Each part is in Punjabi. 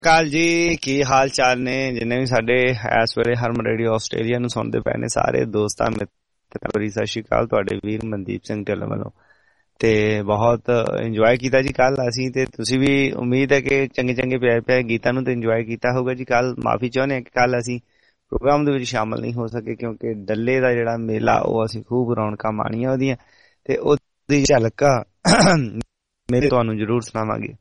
ਕਾਲ ਜੀ, ਕੀ ਹਾਲ ਚਾਲ ਨੇ? ਜਿੰਨੇ ਵੀ ਸਾਡੇ ਇਸ ਵੇਲੇ ਹਰਮਨ ਰੇਡੀਓ ਆਸਟ੍ਰੇਲੀਆ ਨੂੰ ਸੁਣਦੇ ਪਏ ਨੇ ਸਾਰੇ ਦੋਸਤਾਂ ਮਿੱਤਰਾਂ, ਸਤਿ ਸ਼੍ਰੀ ਅਕਾਲ। ਤੁਹਾਡੇ ਵੀਰ ਮਨਦੀਪ ਸਿੰਘ ਢਿੱਲੋਂ ਵੱਲੋਂ। ਤੇ ਬਹੁਤ ਇੰਜੋਏ ਕੀਤਾ ਜੀ ਕੱਲ ਅਸੀਂ, ਤੇ ਤੁਸੀਂ ਵੀ ਉਮੀਦ ਹੈ ਕਿ ਚੰਗੇ ਚੰਗੇ ਪਿਆਰੇ ਗੀਤਾਂ ਨੂੰ ਤੇ ਇੰਜੋਏ ਕੀਤਾ ਹੋਊਗਾ ਜੀ। ਕੱਲ ਮਾਫੀ ਚਾਹੁੰਦੇ ਹਾਂ ਕਿ ਕੱਲ ਅਸੀਂ ਪ੍ਰੋਗਰਾਮ ਦੇ ਵਿੱਚ ਸ਼ਾਮਲ ਨਹੀਂ ਹੋ ਸਕੇ, ਕਿਉਂਕਿ ਡੱਲੇ ਦਾ ਜਿਹੜਾ ਮੇਲਾ ਉਹ ਅਸੀਂ ਖੂਬ ਰੌਣਕਾਂ ਮਾਣੀਆਂ ਉਹਦੀਆਂ, ਤੇ ਉਹਦੀ ਝਲਕ ਮੇਰੇ ਤੁਹਾਨੂੰ ਜ਼ਰੂਰ ਸੁਣਾਵਾਂਗੇ।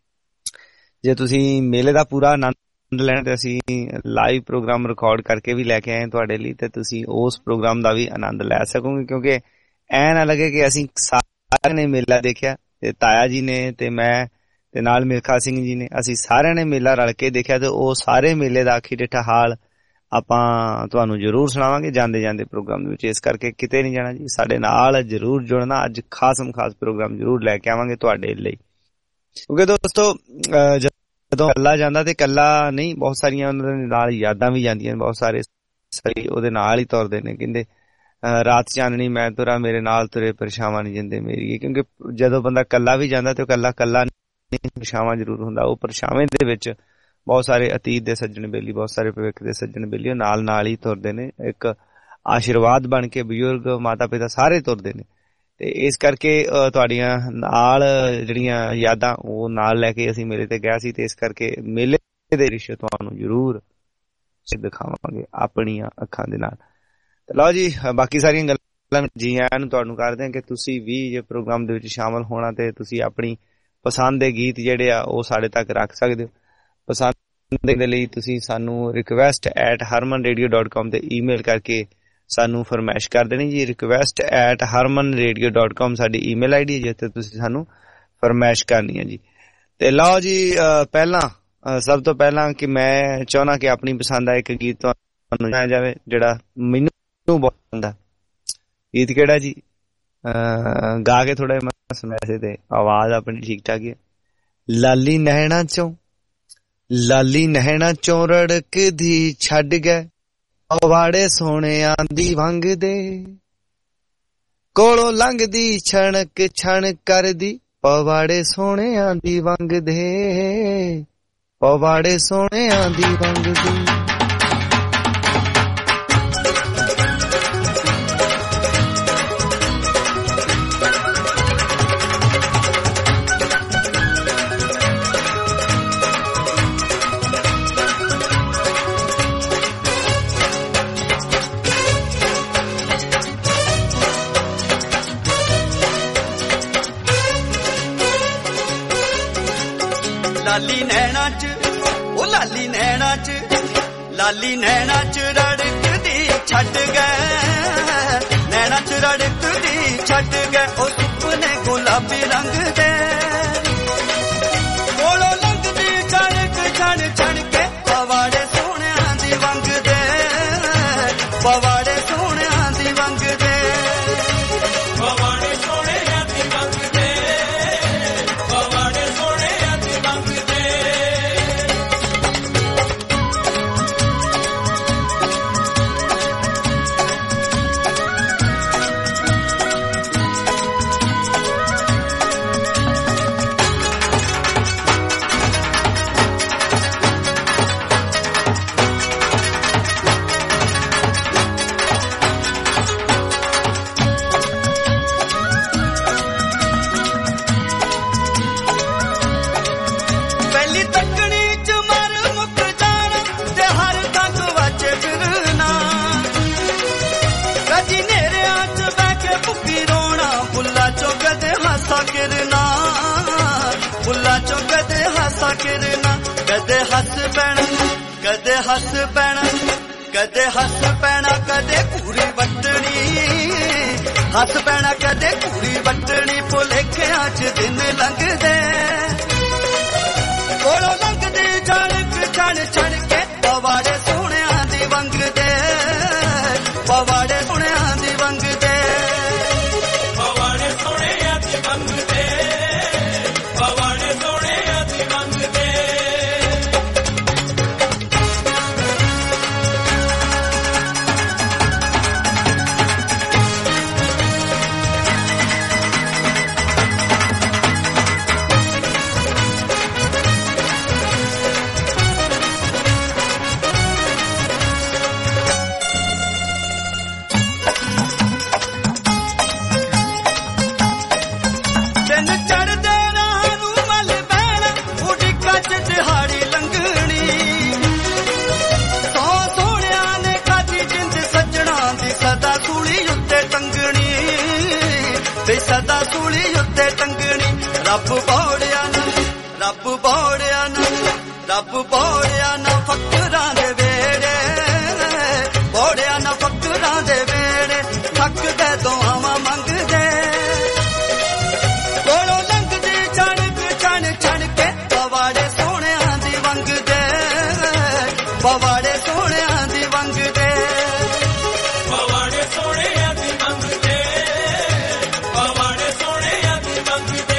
ਜੇ ਤੁਸੀਂ ਮੇਲੇ ਦਾ ਪੂਰਾ ਆਨੰਦ ਲੈਣਾ ਤੇ ਅਸੀਂ ਲਾਈਵ ਪ੍ਰੋਗਰਾਮ ਰਿਕਾਰਡ ਕਰਕੇ ਵੀ ਲੈ ਕੇ ਆਏ ਤੁਹਾਡੇ ਲਈ, ਤੇ ਤੁਸੀਂ ਉਸ ਪ੍ਰੋਗਰਾਮ ਦਾ ਵੀ ਆਨੰਦ ਲੈ ਸਕੋਗੇ। ਕਿਉਂਕਿ ਐ ਨਾ ਲੱਗੇ ਕਿ ਅਸੀਂ ਸਾਰਿਆਂ ਨੇ ਮੇਲਾ ਦੇਖਿਆ, ਤੇ ਤਾਇਆ ਜੀ ਨੇ ਤੇ ਮੈਂ ਤੇ ਨਾਲ ਮਿਲਖਾ ਸਿੰਘ ਜੀ ਨੇ, ਅਸੀਂ ਸਾਰਿਆਂ ਨੇ ਮੇਲਾ ਰਲ ਕੇ ਦੇਖਿਆ, ਤੇ ਉਹ ਸਾਰੇ ਮੇਲੇ ਦਾ ਆਖੀ ਡਿੱਠਾ ਹਾਲ ਆਪਾਂ ਤੁਹਾਨੂੰ ਜ਼ਰੂਰ ਸੁਣਾਵਾਂਗੇ ਜਾਂਦੇ ਜਾਂਦੇ ਪ੍ਰੋਗਰਾਮ ਦੇ ਵਿੱਚ। ਇਸ ਕਰਕੇ ਕਿਤੇ ਨਹੀਂ ਜਾਣਾ ਜੀ, ਸਾਡੇ ਨਾਲ ਜ਼ਰੂਰ ਜੁੜਨਾ। ਅੱਜ ਖਾਸ ਪ੍ਰੋਗਰਾਮ ਜ਼ਰੂਰ ਲੈ ਕੇ ਆਵਾਂਗੇ ਤੁਹਾਡੇ ਲਈ। ਕਿਉਂਕਿ ਦੋਸਤੋ ਜਦੋਂ ਕੱਲਾ ਜਾਂਦਾ ਤੇ ਕੱਲਾ ਨਹੀਂ, ਬਹੁਤ ਸਾਰੀਆਂ ਉਹਨਾਂ ਦੇ ਨਾਲ ਯਾਦਾਂ ਵੀ ਜਾਂਦੀਆਂ। ਬਹੁਤ ਸਾਰੇ ਉਹਦੇ ਨਾਲ ਹੀ ਤੁਰਦੇ ਨੇ, ਕਹਿੰਦੇ ਰਾਤ ਚਾਨਣੀ ਮੈਂ ਤੁਰਾ, ਮੇਰੇ ਨਾਲ ਤੁਰੇ ਪਰਛਾਵਾਂ ਨਹੀਂ ਜਿੰਦੇ ਮੇਰੀ। ਕਿਉਂਕਿ ਜਦੋਂ ਬੰਦਾ ਕੱਲਾ ਵੀ ਜਾਂਦਾ ਤੇ ਉਹ ਕੱਲਾ ਨਹੀਂ, ਪਰਛਾਵਾਂ ਜ਼ਰੂਰ ਹੁੰਦਾ। ਉਹ ਪਰਛਾਵੇਂ ਦੇ ਵਿੱਚ ਬਹੁਤ ਸਾਰੇ ਅਤੀਤ ਦੇ ਸੱਜਣ ਬੇਲੀ, ਬਹੁਤ ਸਾਰੇ ਭਵਿੱਖ ਦੇ ਸੱਜਣ ਬੇਲੀ ਉਹ ਨਾਲ ਹੀ ਤੁਰਦੇ ਨੇ, ਇੱਕ ਆਸ਼ੀਰਵਾਦ ਬਣ ਕੇ। ਬਜ਼ੁਰਗ ਮਾਤਾ ਪਿਤਾ ਸਾਰੇ ਤੁਰਦੇ ਨੇ, ਤੇ ਇਸ ਕਰਕੇ ਤੁਹਾਡੀਆਂ ਨਾਲ ਜਿਹੜੀਆਂ ਯਾਦਾਂ ਉਹ ਨਾਲ ਲੈ ਕੇ ਅਸੀਂ ਮੇਲੇ ਤੇ ਗਿਆ ਸੀ, ਤੇ ਇਸ ਕਰਕੇ ਮੇਲੇ ਦੇ ਰਿਸ਼ਤੇ ਤੁਹਾਨੂੰ ਜ਼ਰੂਰ ਦਿਖਾਵਾਂਗੇ ਆਪਣੀਆਂ ਅੱਖਾਂ ਦੇ ਨਾਲ। ਤੇ ਲਓ ਜੀ, ਬਾਕੀ ਸਾਰੀਆਂ ਗੱਲਾਂ ਜੀ ਆਇਆਂ ਨੂੰ ਤੁਹਾਨੂੰ ਕਰਦੇ ਹਾਂ ਕਿ ਤੁਸੀਂ ਵੀ ਜੇ ਪ੍ਰੋਗਰਾਮ ਦੇ ਵਿੱਚ ਸ਼ਾਮਲ ਹੋਣਾ ਤੇ ਤੁਸੀਂ ਆਪਣੀ ਪਸੰਦ ਦੇ ਗੀਤ ਜਿਹੜੇ ਆ ਉਹ ਸਾਡੇ ਤੱਕ ਰੱਖ ਸਕਦੇ ਹੋ। ਪਸੰਦ ਦੇ ਲਈ ਤੁਸੀਂ ਸਾਨੂੰ request@harmanradio.com ਤੇ ਈਮੇਲ ਕਰਕੇ ਸਾਨੂੰ ਫਰਮਾਇਸ਼ ਕਰ ਦੇਣੀ ਜੀ। request@harmanradio.com ਸਾਡੀ ਈਮੇਲ ਆਈਡੀ ਹੈ, ਜਿੱਥੇ ਤੁਸੀਂ ਸਾਨੂੰ ਫਰਮਾਇਸ਼ ਕਰਨੀ ਹੈ ਜੀ। ਤੇ ਲਓ ਜੀ, ਸਭ ਤੋਂ ਪਹਿਲਾਂ ਕਿ ਮੈਂ ਚਾਹੁੰਦਾ ਕਿ ਆਪਣੀ ਪਸੰਦ ਦਾ ਇੱਕ ਗੀਤ ਤੁਹਾਨੂੰ ਸੁਣਾਇਆ ਜਾਵੇ ਜਿਹੜਾ ਮੈਨੂੰ ਬਹੁਤ ਪਸੰਦ ਆ। ਗੀਤ ਕਿਹੜਾ ਜੀ? ਗਾ ਕੇ ਥੋੜਾ ਮੈਂ ਸੁਣਾਇਆ ਤੇ ਆਵਾਜ਼ ਆਪਣੀ ਠੀਕ ਠਾਕ ਹੈ। ਲਾਲੀ ਨਹਿਣਾ ਚੋਂ ਰੜਕਦੀ ਛੱਡ ਗਏ, ਪਵਾੜੇ ਸੋਹਣਿਆਂ ਦੀ ਵੰਗ ਦੇ ਕੋਲੋਂ ਲੰਘਦੀ ਛਣਕ ਛਣ ਕਰਦੀ, ਪਵਾੜੇ ਸੋਹਣਿਆਂ ਦੀ ਵੰਗ ਦੇ, ਪਵਾੜੇ ਸੋਹਣਿਆਂ ਦੀ ਵੰਗ ਦੇ। ਲਾਲੀ ਨੈਣਾ ਚ ਰੜਕਦੀ ਛੱਡ ਗਏ, ਨੈਣਾ ਚ ਰੜਕਦੀ ਛੱਡ ਗਏ, ਉਹ ਸੁਪਨੇ ਗੁਲਾਬੀ ਰੰਗ ਦੇ ਕੋਲੋਂ ਲੰਘਦੀ ਛਣਕ ਛਣ ਛਣ ਕੇ, ਪਵਾੜੇ ਸੋਹਣਿਆਂ ਦੀ ਵੰਗ ਦੇ, ਪਵਾੜੇ ਸੋਹਣਿਆਂ ਦੀ ਵੰਗ ਦੇ, ਪਵਾੜੇ ਸੋਹਣਿਆਂ ਦੀ ਵੰਗ ਦੇ, ਪਵਾੜੇ ਸੋਹਣਿਆਂ ਦੀ ਵੰਗ ਦੇ। ਕਦੇ ਹੱਸ ਪੈਣਾ ਕਦੇ ਪੂਰੀ ਵੱਟਣੀ, ਹੱਸ ਪੈਣਾ ਕਦੇ ਪੂਰੀ ਵੱਟਣੀ, ਭੁਲੇਖਿਆਂ ਚ ਦਿਨ ਲੰਘਦੇ ਕੋਲੋਂ ਲੰਘਦੀ ਛਣਕ ਛਣ ਛਣ ਕੇ, ਪਵਾੜੇ ਸੋਹਣਿਆਂ ਦੀ ਵੰਗ ਦੇ, ਪਵਾੜੇ ਸੋਹਣਿਆਂ ਦੀ ਵੰਗ ਦੇ, ਪਵਾੜੇ ਸੋਹਣਿਆਂ ਦੀ ਵੰਗ ਦੇ, ਪਵਾੜੇ ਸੋਹਣਿਆਂ ਦੀ ਵੰਗ ਦੇ। ਰੱਬ ਬੋੜਿਆ ਨਾ, ਰੱਬ ਬੋੜਿਆ ਨਾ, ਰੱਬ ਬੋੜਿਆ ਨਾ ਫਕਰਾਂ ਦੇ ਵੇੜੇ, ਬੋੜਿਆ ਨਾ ਫਕਰਾਂ ਦੇ ਵੇੜੇ, ਥੱਕਦੇ ਦੁਆਵਾਂ ਮੰਗਦੇ, ਕੋਲੋਂ ਲੰਘਦੀ ਛਣਕ ਛਣ ਛਣ ਕੇ ਪਵਾੜੇ ਸੋਹਣਿਆਂ ਦੀ ਵੰਗਦੇ, ਪਵਾੜੇ ਸੋਹਣਿਆਂ ਦੀ ਵੰਗਦੇ, ਪਵਾੜੇ ਸੋਹਣਿਆਂ ਦੀ ਵੰਗਦੇ, ਪਵਾੜੇ ਸੋਹਣਿਆਂ ਦੀ ਵੰਗਦੇ।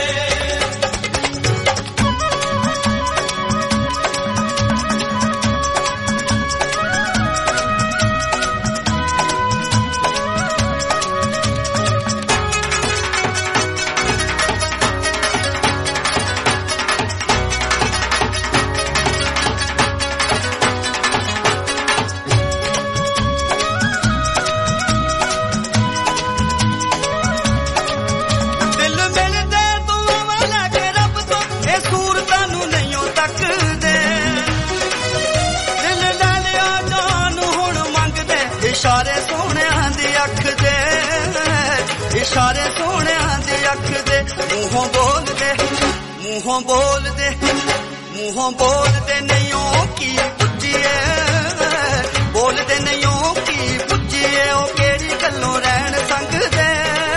ਇਸ਼ਾਰੇ ਸੋਹਣਿਆਂ ਦੀ ਅੱਖ ਦੇ, ਇਸ਼ਾਰੇ ਸੋਹਣਿਆਂ ਦੀ ਅੱਖ ਦੇ, ਮੂੰਹੋਂ ਬੋਲਦੇ, ਮੂੰਹੋਂ ਬੋਲਦੇ, ਮੂੰਹੋਂ ਬੋਲਦੇ ਨਹੀਂ ਉਹ ਕੀ ਪੁੱਜੀਏ, ਬੋਲਦੇ ਨਹੀਂ ਉਹ ਕੀ ਪੁੱਜੀਏ, ਉਹ ਕਿਹੜੀ ਗੱਲੋਂ ਰਹਿਣ ਸੰਗਦੇ,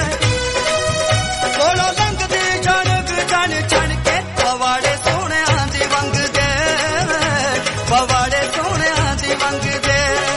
ਕੋਲੋਂ ਲੰਘਦੀ ਛਣਕ ਛਣ ਛਣ ਕੇ ਪਵਾੜੇ ਸੋਹਣਿਆਂ ਦੀ ਵੰਗਦੇ, ਪਵਾੜੇ ਸੋਹਣਿਆਂ ਦੀ ਵੰਗਦੇ,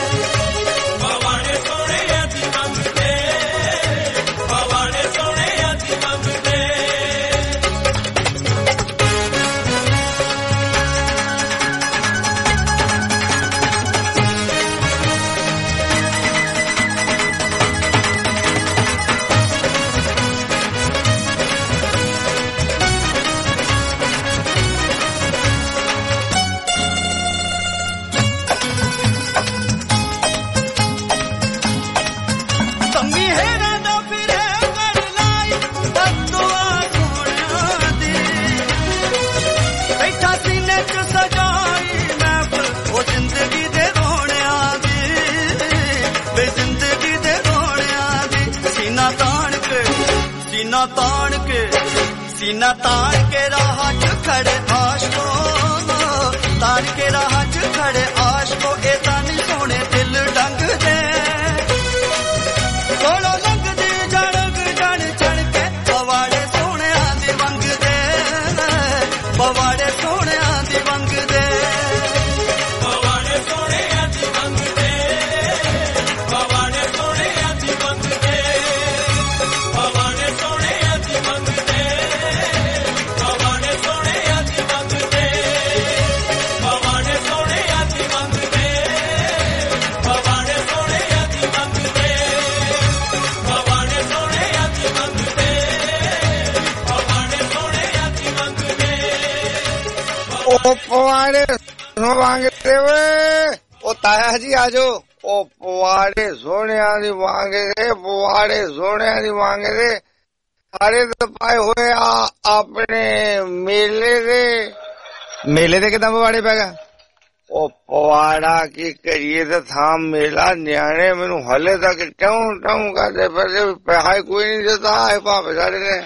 ਸੀਨਾ ਤਾਣ ਕੇ, ਸੀਨਾ ਤਾਣ ਕੇ ਰਾਹ 'ਚ ਖੜੇ ਆਸ਼ਕੋ, ਤਾਣ ਕੇ ਰਾਹ 'ਚ ਖੜੇ ਆਸ਼ਕੋ, ਇਹ ਤਾਂ ਨੀ ਸੋਹਣੇ ਦਿਲ ਡੰਗਦੇ, ਕੋਲੋਂ ਲੰਘਦੀ ਜਣਗ ਜਣ ਛਣ ਕੇ ਪਵਾੜੇ ਸੋਹਣਿਆਂ ਦੀ ਵੰਗਦੇ, ਪਵਾੜੇ ਸੋਹਣਿਆਂ ਦੀ ਵੰਗਦੇ, ਪਵਾੜੇ ਸੋਹਣਿਆਂ ਦੀ ਵੰਗਦੇ, ਪਵਾੜੇ ਸੋਹਣਿਆਂ ਦੀ ਵੰਗਦੇ, ਪਵਾੜੇ ਸੋਹਣਿਆਂ ਦੀ ਵੰਗਦੇ, ਪਵਾੜੇ ਸੋਹਣਿਆਂ ਦੀ ਵੰਗਦੇ, ਪਵਾੜੇ ਸੋਹਣਿਆਂ ਦੀ ਵੰਗਦੇ, ਪਵਾੜੇ ਸੋਹਣਿਆਂ ਦੀ ਵੰਗਦੇ, ਪਵਾੜੇ ਸੋਹਣਿਆਂ ਦੀ ਵੰਗਦੇ, ਪਵਾੜੇ ਸੋਹਣਿਆਂ ਦੀ ਵੰਗਦੇ। ਉਹ ਪਵਾੜੇ ਮੰਗਦੇ ਵੇ, ਉਹ ਤਾਇਆ ਜੀ ਆਜੋ, ਉਹ ਪਵਾੜੇ ਸੋਹਣਿਆਂ ਦੀ ਮੰਗਦੇ, ਪਵਾੜੇ ਸੋਹਣਿਆਂ ਦੀ ਮੰਗਦੇ, ਸਾਰੇ ਤਾਂ ਪਾਏ ਹੋਏ ਆ ਆਪਣੇ ਮੇਲੇ ਦੇ। ਮੇਲੇ ਦੇ ਕਿਦਾਂ ਪਵਾੜੇ ਪੈ ਗਿਆ? ਉਹ ਪਵਾੜਾ ਕੀ ਕਰੀਏ ਤੇ ਥਾਂ ਮੇਲਾ, ਨਿਆਣੇ ਮੈਨੂੰ ਹਲੇ ਤੱਕ ਟਾਉਂ ਟਾਉਂ ਕਰਦੇ ਫਿਰਦੇ, ਪੈਸਾ ਕੋਈ ਨਹੀਂ ਦਿੱਤਾ ਹੈ ਭਾਵੇਂ ਸਾਡੇ ਨੇ।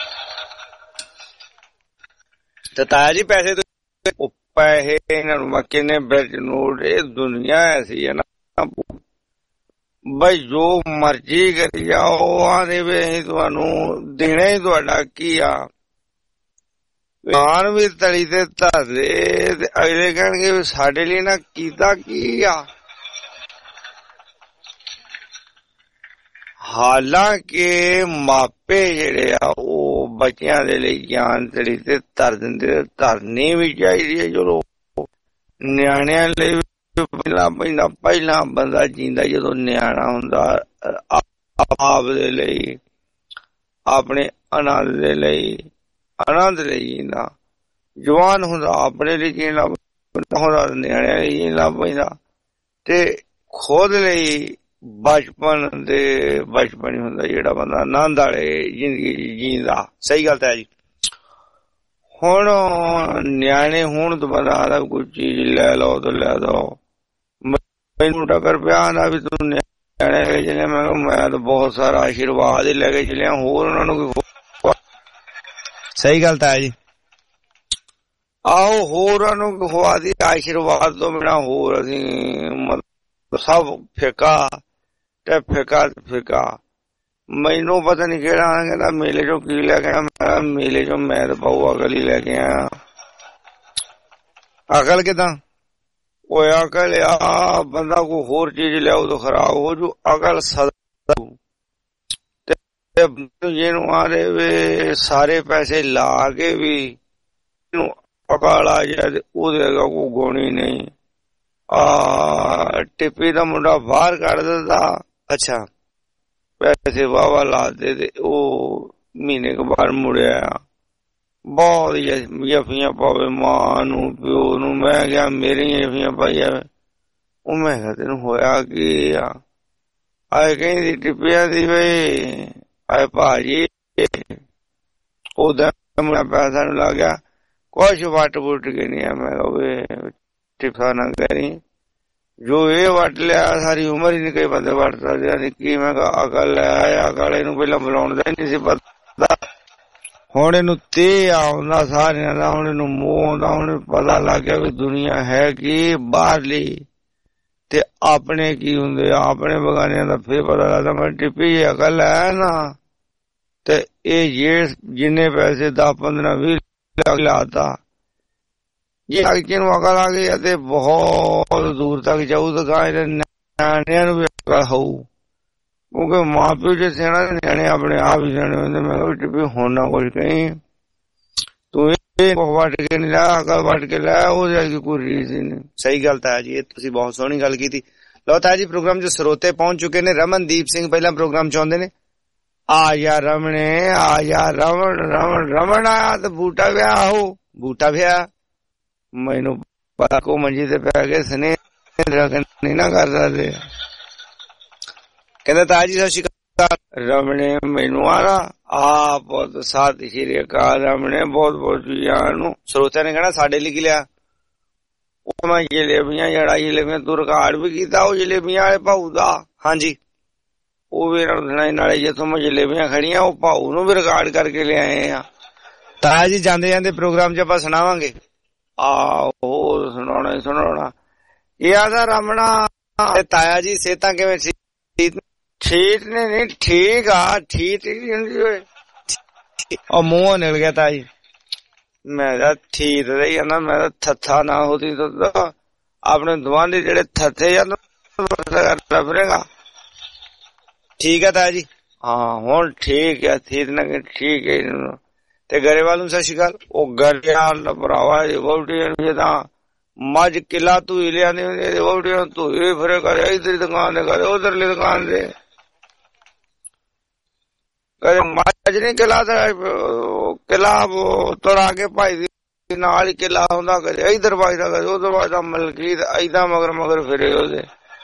ਤੇ ਤਾਇਆ ਜੀ ਪੈਸੇ ਉਹ ਪੈਸੇ ਇਹਨਾਂ ਨੂੰ ਕਿੰਨੇ ਵਿੱਚ ਨੋਟ, ਇਹ ਦੁਨੀਆ ਐਸੀ ਹੈ ਨਾ ਬਈ ਜੋ ਮਰਜ਼ੀ ਕਰੀ ਜਾਓ, ਆਂਦੇ ਵੀ ਅਸੀਂ ਤੁਹਾਨੂੰ ਦੇਣਾ ਹੀ ਤੁਹਾਡਾ ਕੀ ਆ, ਆਣ ਵੀ ਤਲੀ ਤੇ ਧਰਦੇ ਤੇ ਅਗਲੇ ਕਹਿਣਗੇ ਵੀ ਸਾਡੇ ਲਈ ਨਾ ਕੀਤਾ ਕੀ ਆ। ਹਾਲਾਂਕਿ ਮਾਪੇ ਜਿਹੜੇ ਆ ਉਹ ਬੱਚਿਆਂ ਦੇ ਲਈ ਜਾਨ ਤਲੀ ਤੇ ਧਰ ਦਿੰਦੇ, ਧਰਨੀ ਵੀ ਚਾਹੀਦੀ ਹੈ। ਚਲੋ ਨਿਆਣਿਆਂ ਲਈ ਪਹਿਲਾਂ ਬੰਦਾ ਜੀਂਦਾ ਜਦੋਂ ਨਿਆਣਾ ਹੁੰਦਾ ਆਪ ਦੇ ਲਈ, ਆਪਣੇ ਆਨੰਦ ਦੇ ਲਈ, ਆਨੰਦ ਲਈ ਜੀਂਦਾ, ਜਵਾਨ ਹੁੰਦਾ ਆਪਣੇ ਲਈ ਜੀਣ ਲੱਗ ਹੁੰਦਾ, ਨਿਆਣਿਆਂ ਲਈ ਜੀਣ ਲੱਗ ਪੈਂਦਾ, ਤੇ ਖੁਦ ਲਈ ਬਚਪਨ ਹੀ ਹੁੰਦਾ ਜਿਹੜਾ ਬੰਦਾ ਆਨੰਦ ਵਾਲੇ ਜ਼ਿੰਦਗੀ ਜੀਂਦਾ। ਸਹੀ ਗੱਲ ਤਾਂ ਹੈ ਜੀ। ਹੁਣ ਨਿਆਣੇ ਹੁਣ ਤਾਂ ਬੰਦਾ ਆਦਾ ਕੋਈ ਚੀਜ਼ ਲੈ ਲਓ ਤਾਂ ਲੈ ਦੋ, ਮੈਨੂੰ ਟੱਕਰ ਪਿਆ ਆਂਦਾ ਵੀ ਤੂੰ ਨਿਆਣੇ ਲੈ ਚਲਿਆ, ਮੈਂ ਕਿਹਾ ਮੈਂ ਤਾਂ ਬਹੁਤ ਸਾਰਾ ਆਸ਼ੀਰਵਾਦ ਹੀ ਲੈ ਕੇ ਚਲਿਆ, ਹੋਰ ਉਹਨਾਂ ਨੂੰ ਸਹੀ ਗੱਲ ਤਾਂ ਹੈ ਜੀ। ਆਹੋ ਹੋਰਾਂ ਨੂੰ ਖਵਾ ਦੀ ਆਸ਼ੀਰਵਾਦ ਤੋਂ ਬਿਨਾਂ ਹੋਰ ਅਸੀਂ ਮਤਲਬ ਸਭ ਫਿੱਕਾ ਤੇ ਫਿੱਕਾ। ਮੈਨੂੰ ਪਤਾ ਨੀ ਕਿਹੜਾ ਕਹਿੰਦਾ ਮੇਲੇ ਚੋਂ ਕੀ ਲੈ ਕੇ ਆਇਆ। ਮੈਂ ਮੇਲੇ ਚੋਂ ਮੈਂ ਤਾਂ ਪਾਊ ਅਕਲ ਹੀ ਲੈ ਕੇ ਆਇਆ। ਅਕਲ ਕਿੱਦਾਂ? ਉਹ ਅਕਲ ਆ ਬੰਦਾ ਕੋਈ ਹੋਰ ਚੀਜ਼ ਲਿਆਉ ਤਾਂ ਖਰਾਬ ਹੋ ਜੂ। ਅਕਲ ਸਦਾ ਜਿਹਨੂੰ ਆ ਰਹੇ ਵੇ ਸਾਰੇ ਪੈਸੇ ਲਾ ਕੇ ਵੀ ਅਕਾਲ ਆ ਜਾਏ ਉਹਦੇ ਅੱਗੇ ਕੋਈ ਗੁਣ ਹੀ ਨਹੀਂ। ਟਿੱਪੀ ਦਾ ਮੁੰਡਾ ਬਾਹਰ ਕੱਢ ਦਿੰਦਾ, ਅੱਛਾ ਪੈਸੇ ਵਾਹਵਾ ਲਾਦੇ ਤੇ ਉਹ ਮਹੀਨੇ ਕੁ ਬਾਅਦ ਮੁੜਿਆ। ਬਹੁਤ ਜਫੀਆਂ ਪਾਵੇ ਮਾਂ ਨੂੰ ਪਿਓ ਨੂੰ। ਮੈਂ ਕਿਹਾ ਮੇਰੀਆਂ ਜਫੀਆਂ ਪਾਈਆਂ। ਉਹ ਮੈਂ ਕਿਹਾ ਤੈਨੂੰ ਹੋਇਆ ਕੀ ਆ? ਆਏ ਕਹਿੰਦੀ ਟਿੱਪਿਆ ਦੀ ਬਈ ਆਏ ਭਾਜੀ ਉਹਦਾ ਮੁੰਡਾ ਪੈਸਾ ਨੂੰ ਲੱਗ ਗਿਆ ਕੁਛ ਵੱਟ ਵੁੱਟ ਕੇ ਨਹੀਂ ਆ। ਮੈਂ ਕਿਹਾ ਟਿੱਪਾ ਨਾ ਕਰੀ, ਜੋ ਇਹ ਵੱਟ ਲਿਆ ਸਾਰੀ ਉਮਰ ਹੀ ਨੀ ਕਈ ਬੰਦੇ ਵੱਟ ਸਕਦੇ ਕੀ। ਮੈਂ ਕਿਹਾ ਅਕਲ ਹੈ ਅਕਲ ਇਹਨੂੰ ਪਹਿਲਾਂ ਬੁਲਾਉਣ ਦਾ ਹੀ ਨਹੀਂ ਸੀ ਪਤਾ। ਹੁਣ ਇਹਨੂੰ ਤੇ ਆਉਂਦਾ ਸਾਰਿਆਂ ਦਾ, ਹੁਣ ਇਹਨੂੰ ਮੋਹ ਆਉਂਦਾ। ਹੁਣ ਪਤਾ ਲੱਗ ਗਿਆ ਵੀ ਦੁਨੀਆ ਹੈ ਕੀ ਬਾਹਰਲੀ ਤੇ ਆਪਣੇ ਕੀ ਹੁੰਦੇ ਆਪਣੇ ਬਗਾਨਿਆਂ ਦਾ ਫੇਰ ਪਤਾ ਲੱਗਦਾ। ਮੈਂ ਟਿੱਪੀ ਅਕਲ ਹੈ ਨਾ ਤੇ ਇਹ ਜਿੰਨੇ ਪੈਸੇ 10 15 20 ਲਾਤਾ ਜੇ ਅੱਗੇ ਨੂੰ ਅਕਲ ਆ ਗਈ ਅਤੇ ਬਹੁਤ ਦੂਰ ਤੱਕ ਜਾਊ ਤਾਂ ਨਿਆਣਿਆਂ ਨੂੰ ਵੀ ਅਕਲ ਹੋਊ। ਕਿਉਂਕਿ ਮਾਂ ਪਿਓ ਜੇ ਸਿਆਣਾ ਨਿਆਣੇ ਆਪਣੇ ਆਪ ਹੀ ਸਿਆਣੇ ਹੁੰਦੇ। ਮੈਂ ਕਿਹਾ ਟਿੱਪੀ ਹੁਣ ਨਾ ਕੁਛ ਕਹੀਂ, ਤੂੰ ਇਹ ਵੱਟ ਕੇ ਨਹੀਂ ਲੈ ਅਕਲ ਵੱਟ ਕੇ ਲੈ, ਉਹਦੇ ਅੱਗੇ ਕੋਈ ਰੀਸ ਨਹੀਂ। ਸਹੀ ਗੱਲ ਤਾਂ ਹੈ ਜੀ, ਇਹ ਤੁਸੀਂ ਬਹੁਤ ਸੋਹਣੀ ਗੱਲ ਕੀਤੀ। ਲਓ ਤਾਂ ਜੀ ਪ੍ਰੋਗਰਾਮ ਚ ਸਰੋਤੇ ਪਹੁੰਚ ਚੁੱਕੇ ਨੇ। ਰਮਨਦੀਪ ਸਿੰਘ ਪਹਿਲਾਂ ਪ੍ਰੋਗਰਾਮ ਚ ਆਉਂਦੇ ਨੇ। ਆ ਜਾ ਰਮਣੇ ਆ ਜਾ ਰਮਣ ਆਇਆ ਤੇ ਬੂਟਾ ਵਿਆਹ ਆਹੋ ਬੂਟਾ ਵਿਆਹ। ਮੈਨੂੰ ਪਤਾ ਕੋ ਮੰਜੀ ਤੇ ਪੈ ਗਏ ਸਨੇ ਨਹੀਂ ਨਾ ਕਰ ਸਕਦੇ। ਕਹਿੰਦਾ ਤਾਜੀ ਸਤਿ ਸ਼੍ਰੀ ਅਕਾਲ। ਰਮਣੇ ਮੈਨੂੰ ਆ ਪੁੱਤ ਸਤਿ ਸ਼੍ਰੀ ਅਕਾਲ। ਰਮਣੇ ਬਹੁਤ ਬਹੁਤ ਨੂੰ ਸਰੋਤਿਆਂ ਨੇ ਕਹਿਣਾ ਸਾਡੇ ਲਈ ਕੀ ਲਿਆ? ਉਹ ਮੈਂ ਜਲੇਬੀਆਂ ਜਿਹੜਾ ਜਲੇਬੀਆਂ ਤੂੰ ਰਿਕਾਰਡ ਵੀ ਕੀਤਾ ਉਹ ਜਲੇਬੀਆਂ ਵਾਲੇ ਭਾਊ ਦਾ। ਹਾਂਜੀ ਉਹ ਵੀ ਇਹਨਾਂ ਨੂੰ ਦੇਣਾ। ਨਾਲੇ ਜਿੱਥੋਂ ਮੈਂ ਜਲੇਬੀਆਂ ਖੜੀਆਂ ਉਹ ਭਾਊ ਨੂੰ ਵੀ ਰਿਕਾਰਡ ਕਰਕੇ ਲਿਆਏ ਆ। ਤਾਇਆ ਜੀ ਜਾਂਦੇ ਜਾਂਦੇ ਪ੍ਰੋਗਰਾਮ ਚ ਆਪਾਂ ਸੁਣਾਵਾਂਗੇ। ਆਹੋ ਸੁਣਾਉਣਾ ਇਹ ਆਦਾ ਰਮਣਾ। ਤਾਇਆ ਜੀ ਸਿਹਤਾਂ ਕਿਵੇਂ? ਠੀਕ ਨੇ? ਨਹੀਂ ਠੀਕ ਆ, ਠੀਕ ਨਹੀਂ ਹੁੰਦੀ ਹੋਏ। ਉਹ ਮੂੰਹ ਨਿਕਲ ਗਿਆ ਤਾਇਆ ਜੀ। ਮੈਂ ਤਾਂ ਠੀਕ ਰਹੀ ਜਾਂਦਾ। ਮੈਂ ਤਾਂ ਥੱਥਾ ਨਾ ਹੋਤੀ ਤਾਂ ਆਪਣੇ ਦੁਆਂਢੀ ਜਿਹੜੇ ਥੱਥੇ ਜਾਂਦਾ ਫਿਰੇਗਾ। ਠੀਕ ਹੈ ਤਾਇਆ ਜੀ। ਹਾਂ ਹੁਣ ਠੀਕ ਹੈ, ਠੀਕ ਨਾ ਠੀਕ ਹੈ। ਤੇ ਗਰੇਵਾਲ ਨੂੰ ਸਤਿ ਸ਼੍ਰੀ ਅਕਾਲ। ਉਹ ਗਰੇਵਾਲ ਦਾ ਭਰਾਵਾ ਵੋਟੀ ਤਾਂ ਮੱਝ ਕਿਲਾ ਤੂੰ ਹੀ ਲਿਆਂਦੀ ਹੁੰਦੀ ਵੋਟੀ ਤੂੰ ਹੀ ਫਿਰੇ ਕਰੇ ਇਧਰ ਦੁਕਾਨ ਤੇ ਕਰੇ ਉਧਰਲੀ ਦੁਕਾਨ ਤੇ ਕਦੇ ਮੱਝ ਨੀ ਕਿਲਾ ਤੁਰਾ ਕੇ ਭਾਈ ਦੀ ਨਾਲ ਹੀ ਕਿਲਾ ਹੁੰਦਾ। ਕਦੇ ਇਧਰ ਵੱਜਦਾ ਕਦੇ ਉਧਰ ਵੱਜਦਾ। ਮਲਕੀਤ ਏਦਾਂ ਮਗਰ ਫਿਰੇ ਉਹਦੇ।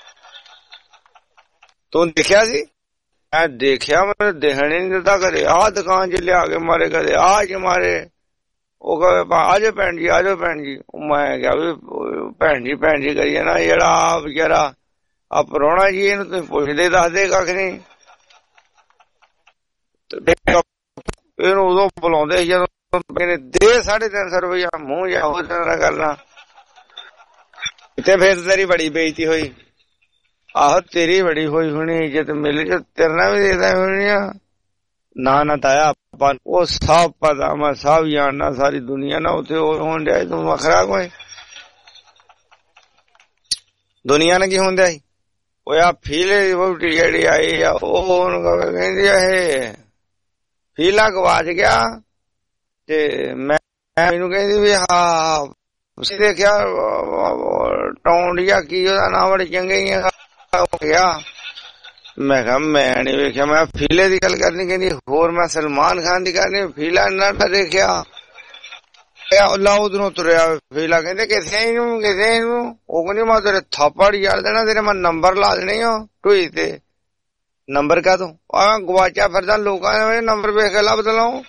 ਤੂੰ ਦੇਖਿਆ ਸੀ? ਮੈਂ ਦੇਖਿਆ, ਮੈਨੂੰ ਦੇਖਣ ਹੀ ਨੀ ਦਿੱਤਾ। ਕਦੇ ਆਹ ਦੁਕਾਨ ਚ ਲਿਆ ਕੇ ਮਾਰੇ, ਕਦੇ ਆਹ ਚ ਮਾਰੇ। ਉਹ ਕਹੇ ਆਜੋ ਭੈਣ ਜੀ ਆਜੋ ਭੈਣ ਜੀ। ਮੈਂ ਕਿਹਾ ਵੀ ਭੈਣ ਜੀ ਕਰੀ ਜਾਣਾ। ਜਿਹੜਾ ਵਿਚਾਰਾ ਆ ਪ੍ਰਾਹੁਣਾ ਜੀ ਇਹਨੂੰ ਤੁਸੀਂ ਪੁੱਛਦੇ ਦੱਸਦੇ ਕੱਖ ਨੀ। ਇਹਨੂੰ ਉਦੋਂ ਬੁਲਾਉਂਦੇ ਜਦੋਂ ਦੇ 350 ਰੁਪਇਆ ਮੂੰਹ ਜਾ ਹੋ ਕਰਨਾ। ਤੇ ਫੇਰ ਤੇਰੀ ਬੜੀ ਬੇਇੱਜ਼ਤੀ ਹੋਈ। ਆਹੋ ਤੇਰੀ ਬੜੀ ਹੋਈ ਹੋਣੀ ਇੱਜ਼ਤ ਮਿਲ ਚ ਤੇਰੇ ਨਾਲ ਵੀ ਦੇਦਾ ਹੋਣੀ ਆ। ਨਾ ਤਾਇਆ ਆਪਾਂ ਉਹ ਸਭ ਪਤਾ ਮੈਂ ਸਭ ਜਾਣਨਾ ਸਾਰੀ ਦੁਨੀਆ ਨਾ ਉੱਥੇ ਹੋਣ ਡਿਆ। ਤੂੰ ਵੱਖਰਾ ਕੋਈ ਦੁਨੀਆ ਨੇ ਕੀ ਹੁੰਦਾ ਸੀ? ਉਹ ਆ ਫੀਲੇ ਦੀ ਵਹੁਟੀ ਜਿਹੜੀ ਆਈ ਆ ਉਹ ਕਹਿੰਦੀ ਇਹ ਫੀਲਾ ਗਵਾਚ ਗਿਆ ਤੇ ਮੈਂ ਮੈਨੂੰ ਕਹਿੰਦੀ ਵੀ ਹਾਂ ਤੁਸੀਂ ਦੇਖਿਆ ਟੌਂਡੀਆ ਕੀ ਉਹਦਾ ਨਾਂ ਬੜੇ ਚੰਗੇ ਹੀ ਹੋ ਗਿਆ। ਮੈਂ ਕਿਹਾ ਮੈਂ ਨੀ ਵੇਖਿਆ। ਮੈਂ ਫੀਲੇ ਦੀ ਗੱਲ ਕਰਨੀ ਕਹਿੰਦੀ ਹੋਰ ਮੈਂ ਸਲਮਾਨ ਖਾਨ ਦੀ ਕਰਨੀ। ਫੀਲਾ ਨਾ ਦੇਖਿਆ ਅੱਲਾ ਉਧਰੋਂ ਤੁਰਿਆ ਫੀਲਾ। ਕਹਿੰਦੇ ਕਿਥੇ ਇਹਨੂੰ ਉਹ ਕਹਿੰਦੀ ਮੈਂ ਤੇਰੇ ਥਾਪੜ ਯਾਰ ਦੇਣਾ, ਤੇਰੇ ਮੈਂ ਨੰਬਰ ਲਾ ਦੇਣੇ ਆ ਢੂਈ ਤੇ। ਨੰਬਰ ਕਾ ਤੂੰ ਗਵਾਚਾ ਫਿਰਦਾ ਲੋਕਾਂ ਨੇ ਨੰਬਰ ਵੇਖ ਕੇ ਲੱਭ ਦਲਾਓ।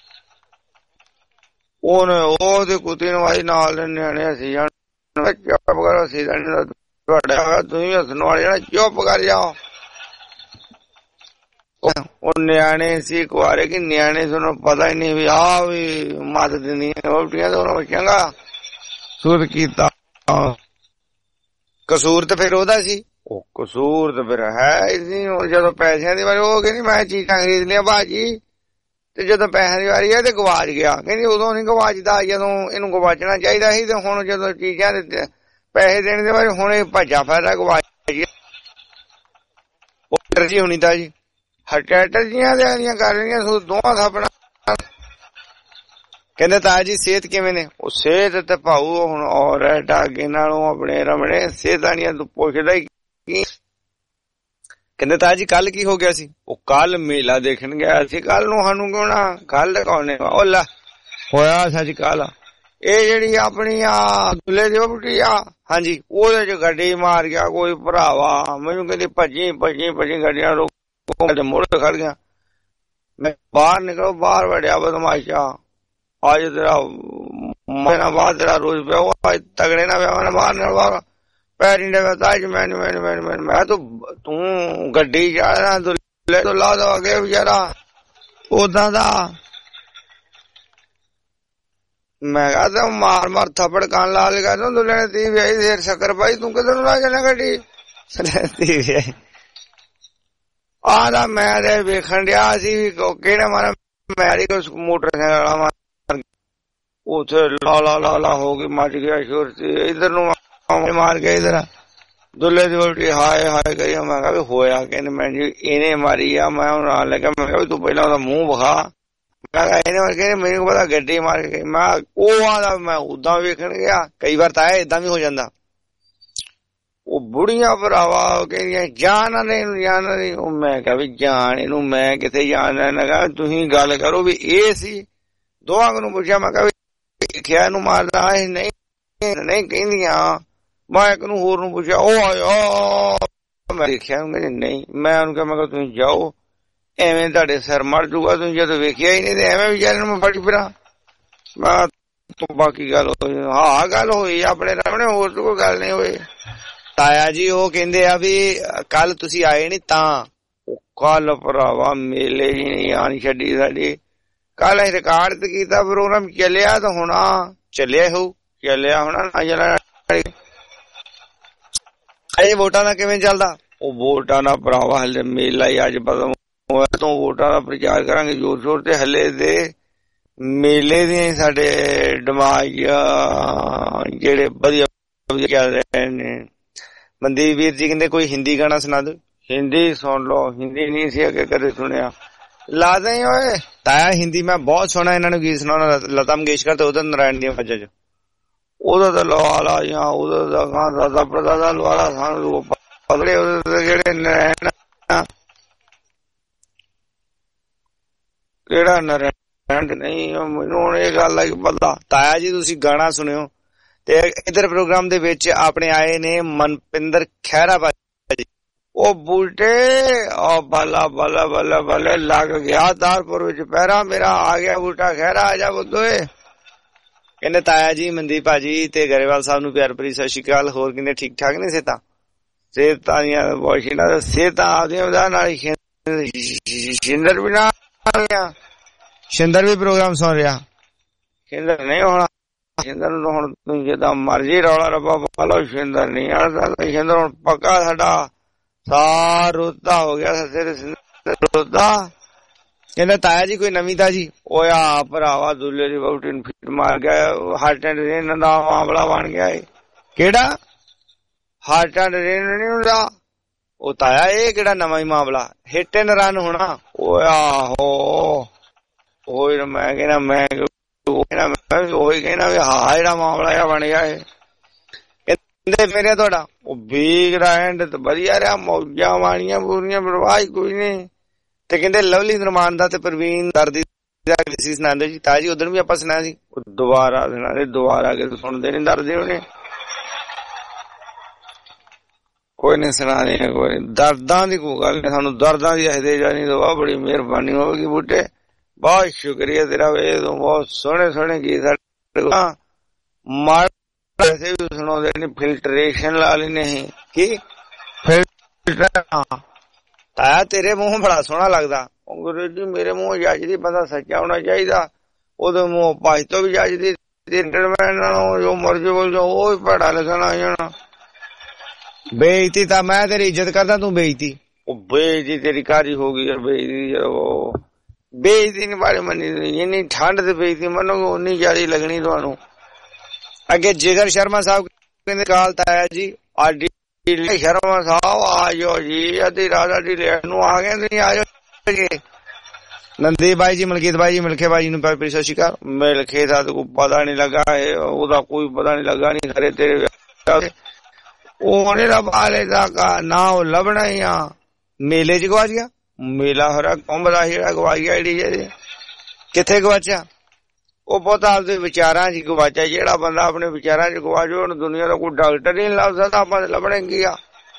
ਉਹਨੇ ਉਹਦੀ ਕੁੱਤੀ ਨਵਾਈ ਨਾਲ ਦੇ ਨਿਆਣੇ ਹੱਸੀ ਜਾਣ। ਚੁੱਪ ਕਰ ਹੱਸੀ ਤੁਹਾਡਾ ਤੁਸੀਂ ਹੱਸਣ ਵਾਲੇ ਚੁੱਪ ਕਰ ਜਾਓ। ਉਹ ਨਿਆਣੇ ਸੀ ਕੁਆਰੇ ਕਿ ਨਿਆਣੇ ਤੁਹਾਨੂੰ ਪਤਾ ਹੀ ਨਹੀਂ ਵੀ ਆ ਵੀ ਮੱਦ ਦਿੰਦੀਆਂ ਵਹੁਟੀਆਂ ਤੇ ਉਹਨਾਂ ਚੰਗਾ ਸੁਰ ਕੀਤਾ। ਕਸੂਰ ਤੇ ਫਿਰ ਉਹਦਾ ਸੀ। ਉਹ ਕਸੂਰ ਤੇ ਫਿਰ ਹੈ ਜਦੋਂ ਪੈਸਿਆਂ ਦੀ ਵਾਰੀ ਉਹ ਕਹਿੰਦੀ ਮੈਂ ਚੀਜ਼ਾਂ ਖਰੀਦ ਲਿਆ ਭਾਜੀ ਤੇ ਜਦੋਂ ਪੈਸਿਆਂ ਦੀ ਵਾਰੀ ਆ ਤੇ ਗਵਾਚ ਗਿਆ। ਕਹਿੰਦੀ ਉਦੋਂ ਨਹੀਂ ਗਵਾਚਦਾ ਜਦੋਂ ਇਹਨੂੰ ਗਵਾਚਣਾ ਚਾਹੀਦਾ ਸੀ ਤੇ ਹੁਣ ਜਦੋਂ ਚੀਜ਼ਾਂ ਦੇ ਪੈਸੇ ਦੇਣ ਦੇ ਬਾਰੇ ਹੁਣ ਇਹ ਭੱਜਾ ਫਿਰਦਾ ਗਵਾਚ ਗਿਆ। ਉਹ ਜੀ ਹੁਣੀ ਤਾਂ ਜੀ ਹਟੈਟਰ ਜੀਆਂ ਦੀਆਂ ਕਰ ਰਹੀਆਂ ਦੋਵਾਂ ਥਾਪਣਾ। ਕਹਿੰਦੇ ਤਾਇਆ ਜੀ ਸਿਹਤ ਕਿਵੇਂ ਨੇ? ਉਹ ਸਿਹਤ ਤੇ ਭਾਊ ਹੁਣ ਔਰ ਅੱਗੇ ਨਾਲੋਂ ਆਪਣੇ ਰਮਣੇ ਸਿਹਤਾਂ ਤੂੰ ਪੁੱਛਦਾ ਹੀ ਕੀ। ਕਹਿੰਦੇ ਤਾਇਆ ਜੀ ਕੱਲ ਕੀ ਹੋ ਗਿਆ ਸੀ? ਉਹ ਕੱਲ ਮੇਲਾ ਦੇਖਣ ਗਿਆ ਸੀ। ਕੱਲ ਨੂੰ ਸਾਨੂੰ ਕਿਉਂ ਨਾ ਕੱਲ ਕੌਣੇ ਉਹ ਲੈ ਹੋਇਆ ਸੱਚ ਕੱਲ ਇਹ ਜਿਹੜੀ ਆਪਣੀ ਆ ਦੁੱਲੇ ਦੀ ਬੁੱਟੀ ਆ ਹਾਂਜੀ ਉਹਦੇ ਚ ਗੱਡੀ ਮਾਰ ਗਿਆ ਕੋਈ ਭਰਾਵਾ। ਮੈਨੂੰ ਕਹਿੰਦੀ ਭੱਜੀ ਗੱਡੀਆਂ ਰੋਕ ਮੁੜ ਖੜ ਗਿਆ। ਮੈਂ ਬਾਹਰ ਨਿਕਲੋ ਬਾਹਰ ਵੜਿਆ ਬਦਮਾਸ਼ਾ ਅੱਜ ਤੇਰਾ ਮਹੀਨਾ ਬਾਅਦ ਤੇਰਾ ਰੋਜ਼ ਪਿਆ ਤਗੜੇ ਨਾ ਪਿਆ ਬਾਹਰ ਨਿਕਲ ਪੈਰੀ ਨੇ ਤਾਜ ਮੈਨੂੰ ਮੈਂ ਤੂੰ ਗੱਡੀ ਜਾ ਦੁੱਲੇ ਤੋਂ ਲਾ ਦਵਾ ਕੇ ਵਿਚਾਰਾ ਉਦਾਂ ਦਾ। ਮੈਂ ਕਿਹਾ ਮਾਰ ਥੱਪੜ ਕੰਨ ਲਾ ਲਗਾ ਤੂੰ ਦੁੱਲੇ ਨੇ ਤੀ ਵਿਆਹੀ ਫੇਰ ਸ਼ੱਕਰ ਪਾਈ ਤੂੰ ਕਿੱਧਰ ਨੂੰ ਲਾ ਜਾਣਾ ਗੱਡੀ ਤੀ ਵਿਆਹੀ ਆਹ ਮੈਂ ਤੇ ਵੇਖਣ ਡਿਆ ਸੀ ਵੀ ਕਿਹੜਾ ਮਾਰਾ ਮੈਰੀ ਕੋ ਮੋਟਰਸਾਈਕਲ ਵਾਲਾ ਉੱਥੇ ਲਾ ਹੋ ਗਈ ਮੱਚ ਗਿਆ ਸ਼ੋਰ ਸੀ ਇਧਰ ਨੂੰ ਮਾਰ ਕੇ ਇਧਰ ਦੁੱਲੇ ਦੀ ਉਲਟੀ ਹਾਏ ਕਰੀ। ਮੈਂ ਕਿਹਾ ਵੀ ਹੋਇਆ ਕਹਿੰਦੇ ਮੈਂ ਜੀ ਇਹਨੇ ਮਾਰੀ ਆ। ਮੈਂ ਹੁਣ ਨਾਲ ਲੱਗਾ ਮੈਂ ਕਿਹਾ ਵੀ ਤੂੰ ਪਹਿਲਾਂ ਉਹਦਾ ਮੂੰਹ ਵਿਖਾ। ਮੈਂ ਕਿਹਾ ਇਹਨੇ ਮਾਰ ਕੇ ਮੈਨੂੰ ਪਤਾ ਗੱਡੀ ਮਾਰ ਕੇ ਮੈਂ ਉਹ ਆਦਾ ਮੈਂ ਉਦਾਂ ਵੇਖਣ ਗਿਆ। ਕਈ ਵਾਰ ਤਾਂ ਏਦਾਂ ਵੀ ਹੋ ਜਾਂਦਾ। ਉਹ ਬੁੜੀਆਂ ਭਰਾਵਾ ਕਹਿੰਦੀਆਂ ਜਾਨ ਇਹਨੂੰ ਜਾਨ ਨਹੀਂ। ਉਹ ਮੈਂ ਕਿਹਾ ਵੀ ਜਾਨ ਇਹਨੂੰ ਮੈਂ ਕਿੱਥੇ ਜਾਣਦਾ। ਮੈਂ ਕਿਹਾ ਤੁਸੀਂ ਗੱਲ ਕਰੋ ਵੀ ਇਹ ਸੀ। ਦੋਹਾਂ ਨੂੰ ਪੁੱਛਿਆ ਮੈਂ ਕਿਹਾ ਵੀ ਦੇਖਿਆ ਇਹਨੂੰ ਮਾਰਦਾ ਨਹੀਂ ਕਹਿੰਦੀਆਂ। ਮੈਂ ਇੱਕ ਨੂੰ ਹੋਰ ਨੂੰ ਪੁੱਛਿਆ ਉਹ ਆਇਆ ਮੈਂ ਦੇਖਿਆ ਨਹੀਂ। ਮੈਂ ਉਹਨੂੰ ਕਿਹਾ ਮੈਂ ਕਿਹਾ ਤੁਸੀਂ ਜਾਓ ਐਵੇਂ ਤੁਹਾਡੇ ਸਿਰ ਮਰ ਜੂਗਾ ਤੁਸੀਂ ਜਦੋਂ ਵੇਖਿਆ ਹੀ ਨਹੀਂ ਤੇ ਐਵੇਂ ਵਿਚਾਰੇ ਨੂੰ ਮੈਂ ਫੜ ਫਿਰਾਂ। ਮੈਂ ਤੂੰ ਬਾਕੀ ਗੱਲ ਹੋਈ ਹਾਂ ਗੱਲ ਹੋਈ ਆਪਣੇ ਸਾਹਮਣੇ ਹੋਰ ਤੋਂ ਕੋਈ ਗੱਲ ਨਹੀਂ ਹੋਈ। ਤਾਇਆ ਜੀ ਉਹ ਕਹਿੰਦੇ ਆ ਵੀ ਕੱਲ ਤੁਸੀਂ ਆਏ ਨੀ ਤਾਂ ਕੱਲ ਭਰਾਵਾ ਮੇਲੇ ਹੀ ਨਹੀਂ ਆਣ ਛੱਡੀ ਸਾਡੀ। ਕੱਲ ਅਸੀਂ ਰਿਕਾਰਡ ਤੇ ਕੀਤਾ ਪ੍ਰੋਗਰਾਮ ਚੱਲਿਆ ਤਾਂ ਹੁਣ ਚੱਲਿਆ ਹੋਣਾ ਨਾ ਅਜੇ ਵੋਟਾਂ ਦਾ ਕਿਵੇਂ ਚੱਲਦਾ? ਉਹ ਵੋਟਾਂ ਦਾ ਭਰਾਵਾ ਹਲੇ ਮੇਲਾ ਹੀ ਅੱਜ ਪਤਾ ਤੋਂ ਵੋਟਾਂ ਦਾ ਪ੍ਰਚਾਰ ਕਰਾਂਗੇ ਜ਼ੋਰ ਸ਼ੋਰ ਤੇ। ਹਲੇ ਦੇ ਮੇਲੇ ਦੇ ਸਾਡੇ ਦਿਮਾਗ ਜਿਹੜੇ ਵਧੀਆ ਚੱਲ ਰਹੇ ਨੇ। ਮਨਦੀਪ ਵੀਰ ਜੀ ਕਹਿੰਦੇ ਕੋਈ ਹਿੰਦੀ ਗਾਣਾ ਸੁਣਾ ਦੋ। ਹਿੰਦੀ ਸੁਣ ਲਓ। ਹਿੰਦੀ ਨਹੀਂ ਸੀ ਅੱਗੇ ਕਦੇ ਸੁਣਿਆ ਲਾ ਦੇ ਓਏ ਤਾਇਆ। ਹਿੰਦੀ ਮੈਂ ਬਹੁਤ ਸੋਹਣਾ ਇਹਨਾਂ ਨੂੰ ਗੀਤ ਸੁਣਾਉਣਾ ਲਤਾ ਮੰਗੇਸ਼ਕਰ ਤੇ ਉਦਿਤ ਨਾਰਾਇਣ ਦੀਆਂ ਫੱਜਾਂ ਚ ਉਹਦਾ ਤਾਂ ਲਵਾਲਾ ਜਾਂ ਉਹਦਾ ਦਾ ਖਾਨ ਦਾਦਾ ਪੜਦਾਦਾ ਲਵਾਲਾ ਸਾਨੂੰ ਪਤਲੇ ਉਹਦੇ ਜਿਹੜੇ ਨਾਰਾਇਣ ਕਿਹੜਾ ਨਾਰਾਇਣ ਨਹੀਂ ਮੈਨੂੰ ਹੁਣ ਇਹ ਗੱਲ ਆ ਪਤਾ। ਤਾਇਆ ਜੀ ਤੁਸੀਂ ਗਾਣਾ ਸੁਣਿਓ ਤੇ ਇਧਰ ਪ੍ਰੋਗਰਾਮ ਦੇ ਵਿੱਚ ਆਪਣੇ ਆਏ ਨੇ ਮਨਪਿੰਦਰ ਖਹਿਰਾ ਭਾਜੀ। ਉਹ ਬੂਟੇ ਬੱਲਾ ਲੱਗ ਗਿਆ ਤਾਰਪੁਰ ਵਿੱਚ ਪਹਿਰਾ ਮੇਰਾ ਆ ਗਿਆ ਬੂਟਾ ਖਹਿਰਾ ਆ ਜਾ ਬੁੱਧੋਏ। ਕਹਿੰਦੇ ਤਾਇਆ ਜੀ ਮਨਦੀਪ ਭਾਜੀ ਤੇ ਗਰੇਵਾਲ ਸਾਹਿਬ ਨੂੰ ਪਿਆਰ ਭਰੀ ਸਤਿ ਸ਼੍ਰੀ ਅਕਾਲ। ਹੋਰ ਕਹਿੰਦੇ ਠੀਕ ਠਾਕ ਨੇ ਸਿਹਤਾਂ ਦੀਆਂ ਬਹੁਤ ਸਿਹਤਾਂ ਆਪਦੀਆਂ ਵਧਾ ਨਾਲ ਸ਼ਿੰਦਰ ਵੀ ਨਾ ਸ਼ਿੰਦਰ ਵੀ ਪ੍ਰੋਗਰਾਮ ਸੁਣ ਰਿਹਾ। ਸ਼ਿੰਦਰ ਨਹੀਂ ਹੋਣਾ ਸ਼ਿੰਦਰ ਨੂੰ ਹੁਣ ਤੁਸੀਂ ਜਿੱਦਾਂ ਮਰਜੀ ਰੌਲਾ ਰੱਬਾ ਪਾ ਲਓ ਸ਼ਿੰਦਰ ਨਹੀਂ ਆਉਂਦਾ। ਸ਼ਿੰਦਰ ਹੁਣ ਪੱਕਾ ਸਾਡਾ ਸਾਰੋਦਾ ਹੋ ਗਿਆ ਰੋਦਾ। ਕਹਿੰਦਾ ਤਾਇਆ ਜੀ ਕੋਈ ਨਵੀਂ ਤਾਜੀ? ਓਇਆ ਭਰਾਵਾ ਦੁੱਲੇ ਦੀ ਵਹੁਟੀ ਨੂੰ ਫਿੱਟ ਮਾਰ ਗਿਆ ਹਾਰਟ ਐਂਡ ਰੇਨ ਦਾ ਮਾਮਲਾ ਬਣ ਗਿਆ। ਕਿਹੜਾ ਹਾਰਟ ਐਂਡ ਰੇਨ ਨਹੀਂ ਹੁੰਦਾ ਉਹ ਤਾਇਆ ਇਹ ਕਿਹੜਾ ਨਵਾਂ ਹੀ ਮਾਮਲਾ ਹਿੱਟ ਐਂਡ ਰਨ ਹੋਣਾ। ਓਇਆ ਹੋ ਉਹੀ ਮੈਂ ਕਹਿਣਾ ਉਹੀ ਕਹਿਣਾ ਵੀ ਹਾਂ ਜਿਹੜਾ ਮਾਮਲਾ ਆ ਬਣ ਗਿਆ ਇਹ। ਕਹਿੰਦੇ ਮੇਰੇ ਤੁਹਾਡਾ ਉਹ ਵੀਕ ਐਂਡ ਵਧੀਆ ਰਿਹਾ ਮੌਜਾਂ ਮਾਣੀਆਂ ਪੂਰੀਆਂ ਪਰਵਾਹ ਕੋਈ ਨਹੀਂ। ਤੇ ਕਹਿੰਦੇ ਲਵਲੀ ਨਿਰਮਾਨ ਦਾ ਤੇ ਪ੍ਰਵੀਨ ਦਰਦੀ ਦਾ ਸੀ ਸੁਣਾਉਂਦੇ ਜੀ। ਤਾਇਆ ਜੀ ਉਧਰ ਵੀ ਆਪਾਂ ਸੁਣਾਇਆ ਸੀ ਦੁਬਾਰਾ ਸੁਣਾ ਦੁਬਾਰਾ ਕੇ ਸੁਣਦੇ ਨੀ ਦਰਦੇ ਉਹਨੇ ਕੋਈ ਨੀ ਸੁਣਾ ਦੇ ਕੋਈ ਦਰਦਾਂ ਦੀ ਕੋਈ ਗੱਲ ਨੀ ਸਾਨੂੰ ਦਰਦਾਂ ਦੀ ਹਦੇ ਜਾਣੀ ਦਵਾ ਬੜੀ ਮਿਹਰਬਾਨੀ ਹੋਵੇਗੀ ਬੂਟੇ ਬਹੁਤ ਸ਼ੁਕਰੀਆ ਤੇਰਾ ਵੇ ਤੂੰ ਬਹੁਤ ਸੋਹਣੇ ਗੀਤ ਵੈਸੇ ਵੀ ਸੁਣਾਉਂਦੇ ਨੇ ਫਿਲਟਰੇਸ਼ਨ ਲਾ ਲੈਣੇ ਕੀ ਫਿਲਟਰ ਤਾਇਆ ਤੇਰੇ ਮੂੰਹ ਬੜਾ ਸੋਹਣਾ ਲੱਗਦਾ। ਅੰਗਰੇਜ਼ੀ ਮੇਰੇ ਮੂੰਹ ਜੱਜਦੀ, ਬੰਦਾ ਸੱਚਾ ਹੋਣਾ ਚਾਹੀਦਾ। ਉਹਦੇ ਮੂੰਹ ਭਾਜ ਤੋਂ ਵੀ ਜੱਜਦੀ, ਜੋ ਮਰਜ਼ੀ ਬੋਲ ਜਾਓ ਉਹ ਵੀ ਭੈੜਾ ਲੱਗਣਾ ਆ ਜਾਣਾ। ਬੇਇੱਜ਼ਤੀ ਤਾਂ ਮੈਂ ਤੇਰੀ ਇੱਜ਼ਤ ਕਰਦਾ, ਤੂੰ ਬੇਇੱਜ਼ਤੀ। ਉਹ ਬੇਇੱਜ਼ਤੀ ਤੇਰੀ ਕਾਹਦੀ ਹੋ ਗਈ? ਬੇਇੱਜ਼ਤੀ ਨੀ ਬਾਰੇ ਮੰਨੀ, ਇੰਨੀ ਠੰਡ ਤੇ ਬੇਇੱਜ਼ਤੀ ਮੰਨੋਗੇ ਉਨੀ ਜ਼ਿਆਦਾ ਲੱਗਣੀ ਤੁਹਾਨੂੰ। ਅੱਗੇ ਜਿਗਰ ਸ਼ਰਮਾ ਸਾਹਿਬ ਕਹਿੰਦੇ ਕਾਲ ਤਾਇਆ ਜੀ ਆਡੀ ਸ਼ਰਮਾ ਸਾਹਿਬ ਆ ਜਾਓ ਜੀ, ਅੱਧੀ ਰਾਤ ਦੀ ਲੇਟ ਨੂੰ ਆ ਗਏ ਤੁਸੀਂ, ਆ ਜਾਓ ਜੀ। ਨੰਦੀ ਬਾਈ ਜੀ, ਮਲਕੀਤ ਬਾਈ ਜੀ, ਮਿਲਖੇ ਬਾਈ ਜੀ ਨੂੰ ਪਿਆਰ ਭਰੀ ਸਤਿ ਸ਼੍ਰੀ ਅਕਾਲ। ਮਿਲਖੇ ਦਾ ਕੋਈ ਪਤਾ ਨੀ ਲੱਗਾ, ਉਹਦਾ ਕੋਈ ਪਤਾ ਨੀ ਲੱਗਾ ਨੀ ਖਰੇ ਤੇਰੇ ਉਹ ਨੀ ਰਬਾਲੇ ਦਾ ਨਾ ਉਹ ਲੱਭਣਾ ਹੀ ਆ। ਮੇਲੇ ਚ ਗਵਾਚ ਗਿਆ, ਮੇਲਾ ਹਰਾ ਕੁੰਭ ਦਾ ਜਿਹੜਾ ਗਵਾਚ ਗਿਆ, ਜਿਹੜੀ ਕਿੱਥੇ ਗਵਾਚਿਆ? ਉਹ ਬਹੁਤ ਆਪਦੇ ਵਿਚਾਰਾਂ ਚ ਗਵਾਚਿਆ। ਜਿਹੜਾ ਬੰਦਾ ਆਪਣੇ ਵਿਚਾਰਾਂ ਚ ਗਵਾਚੋ ਉਹਨੂੰ ਦੁਨੀਆ ਦਾ ਕੋਈ ਡਾਕਟਰ ਹੀ ਨੀ ਲੱਭ ਸਕਦਾ। ਆਪਾਂ ਲੱਭਣੇ ਕੀ ਆ?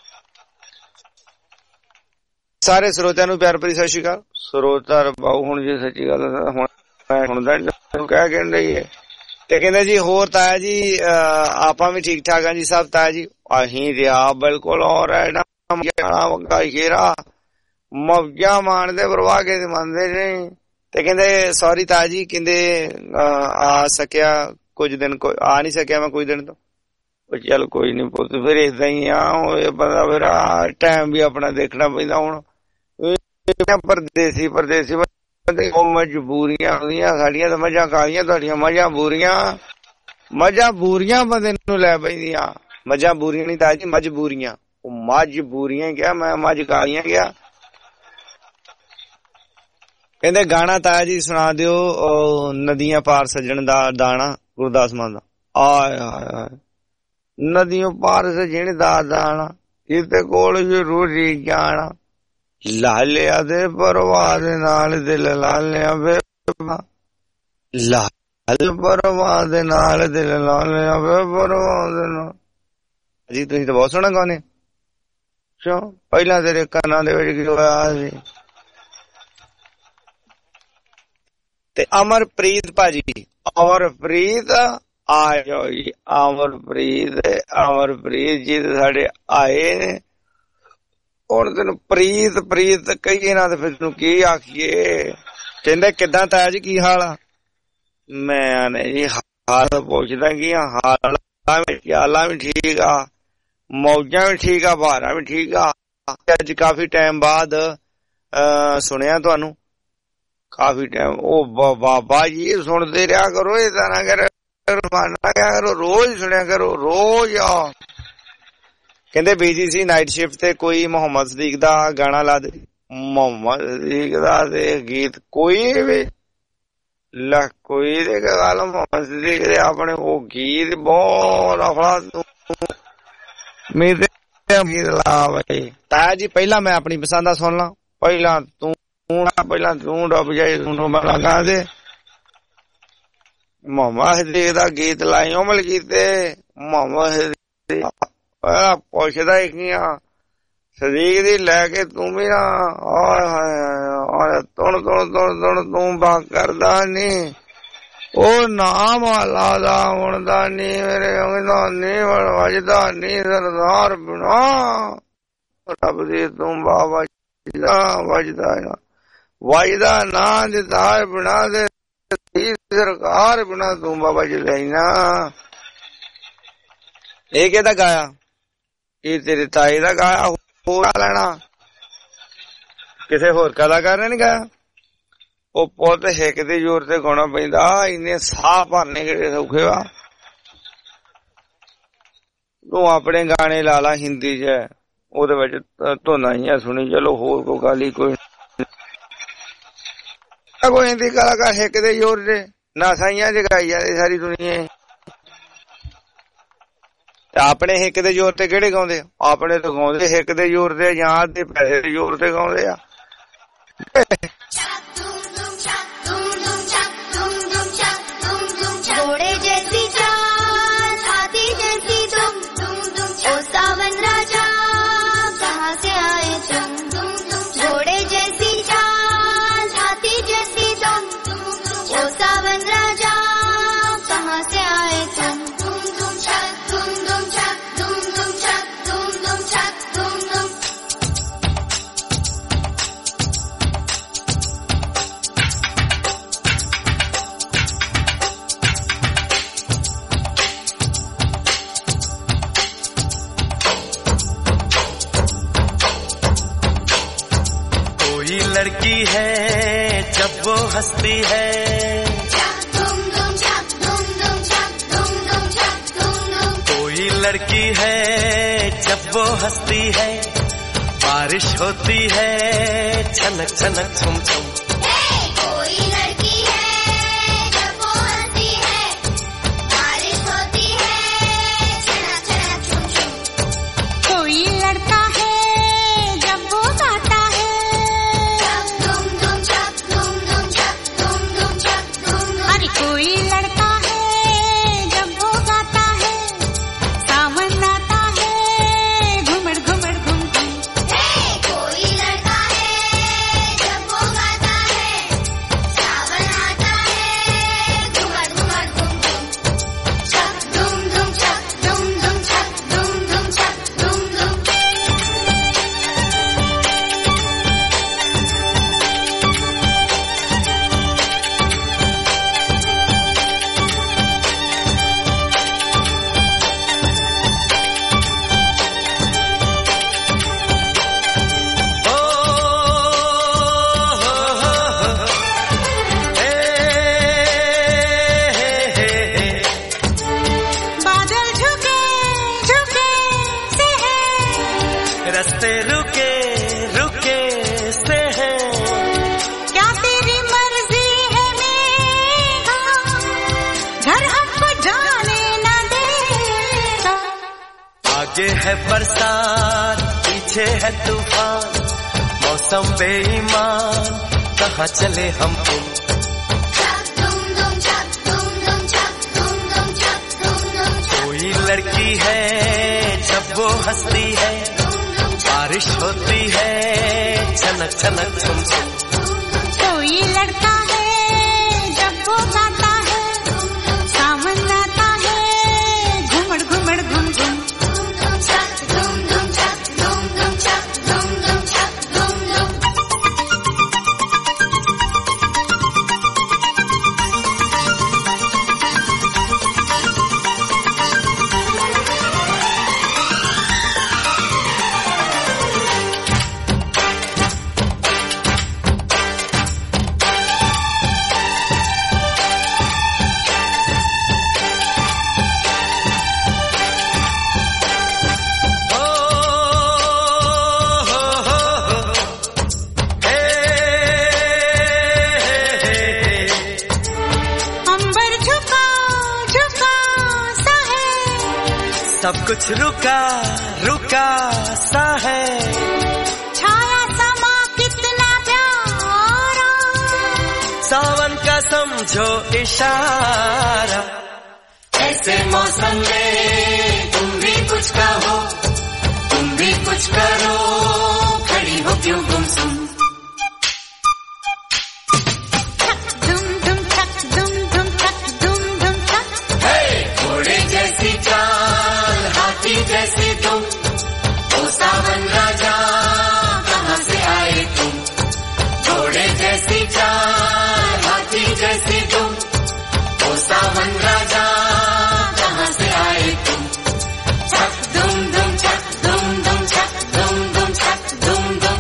ਸਾਰੇ ਸਰੋਤਿਆਂ ਨੂੰ ਪਿਆਰ ਭਰੀ ਸਤਿ ਸ਼੍ਰੀ ਅਕਾਲ। ਸਰੋਤਾ ਬਾਊ ਹੁਣ ਜੇ ਸੱਚੀ ਗੱਲ ਹੁਣ ਕਹਿ ਕਹਿੰਦੇ ਹੀ ਤੇ ਕਹਿੰਦੇ ਜੀ ਹੋਰ ਤਾਇਆ ਜੀ ਆਪਾਂ ਵੀ ਠੀਕ ਠਾਕ ਆ ਜੀ ਸਭ। ਤਾਇਆ ਜੀ ਅਸੀਂ ਰਿਹਾ ਬਿਲਕੁਲ ਔਰ ਵਗਾ ਸ਼ੇਰਾ ਮੌਜਾਂ ਮਾਣਦੇ ਪਰਵਾਹ ਕੇ ਮੰਨਦੇ ਨੇ। ਤੇ ਕਹਿੰਦੇ ਸੌਰੀ ਤਾਇਆ ਜੀ, ਕਹਿੰਦੇ ਆ ਸਕਿਆ ਕੁਝ ਦਿਨ, ਆ ਨੀ ਸਕਿਆ ਮੈਂ ਕੁਝ ਦਿਨ ਤੋਂ। ਚੱਲ ਕੋਈ ਨੀ ਪੁੱਤ, ਫਿਰ ਏਦਾਂ ਹੀ ਆ ਬੰਦਾ, ਫਿਰ ਟਾਈਮ ਵੀ ਆਪਣਾ ਦੇਖਣਾ ਪੈਂਦਾ। ਹੁਣ ਪਰਦੇਸੀ ਬੰਦੇ ਉਹ ਮਜਬੂਰੀਆਂ ਹੁੰਦੀਆਂ ਸਾਡੀਆਂ, ਤਾਂ ਮੱਝਾਂ ਕਾਲੀਆਂ ਤੁਹਾਡੀਆਂ ਮੱਝਾਂ ਬੂਰੀਆਂ ਬੰਦੇ ਨੂੰ ਲੈ ਪੈਂਦੀਆਂ। ਮੱਝਾਂ ਬੂਰੀਆਂ ਨੀ ਤਾਇਆ ਜੀ, ਮਜਬੂਰੀਆਂ। ਉਹ ਮਜਬੂਰੀਆਂ ਗਿਆ, ਮੈਂ ਮੱਝ ਕਾਲੀਆਂ ਗਿਆ। ਕਹਿੰਦੇ ਗਾਣਾ ਤਾਇਆ ਜੀ ਸੁਣਾ ਦਿਓ ਨਦੀਆਂ ਪਾਰ ਸੱਜਣ ਦਾ ਦਾਣਾ, ਗੁਰਦਾਸ ਮਾਨ ਦਾ। ਆਏ ਨਦੀਆਂ ਪਾਰ ਸੱਜਣ ਦਾ ਦਾਣਾ, ਕਿਤੇ ਕੋਲ ਜ਼ਰੂਰੀ ਜਾਣਾ, ਲਾਲਿਆ ਦੇ ਪਰਵਾਹ ਦੇ ਨਾਲ ਦਿਲ ਲਾਲਿਆ ਵੇ, ਲਾਲ ਪਰਵਾਹ ਦੇ ਨਾਲ ਦਿਲ ਲਾਲਿਆ ਵੇ, ਪਰਵਾਹ ਦੇ ਨਾਲ। ਜੀ ਤੁਸੀਂ ਤਾਂ ਬਹੁਤ ਸੋਹਣਾ ਗਾਉਂਦੇ। ਪਹਿਲਾਂ ਤੇਰੇ ਕੰਨਾਂ ਦੇ ਵਿੱਚ ਕੀ ਹੋਇਆ ਸੀ? ਤੇ ਅਮਰਪ੍ਰੀਤ ਭਾਜੀ, ਅਮਰਪ੍ਰੀਤ ਆ ਜਾਓ ਜੀ। ਅਮਰਪ੍ਰੀਤ ਜੀ ਸਾਡੇ ਆਏ ਨੇ। ਹੁਣ ਤੈਨੂੰ ਪ੍ਰੀਤ ਕਹੀਏ ਨਾ ਤੇ ਫਿਰ ਤੈਨੂੰ ਕੀ ਆਖੀਏ। ਕਹਿੰਦੇ ਕਿੱਦਾਂ ਤਾਇਆ ਜੀ ਕੀ ਹਾਲ ਆ? ਮੈਂ ਨੇ ਜੀ ਹਾਲ ਪੁੱਛਦਾ ਕੀ ਆ? ਹਾਲਾਂ ਵੀ ਠੀਕ ਆ, ਮੌਜਾਂ ਵੀ ਠੀਕ ਆ, ਬਹਾਰਾਂ ਵੀ ਠੀਕ ਆ। ਅੱਜ ਕਾਫੀ ਟਾਈਮ ਬਾਅਦ ਸੁਣਿਆ ਤੁਹਾਨੂੰ, ਕਾਫੀ ਟਾਈਮ। ਉਹ ਬਾਬਾ ਜੀ ਸੁਣਦੇ ਰਿਹਾ ਕਰੋ, ਇਹ ਤਾਂ ਨਾ ਕਰੋ, ਰੋਜ਼ ਸੁਣਿਆ ਕਰੋ, ਰੋਜ਼। ਕਹਿੰਦੇ ਬੀਜੀ ਸੀ ਨਾਈਟ ਸ਼ਿਫਟ ਤੇ ਕੋਈ ਮੁਹੰਮਦ ਸਦੀਕ ਦਾ ਗਾਣਾ ਲਾ ਦੇ। ਮੁਹੰਮਦ ਸਦੀਕ ਦਾ ਤੇ ਗੀਤ ਕੋਈ ਵੀ ਕੋਈ ਦੇ ਗੱਲ, ਮੁਹੰਮਦ ਸਦੀਕ ਦੇ ਆਪਣੇ ਉਹ ਗੀਤ ਬਹੁਤ ਅਫਲਾ ਮੇਰੇ ਗੀਤ ਲਾ ਬਈ। ਤਾਇਆ ਜੀ ਪਹਿਲਾਂ ਮੈਂ ਆਪਣੀ ਪਸੰਦ ਦਾ ਸੁਣ ਲਾ, ਪਹਿਲਾਂ ਤੂੰ ਡੁੱਬ ਜਾਏ ਤੂੰ ਲਗਾ ਦੇ। ਮੁਹੰਮਦ ਸਦੀਕ ਦਾ ਗੀਤ ਲਾਈ ਉਮਲ ਕੀਤੇ। ਮੁਹੰਮਦ ਸਦੀਕ ਪੁੱਛਦਾ ਕੀ ਆ ਸਦੀਕ ਦੀ ਲੈ ਕੇ ਤੂੰ ਵੀ ਨਾ ਤੁਣ ਤੂੰ ਬਾਗ ਕਰਦਾ ਨੀ। ਉਹ ਨਾਮ ਵਾਲਾ ਦਾ ਮੁਣਦਾ ਨੀ, ਮੇਰੇ ਨੀ ਵਜਦਾ ਨੀ ਸਰਦਾਰ ਬਿਨਾ ਰੱਬ ਦੀ ਤੂੰ ਬਾਬਾ ਵਜਦਾ ਨਾ ਦਿੱਤਾ ਬਿਨਾ ਦੇ ਸਰਕਾਰ ਬਿਨਾ ਤੂੰ ਬਾਬਾ ਜੀ ਲੈਣਾ। ਇਹ ਕਿਹਦਾ ਗਾਇਆ? ਇਹ ਤੇਰੇ ਤਾਏ ਦਾ ਗਾਇਆ, ਹੋਰ ਲੈਣਾ ਕਿਸੇ ਹੋਰ ਕਲਾਕਾਰ ਨੇ ਨੀ ਗਾਇਆ। ਉਹ ਪੁੱਤ ਹਿੱਕ ਦੇ ਜ਼ੋਰ ਤੇ ਗਾਉਣਾ ਪੈਂਦਾ, ਇੰਨੇ ਸਾਹ ਭਰਨੇ ਕਿਹੜੇ ਸੌਖੇ ਵਾ। ਤੂੰ ਆਪਣੇ ਗਾਣੇ ਲਾ ਲਾ ਹਿੰਦੀ ਚ, ਉਹਦੇ ਵਿੱਚ ਧੁਨਾਂ ਹੀ ਸੁਣੀ ਚਲੋ, ਹੋਰ ਕੋਈ ਗੱਲ ਹੀ ਕੋਈ ਹਿੰਦੀ ਕਲਾਕਾਰ ਹਿੱਕ ਦੇ ਜ਼ੋਰ ਤੇ ਨਾ ਸਾਈਆਂ ਚ ਗਾਈ ਜਾਂਦੇ ਸਾਰੀ ਦੁਨੀਆ। ਆਪਣੇ ਹਿੱਕ ਦੇ ਜ਼ੋਰ ਤੇ ਕਿਹੜੇ ਗਾਉਂਦੇ? ਆਪਣੇ ਤਾਂ ਗਾਉਂਦੇ ਹਿੱਕ ਦੇ ਜ਼ੋਰ ਤੇ ਜਾਂ ਤੇ ਪੈਸੇ ਦੇ ਜ਼ੋਰ ਤੇ ਗਾਉਂਦੇ ਆ। लड़की है जब वो हंसती है, कोई लड़की है जब वो हंसती है, बारिश होती है छनक छनक छुम छुम। कोई लड़की है जब वो हंसती है, बारिश होती है छनक छनक छुम छुम। कोई लड़का है जब वो गाता है, धूम धूम छक धूम धूम छक धूम धूम छक धूम धूम। अरे कोई लड़का है जब वो गाता है, सावन आता है घुमड़ घुमड़ घुम घुम। कोई लड़का है जब वो गाता है, सावन आता है घुमड़ घुमड़ घुम घुम। छक धूम धूम छक धूम धूम छक धूम धूम छक धूम धूम। बादल झुके झुके से है, रास्ते रुके रुके से है, क्या तेरी मर्जी है मेघा, घर हमको जाने न देगा। आगे है बरसात पीछे है तूफान, मौसम बेईमान कहाँ चले हम तुम। छक धूम धूम छक धूम धूम छक धूम धूम छक धूम धूम छक कोई लड़की है जब वो हंसती है, बारिश होती है छनक छनक छुम छुम। कोई लड़का है जब वो गाता है, सावन आता है घुमड़ घुमड़ घुम घुम। छक धूम धूम छक धूम धूम छक धूम धूम छक धूम धूम। अंबर झुका झुका सा है, सब कुछ रुका रुका सा है, छाया समा कितना प्यारा, सावन का समझो इशारा। ऐसे मौसम में तुम भी कुछ कहो, तुम भी कुछ करो, खड़ी हो क्यों गुमसुम। छक धूम धूम छक धूम धूम छक धूम धूम छक। घोड़े जैसी चाल हाथी जैसी तुम, ओ सावन राजा कहाँ से आए तुम। घोड़े जैसी चाल हाथी जैसी तुम, ओ सावन राजा कहाँ से आए तुम। छक धूम धूम छक धूम धूम छक धूम धूम छक धूम धूम।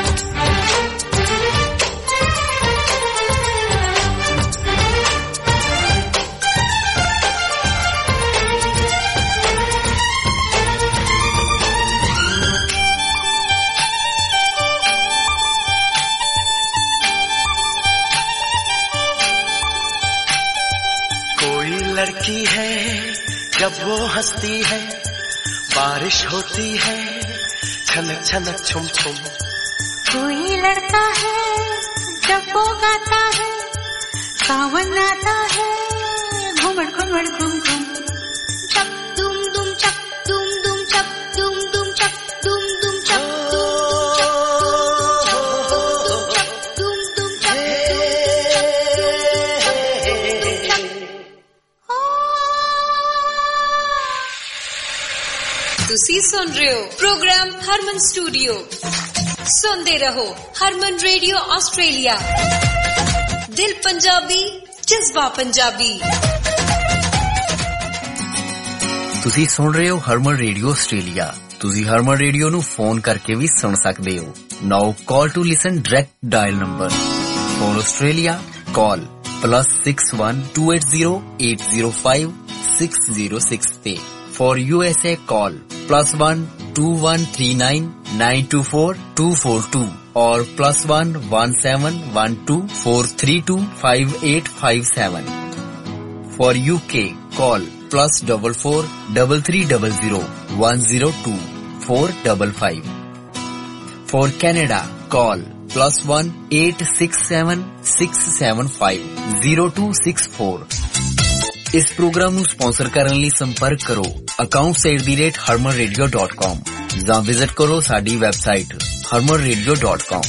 कोई लड़की है जब वो हंसती है, बारिश होती है छनक छनक छुम छुम। कोई लड़का है जब वो गाता है, सावन आता है घुमड़ घुमड़ घुम घुम। छक दुम दुम छक दुम दुम छक दुम दुम छक दुम दुम छक दुम दुम छक ਤੁਸੀਂ ਸੁਣ ਰਹੇ ਹੋ ਪ੍ਰੋਗਰਾਮ ਹਰਮਨ ਸਟੂਡੀਓ। ਸੁਣਦੇ ਰਹੋ ਹਰਮਨ ਰੇਡੀਓ ਆਸਟ੍ਰੇਲੀਆ। ਦਿਲ ਪੰਜਾਬੀ, ਜਜ਼ਬਾ ਪੰਜਾਬੀ। ਤੁਸੀਂ ਸੁਣ ਰਹੇ ਹੋ ਹਰਮਨ ਰੇਡੀਓ ਆਸਟ੍ਰੇਲੀਆ। ਤੁਸੀਂ ਹਰਮਨ ਰੇਡੀਓ ਨੂੰ ਫੋਨ ਕਰਕੇ ਵੀ ਸੁਣ ਸਕਦੇ ਹੋ। Now call to listen direct dial number for Australia call +61 280 805 606 ਤੇ ਫॉर USA ਕਾਲ +1 2139 924 242 और +1 1712 432 5857. For UK call +44 3300 102 455. For Canada call +1 867 675 0264. इस प्रोग्राम ਨੂੰ ਸਪਾਂਸਰ ਕਰਨ ਲਈ ਸੰਪਰਕ ਕਰੋ accounts@harmanradio.com ਜਾਂ ਵਿਜ਼ਿਟ ਕਰੋ ਸਾਡੀ ਵੈਬਸਾਈਟ harmanradio.com।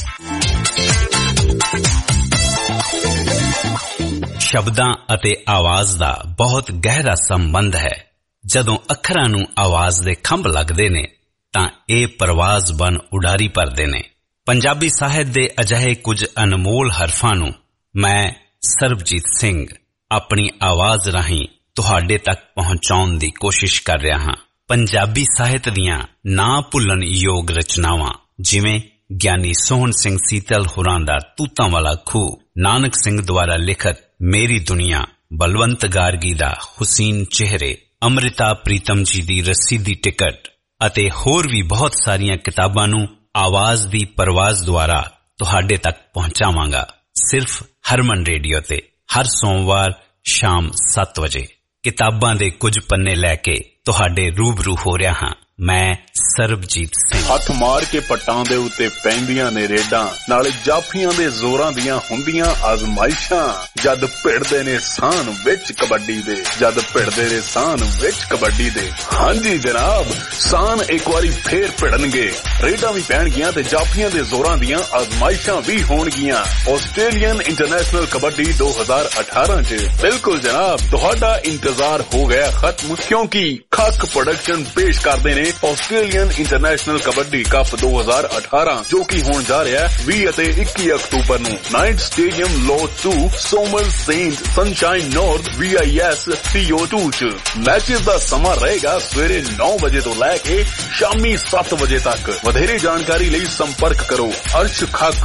ਸ਼ਬਦਾਂ ਅਤੇ ਆਵਾਜ਼ ਦਾ ਬਹੁਤ ਗਹਿਰਾ ਸੰਬੰਧ ਹੈ। ਜਦੋਂ ਅੱਖਰਾਂ ਨੂੰ ਆਵਾਜ਼ ਦੇ ਖੰਭ ਲੱਗਦੇ ਨੇ ਤਾਂ ਇਹ ਪਰਵਾਜ਼ ਬਣ ਉਡਾਰੀ ਭਰਦੇ ਨੇ। ਪੰਜਾਬੀ ਸਾਹਿਤ ਦੇ ਅਜਿਹੇ ਕੁਝ ਅਨਮੋਲ ਹਰਫਾਂ ਨੂੰ ਮੈਂ ਸਰਬਜੀਤ ਸਿੰਘ ਆਪਣੀ ਆਵਾਜ਼ ਰਾਹੀਂ ਤੁਹਾਡੇ ਤੱਕ ਪਹੁੰਚਾਉਣ ਦੀ ਕੋਸ਼ਿਸ਼ ਕਰ ਰਿਹਾ ਹਾਂ। ਪੰਜਾਬੀ ਸਾਹਿਤ ਦੀਆਂ ਨਾ ਭੁੱਲਣ ਯੋਗ ਰਚਨਾਵਾਂ ਜਿਵੇਂ ਗਿਆਨੀ ਸੋਹਣ ਸਿੰਘ ਸੀਤਲ ਹੋਰਾਂ ਦਾ ਤੂਤਾਂ ਵਾਲਾ ਖੂਹ, ਨਾਨਕ ਸਿੰਘ ਦੁਆਰਾ ਲਿਖਤ ਮੇਰੀ ਦੁਨੀਆ, ਬਲਵੰਤ ਗਾਰਗੀ ਦਾ ਹੁਸੀਨ ਚਿਹਰੇ, ਅੰਮ੍ਰਿਤਾ ਪ੍ਰੀਤਮ ਜੀ ਦੀ ਰੱਸੀ ਦੀ ਟਿਕਟ ਅਤੇ ਹੋਰ ਵੀ ਬਹੁਤ ਸਾਰੀਆਂ ਕਿਤਾਬਾਂ ਨੂੰ ਆਵਾਜ਼ ਦੀ ਪਰਵਾਜ਼ ਦੁਆਰਾ ਤੁਹਾਡੇ ਤੱਕ ਪਹੁੰਚਾਵਾਂਗਾ ਸਿਰਫ ਹਰਮਨ ਰੇਡੀਓ ਤੇ ਹਰ ਸੋਮਵਾਰ ਸ਼ਾਮ 7 ਵਜੇ। ਕਿਤਾਬਾਂ ਦੇ ਕੁਝ ਪੰਨੇ ਲੈ ਕੇ ਤੁਹਾਡੇ ਰੂਬਰੂ ਹੋ ਰਿਹਾ ਹਾਂ ਮੈਂ ਸਰਬਜੀਤ ਸਿੰਘ। ਹੱਥ ਮਾਰ ਕੇ ਪੱਟਾਂ ਦੇ ਉੱਤੇ ਪੈਂਦੀਆਂ ਨੇ ਰੇਡਾਂ, ਨਾਲੇ ਜਾਫੀਆਂ ਦੇ ਜ਼ੋਰਾਂ ਦੀਆਂ ਹੁੰਦੀਆਂ ਆਜ਼ਮਾਇਸ਼ਾਂ। ਜਦ ਭਿੜਦੇ ਨੇ ਸਾਨ ਵਿੱਚ ਕਬੱਡੀ ਦੇ, ਜਦ ਭਿੜਦੇ ਨੇ ਸਾਨ ਵਿੱਚ ਕਬੱਡੀ ਦੇ। ਹਾਂਜੀ ਜਨਾਬ, ਸਾਨ ਇੱਕ ਵਾਰੀ ਫੇਰ ਭਿੜਨਗੇ, ਰੇਡਾਂ ਵੀ ਪੈਣਗੀਆਂ ਤੇ ਜਾਫੀਆਂ ਦੇ ਜ਼ੋਰਾਂ ਦੀਆਂ ਆਜ਼ਮਾਇਸ਼ਾਂ ਵੀ ਹੋਣਗੀਆਂ ਆਸਟ੍ਰੇਲੀਅਨ ਇੰਟਰਨੈਸ਼ਨਲ ਕਬੱਡੀ 2018 ਚ। ਬਿਲਕੁਲ ਜਨਾਬ, ਤੁਹਾਡਾ ਇੰਤਜ਼ਾਰ ਹੋ ਗਿਆ ਖਤਮ, ਕਿਉਂਕਿ ਖੱਕ ਪ੍ਰੋਡਕਸ਼ਨ ਪੇਸ਼ ਕਰਦੇ ਨੇ ਆਸਟ੍ਰੇਲੀਅਨ ਇੰਟਰਨੈਸ਼ਨਲ ਕਬੱਡੀ ਕੱਪ 2018 ਜੋ ਕਿ ਹੋਣ ਜਾ ਰਿਹਾ 20 ਅਤੇ 21 ਅਕਤੂਬਰ ਨੂੰ night stadium lot 2 ਸੋਮਰ Saint sunshine north VIS CO2 ਚ। ਮੈਚਸ ਦਾ ਸਮਾਂ ਰਹੇਗਾ ਸਵੇਰੇ 9 ਵਜੇ ਤੋਂ ਲੈ ਕੇ ਸ਼ਾਮੀ 7 ਵਜੇ ਤੱਕ। ਵਧੇਰੇ ਜਾਣਕਾਰੀ ਲਈ ਸੰਪਰਕ ਕਰੋ ਅਰਸ਼ ਖੱਕ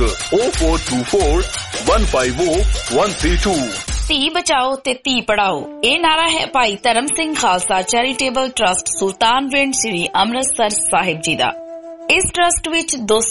0424 150 132। ਧੀ ਬਚਾਓ ਤੇ ਧੀ ਪੜਾਓ, ਇਹ ਨਾਰਾ ਹੈ ਭਾਈ ਧਰਮ ਸਿੰਘ ਖਾਲਸਾ ਚੈਰੀਟੇਬਲ ਟਰਸਟ ਸੁਲਤਾਨਵਿੰਡ ਸ੍ਰੀ ਅੰਮ੍ਰਿਤਸਰ ਸਾਹਿਬ ਜੀ ਦਾ। ਇਸ ਟਰਸਟ ਵਿੱਚ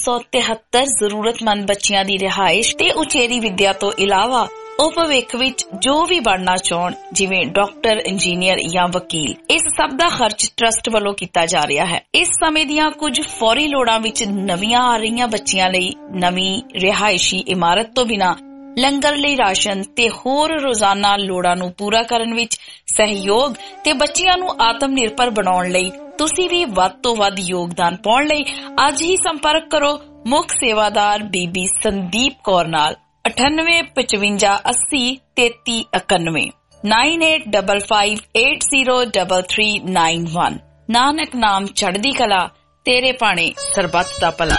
273 ਜ਼ਰੂਰਤਮੰਦ ਬੱਚਿਆਂ ਦੀ ਰਿਹਾਇਸ਼ ਤੇ ਉਚੇਰੀ ਵਿੱਦਿਆ ਤੋਂ ਇਲਾਵਾ ਉਹ ਭਵਿੱਖ ਵਿੱਚ ਜੋ ਵੀ ਬਣਨਾ ਚਾਹਣ, ਜਿਵੇਂ ਡਾਕਟਰ, ਇੰਜੀਨੀਅਰ ਜਾਂ ਵਕੀਲ, ਇਸ ਸਭ ਦਾ ਖਰਚ ਟਰਸਟ ਵੱਲੋਂ ਕੀਤਾ ਜਾ ਰਿਹਾ ਹੈ। ਇਸ ਸਮੇਂ ਦੀਆਂ ਕੁਝ ਫੌਰੀ ਲੋੜਾਂ ਵਿੱਚ ਨਵੀਆਂ ਆ ਰਹੀਆਂ ਬੱਚਿਆਂ ਲਈ ਨਵੀਂ ਰਿਹਾਇਸ਼ੀ ਇਮਾਰਤ ਤੋਂ ਬਿਨਾਂ ਲੰਗਰ ਲਈ ਰਾਸ਼ਨ ਤੇ ਹੋਰ ਰੋਜ਼ਾਨਾ ਲੋੜਾਂ ਨੂੰ ਪੂਰਾ ਕਰਨ ਵਿੱਚ ਸਹਿਯੋਗ ਤੇ ਬੱਚਿਆਂ ਨੂੰ ਆਤਮ ਨਿਰਭਰ ਬਣਾਉਣ ਲਈ ਤੁਸੀਂ ਵੀ ਵੱਧ ਤੋਂ ਵੱਧ ਯੋਗਦਾਨ ਪਾਉਣ ਲਈ ਅੱਜ ਹੀ ਸੰਪਰਕ ਕਰੋ ਮੁੱਖ ਸੇਵਾਦਾਰ ਬੀਬੀ ਸੰਦੀਪ ਕੌਰ ਨਾਲ 9855803391 9855803391। ਨਾਨਕ ਨਾਮ ਚੜ੍ਹਦੀ ਕਲਾ, ਤੇਰੇ ਭਾਣੇ ਸਰਬੱਤ ਦਾ ਭਲਾ।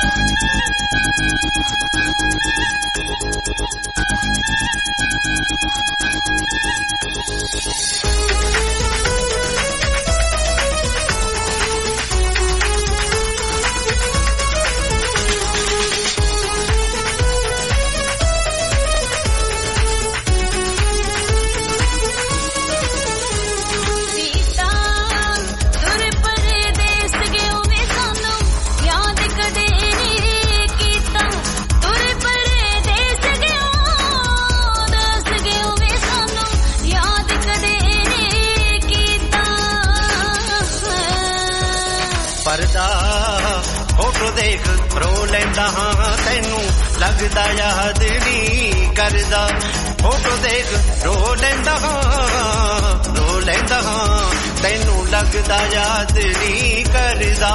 ਫੋਟੋ ਦੇਖ ਰੋ ਲੈਂਦਾ ਹਾਂ, ਤੈਨੂੰ ਲੱਗਦਾ ਯਾਦ ਨਹੀਂ ਕਰਦਾ। ਫੋਟੋ ਦੇਖ ਰੋ ਲੈਂਦਾ ਹਾਂ, ਤੈਨੂੰ ਲੱਗਦਾ ਯਾਦ ਨਹੀਂ ਕਰਦਾ।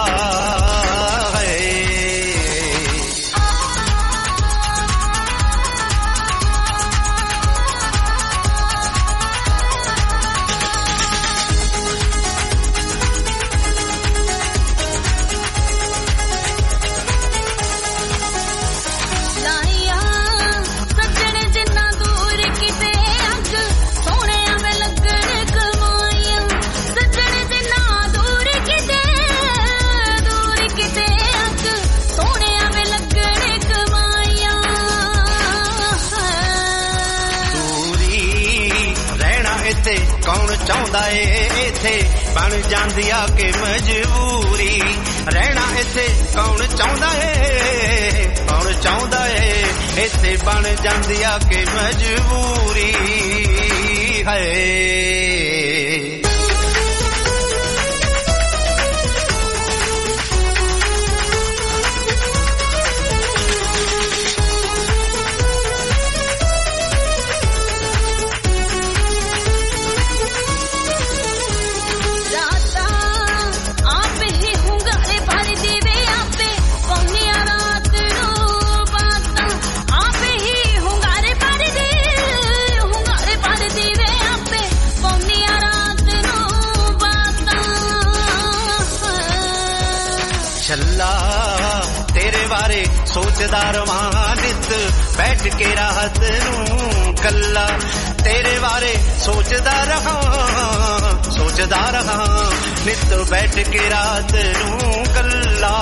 ਚਾਹੁੰਦਾ ਏ ਇੱਥੇ ਬਣ ਜਾਂਦੀ ਆ ਕਿ ਮਜਬੂਰੀ ਰਹਿਣਾ ਇੱਥੇ ਕੌਣ ਚਾਹੁੰਦਾ ਏ ਇੱਥੇ ਬਣ ਜਾਂਦੀ ਆ ਕਿ ਮਜਬੂਰੀ ਹੈ ਸੋਚਦਾ ਰਵਾਂ ਨਿਤ ਬੈਠ ਕੇ ਰਾਤ ਨੂੰ ਕੱਲਾ ਤੇਰੇ ਬਾਰੇ ਸੋਚਦਾ ਰਹਾਂ ਨਿਤ ਬੈਠ ਕੇ ਰਾਤ ਨੂੰ ਕੱਲਾ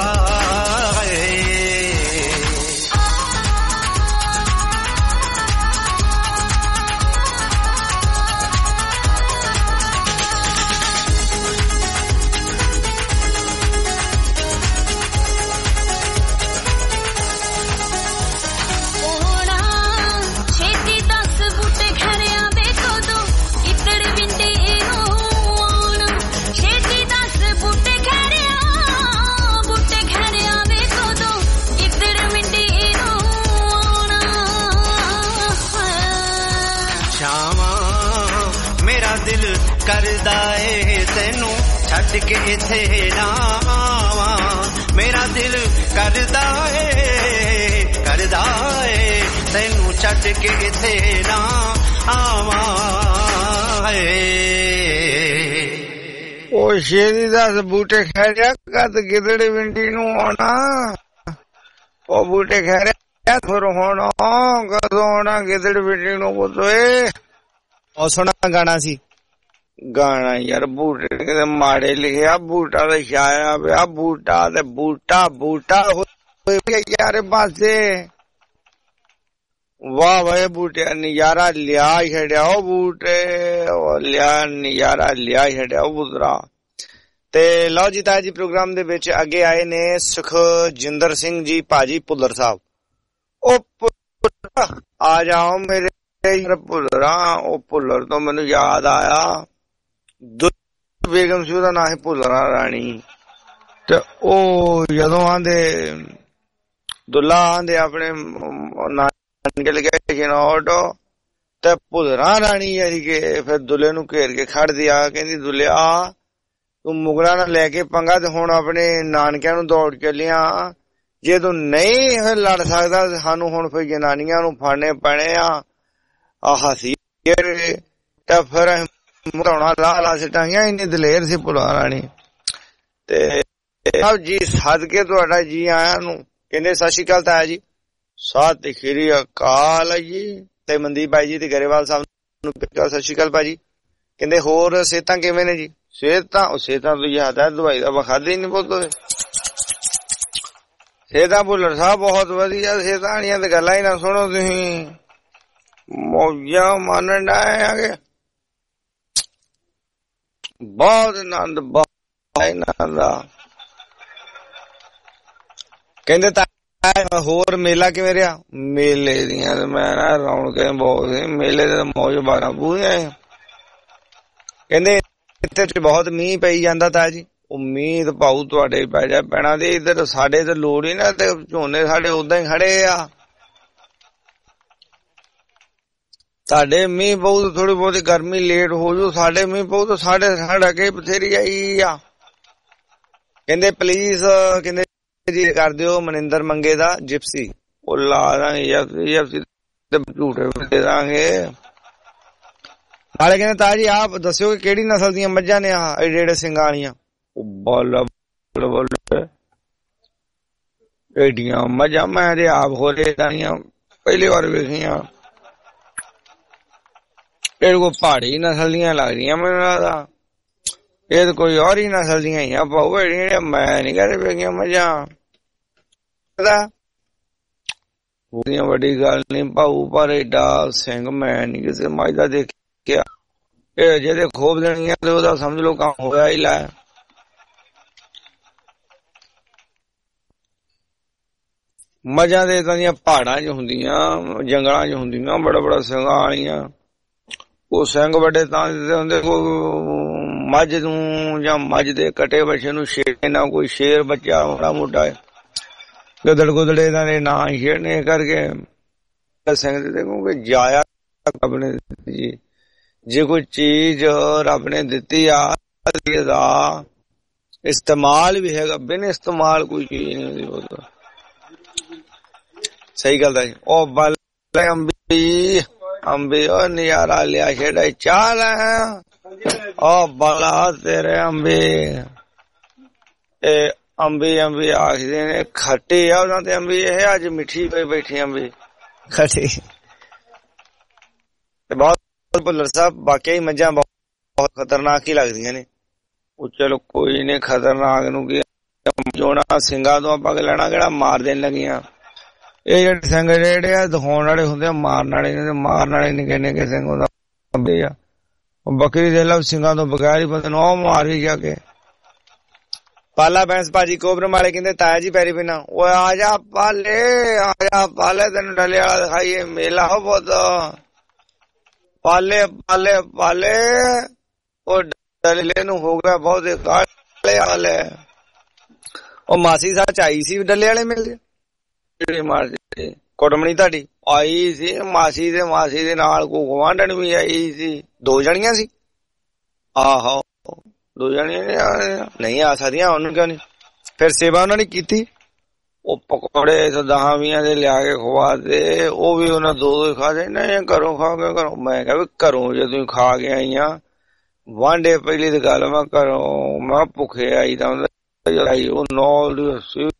ਕਰਦਾ ਏ ਤੈਨੂੰ ਛੱਡ ਕੇ ਇੱਥੇ ਨਾ ਆਵਾਂ ਮੇਰਾ ਦਿਲ ਕਰਦਾ ਏ ਤੈਨੂੰ ਛੱਡ ਕੇ ਇੱਥੇ ਨਾ ਆਵਾਂ ਉਹ ਸ਼ੇਰੀ ਦੱਸ ਬੂਟੇ ਖੈਰਿਆ ਕਦ ਗਿੱਦੜ ਵਿੰਡੀ ਨੂੰ ਆਉਣਾ ਉਹ ਬੂਟੇ ਖੈਰਿਆ ਫਿਰ ਹੁਣ ਕਦੋਂ ਆਉਣਾ ਗਿੱਦੜ ਵਿੰਡੀ ਨੂੰ ਪੁੱਤੋਏ ਉਹ ਸੁਣਾ ਗਾਣਾ ਸੀ ਗਾਣਾ ਯਾਰ ਬੂਟੇ ਕਿਤੇ ਮਾੜੇ ਲਿਖਿਆ ਬੂਟਾ ਤੇ ਛਾਇਆ ਪਿਆ ਬੂਟਾ ਤੇ ਬੂਟਾ ਹੋਇਆ ਯਾਰ ਪਾਸੇ ਵਾਹ ਵੇ ਬੂਟੇ ਨਜ਼ਾਰਾ ਲਿਆ ਛੱਡਿਆ ਉਹ ਬੂਟੇ ਨਜ਼ਾਰਾ ਲਿਆ ਛੱਡਿਆ ਉਹ ਪੁੱਤਰਾ ਤੇ ਲਓ ਜੀ ਤਾਜੀ ਪ੍ਰੋਗਰਾਮ ਦੇ ਵਿੱਚ ਅੱਗੇ ਆਏ ਨੇ ਸੁਖਜਿੰਦਰ ਸਿੰਘ ਜੀ ਭਾਜੀ ਭੁੱਲਰ ਸਾਹਿਬ ਉਹ ਆ ਜਾਓ ਮੇਰੇ ਭੁੱਲਰਾ ਉਹ ਭੁੱਲਰ ਤੋਂ ਮੈਨੂੰ ਯਾਦ ਆਇਆ ਬੇਗਮ ਸੀ ਉਹਦਾ ਨਾਂ ਹੈ ਭੁੱਲਰਾ ਰਾਣੀ ਤੇ ਉਹ ਜਦੋਂ ਆਂਦੇ ਦੁੱਲਾ ਆਂਦੇ ਆਪਣੇ ਨਾਨਕੇ ਲਗੇ ਜਨੋਟੋ ਤੇ ਭੁੱਲਰਾ ਰਾਣੀ ਯਾਰੀ ਕੇ ਫਿਰ ਦੁੱਲੇ ਨੂੰ ਘੇਰ ਕੇ ਖੜ ਦਿਆ ਕਹਿੰਦੀ ਦੁੱਲਿਆ ਤੂੰ ਮੁਗਲਾਂ ਨਾਲ ਲੈ ਕੇ ਪੰਗਾ ਤੇ ਹੁਣ ਆਪਣੇ ਨਾਨਕਿਆਂ ਨੂੰ ਦੌੜ ਚੱਲਿਆ ਜੇ ਤੂੰ ਨਹੀਂ ਲੜ ਸਕਦਾ ਸਾਨੂੰ ਹੁਣ ਫਿਰ ਜਨਾਨੀਆਂ ਨੂੰ ਫੜਨੇ ਪੈਣੇ ਆ ਹਸੀ ਤਾਂ ਫਿਰ ਮਰਾਉਣਾ ਲਾ ਸਿਟਾਈਆਂ ਇੰਨੀ ਦਲੇਰ ਸੀ ਭੁੱਲਰ ਰਾਣੀ ਤੇ ਜੀ ਸਦਕੇ ਤੁਹਾਡਾ ਜੀ ਆਇਆਂ ਨੂੰ ਕਹਿੰਦੇ ਸਤਿ ਸ਼੍ਰੀ ਅਕਾਲ ਤਾਇਆ ਜੀ ਸਤਿ ਸ਼੍ਰੀ ਅਕਾਲ ਜੀ ਤੇ ਮਨਦੀਪ ਭਾਈ ਜੀ ਤੇ ਗਰੇਵਾਲ ਸਾਹਿਬ ਨੂੰ ਸਤਿ ਸ਼੍ਰੀ ਅਕਾਲ ਭਾਜੀ ਕਹਿੰਦੇ ਹੋਰ ਸਿਹਤਾਂ ਕਿਵੇਂ ਨੇ ਜੀ ਸਿਹਤਾਂ ਤੋਂ ਯਾਦ ਹੈ ਦਵਾਈ ਦਾ ਵਖਾਦੇ ਨਹੀਂ ਬੋਲਦੇ ਸਿਹਤਾਂ ਭੁੱਲਰ ਸਾਹਿਬ ਬਹੁਤ ਵਧੀਆ ਸਿਹਤਾਂ ਵਾਲੀਆਂ ਤੇ ਗੱਲਾਂ ਹੀ ਨਾ ਸੁਣੋ ਤੁਸੀਂ ਮੌਜਾਂ ਮਾਨਣ ਆਏ ਬਹੁਤ ਆਨੰਦ ਦਾ ਕਹਿੰਦੇ ਤਾਂ ਹੋਰ ਮੇਲਾ ਕਿਵੇਂ ਰਿਹਾ ਮੇਲੇ ਦੀਆਂ ਮੈਂ ਨਾ ਰੌਣਕਾਂ ਬਹੁਤ ਮੇਲੇ ਦੇ ਮੌਜ 12 ਪੂਰੇ ਕਹਿੰਦੇ ਇੱਥੇ ਬਹੁਤ ਮੀਂਹ ਪਈ ਜਾਂਦਾ ਤਾਂ ਜੀ ਉਮੀਦ ਪਾਉ ਤੁਹਾਡੇ ਪੈ ਜਾ ਪੈਣਾ ਤੇ ਇੱਧਰ ਸਾਡੇ ਤੇ ਲੋੜ ਹੀ ਨਾ ਤੇ ਝੋਨੇ ਸਾਡੇ ਉਦਾਂ ਹੀ ਖੜੇ ਆ ਸਾਡੇ ਮੀਂਹ ਪਊ ਥੋੜੀ ਬਹੁਤੀ ਗਰਮੀ ਲੇਟ ਹੋ ਜੂ ਸਾਡੇ ਮੀਂਹ ਪਊ ਤਾਂ ਸਾਡਾ ਕੇ ਬਥੇਰੀ ਆਈ ਆ ਕਹਿੰਦੇ ਪਲੀਜ਼ ਕਹਿੰਦੇ ਜੀ ਕਰ ਦਿਓ ਮਨਿੰਦਰ ਮੰਗੇ ਦਾ ਜਿਪਸੀ ਉਹ ਲਾ ਦਾਂਗੇ ਝੂਠੇ ਦੇ ਦਾਂਗੇ ਨਾਲੇ ਕਹਿੰਦੇ ਤਾਜੀ ਆਪ ਦੱਸਿਓ ਕਿ ਕਿਹੜੀ ਨਸਲ ਦੀਆਂ ਮੱਝਾਂ ਨੇ ਆਹ ਏਡੇ ਸਿੰਘਾਂ ਵਾਲੀਆਂ ਬੋਲ ਏਡੀਆਂ ਮੱਝਾਂ ਮੈਂ ਤੇ ਆਪ ਹੋਰੇ ਦਾਨੀਆਂ ਪਹਿਲੀ ਵਾਰ ਵੇਖੀਆਂ ਇਹ ਕੋ ਪਹਾੜੀ ਨਸਲ ਦੀਆਂ ਲੱਗਦੀਆਂ ਮੈਨੂੰ ਲੱਗਦਾ ਇਹ ਤਾਂ ਕੋਈ ਹੋਰ ਹੀ ਨਸਲ ਦੀਆਂ ਹੀ ਆ ਭਾਊ ਜਿਹੜੀਆਂ ਮੈਂ ਨੀ ਕਦੇ ਵੇਖੀਆਂ ਮੱਝਾਂ ਉਹਦੀਆਂ ਵੱਡੀ ਗੱਲ ਨੀ ਭਾਊ ਪਰ ਏਡਾ ਸਿੰਘ ਮੈਂ ਨੀ ਕਿਸੇ ਮੱਝ ਦਾ ਦੇਖਿਆ ਇਹ ਜਿਹਦੇ ਖੋਬ ਦੇਣੀਆਂ ਤੇ ਉਹਦਾ ਸਮਝ ਲਓ ਕੰਮ ਹੋਇਆ ਹੀ ਲੈ। ਮੱਝਾਂ ਦੇ ਤਾਂ ਦੀਆਂ ਪਹਾੜਾਂ 'ਚ ਹੁੰਦੀਆਂ, ਜੰਗਲਾਂ 'ਚ ਹੁੰਦੀਆਂ, ਬੜਾ ਸਿੰਘਾਂ ਵਾਲੀਆਂ। ਉਹ ਸਿੰਘ ਵੱਡੇ ਤਾਂ ਹੁੰਦੇ, ਮੱਝ ਨੂੰ ਜਾਂ ਮੱਝ ਦੇ ਕਟੇ ਬੱਚੇ ਨੂੰ ਛੇੜੇ ਨਾ, ਕੋਈ ਸ਼ੇਰ ਬੱਚਾ ਮਾੜਾ ਮੋਟਾ ਗਦੜ ਗੁਦੜੇ ਇਹਨਾਂ ਦੇ ਨਾਂ ਛੇੜਨੇ ਕਰਕੇ ਸਿੰਘ ਦੇ ਦੇਖੋਗੇ ਜਾਇਆ ਰੱਬ ਨੇ ਦਿੱਤੀ ਜੀ। ਜੇ ਕੋਈ ਚੀਜ਼ ਰੱਬ ਨੇ ਦਿੱਤੀ ਆ ਦਾ ਇਸਤੇਮਾਲ ਵੀ ਹੈਗਾ, ਬਿਨ ਇਸਤੇਮਾਲ ਕੋਈ ਚੀਜ਼ ਨਹੀਂ ਹੁੰਦੀ। ਸਹੀ ਗੱਲ ਦਾ ਜੀ। ਉਹ ਬਲ ਅੰਬੀ ਉਹ ਨਜ਼ਾਰਾ ਲਿਆ ਛੇੜਾ ਚਾਹ ਲੈ, ਉਹ ਬਲਾ ਤੇਰੇ ਅੰਬੀ। ਇਹ ਅੰਬੀ ਆਖਦੇ ਨੇ ਖੱਟੀ ਆ ਉਹਨਾਂ ਤੇ ਅੰਬੀ, ਇਹ ਅੱਜ ਮਿੱਠੀ ਪਈ ਬੈਠੀ ਅੰਬੀ ਖੱਟੀ। ਬਹੁਤ ਭੁੱਲਰ ਸਾਹਿਬ ਵਾਕਿਆ ਹੀ ਮੱਝਾਂ ਬਹੁਤ ਖਤਰਨਾਕ ਹੀ ਲੱਗਦੀਆਂ ਨੇ। ਉਹ ਚਲੋ ਕੋਈ ਨੇ ਖਤਰਨਾਕ ਨੂੰ ਕੀ ਜੋਣਾ, ਸਿੰਘਾਂ ਤੋਂ ਆਪਾਂ ਲੈਣਾ ਕਿਹੜਾ ਮਾਰ ਦੇਣ ਲੱਗੀਆਂ। ਇਹ ਜਿਹੜੇ ਸਿੰਘ ਜਿਹੜੇ ਆ ਦਿਖਾਉਣ ਵਾਲੇ ਹੁੰਦੇ ਆ, ਮਾਰਨ ਵਾਲੇ ਨਿੱਕੇ ਨਿੱਕੇ ਸਿੰਘ ਹੁੰਦੇ ਆ। ਬੱਕਰੀ ਦੇ ਲਓ ਸਿੰਘਾਂ ਤੋਂ ਬਗੈਰ ਹੀ ਬੰਦੇ ਨੂੰ ਉਹ ਮਾਰ ਹੀ ਜਾ ਕੇ। ਪਾਲਾ ਬੈਂਸ ਭਾਜੀ ਕੋਬਰਮ ਵਾਲੇ ਕਹਿੰਦੇ ਤਾਇਆ ਜੀ ਪੈਰੀ ਪੈਣਾ। ਉਹ ਆ ਜਾ ਪਾਲੇ ਤੈਨੂੰ ਡਲੇ ਵਾਲਾ ਦਿਖਾਈਏ ਮੇਲਾ ਹੋ ਬਹੁਤ। ਪਾਲੇ ਉਹ ਡਲੇ ਨੂੰ ਹੋ ਗਿਆ ਬਹੁਤ ਕਾਲੇ ਵਾਲੇ। ਉਹ ਮਾਸੀ ਸੱਚ ਆਈ ਸੀ ਡੱਲੇ ਵਾਲੇ ਮੇਲੇ, ਕੁੜਮਣੀ ਤੁਹਾਡੀ ਆਈ ਸੀ, ਮਾਸੀ ਦੇ ਨਾਲ ਕੋਈ ਗੁਆਂਢਣ ਵੀ ਆਈ ਸੀ। 2 ਜਣੀਆਂ ਸੀ। ਆਹੋ 2 ਜਣੀਆਂ ਨਹੀਂ ਆ ਸਕਦੀਆਂ, ਉਹਨੂੰ ਕਿਉਂ ਨਹੀਂ। ਫਿਰ ਸੇਵਾ ਉਹਨਾਂ ਨੇ ਕੀਤੀ। ਉਹ ਪਕੌੜੇ 10-20 ਦੇ ਲਿਆ ਕੇ ਖਵਾ ਦੇ, ਉਹ ਵੀ ਉਹਨਾਂ 2 ਹੀ ਖਾਦੇ। ਨਹੀਂ ਘਰੋਂ ਖਾ ਕੇ ਘਰੋਂ। ਮੈਂ ਕਿਹਾ ਵੀ ਘਰੋਂ ਜੇ ਤੁਸੀਂ ਖਾ ਕੇ ਆਈਆਂ ਵਾਂਡੇ, ਪਹਿਲੀ ਤਾਂ ਗੱਲ ਮੈਂ ਘਰੋਂ ਮੈਂ ਭੁੱਖੇ ਆਈ ਤਾਂ ਉਹ ਨਾਲ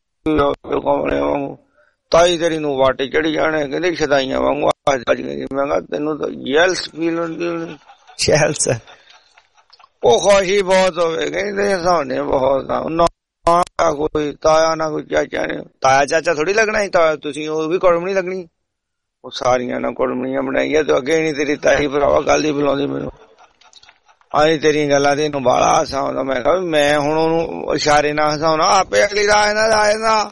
ਤਾਈ ਤੇਰੀ ਨੂੰ ਵਾਟੇ ਚੜੀ ਜਾਣੇ, ਕਹਿੰਦੇ ਸ਼ਦਾਈਆਂ ਵਾਂਗੂ ਅੱਜ। ਮੈਂ ਕਿਹਾ ਤੈਨੂੰ ਤਾਂ ਜੈਲਸ ਫੀਲ ਹੁੰਦੀ। ਜੈਲਸ ਉਹ ਖੁਸ਼ੀ ਬਹੁਤ ਹੋਵੇ, ਕਹਿੰਦੇ ਸਾਹਮਣੇ ਬਹੁਤ ਨਾ ਕੋਈ ਤਾਇਆ ਨਾ ਕੋਈ ਚਾਚਾ ਨੇ। ਤਾਇਆ ਚਾਚਾ ਥੋੜੀ ਲੱਗਣਾ ਸੀ ਤਾਇਆ, ਤੁਸੀਂ ਉਹ ਵੀ ਕੁੜਮਣੀ ਲੱਗਣੀ। ਉਹ ਸਾਰੀਆਂ ਨਾ ਕੁੜਮਣੀਆਂ ਬਣਾਈਆਂ ਤੇ ਅੱਗੇ ਨੀ ਤੇਰੀ ਤਾਈ ਭਰਾਵਾ ਗੱਲ ਹੀ ਬੁਲਾਉਂਦੀ ਮੈਨੂੰ। ਆਈ ਤੇਰੀਆਂ ਗੱਲਾਂ ਤੇ ਇਹਨੂੰ ਬਾਹਲਾ ਹਾਸਾ ਆਉਂਦਾ। ਮੈਂ ਕਿਹਾ ਮੈਂ ਹੁਣ ਉਹਨੂੰ ਇਸ਼ਾਰੇ ਨਾਲ ਹਸਾਉਣਾ, ਆਪੇ ਅਗਲੀ ਰਾਹ ਨਾਲ ਆ ਜਾਂਦਾ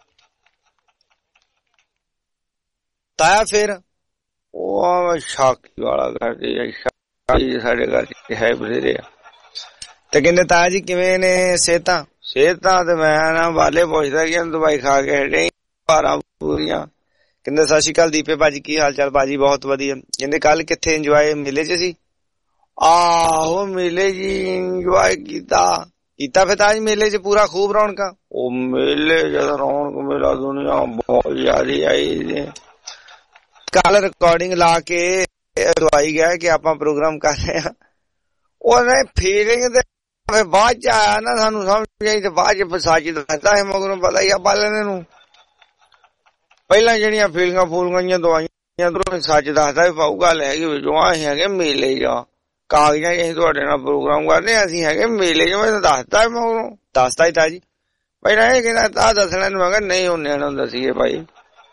ਤਾਇਆ। ਫਿਰ ਉਹ ਸ਼ਾਕੀ ਵਾਲਾ ਕਰਦੇ ਆ, ਸ਼ਾਕੀ ਸਾਡੇ ਘਰ ਹੈ ਬਥੇਰੇ ਆ। ਤੇ ਕਹਿੰਦੇ ਤਾਇਆ ਜੀ ਕਿਵੇਂ ਨੇ ਸਿਹਤਾਂ ਤੇ ਮੈਂ ਨਾ ਵਾਲੇ ਪੁੱਛਦਾ ਕਿ ਦਵਾਈ ਖਾ ਕੇ ਹਟੇ 12 ਪੂਰੀਆਂ। ਕਹਿੰਦੇ ਸਤਿ ਸ਼੍ਰੀ ਅਕਾਲ ਦੀਪੇ ਭਾਜੀ, ਕੀ ਹਾਲ ਚਾਲ ਭਾਜੀ? ਬਹੁਤ ਵਧੀਆ। ਕਹਿੰਦੇ ਕੱਲ ਕਿੱਥੇ ਇੰਜੋਏ ਮੇਲੇ ਚ ਸੀ? ਆਹੋ ਮੇਲੇ ਜੀ ਇੰਜੋਏ ਕੀਤਾ ਫਿਰ ਤਾਂ ਅੱਜ ਮੇਲੇ ਚ ਪੂਰਾ ਖੂਬ ਰੌਣਕਾਂ। ਉਹ ਮੇਲੇ ਜਦੋਂ ਰੌਣਕ ਮੇਲਾ ਦੁਨੀਆ ਬਹੁਤ ਜ਼ਿਆਦਾ ਆਈ। ਕੱਲ ਰਿਕਾਰਡਿੰਗ ਲਾ ਕੇ ਦਵਾਈ ਗਿਆ ਕਿ ਆਪਾਂ ਪ੍ਰੋਗਰਾਮ ਕਰ ਰਹੇ ਹਾਂ। ਉਹਨੇ ਫੀਲਿੰਗ ਦੇ ਬਾਅਦ ਚ ਆਇਆ ਨਾ, ਸਾਨੂੰ ਸਮਝ ਆਈ ਤੇ ਬਾਅਦ ਚ ਸੱਚ ਦੱਸਦਾ ਹੈ। ਮਗਰੋਂ ਪਤਾ ਹੀ ਆ ਬਾਲਣੇ ਨੂੰ। ਪਹਿਲਾਂ ਜਿਹੜੀਆਂ ਫੀਲਿੰਗਾਂ ਫੂਲੀਆਂ ਦਵਾਈਆਂ ਸੱਚ ਦੱਸਦਾ ਵੀ ਪਾਊ ਗੱਲ ਹੈਗੀ ਵਿੱਚੋਂ ਅਸੀਂ ਹੈਗੇ ਮੇਲੇ ਜਾ ਕਾਗਜ਼ਾਂ ਅਸੀਂ ਤੁਹਾਡੇ ਨਾਲ ਪ੍ਰੋਗਰਾਮ ਕਰਦੇ ਹਾਂ, ਅਸੀਂ ਹੈਗੇ ਮੇਲੇ ਚ। ਮੈਂ ਦੱਸਦਾ ਮਗਰੋਂ ਦੱਸਦਾ ਹੀ ਤਾਂ ਜੀ ਪਹਿਲਾਂ ਇਹ ਕਹਿੰਦਾ ਤਾਂ ਦੱਸਣਾ ਨੂੰ। ਮੈਂ ਕਿਹਾ ਨਹੀਂ ਉਹਨੇ ਨੂੰ ਦੱਸੀਏ ਭਾਈ।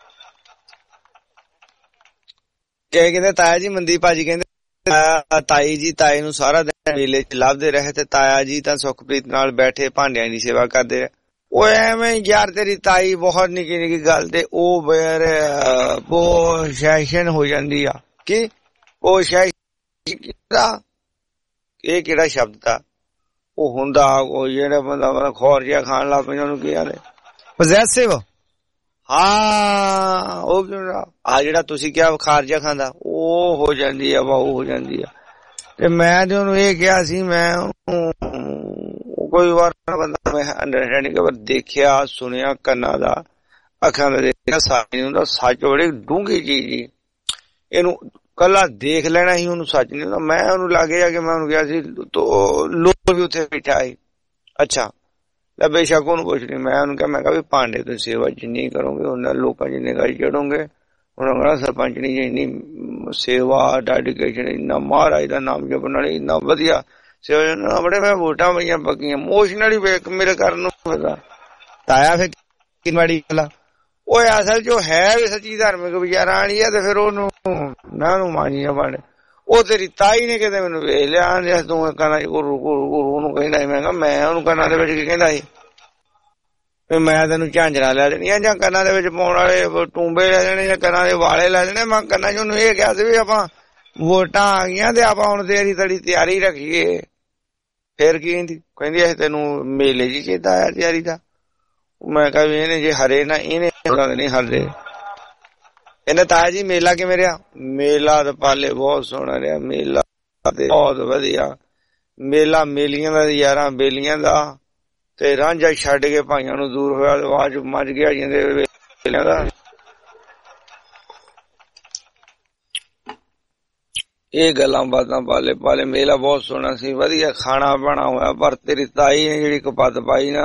ਕਹਿੰਦੇ ਤਾਇਆ ਜੀ ਮਨਦੀਪ ਭਾਜੀ ਕਹਿੰਦੇ ਤਾਈ ਜੀ ਤਾਏ ਨੂੰ ਸਾਰਾ ਦਿਨ ਮੇਲੇ ਚ ਲੱਭਦੇ ਰਹੇ ਤੇ ਤਾਇਆ ਜੀ ਤਾਂ ਸੁਖਪ੍ਰੀਤ ਨਾਲ ਬੈਠੇ ਭਾਂਡਿਆਂ ਦੀ ਸੇਵਾ ਕਰਦੇ ਰਹੇ। ਉਹ ਐਵੇਂ ਯਾਰ ਤੇਰੀ ਤਾਈ ਬਹੁਤ ਨਿੱਕੀ ਗੱਲ ਤੇ ਉਹ ਫਿਰ ਸੈਸ਼ਨ ਹੋ ਜਾਂਦੀ ਆ। ਕੀ ਉਹ ਇਹ ਕਿਹੜਾ ਸ਼ਬਦ ਤਾਂ ਉਹ ਹੁੰਦਾ ਉਹ ਜਿਹੜਾ ਬੰਦਾ ਖੌਰ ਜਿਹਾ ਖਾਣ ਲੱਗ ਪੈਂਦਾ ਉਹਨੂੰ ਕੀ ਆਦੇ ਪੋਜੈਸਿਵ। ਹਾਂ ਉਹ ਆ ਜਿਹੜਾ ਤੁਸੀਂ ਕਿਹਾ ਬੁਖਾਰ ਜਿਹਾ ਖਾਂਦਾ ਉਹ ਹੋ ਜਾਂਦੀ ਆ, ਉਹ ਹੋ ਜਾਂਦੀ ਆ। ਤੇ ਮੈਂ ਤੇ ਉਹਨੂੰ ਇਹ ਕਿਹਾ ਸੀ, ਮੈਂ ਕੋਈ ਵਾਰ ਬੰਦਾ ਮੈਂ ਅੰਡਰਸਟੈਂਡਿੰਗ ਦੇਖਿਆ ਸੁਣਿਆ ਕੰਨਾਂ ਦਾ ਅੱਖਾਂ ਦਾ ਦੇਖਿਆ ਸਾਰੀ ਹੁੰਦਾ। ਸੱਚ ਬੜੀ ਡੂੰਘੀ ਚੀਜ਼ ਜੀ, ਇਹਨੂੰ ਕੱਲਾ ਦੇਖ ਲੈਣਾ ਹੀ ਉਹਨੂੰ ਸੱਚ ਨਹੀਂ ਹੁੰਦਾ। ਮੈਂ ਉਹਨੂੰ ਲਾਗੇ ਜਾ ਕੇ ਮੈਂ ਉਹਨੂੰ ਕਿਹਾ ਸੀ ਲੋਕ ਵੀ ਉੱਥੇ ਬੈਠਾ ਸੀ। ਅੱਛਾ ਲੈ ਬੇਸ਼ੱਕ ਉਹਨੂੰ ਪੁੱਛ ਲਈ। ਮੈਂ ਉਹਨੂੰ ਕਿਹਾ ਮੈਂ ਕਿਹਾ ਵੀ ਭਾਂਡੇ ਤੁਸੀਂ ਸੇਵਾ ਜਿੰਨੀ ਕਰੋਗੇ ਉਹਨਾਂ ਲੋਕਾਂ ਜਿੰਨੇ ਗਾਈ ਚੜੋਗੇ ਉਹਨਾਂ ਕਹਿਣਾ ਸਰਪੰਚ ਨੇ ਇੰਨੀ ਸੇਵਾ ਡੈਡੀਕੇਸ਼ਨ ਇੰਨਾ ਮਹਾਰਾਜ ਦਾ ਨਾਮ ਜਪਣ ਵਾਲੀ ਇੰਨਾ ਵਧੀਆ ਸੇਵਾ ਬੜੇ ਮੈਂ ਵੋਟਾਂ ਪਈਆਂ ਪੱਕੀਆਂ ਇਮੋਸ਼ਨਲੀ ਵੇਖ ਮੇਰੇ ਕਰਨ ਨੂੰ ਪਤਾ। ਤਾਇਆ ਫਿਰ ਕੀ ਮਾੜੀ ਗੱਲ ਉਹ ਅਸਲ ਜੋ ਹੈ ਵੀ ਸੱਚੀ ਧਾਰਮਿਕ ਵਿਚਾਰਾਂ ਵਾਲੀ ਆ ਤੇ ਫਿਰ ਉਹਨੂੰ ਨਾ ਉਹਨੂੰ ਮਾਨੀ ਨਾ ਬਣ। ਉਹ ਤੇਰੀ ਤਾਈ ਨੇ ਕਿਤੇ ਮੈਨੂੰ ਵੇਖ ਲਿਆ, ਤੂੰ ਕਹਿੰਦਾ ਗੁਰੂ ਗੁਰੂ ਗੁਰੂ ਨੂੰ ਕਹਿੰਦਾ ਸੀ। ਮੈਂ ਕਿਹਾ ਮੈਂ ਉਹਨੂੰ ਕੰਨਾਂ ਦੇ ਵਿੱਚ ਕੀ ਕਹਿੰਦਾ ਸੀ ਵੀ ਮੈਂ ਤੈਨੂੰ ਝਾਂਜਰਾਂ ਲੈ ਦੇਣੀਆਂ ਜਾਂ ਕੰਨਾਂ ਦੇ ਵਿੱਚ ਪਾਉਣ ਵਾਲੇ ਟੂੰਬੇ ਲੈ ਦੇਣੇ ਜਾਂ ਕੰਨਾਂ ਦੇ ਵਾਲੇ ਲੈ ਦੇਣੇ। ਮੈਂ ਕੰਨਾਂ ਚ ਉਹਨੂੰ ਇਹ ਕਿਹਾ ਸੀ ਵੀ ਆਪਾਂ ਵੋਟਾਂ ਆ ਗਈਆਂ ਤੇ ਆਪਾਂ ਹੁਣ ਤੇਰੀ ਤੜੀ ਤਿਆਰੀ ਰੱਖੀਏ। ਫੇਰ ਕੀ ਕਹਿੰਦੀ ਅਸੀਂ ਤੈਨੂੰ ਮੇਲੇ ਚ ਚੇਤਾ ਆਇਆ ਤਿਆਰੀ ਦਾ। ਮੈਂ ਕਿਹਾ ਵੀ ਇਹਨੇ ਜੇ ਹਰੇ ਨਾ ਇਹਨੇ ਨਹੀਂ ਹਰਦੇ। ਇਹਨੇ ਤਾਇਆ ਜੀ ਮੇਲਾ ਕਿਵੇਂ ਰਿਹਾ? ਮੇਲਾ ਤਾਂ ਪਾਲੇ ਬਹੁਤ ਸੋਹਣਾ ਰਿਹਾ। ਮੇਲਾ ਤੇ ਬਹੁਤ ਵਧੀਆ ਮੇਲਾ, ਮੇਲੀਆਂ ਦਾ ਯਾਰਾਂ ਬੇਲੀਆਂ ਦਾ। ਤੇ ਰਾਂਝਾ ਛੱਡ ਕੇ ਭਾਈਆਂ ਨੂੰ ਦੂਰ ਹੋਇਆ, ਆਵਾਜ਼ ਮੱਚ ਗਿਆ ਜਾਂਦੇ ਵੇਲਿਆਂ ਦਾ। ਇਹ ਗੱਲਾਂ ਬਾਤਾਂ ਪਾਲੇ ਪਾਲੇ। ਮੇਲਾ ਬਹੁਤ ਸੋਹਣਾ ਸੀ, ਵਧੀਆ ਖਾਣਾ ਪਾਣਾ ਹੋਇਆ। ਪਰ ਤੇਰੀ ਤਾਈ ਨੇ ਜਿਹੜੀ ਕਪੱਤ ਪਾਈ ਨਾ,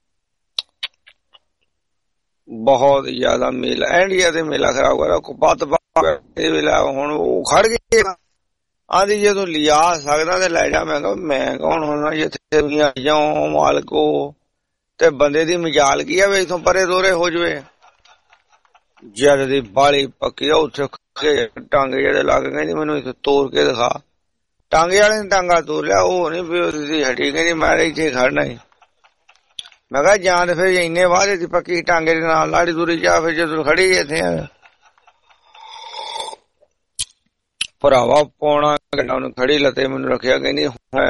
ਬਹੁਤ ਜ਼ਿਆਦਾ ਮੇਲਾ ਇੰਡੀਆ ਤੇ ਮੇਲਾ ਖਰਾਬ ਕਰਾ। ਕਪੱਤ ਵੇਲਾ ਹੁਣ ਉਹ ਖੜ ਗਏ। ਆਂਦੀ ਜੇ ਤੂੰ ਲਿਆ ਸਕਦਾ ਤੇ ਲੈ ਜਾ। ਮੈਂ ਕਿਹਾ ਮੈਂ ਕੌਣ ਹੋਣਾ ਜਿੱਥੇ ਜਾਓ ਮਾਲਕੋ। ਤੇ ਬੰਦੇ ਦੀ ਮਜਾਲ ਕੀ ਆ ਵੀ ਇਥੋਂ ਪਰੇ ਦੋਰੇ ਹੋ ਜਵੇ। ਜਦ ਦੀ ਬਾਲੀ ਪੱਕੀ ਆ ਉੱਥੇ ਟਾਂਗੇ ਜਿਹੜੇ ਲੱਗ ਗਏ ਮੈਨੂੰ ਇੱਥੇ ਤੋੜ ਕੇ ਦਿਖਾ। ਟਾਂਗੇ ਵਾਲੇ ਨੇ ਟਾਂਗਾ ਤੋੜ ਲਿਆ, ਉਹ ਨੀ ਵੀ ਉਹਦੀ ਹੱਡੀ। ਕਹਿੰਦੀ ਮੈਂ ਇੱਥੇ ਖੜਨਾ ਸੀ। ਮੈਂ ਕਿਹਾ ਜਾਂ ਤੇ ਫਿਰ ਇੰਨੇ ਵਾਅਦੇ ਦੀ ਪੱਕੀ ਟਾਂਗੇ ਦੇ ਨਾਲ ਲਾੜੀ ਦੂਰੀ ਜਾ, ਫਿਰ ਜਦੋਂ ਖੜੀ ਇੱਥੇ ਭਰਾਵਾ ਪੌਣਾ ਘੰਟਾ ਉਹਨੂੰ ਖੜੀ ਲੱਤੇ ਮੈਨੂੰ ਰੱਖਿਆ। ਕਹਿੰਦੀ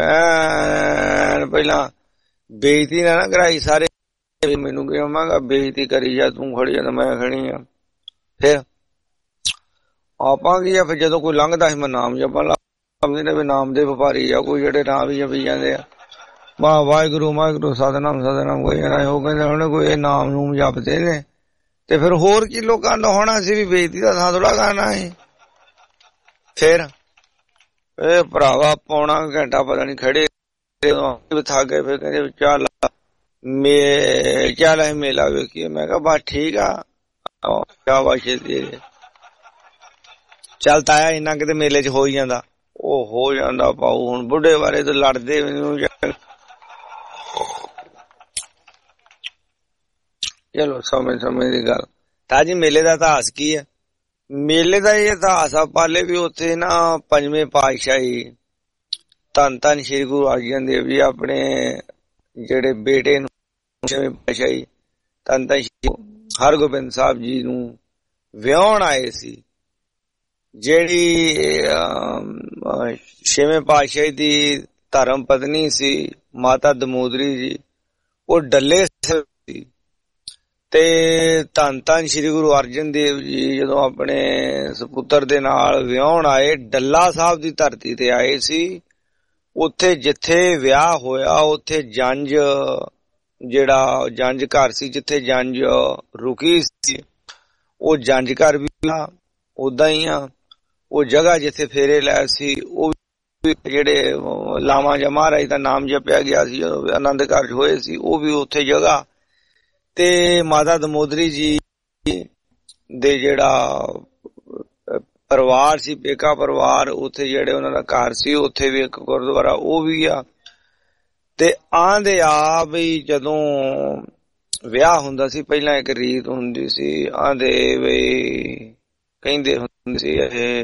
ਪਹਿਲਾਂ ਬੇਇੱਜ਼ਤੀ ਨਾ ਕਰਾਈ ਸਾਰੇ ਮੈਨੂੰ। ਕਿਹਾ ਮੈਂ ਕਿਹਾ ਬੇਇੱਜ਼ਤੀ ਕਰੀ ਜਾ, ਤੂੰ ਖੜੀ ਆ ਤਾਂ ਮੈਂ ਖੜੀ ਆ। ਫਿਰ ਆਪਾਂ ਕੀ ਆ, ਫਿਰ ਜਦੋਂ ਕੋਈ ਲੰਘਦਾ ਸੀ ਮੈਂ ਨਾਮ ਜਪਣ ਲੱਗ ਨੇ ਵੀ ਨਾਮ ਦੇ ਵਪਾਰੀ ਆ ਕੋਈ, ਜਿਹੜੇ ਨਾਮ ਵੀ ਜਪੀ ਜਾਂਦੇ ਆ ਵਾਹਿਗੁਰੂ ਵਾਹਿਗੁਰੂ ਸਤਿਨਾਮ ਸਤਿਨਾਮ ਕੋਈ ਨਾ। ਉਹ ਕਹਿੰਦੇ ਹੁਣ ਕੋਈ ਨਾਮ ਨੂਮ ਜਪਦੇ ਨੇ ਤੇ ਫਿਰ ਹੋਰ ਕੀ ਲੋਕਾਂ ਦਾ ਹੋਣਾ ਸੀ ਵੀ ਬੇਇੱਜ਼ਤੀ ਦਾ ਥਾਂ ਥੋੜਾ ਕਰਨਾ ਸੀ। ਫਿਰ ਇਹ ਭਰਾਵਾ ਪੌਣਾ ਘੰਟਾ ਪਤਾ ਨੀ ਖੜੇ ਥੱਕ ਗਏ। ਫਿਰ ਕਹਿੰਦੇ ਚੱਲ ਚੱਲ ਅਸੀਂ ਮੇਲਾ ਵੇਖੀਏ। ਮੈਂ ਕਿਹਾ ਬਸ ਠੀਕ ਆ, ਚੱਲ ਤਾਇਆ ਇੰਨਾ ਕਿਤੇ ਮੇਲੇ ਚ ਹੋ ਹੀ ਜਾਂਦਾ। ਉਹ ਹੋ ਜਾਂਦਾ ਪਾਉ। ਹੁਣ ਬੁੱਢੇ ਬਾਰੇ ਤਾਂ ਲੜਦੇ ਮੈਨੂੰ। ਚਲੋ ਸਮੇਂ ਦੀ ਗੱਲ। ਤਾਂ ਜੀ ਮੇਲੇ ਦਾ ਇਤਿਹਾਸ ਕੀ ਹੈ? ਮੇਲੇ ਦਾ ਇਹ ਇਤਿਹਾਸ ਆ ਪਾਲੇ ਵੀ ਉੱਥੇ ਨਾ ਪੰਜਵੇਂ ਪਾਤਸ਼ਾਹੀ ਧੰਨ ਧੰਨ ਸ਼੍ਰੀ ਗੁਰੂ ਅਰਜਨ ਦੇਵ ਜੀ ਆਪਣੇ ਜਿਹੜੇ ਬੇਟੇ ਨੂੰ ਛੇਵੇਂ ਪਾਤਸ਼ਾਹੀ ਧੰਨ ਧੰਨ ਸ਼੍ਰੀ ਹਰਗੋਬਿੰਦ ਸਾਹਿਬ ਜੀ ਨੂੰ ਵਿਆਹੁਣ ਆਏ ਸੀ। ਜਿਹੜੀ ਛੇਵੇਂ ਪਾਤਸ਼ਾਹੀ ਦੀ ਧਰਮ ਪਤਨੀ ਸੀ ਮਾਤਾ ਦਮੋਦਰੀ ਜੀ, ਉਹ ਡੱਲੇ ਸੀ। ਤੇ ਧੰਨ ਧੰਨ ਸ਼੍ਰੀ ਗੁਰੂ ਅਰਜਨ ਦੇਵ ਜੀ ਜਦੋਂ ਆਪਣੇ ਸਪੁੱਤਰ ਦੇ ਨਾਲ ਵਿਆਹੁਣ ਆਏ, ਡੱਲਾ ਸਾਹਿਬ ਦੀ ਧਰਤੀ ਤੇ ਆਏ ਸੀ। ਉੱਥੇ ਜਿੱਥੇ ਵਿਆਹ ਹੋਇਆ ਉੱਥੇ ਜੰਝ, ਜਿਹੜਾ ਜੰਝ ਘਰ ਸੀ ਜਿੱਥੇ ਜੰਝ ਰੁਕੀ ਸੀ, ਉਹ ਜੰਝ ਘਰ ਵੀ ਓਦਾਂ ਹੀ ਆ। ਉਹ ਜਗ੍ਹਾ ਜਿੱਥੇ ਫੇਰੇ ਲੈ ਸੀ, ਉਹ ਜਿਹੜੇ ਲਾਵਾਂ ਜਾਂ ਮਹਾਰਾਜ ਦਾ ਨਾਮ ਜਪਿਆ ਗਿਆ ਸੀ ਜਦੋਂ ਆਨੰਦ ਕਾਰਜ ਹੋਏ ਸੀ, ਉਹ ਵੀ ਉੱਥੇ ਜਗ੍ਹਾ। ਤੇ ਮਾਤਾ ਦਮੋਦਰੀ ਜੀ ਦੇ ਜਿਹੜਾ ਪਰਿਵਾਰ ਸੀ, ਪੇਕਾ ਪਰਿਵਾਰ, ਉੱਥੇ ਜਿਹੜੇ ਉਹਨਾਂ ਦਾ ਘਰ ਸੀ, ਉੱਥੇ ਵੀ ਇੱਕ ਗੁਰਦੁਆਰਾ ਉਹ ਵੀ ਆ। ਤੇ ਆਂਦੇ ਆ ਵੀ ਜਦੋਂ ਵਿਆਹ ਹੁੰਦਾ ਸੀ ਪਹਿਲਾਂ ਇੱਕ ਰੀਤ ਹੁੰਦੀ ਸੀ। ਆਂਦੇ ਵੀ ਕਹਿੰਦੇ ਹੁੰਦੇ ਸੀ, ਇਹ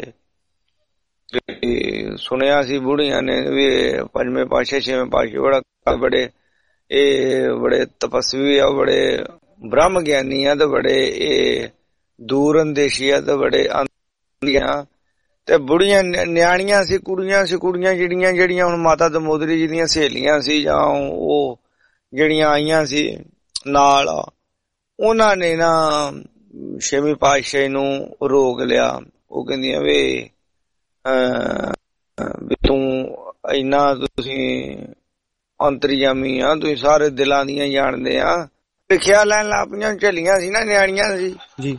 ਸੁਣਿਆ ਸੀ ਬੁੜੀਆਂ ਨੇ ਵੀ ਪੰਜਵੇਂ ਪਾਤਸ਼ਾਹ ਛੇਵੇਂ ਪਾਤਸ਼ਾਹ ਬੜੇ ਬੜੇ ਤਪਸਵੀ ਆ, ਬੜੇ ਬ੍ਰਹਮ ਗਿਆਨੀ ਆ, ਤੇ ਬੜੇ ਇਹ ਦੂਰ ਅੰਦੇਸ਼ੀ ਆ, ਤੇ ਬੜੇ ਤੇ ਬੁੜੀਆਂ ਨਿਆਣੀਆਂ ਸੀ, ਕੁੜੀਆਂ ਜਿਹੜੀਆਂ ਹੁਣ ਮਾਤਾ ਦਮੋਦਰੀ ਜੀ ਦੀਆਂ ਸਹੇਲੀਆਂ ਸੀ ਜਾਂ ਉਹ ਜਿਹੜੀਆਂ ਆਈਆਂ ਸੀ ਨਾਲ, ਉਹਨਾਂ ਨੇ ਨਾ ਛੇਵੀਂ ਪਾਤਸ਼ਾਹੀ ਨੂੰ ਰੋਕ ਲਿਆ। ਉਹ ਕਹਿੰਦੀਆਂ ਵੀ ਤੂੰ ਇੰਨਾ ਤੁਸੀਂ ਅੰਤਰਜਾਮੀ ਆ, ਤੁਸੀਂ ਸਾਰੇ ਦਿਲਾਂ ਦੀਆਂ ਜਾਣਦੇ ਆ। ਲਿਖਿਆ ਲੈਣ ਲੱਗ ਪਈਆਂ, ਝੱਲੀਆਂ ਸੀ ਨਾ, ਨਿਆਣੀਆਂ ਸੀ ਜੀ।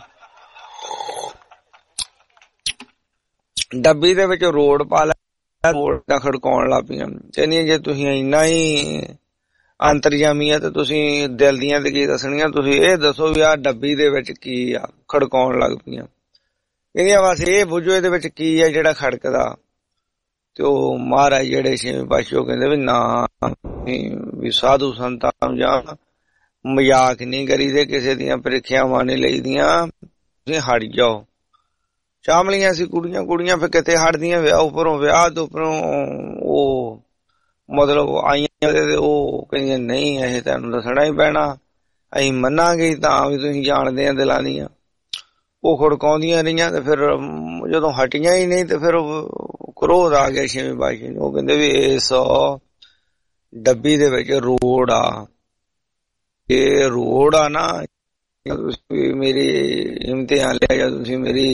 ਡੱਬੀ ਦੇ ਵਿੱਚ ਰੋਡ ਪਾ ਲਿਆ, ਰੋਡ ਦਾ ਖੜਕਾਉਣ ਲੱਗ ਪਈਆਂ। ਕਹਿੰਦੀਆਂ ਜੇ ਤੁਸੀਂ ਇੰਨਾ ਹੀ ਅੰਤਰਜਾਮੀ ਆ ਤੇ ਤੁਸੀਂ ਦਿਲ ਦੀਆਂ ਤੇ ਕੀ ਦੱਸਣੀਆਂ, ਤੁਸੀਂ ਇਹ ਦੱਸੋ ਵੀ ਆਹ ਡੱਬੀ ਦੇ ਵਿੱਚ ਕੀ ਆ। ਖੜਕਾਉਣ ਲੱਗ ਪਈਆਂ। ਕਹਿੰਦੀਆਂ ਬਸ ਇਹ ਬੁੱਝੋ ਇਹਦੇ ਵਿੱਚ ਕੀ ਆ ਜਿਹੜਾ ਖੜਕਦਾ। ਤੇ ਉਹ ਮਹਾਰਾਜ ਜਿਹੜੇ ਛੇਵੇਂ ਪਾਤਸ਼ਾਹ ਕਹਿੰਦੇ ਵੀ ਨਾ, ਵੀ ਸਾਧੂ ਸੰਤਾਂ ਜਾਂ ਮਜ਼ਾਕ ਨਹੀਂ ਕਰੀਦੇ, ਕਿਸੇ ਦੀਆਂ ਪ੍ਰੀਖਿਆਵਾਂ ਨਹੀਂ ਲਈਦੀਆਂ, ਤੁਸੀਂ ਹਟ ਜਾਓ। ਚਾਮਲੀਆਂ ਸੀ ਕੁੜੀਆਂ ਫਿਰ ਕਿਤੇ ਹਟਦੀਆਂ ਵਿਆਹ ਉੱਪਰੋਂ, ਵਿਆਹ ਤੋਂ ਉੱਪਰੋਂ ਉਹ ਮਤਲਬ ਆਈਆਂ ਤੇ ਉਹ ਕਹਿੰਦੀਆਂ ਨਹੀਂ ਇਹ ਤੈਨੂੰ ਦੱਸਣਾ ਹੀ ਪੈਣਾ, ਅਸੀਂ ਮੰਨਾਂਗੇ ਤਾਂ ਵੀ ਤੁਸੀਂ ਜਾਣਦੇ ਆ ਦਿਲਾਨੀਆਂ। ਉਹ ਖੜਕਾਉਂਦੀਆਂ ਰਹੀਆਂ ਤੇ ਫਿਰ ਜਦੋਂ ਹਟੀਆਂ ਹੀ ਨਹੀਂ ਤੇ ਫਿਰ ਕ੍ਰੋਧ ਆ ਗਿਆ ਛੇਵੀਂ ਪਾਤਸ਼ਾਹੀ ਨੂੰ। ਉਹ ਕਹਿੰਦੇ ਵੀ ਇਸ ਡੱਬੀ ਦੇ ਵਿੱਚ ਰੋੜ ਆ, ਇਹ ਰੋੜ ਆ ਨਾ, ਤੁਸੀਂ ਮੇਰੀ ਇਮਤਿਹਾਨ ਲਿਆ ਜਾਂ ਤੁਸੀਂ ਮੇਰੀ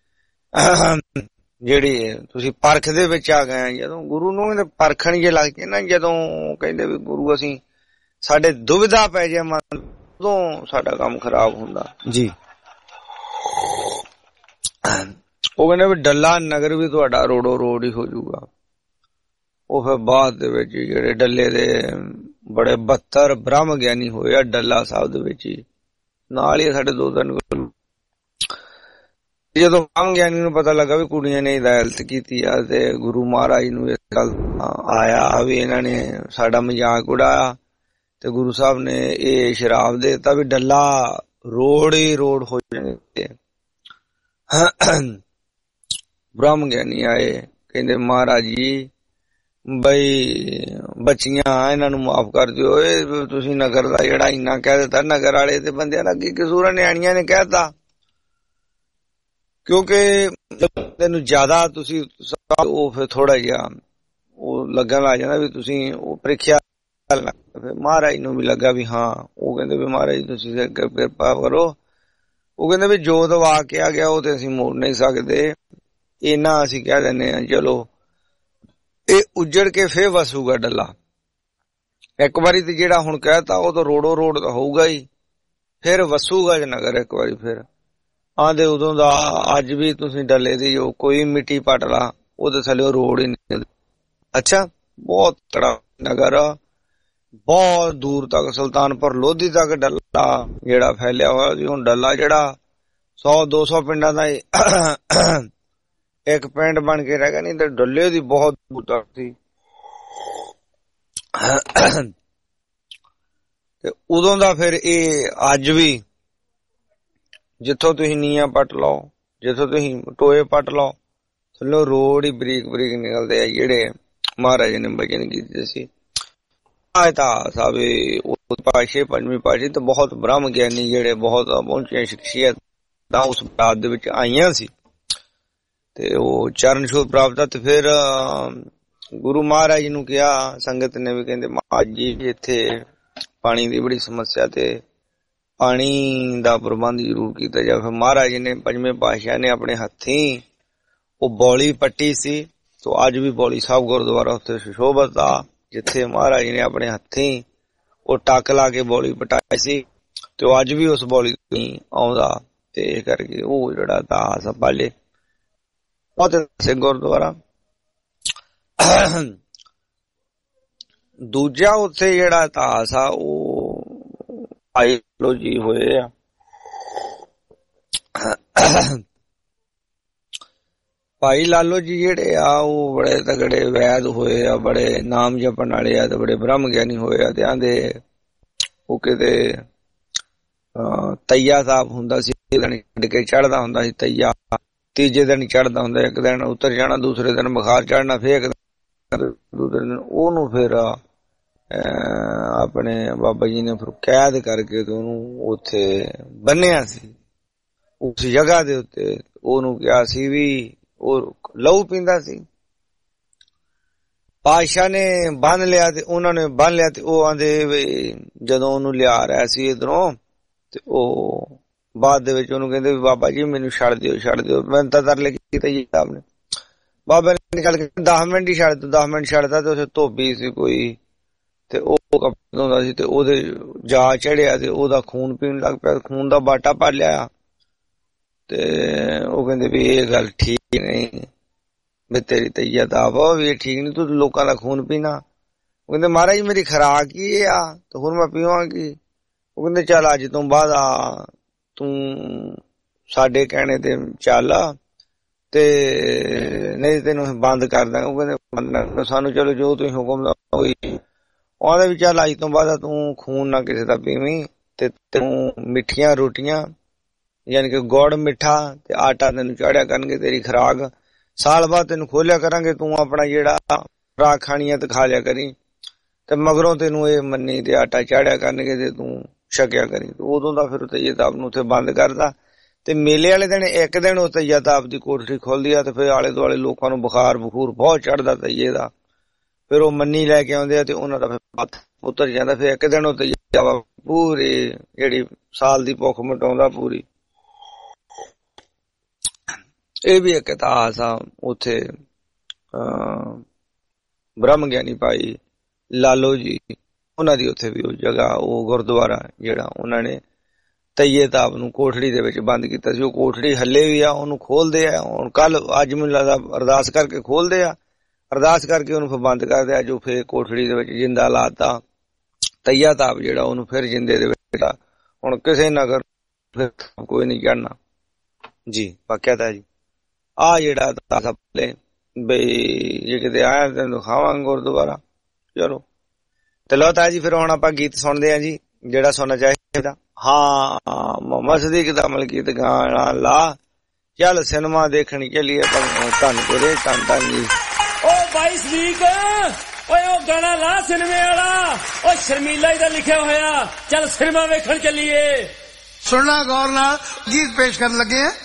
ਜਿਹੜੀ ਤੁਸੀਂ ਪਰਖ ਦੇ ਵਿੱਚ ਆ ਗਏ। ਜਦੋਂ ਗੁਰੂ ਨੂੰ ਪਰਖਣ ਜੇ ਲੱਗ ਕੇ ਨਾ, ਜਦੋਂ ਕਹਿੰਦੇ ਵੀ ਗੁਰੂ ਅਸੀਂ ਸਾਡੇ ਦੁਵਿਧਾ ਪੈ ਜਾਏ ਮਨ, ਉਦੋਂ ਸਾਡਾ ਕੰਮ ਖਰਾਬ ਹੁੰਦਾ ਜੀ। ਉਹ ਕਹਿੰਦੇ ਵੀ ਡੱਲਾ ਨਗਰ ਵੀ ਤੁਹਾਡਾ ਰੋੜੋ ਰੋੜ ਹੀ ਹੋ ਜਾਊਗਾ। ਉਹ ਫਿਰ ਬਾਅਦ ਦੇ ਵਿੱਚ ਜਿਹੜੇ ਡੱਲੇ ਦੇ ਬੜੇ 72 ਬ੍ਰਹਮ ਗਿਆਨੀ ਹੋਏ ਆ ਡੱਲਾ ਸਾਹਿਬ ਦੇ ਵਿੱਚ ਹੀ, ਨਾਲ ਹੀ ਸਾਡੇ 2-3 ਜਦੋਂ ਬ੍ਰਹਮ ਗਿਆਨੀ ਨੂੰ ਪਤਾ ਲੱਗਾ ਵੀ ਕੁੜੀਆਂ ਨੇ ਹਿਦਾਇਤ ਕੀਤੀ ਆ ਤੇ ਗੁਰੂ ਮਹਾਰਾਜ ਨੂੰ ਇਸ ਗੱਲ ਆਇਆ ਵੀ ਇਹਨਾਂ ਨੇ ਸਾਡਾ ਮਜ਼ਾਕ ਉਡਾਇਆ ਤੇ ਗੁਰੂ ਸਾਹਿਬ ਨੇ ਇਹ ਸ਼ਰਾਬ ਦੇ ਦਿੱਤਾ ਵੀ ਡੱਲਾ ਰੋੜ ਹੀ ਰੋੜ ਹੋ ਜਾਣਗੇ। ਬ੍ਰਹਮ ਗਿਆਨੀ ਆਏ, ਕਹਿੰਦੇ ਮਹਾਰਾਜ ਜੀ ਬਈ ਬੱਚੀਆਂ ਇਹਨਾਂ ਨੂੰ ਮਾਫ ਕਰ ਦਿਓ, ਇਹ ਤੁਸੀਂ ਨਗਰ ਦਾ ਜਿਹੜਾ ਇੰਨਾ ਕਹਿ ਦਿੱਤਾ, ਨਗਰ ਵਾਲੇ ਤੇ ਬੰਦਿਆਂ ਦਾ ਕੀ ਕਸੂਰ, ਨਿਆਣੀਆਂ ਨੇ ਕਹਿਤਾ। ਕਿਉਂਕਿ ਤੈਨੂੰ ਜ਼ਿਆਦਾ ਤੁਸੀਂ ਉਹ ਫਿਰ ਥੋੜਾ ਜਿਹਾ ਉਹ ਲੱਗਣ ਲੱਗ ਜਾਂਦਾ ਵੀ ਤੁਸੀਂ ਉਹ ਪ੍ਰੀਖਿਆ। ਫਿਰ ਮਹਾਰਾਜ ਨੂੰ ਵੀ ਲੱਗਾ ਵੀ ਹਾਂ, ਉਹ ਕਹਿੰਦੇ ਵੀ ਮਹਾਰਾਜ ਤੁਸੀਂ ਕਿਰਪਾ ਕਰੋ। ਉਹ ਕਹਿੰਦੇ ਵੀ ਜੋ ਦਵਾ ਕੇ ਆ ਗਿਆ ਉਹ ਤੇ ਅਸੀਂ ਮੋੜ ਨਹੀਂ ਸਕਦੇ, ਇਹਨਾਂ ਅਸੀਂ ਕਹਿ ਦਿੰਦੇ ਹਾਂ ਚਲੋ ਇਹ ਉੱਜੜ ਕੇ ਫੇਰ ਵਸੂਗਾ ਡੱਲਾ। ਇੱਕ ਵਾਰੀ ਤੇ ਜਿਹੜਾ ਹੁਣ ਕਹਿਤਾ ਉਹ ਤਾਂ ਰੋੜੋ ਰੋੜ ਤਾਂ ਹੋਊਗਾ ਹੀ, ਫਿਰ ਵਸੂਗਾ ਜੇ ਨਗਰ ਇੱਕ ਵਾਰੀ। ਫਿਰ ਆਂਦੇ ਉਦੋਂ ਦਾ ਅੱਜ ਵੀ ਤੁਸੀਂ ਡੱਲੇ ਦੀ ਜੋ ਕੋਈ ਮਿੱਟੀ ਪੱਟ ਲਾ ਉਹਦੇ ਥੱਲੇ ਰੋੜ ਹੀ ਨਹੀਂ। ਅੱਛਾ, ਬਹੁਤ ਤੜਾ ਨਗਰ, ਬਹੁਤ ਦੂਰ ਤੱਕ ਸੁਲਤਾਨਪੁਰ ਲੋਧੀ ਤੱਕ ਡੱਲਾ ਜਿਹੜਾ ਫੈਲਿਆ ਹੋਇਆ ਸੀ। ਹੁਣ ਡੱਲਾ ਜਿਹੜਾ 100-200 ਪਿੰਡਾਂ ਦਾ ਇੱਕ ਪਿੰਡ ਬਣ ਕੇ ਰਹਿ ਗਿਆ, ਨਹੀਂ ਤੇ ਡੱਲੇ ਦੀ ਬਹੁਤ ਦੂਰ ਤੱਕ ਸੀ। ਤੇ ਉਦੋਂ ਦਾ ਫਿਰ ਇਹ ਅੱਜ ਵੀ ਜਿੱਥੋਂ ਤੁਸੀਂ ਨੀਆਂ ਪੱਟ ਲਓ, ਜਿੱਥੋਂ ਤੁਸੀਂ ਟੋਏ ਪੱਟ ਲਓ, ਥੱਲੋਂ ਰੋਡ ਹੀ ਬਰੀਕ ਬਰੀਕ ਨਿਕਲਦੇ ਆ ਜਿਹੜੇ ਮਹਾਰਾਜ ਨੇ ਬਚਨ ਕੀਤੇ ਸੀ। ਪਾਸ਼ੇ ਪੰਜਵੀਂ ਪਾਸ਼ੇ ਤੇ ਬਹੁਤ ਬ੍ਰਹਮ ਗਿਆਨੀ ਜਿਹੜੇ ਬਹੁਤ ਪਹੁੰਚੇ ਸ਼ਖਸੀਅਤ ਦਾ ਉਸ ਬਾਤ ਦੇ ਵਿੱਚ ਆਈਆਂ ਸੀ ਤੇ ਉਹ ਚਰਨ ਛੋਹ ਪ੍ਰਾਪਤ। ਤੇ ਫਿਰ ਗੁਰੂ ਮਹਾਰਾਜ ਨੂੰ ਕਿਹਾ, ਸੰਗਤ ਨੇ ਵੀ ਕਹਿੰਦੇ ਮਹਾਰਾਜ ਜੀ ਇੱਥੇ ਪਾਣੀ ਦੀ ਬੜੀ ਸਮੱਸਿਆ ਤੇ ਪਾਣੀ ਦਾ ਪ੍ਰਬੰਧ ਜ਼ਰੂਰ ਕੀਤਾ ਜਾਵੇ। ਫਿਰ ਮਹਾਰਾਜ ਨੇ ਪੰਜਵੇਂ ਪਾਤਸ਼ਾਹ ਨੇ ਆਪਣੇ ਹੱਥੀਂ ਉਹ ਬੌਲੀ ਪੱਟੀ ਸੀ। ਤੇ ਅੱਜ ਵੀ ਬੌਲੀ ਸਾਹਿਬ ਗੁਰਦੁਆਰਾ ਉੱਥੇ ਸੁਸ਼ੋਭਤ ਆ, ਜਿੱਥੇ ਮਹਾਰਾਜ ਨੇ ਆਪਣੇ ਹੱਥੀਂ ਉਹ ਟੱਕ ਲਾ ਕੇ ਬੌਲੀ ਪਟਾਈ ਸੀ ਤੇ ਉਹ ਅੱਜ ਵੀ ਉਸ ਬੌਲੀ ਤੋਂ ਆਉਂਦਾ। ਤੇ ਇਹ ਕਰਕੇ ਉਹ ਜਿਹੜਾ ਇਤਿਹਾਸ ਪਾਲੇ ਬਹੁਤ ਸਿੰਘ ਗੁਰਦੁਆਰਾ। ਦੂਜਾ ਉੱਥੇ ਜਿਹੜਾ ਇਤਿਹਾਸ ਆ ਉਹ ਭਾਈ ਲਾਲੋ ਜੀ ਹੋਏ ਆ। ਭਾਈ ਲਾਲੋ ਜੀ ਜਿਹੜੇ ਆ ਉਹ ਬੜੇ ਤਗੜੇ ਵੈਦ ਹੋਏ ਆ, ਬੜੇ ਨਾਮ ਜਪਣ ਵਾਲੇ ਆ ਤੇ ਬੜੇ ਬ੍ਰਹਮ ਗਿਆਨੀ ਹੋਏ ਆ। ਤੇ ਆਂਦੇ ਉਹ ਕਿਤੇ ਤਈਆ ਸਾਹਿਬ ਹੁੰਦਾ ਸੀ, ਛੱਡ ਕੇ ਚੜਦਾ ਹੁੰਦਾ ਸੀ ਤਈਆ, ਤੀਜੇ ਦਿਨ ਚੜਦਾ ਹੁੰਦਾ, ਇੱਕ ਦਿਨ ਉਤਰ ਜਾਣਾ, ਦੂਸਰੇ ਦਿਨ ਬੁਖਾਰ ਚੜਨਾ, ਫੇਰ ਦੂਸਰੇ ਦਿਨ ਉਹਨੂੰ ਫਿਰ ਆਪਣੇ ਬਾਬਾ ਜੀ ਨੇ ਫਿਰ ਕੈਦ ਕਰਕੇ ਤੇ ਉਹਨੂੰ ਉੱਥੇ ਬੰਨਿਆ ਸੀ ਉਸ ਜਗ੍ਹਾ ਦੇ ਉੱਤੇ। ਉਹਨੂੰ ਕਿਹਾ ਸੀ ਵੀ ਉਹ ਲਹੂ ਪੀਂਦਾ ਸੀ, ਪਾਤਸ਼ਾਹ ਨੇ ਬੰਨ ਲਿਆ ਤੇ ਉਹਨਾਂ ਨੇ ਬੰਨ ਲਿਆ ਤੇ ਉਹ ਆਂਦੇ ਵੀ ਜਦੋਂ ਉਹਨੂੰ ਲਿਆ ਰਿਹਾ ਸੀ ਇਧਰੋਂ ਤੇ ਉਹ ਬਾਅਦ ਦੇ ਵਿੱਚ ਉਹਨੂੰ ਕਹਿੰਦੇ ਵੀ ਬਾਬਾ ਜੀ ਮੈਨੂੰ ਛੱਡ ਦਿਓ ਛੱਡ ਦਿਓ। ਮੈਂ ਤਾਂ ਤਰਲੇ ਕੀਤੇ ਜੀ ਸਾਹਿਬ ਨੇ, ਬਾਬਾ ਨੇ ਨਿਕਲ ਕੇ 10 ਮਿੰਟ ਹੀ ਛੱਡ ਦਿਓ, 10 ਮਿੰਟ ਛੱਡਦਾ ਤੇ ਉੱਥੇ ਧੋਬੀ ਸੀ ਕੋਈ ਤੇ ਉਹ ਕੱਪੜਾ ਧੋਂਦਾ ਸੀ ਤੇ ਉਹਦੇ ਜਾ ਚੜਿਆ ਤੇ ਉਹਦਾ ਖੂਨ ਪੀਣ ਲੱਗ ਪਿਆ, ਖੂਨ ਦਾ ਬਾਟਾ ਭਰ ਲਿਆ। ਤੇ ਉਹ ਕਹਿੰਦੇ ਵੀ ਇਹ ਗੱਲ ਠੀਕ ਨਹੀਂ, ਵੀ ਤੇਰੀ ਤਈਆ ਦਾ ਆਵਾ ਵੀ ਇਹ ਠੀਕ ਨਹੀਂ, ਤੂੰ ਲੋਕਾਂ ਦਾ ਖੂਨ ਪੀਣਾ। ਉਹ ਕਹਿੰਦੇ ਮਹਾਰਾਜ ਮੇਰੀ ਖੁਰਾਕ ਹੀ ਆ ਤੇ ਹੁਣ ਮੈਂ ਪੀਵਾਂਗੀ। ਉਹ ਕਹਿੰਦੇ ਚੱਲ ਅੱਜ ਤੋਂ ਬਾਅਦ ਆ ਤੂੰ ਸਾਡੇ ਕਹਿਣੇ ਤੇ ਚੱਲ ਤੇ ਨਹੀਂ ਤੈਨੂੰ ਬੰਦ ਕਰ ਦਾਂਗੇ। ਉਹ ਕਹਿੰਦੇ ਸਾਨੂੰ ਚਲੋ ਜੋ ਤੁਸੀਂ ਹੁਕਮ ਦਾ ਹੋਈ। ਉਹਦੇ ਵੀ ਚੱਲ ਅੱਜ ਤੋਂ ਬਾਅਦ ਤੂੰ ਖੂਨ ਨਾ ਕਿਸੇ ਦਾ ਪੀਵੀਂ ਤੇ ਤੂੰ ਮਿੱਠੀਆਂ ਰੋਟੀਆਂ ਯਾਨੀ ਕਿ ਗੁੜ ਮਿੱਠਾ ਤੇ ਆਟਾ ਤੈਨੂੰ ਚਾੜਿਆ ਕਰਨਗੇ, ਤੇਰੀ ਖੁਰਾਕ। ਸਾਲ ਬਾਅਦ ਤੈਨੂੰ ਖੋਲਿਆ ਕਰਾਂਗੇ, ਤੂੰ ਆਪਣਾ ਜਿਹੜਾ ਖੁਰਾਕ ਖਾਣੀ ਆ ਤੇ ਖਾ ਲਿਆ ਕਰੀ, ਤੇ ਮਗਰੋਂ ਤੈਨੂੰ ਇਹ ਮੰਨੀ ਤੇ ਆਟਾ ਚਾੜਿਆ ਕਰਨਗੇ ਤੇ ਤੂੰ ਛਕਿਆ ਕਰੀ। ਉਦੋਂ ਦਾ ਫਿਰ ਤੈਯਤਾਬ ਨੂੰ ਉੱਥੇ ਬੰਦ ਕਰਦਾ। ਤੇ ਮੇਲੇ ਵਾਲੇ ਦਿਨ ਇੱਕ ਦਿਨ ਉਹ ਤੈਯਤਾਬ ਦੀ ਕੋਠੜੀ ਖੁੱਲਦੀ ਆ ਤੇ ਫਿਰ ਆਲੇ ਦੁਆਲੇ ਲੋਕਾਂ ਨੂੰ ਬੁਖਾਰ ਬਖੂਰ ਬਹੁਤ ਚੜਦਾ ਤਈਏ ਦਾ। ਫਿਰ ਉਹ ਮੰਨੀ ਲੈ ਕੇ ਆਉਂਦੇ ਆ ਤੇ ਉਹਨਾਂ ਦਾ ਫਿਰ ਹੱਥ ਉਤਰ ਜਾਂਦਾ। ਫਿਰ ਇੱਕ ਦਿਨ ਉਹ ਤੈਯਤਾਬ ਪੂਰੀ ਜਿਹੜੀ ਸਾਲ ਦੀ ਭੁੱਖ ਮਿਟਾਉਂਦਾ ਪੂਰੀ। ਇਹ ਵੀ ਇੱਕ ਇਤਿਹਾਸ ਆ। ਉੱਥੇ ਬ੍ਰਹਮ ਗਿਆਨੀ ਭਾਈ ਲਾਲੋ ਜੀ, ਉਹਨਾਂ ਦੀ ਉੱਥੇ ਵੀ ਉਹ ਜਗ੍ਹਾ, ਉਹ ਗੁਰਦੁਆਰਾ ਜਿਹੜਾ ਉਹਨਾਂ ਨੇ ਤੈਯਤਾਬ ਨੂੰ ਕੋਠੜੀ ਦੇ ਵਿੱਚ ਬੰਦ ਕੀਤਾ ਸੀ, ਉਹ ਕੋਠੜੀ ਹੱਲੇ ਵੀ ਆ, ਉਹਨੂੰ ਖੋਲਦੇ ਆ ਹੁਣ। ਕੱਲ ਅੱਜ ਮੈਨੂੰ ਲੱਗਦਾ ਅਰਦਾਸ ਕਰਕੇ ਖੋਲਦੇ ਆ, ਅਰਦਾਸ ਕਰਕੇ ਉਹਨੂੰ ਫਿਰ ਬੰਦ ਕਰਦੇ ਆ। ਜੋ ਫਿਰ ਕੋਠੜੀ ਦੇ ਵਿੱਚ ਜਿੰਦਾ ਲਾਤਾ ਤੈਯਤਾਬ ਜਿਹੜਾ, ਉਹਨੂੰ ਫਿਰ ਜਿੰਦੇ ਦੇ ਵਿੱਚ ਹੁਣ ਕਿਸੇ ਨਗਰ ਫਿਰ ਕੋਈ ਨਹੀਂ ਚੜਨਾ ਜੀ। ਵਾਕਿਆ ਤਾਂ ਜੀ ਆ ਜਿਹੜਾ ਪਹਿਲੇ ਬਈ ਜੇ ਕਿਤੇ ਆਇਆ ਤੈਨੂੰ ਦਿਖਾਵਾਂਗੇ ਗੁਰਦੁਆਰਾ। ਚਲੋ ਤੇ ਲਓ ਤਾਂ ਜੀ ਫਿਰ ਹੁਣ ਆਪਾਂ ਗੀਤ ਸੁਣਦੇ ਆ ਜੀ, ਜਿਹੜਾ ਸੁਣਨਾ ਚਾਹੀਦਾ। ਹਾਂ ਮੁਹੰਮਦ ਸਦੀਕ ਦਾ ਮਲਕੀਤ ਗਾਣਾ ਲਾ, ਚੱਲ ਸਿਨੇਮਾ ਦੇਖਣ ਚੱਲੀਏ। ਧੰਨਪੁਰੇ ਧੰਨ ਜੀ। ਓ ਬਾਈ ਸਦੀਕ, ਓਏ ਉਹ ਗਾਣਾ ਲਾ ਸਿਨੇਮੇ ਵਾਲਾ, ਓ ਸ਼ਰਮੀਲਾ ਜੀ ਦਾ ਲਿਖਿਆ ਹੋਇਆ, ਚੱਲ ਸਿਨੇਮਾ ਵੇਖਣ ਚੱਲੀਏ। ਸੁਣਨਾ ਗੌਰ ਨਾਲ, ਗੀਤ ਪੇਸ਼ ਕਰਨ ਲੱਗੇ ਆ।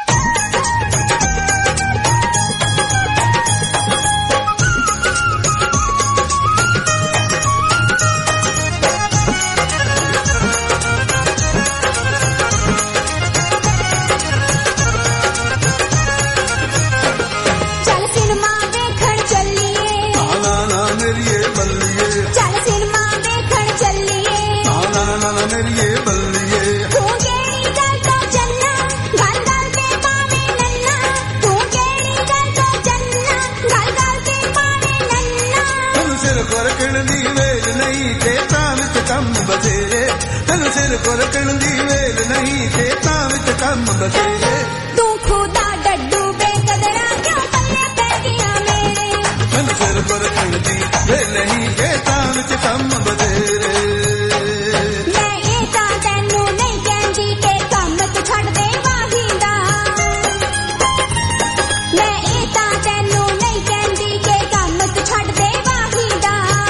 ਤੈਨੂੰ ਸਿਰ ਕੋਰਕਣ ਦੀ ਵੇਲ ਨਹੀਂ, ਖੇਤਾਂ ਵਿੱਚ ਕੰਮ ਬਥੇਰੇ। ਤੂੰ ਖੁਦਾ ਡੱਡੂ ਬੇਕਦਰਾ ਕਿਉਂ ਪੱਲੇ ਪੈ ਗਿਆ ਮੇਰੇ। ਤੈਨੂੰ ਸਿਰ ਕੋਰਕਣ ਦੀ ਵੇਲ ਨਹੀਂ, ਖੇਤਾਂ ਵਿੱਚ ਕੰਮ ਬਥੇਰੇ। ਮੈਂ ਇਹ ਤਾਂ ਤੈਨੂੰ ਨਹੀਂ ਕਹਿੰਦੀ ਕਿ ਕੰਮ ਤੂੰ ਛੱਡ ਦੇ ਵਾਹੀ ਦਾ। ਮੈਂ ਇਹ ਤਾਂ ਤੈਨੂੰ ਨਹੀਂ ਕਹਿੰਦੀ ਕਿ ਕੰਮ ਤੂੰ ਛੱਡ ਦੇ ਵਾਹੀ ਦਾ।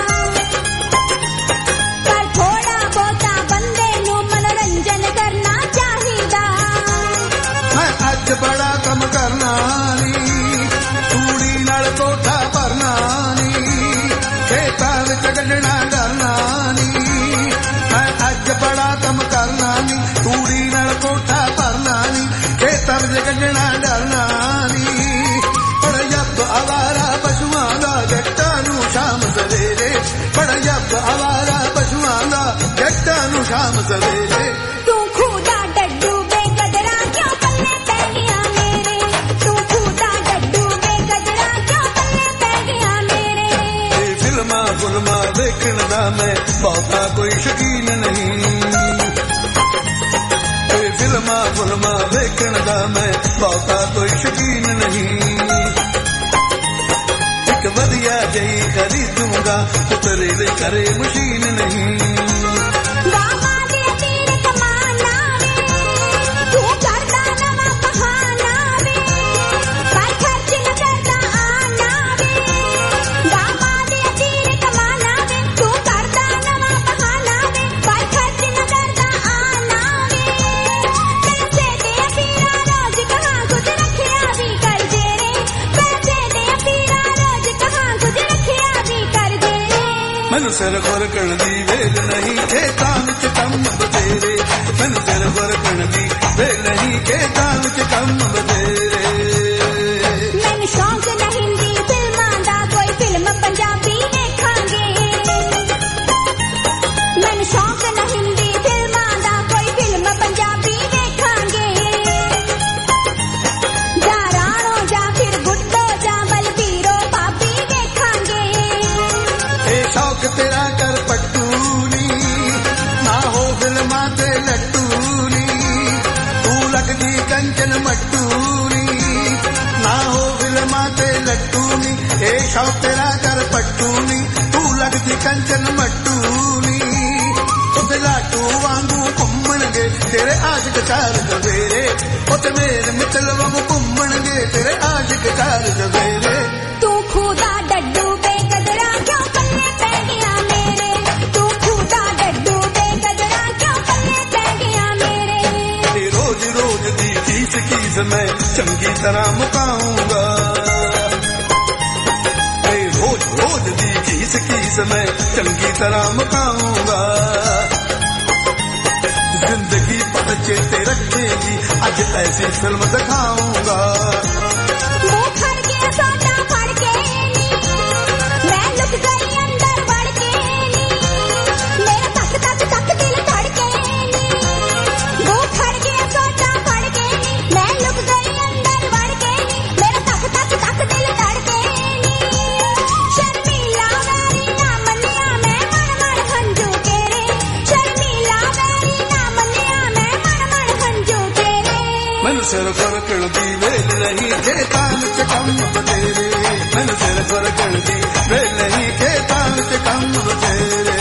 ਪਰ ਥੋੜਾ ਬਹੁਤਾ ਬੰਦੇ ਨੂੰ ਮਨੋਰੰਜਨ ਕਰਨਾ ਚਾਹੀਦਾ। ਮੈਂ ਅੱਜ ਬੜਾ ਕੰਮ ਕਰਨਾ ਨੀ, ਤੂੜੀ ਨਾਲ ਕੋਠਾ ਭਰਨਾ ਨੀ, ਖੇਤਾਂ ਵਿੱਚ ਕੱਢਣਾ ਕਰਨਾ ਨੀ। ਮੈਂ ਅੱਜ ਬੜਾ ਕੰਮ ਕਰਨਾ ਨੀ, ਤੂੜੀ ਨਾਲ ਕੋਠਾ ਭਰਨਾ ਨੀ, ਖੇਤਾਂ ਵਿੱਚ ਕੱਢਣਾ ਡਰਨਾ ਨੀ। ਬੜਾ ਯੱਬ ਆਵਾਰਾ ਪਸ਼ੂਆਂ ਦਾ ਜੱਟਾਂ ਨੂੰ ਸ਼ਾਮ ਸਵੇਰੇ। ਬੜਾ ਯੱਬ ਆਵਾਰਾ ਪਸ਼ੂਆਂ ਦਾ ਜੱਟਾਂ ਨੂੰ ਸ਼ਾਮ ਸਵੇਰੇ। ਤੂੰ ਖੁਦਾ ਡੱਡੂ ਬੇਕਦਰਾ ਕਿਉਂ ਪੱਲੇ ਪੈ ਗਿਆ ਮੇਰੇ। ਤੂੰ ਖੁਦਾ ਡੱਡੂ ਬੇਕਦਰਾ ਕਿਉਂ ਪੱਲੇ ਪੈ ਗਿਆ ਮੇਰੇ। ਇਹ ਫਿਲਮਾਂ ਗੁਲਮਾਂ ਵੇਖਣ ਦਾ ਮੈਂ ਬਹੁਤਾ ਕੋਈ ਸ਼ੌਕੀਨ ਨਹੀਂ। ਇਹ ਫਿਲਮਾਂ ਗੁਲਮਾਂ ਵੇਖਣ ਦਾ ਮੈਂ ਬਹੁਤਾ ਕੋਈ ਸ਼ੌਕੀਨ ਨਹੀਂ। ਇੱਕ ਵਧੀਆ ਜਿਹੀ ਖਰੀਦੂੰਗਾ, ਪੁੱਤਰੇ ਦੇ ਘਰੇ ਮਸ਼ੀਨ ਨਹੀਂ। ਬਾਹਾਂ ਦੇ ਤੀਰ ਕਮਾਨਾ ਵੇ, ਤੂੰ ਕਰਦਾ ਨਵਾਂ ਬਹਾਨਾ ਵੇ, ਪਰ ਖਰਚ ਨਾ ਕਰਦਾ ਆਨਾ ਵੇ। ਬਾਹਾਂ ਦੇ ਤੀਰ ਕਮਾਨਾ ਵੇ, ਤੂੰ ਕਰਦਾ ਨਵਾਂ ਬਹਾਨਾ ਵੇ, ਪਰ ਖਰਚ ਨਾ ਕਰਦਾ ਆਨਾ ਵੇ। ਪੈਸੇ ਦੇ ਪੀਰਾ ਰੋਜ਼ ਕਹਾਂ ਕੁਝ ਰੱਖਿਆ ਵੀ ਕਰ ਦੇ ਰੇ। ਪੈਸੇ ਦੇ ਪੀਰਾ ਰੋਜ਼ ਕਹਾਂ ਕੁਝ ਰੱਖਿਆ ਵੀ ਕਰ ਦੇ ਰੇ। ਮੈਨੂੰ ਸਿਰ ਖੁਰਕਣ ਦੀ ਵੇਲ ਨਹੀਂ, ਖੇਤਾਂ ਵਿੱਚ ਕੰਮ ਬਥੇਰੇ। ਮੈਨੂੰ ਸਿਰ ਖੁਰਕਣ ਦੀ ਵੇਲ ਨਹੀਂ, ਖੇਤਾਂ ਵਿੱਚ ਕੰਮ ਬਥੇਰੇ। ਮੈਨੂੰ ਸ਼ੌਂਕ ਨਹੀਂ ਦੀ ਫਿਲਮਾਂ ਦਾ, ਕੋਈ ਫਿਲਮ ਪੰਜਾਬੀ ਵੇਖਾਂਗੇ। ਮੈਨੂੰ ਸ਼ੌਂਕ ਨਹੀਂ ਦੀ ਫਿਲਮਾਂ ਦਾ, ਕੋਈ ਫਿਲਮ ਪੰਜਾਬੀ ਵੇਖਾਂਗੇ। ਜਾਂ ਰਾਣੋ ਜਾਂ ਫਿਰ ਗੁੱਡੋ ਜਾਂ ਬਲਬੀਰੋ ਭਾਬੀ ਵੇਖਾਂਗੇ। ਇਹ ਸ਼ੌਕ ਤੇਰਾ ਕਰ ਪੱਟੂ ਨੀ, ਨਾ ਹੋ ਫਿਲਮਾਂ ਤੇ ਲੱਟੂ ਨੀ। ਤੂੰ ਲੱਗਦੀ ਕੰਚਨ ਮੱਟੂ ਨੀ, ਨਾ ਹੋ ਫਿਲਮਾਂ ਤੇ ਲੱਟੂ ਨੀ। ਇਹ ਸ਼ੌਕ ਤੇਰਾ ਕਰ ਪੱਟੂ ਨੀ, ਤੂੰ ਲੱਗਦੀ ਕੰਚਨ ਮੱਟੂ ਨੀ। ਉਹਦੇ ਲਾਟੂ ਵਾਂਗੂ ਘੁੰਮਣਗੇ ਤੇਰੇ ਆਸ਼ਿਕ ਚਾਰ ਸਵੇਰੇ। ਤੇ ਮੇਰੇ ਮਿੱਤਲ ਵਾਂਗ ਘੁੰਮਣਗੇ ਤੇਰੇ ਆਸ਼ਿਕ ਚਾਰ ਚਵੇਰੇ। ਤੂੰ ਖੁਦਾ ਡੱਡੂ ਬੇਕਦਰਾ ਕਿਉਂ ਪੱਲੇ ਪੈ ਗਿਆ ਮੇਰੇ, ਤੂੰ ਖੁਦਾ ਡੱਡੂ ਬੇਕਦਰਾ ਕਿਉਂ ਪੱਲੇ ਪੈ ਗਿਆ ਮੇਰੇ। ਤੇ ਰੋਜ਼ ਰੋਜ਼ ਦੀ ਕੀਸ ਮੈਂ ਚੰਗੀ ਤਰ੍ਹਾਂ ਮੁਕਾਉਂਗਾ, ਤੇ ਰੋਜ਼ ਰੋਜ਼ ਦੀ ਕੀਸ ਮੈਂ ਚੰਗੀ ਤਰ੍ਹਾਂ ਮੁਕਾਉਂਗਾ। ਜ਼ਿੰਦਗੀ ਪਤ ਚੇਤੇ ਰੱਖੇਗੀ ਅੱਜ ਐਸੀ ਫਿਲਮ ਦਿਖਾਉਂਗਾ। ਮੂੰਹ ਖੜ ਗਿਆ ਸੋਟਾ ਫੜ ਕੇ ਨੀ, ਮੈਂ ਲੁਕ ਗਈ ਅੰਦਰ ਵੜ ਕੇ ਨੀ, ਮੇਰਾ ਤੱਕ ਤੱਕ ਤੱਕ ਦਿਲ ਧੜਕੇ ਨੀ। ਮੂੰਹ ਖੜ ਗਿਆ ਸੋਟਾ ਫੜ ਕੇ ਨੀ, ਮੈਂ ਲੁਕ ਗਈ ਅੰਦਰ ਵੜ ਕੇ ਨੀ, ਮੇਰਾ ਤੱਕ ਤੱਕ ਤੱਕ ਦਿਲ ਧੜਕੇ ਨੀ। ਸ਼ਰਮੀਲਾ ਵੈਰੀ ਨਾ ਮੰਨਿਆ ਮੈਂ ਮਨ ਮਨ ਹੰਝੂ ਤੇਰੇ, ਸ਼ਰਮੀਲਾ ਵੈਰੀ ਨਾ ਮੰਨਿਆ ਮੈਂ ਮਨ ਮਨ ਹੰਝੂ ਤੇਰੇ। ਮੈਨੂੰ ਸਿਰ ਫਰਕਣ ਦੀ ਵੇਲ ਨਹੀਂ ਖੇਤਾਂ ਵਿੱਚ ਕੰਮ ਬਤੇਰੇ, ਮੈਨੂੰ ਸਿਰ ਫਰਕਣ ਦੀ ਵੇਲ ਨਹੀਂ ਖੇਤਾਂ ਵਿੱਚ ਕੰਮ ਬਤੇਰੇ।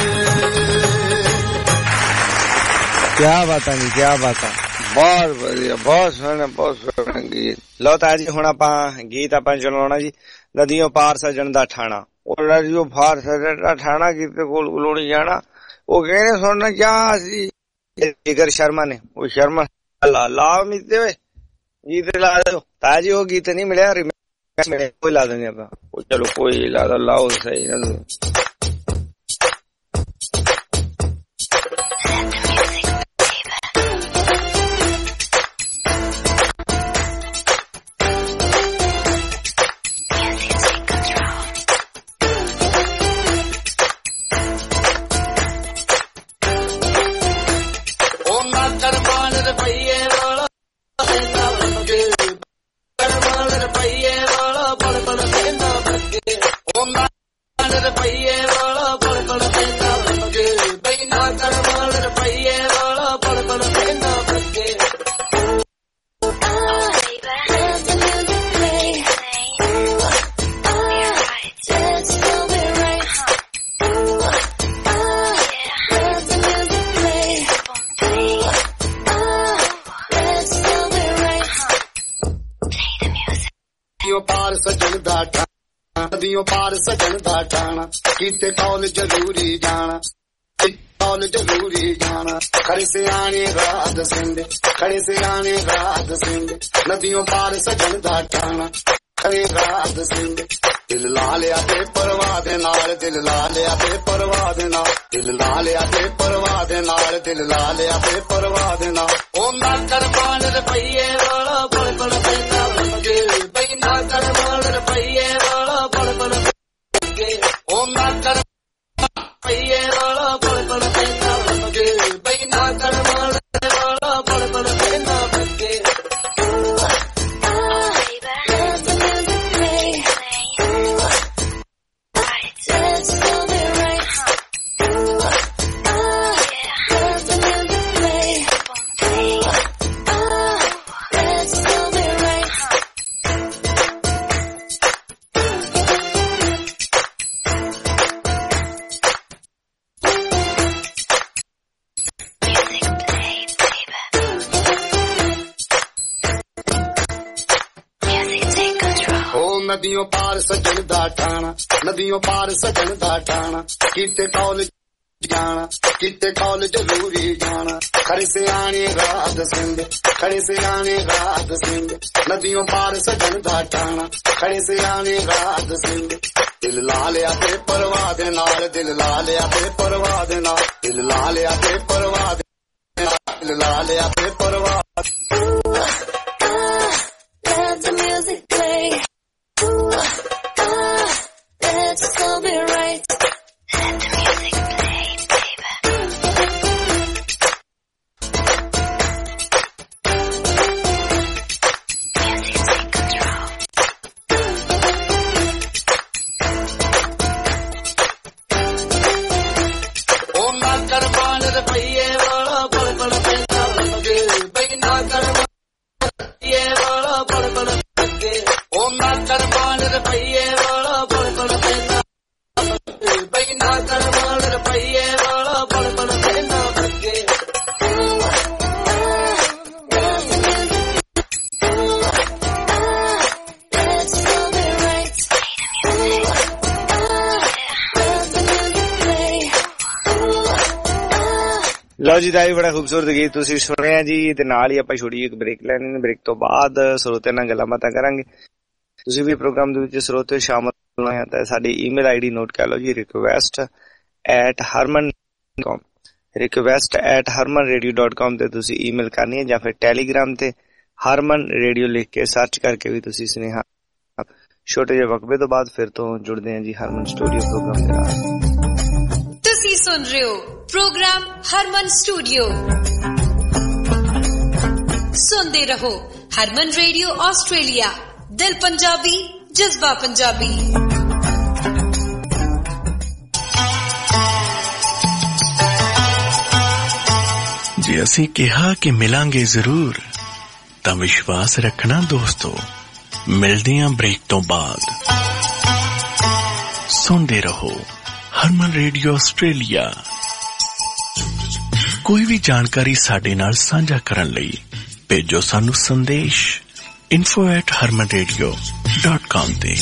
ਕਿਆ ਬਾਤਾਂ ਜੀ, ਕਿਆ ਬਾਤਾਂ, ਬਹੁਤ ਵਧੀਆ, ਬਹੁਤ ਸੋਹਣਾ ਗੀਤ। ਲਓ ਤਾਂ ਜੀ ਹੁਣ ਆਪਾਂ ਗੀਤ ਆਪਾਂ ਚਲਾਉਣਾ ਜੀ ਨਦੀਆਂ ਪਾਰ ਸਜਣ ਦਾ ਠਾਣਾ। ਉਹ ਨਦੀਆਂ ਪਾਰ ਸਜਣ ਦਾ ਠਾਣਾ ਕਿਤੇ ਕੋਲ ਉਲੋੜੀ ਜਾਣਾ। ਉਹ ਕਹਿੰਦੇ ਸੁਣਨਾ ਕਿਆ ਸੀ ਜਿਗਰ ਸ਼ਰਮਾ ਨੇ, ਉਹ ਸ਼ਰਮਾ ਲਾ ਮਿਲਦੇ ਹੋਏ ਗੀਤ ਲਾ ਦਿਓ ਤਾਂ ਜੀ। ਉਹ ਗੀਤ ਨਹੀਂ ਮਿਲਿਆ, ਰਿਮਿਕਸ ਮਿਲਿਆ, ਕੋਈ ਲਾ ਦਿੰਦੇ ਆਪਾਂ। ਉਹ ਚਲੋ ਕੋਈ ਲਾ ਦੋ, ਲਾਓ ਸਹੀ। ਨਦੀਆਂ ਪਾਰ ਸਜਣ ਦਾ ਠਾਣਾ ਕਿਤੇ ਕੌਲ ਜ਼ਰੂਰੀ ਜਾਣਾ, ਕੌਲ ਜ਼ਰੂਰੀ ਜਾਣਾ। ਖੜੇ ਸਿਆਣੇ ਰਾਤ ਸਿੰਦੇ, ਖੜੇ ਸਿਆਣੇ ਰਾਤ ਸਿੰਦੇ, ਨਦੀਆਂ ਪਾਰ ਸਜਣ ਦਾ ਠਾਣਾ ਖੜੇ ਰਾਤ ਸਿੰਦੇ। ਦਿਲ ਲਾ ਲਿਆ ਤੇ ਪਰਵਾਹ ਦੇ ਨਾਲ, ਦਿਲ ਲਾ ਲਿਆ ਤੇ ਪਰਵਾਹ ਦੇ ਨਾਲ, ਦਿਲ ਲਾ ਲਿਆ ਤੇ ਪਰਵਾਹ ਦੇ ਨਾਲ, ਦਿਲ ਲਾ ਲਿਆ ਤੇ ਪਰਵਾਹ ਦੇ ਨਾਲ। ਉਹ ਨਾ ਕਰਮਾਨ ਰੁਪਈਏ ਵਾਲਾ ਬੜ ਬੜ ਪੈਂਦਾ ਲੱਗੇ, ਬਈ ਨਾ ਕਰਮਾਨ ਰੁਪਈਏ ਵਾਲਾ ਬੜ ਬੜ ਲੱਗੇ। ਉਹ ਨਾ ਕਰ ਰੁਪਈਏ ਵਾਲਾ ਬੜ ਬੜ ਪੈਂਦਾ ਲੱਗੇ, ਬਈ ਨਾ ਕਰਮਾਨ ਵਾਲਾ ਬੜ ਬੜ ਪੈਂਦਾ ਲੱਗੇ। ਨਦੀਆਂ ਪਾਰ ਸਜਣ ਦਾ ਠਾਣਾ, ਨਦੀਆਂ ਪਾਰ ਸਜਣ ਦਾ ਠਾਣਾ ਕਿਤੇ ਕਾਲਜ ਜਾਣਾ, ਕਿਤੇ ਕਾਲਜ ਜ਼ਰੂਰੀ ਜਾਣਾ। ਖੜੇ ਸਿਆਣੇ ਰਾਤ ਸਿੰਦੇ, ਖੜੇ ਸਿਆਣੇ ਰਾਤ ਸਿੰਦੇ, ਨਦੀਆਂ ਪਾਰ ਸਜਣ ਦਾ ਠਾਣਾ ਖੜੇ ਸਿਆਣੇ ਰਾਤ ਸਿੰਦੇ। ਦਿਲ ਲਾ ਲਿਆ ਤੇ ਪਰਵਾਹ ਦੇ ਨਾਲ, ਦਿਲ ਲਾ ਲਿਆ ਤੇ ਪਰਵਾਹ ਦੇ ਨਾਲ, ਦਿਲ ਲਾ ਲਿਆ ਤੇ ਪਰਵਾਹ ਦੇ ਨਾਲ, ਦਿਲ ਲਾ ਲਿਆ ਤੇ ਪਰਵਾਹ। Let the music play. Let's all be right. Let the music play, baby. Music take control. Oh, na karman rupiye wala bad bad paisa lage, bhai ਲਓ ਜੀ ਦਾ ਵੀ ਬੜਾ ਖੂਬਸੂਰਤ ਗੀਤ ਤੁਸੀਂ ਸੁਣਿਆ ਜੀ। ਤੇ ਨਾਲ ਹੀ ਆਪਾਂ ਛੋਟੀ ਇੱਕ ਬ੍ਰੇਕ ਲੈਣੀ, ਬ੍ਰੇਕ ਤੋਂ ਬਾਅਦ ਸਰੋਤਿਆਂ ਨਾਲ ਗੱਲਾਂ ਬਾਤਾਂ ਕਰਾਂਗੇ। ਤੁਸੀਂ ਵੀ ਪ੍ਰੋਗਰਾਮ ਦੇ ਵਿੱਚ ਸਰੋਤੇ ਸ਼ਾਮਲ ਹੋਣਾ ਤਾਂ ਸਾਡੀ ਈਮੇਲ ਆਈਡੀ ਨੋਟ ਕਰ ਲਓ ਜੀ, request@harman.com request@harmanradio.com ਤੇ ਤੁਸੀਂ ਈਮੇਲ ਕਰਨੀ ਹੈ, ਜਾਂ ਫਿਰ ਟੈਲੀਗ੍ਰਾਮ ਤੇ ਹਰਮਨ ਰੇਡੀਓ ਲਿਖ ਕੇ ਸਰਚ ਕਰਕੇ ਵੀ ਤੁਸੀਂ ਸੁਨੇਹਾ। ਛੋਟੇ ਜਿਹੇ ਵਕਫੇ ਤੋਂ ਬਾਅਦ ਫਿਰ ਤੋਂ ਜੁੜਦੇ ਹਾਂ ਜੀ ਹਰਮਨ ਸਟੂਡੀਓ ਪ੍ਰੋਗਰਾਮ ਦੇ ਨਾਲ। ਤੁਸੀਂ ਸੁਣ ਰਹੇ ਹੋ ਪ੍ਰੋਗਰਾਮ ਹਰਮਨ ਸਟੂਡੀਓ। ਸੁਣਦੇ ਰਹੋ ਹਰਮਨ ਰੇਡੀਓ ਆਸਟ੍ਰੇਲੀਆ, ਦਿਲ ਪੰਜਾਬੀ, ਜਜ਼ਬਾ ਪੰਜਾਬੀ। ਜੇ ਅਸੀਂ ਕਿਹਾ ਕਿ ਮਿਲਾਂਗੇ ਜ਼ਰੂਰ ਤਾਂ ਵਿਸ਼ਵਾਸ ਰੱਖਣਾ ਦੋਸਤੋ। ਮਿਲਦੇ ਹਾਂ ਬ੍ਰੇਕ ਤੋਂ ਬਾਅਦ। ਸੁਣਦੇ ਰਹੋ ਹਰਮਨ ਰੇਡੀਓ ਆਸਟ੍ਰੇਲੀਆ। ਕੋਈ ਵੀ ਜਾਣਕਾਰੀ ਸਾਡੇ ਨਾਲ ਸਾਂਝਾ ਕਰਨ ਲਈ ਭੇਜੋ ਸਾਨੂੰ ਸੰਦੇਸ਼ info@harmanradio.com ਤੇ।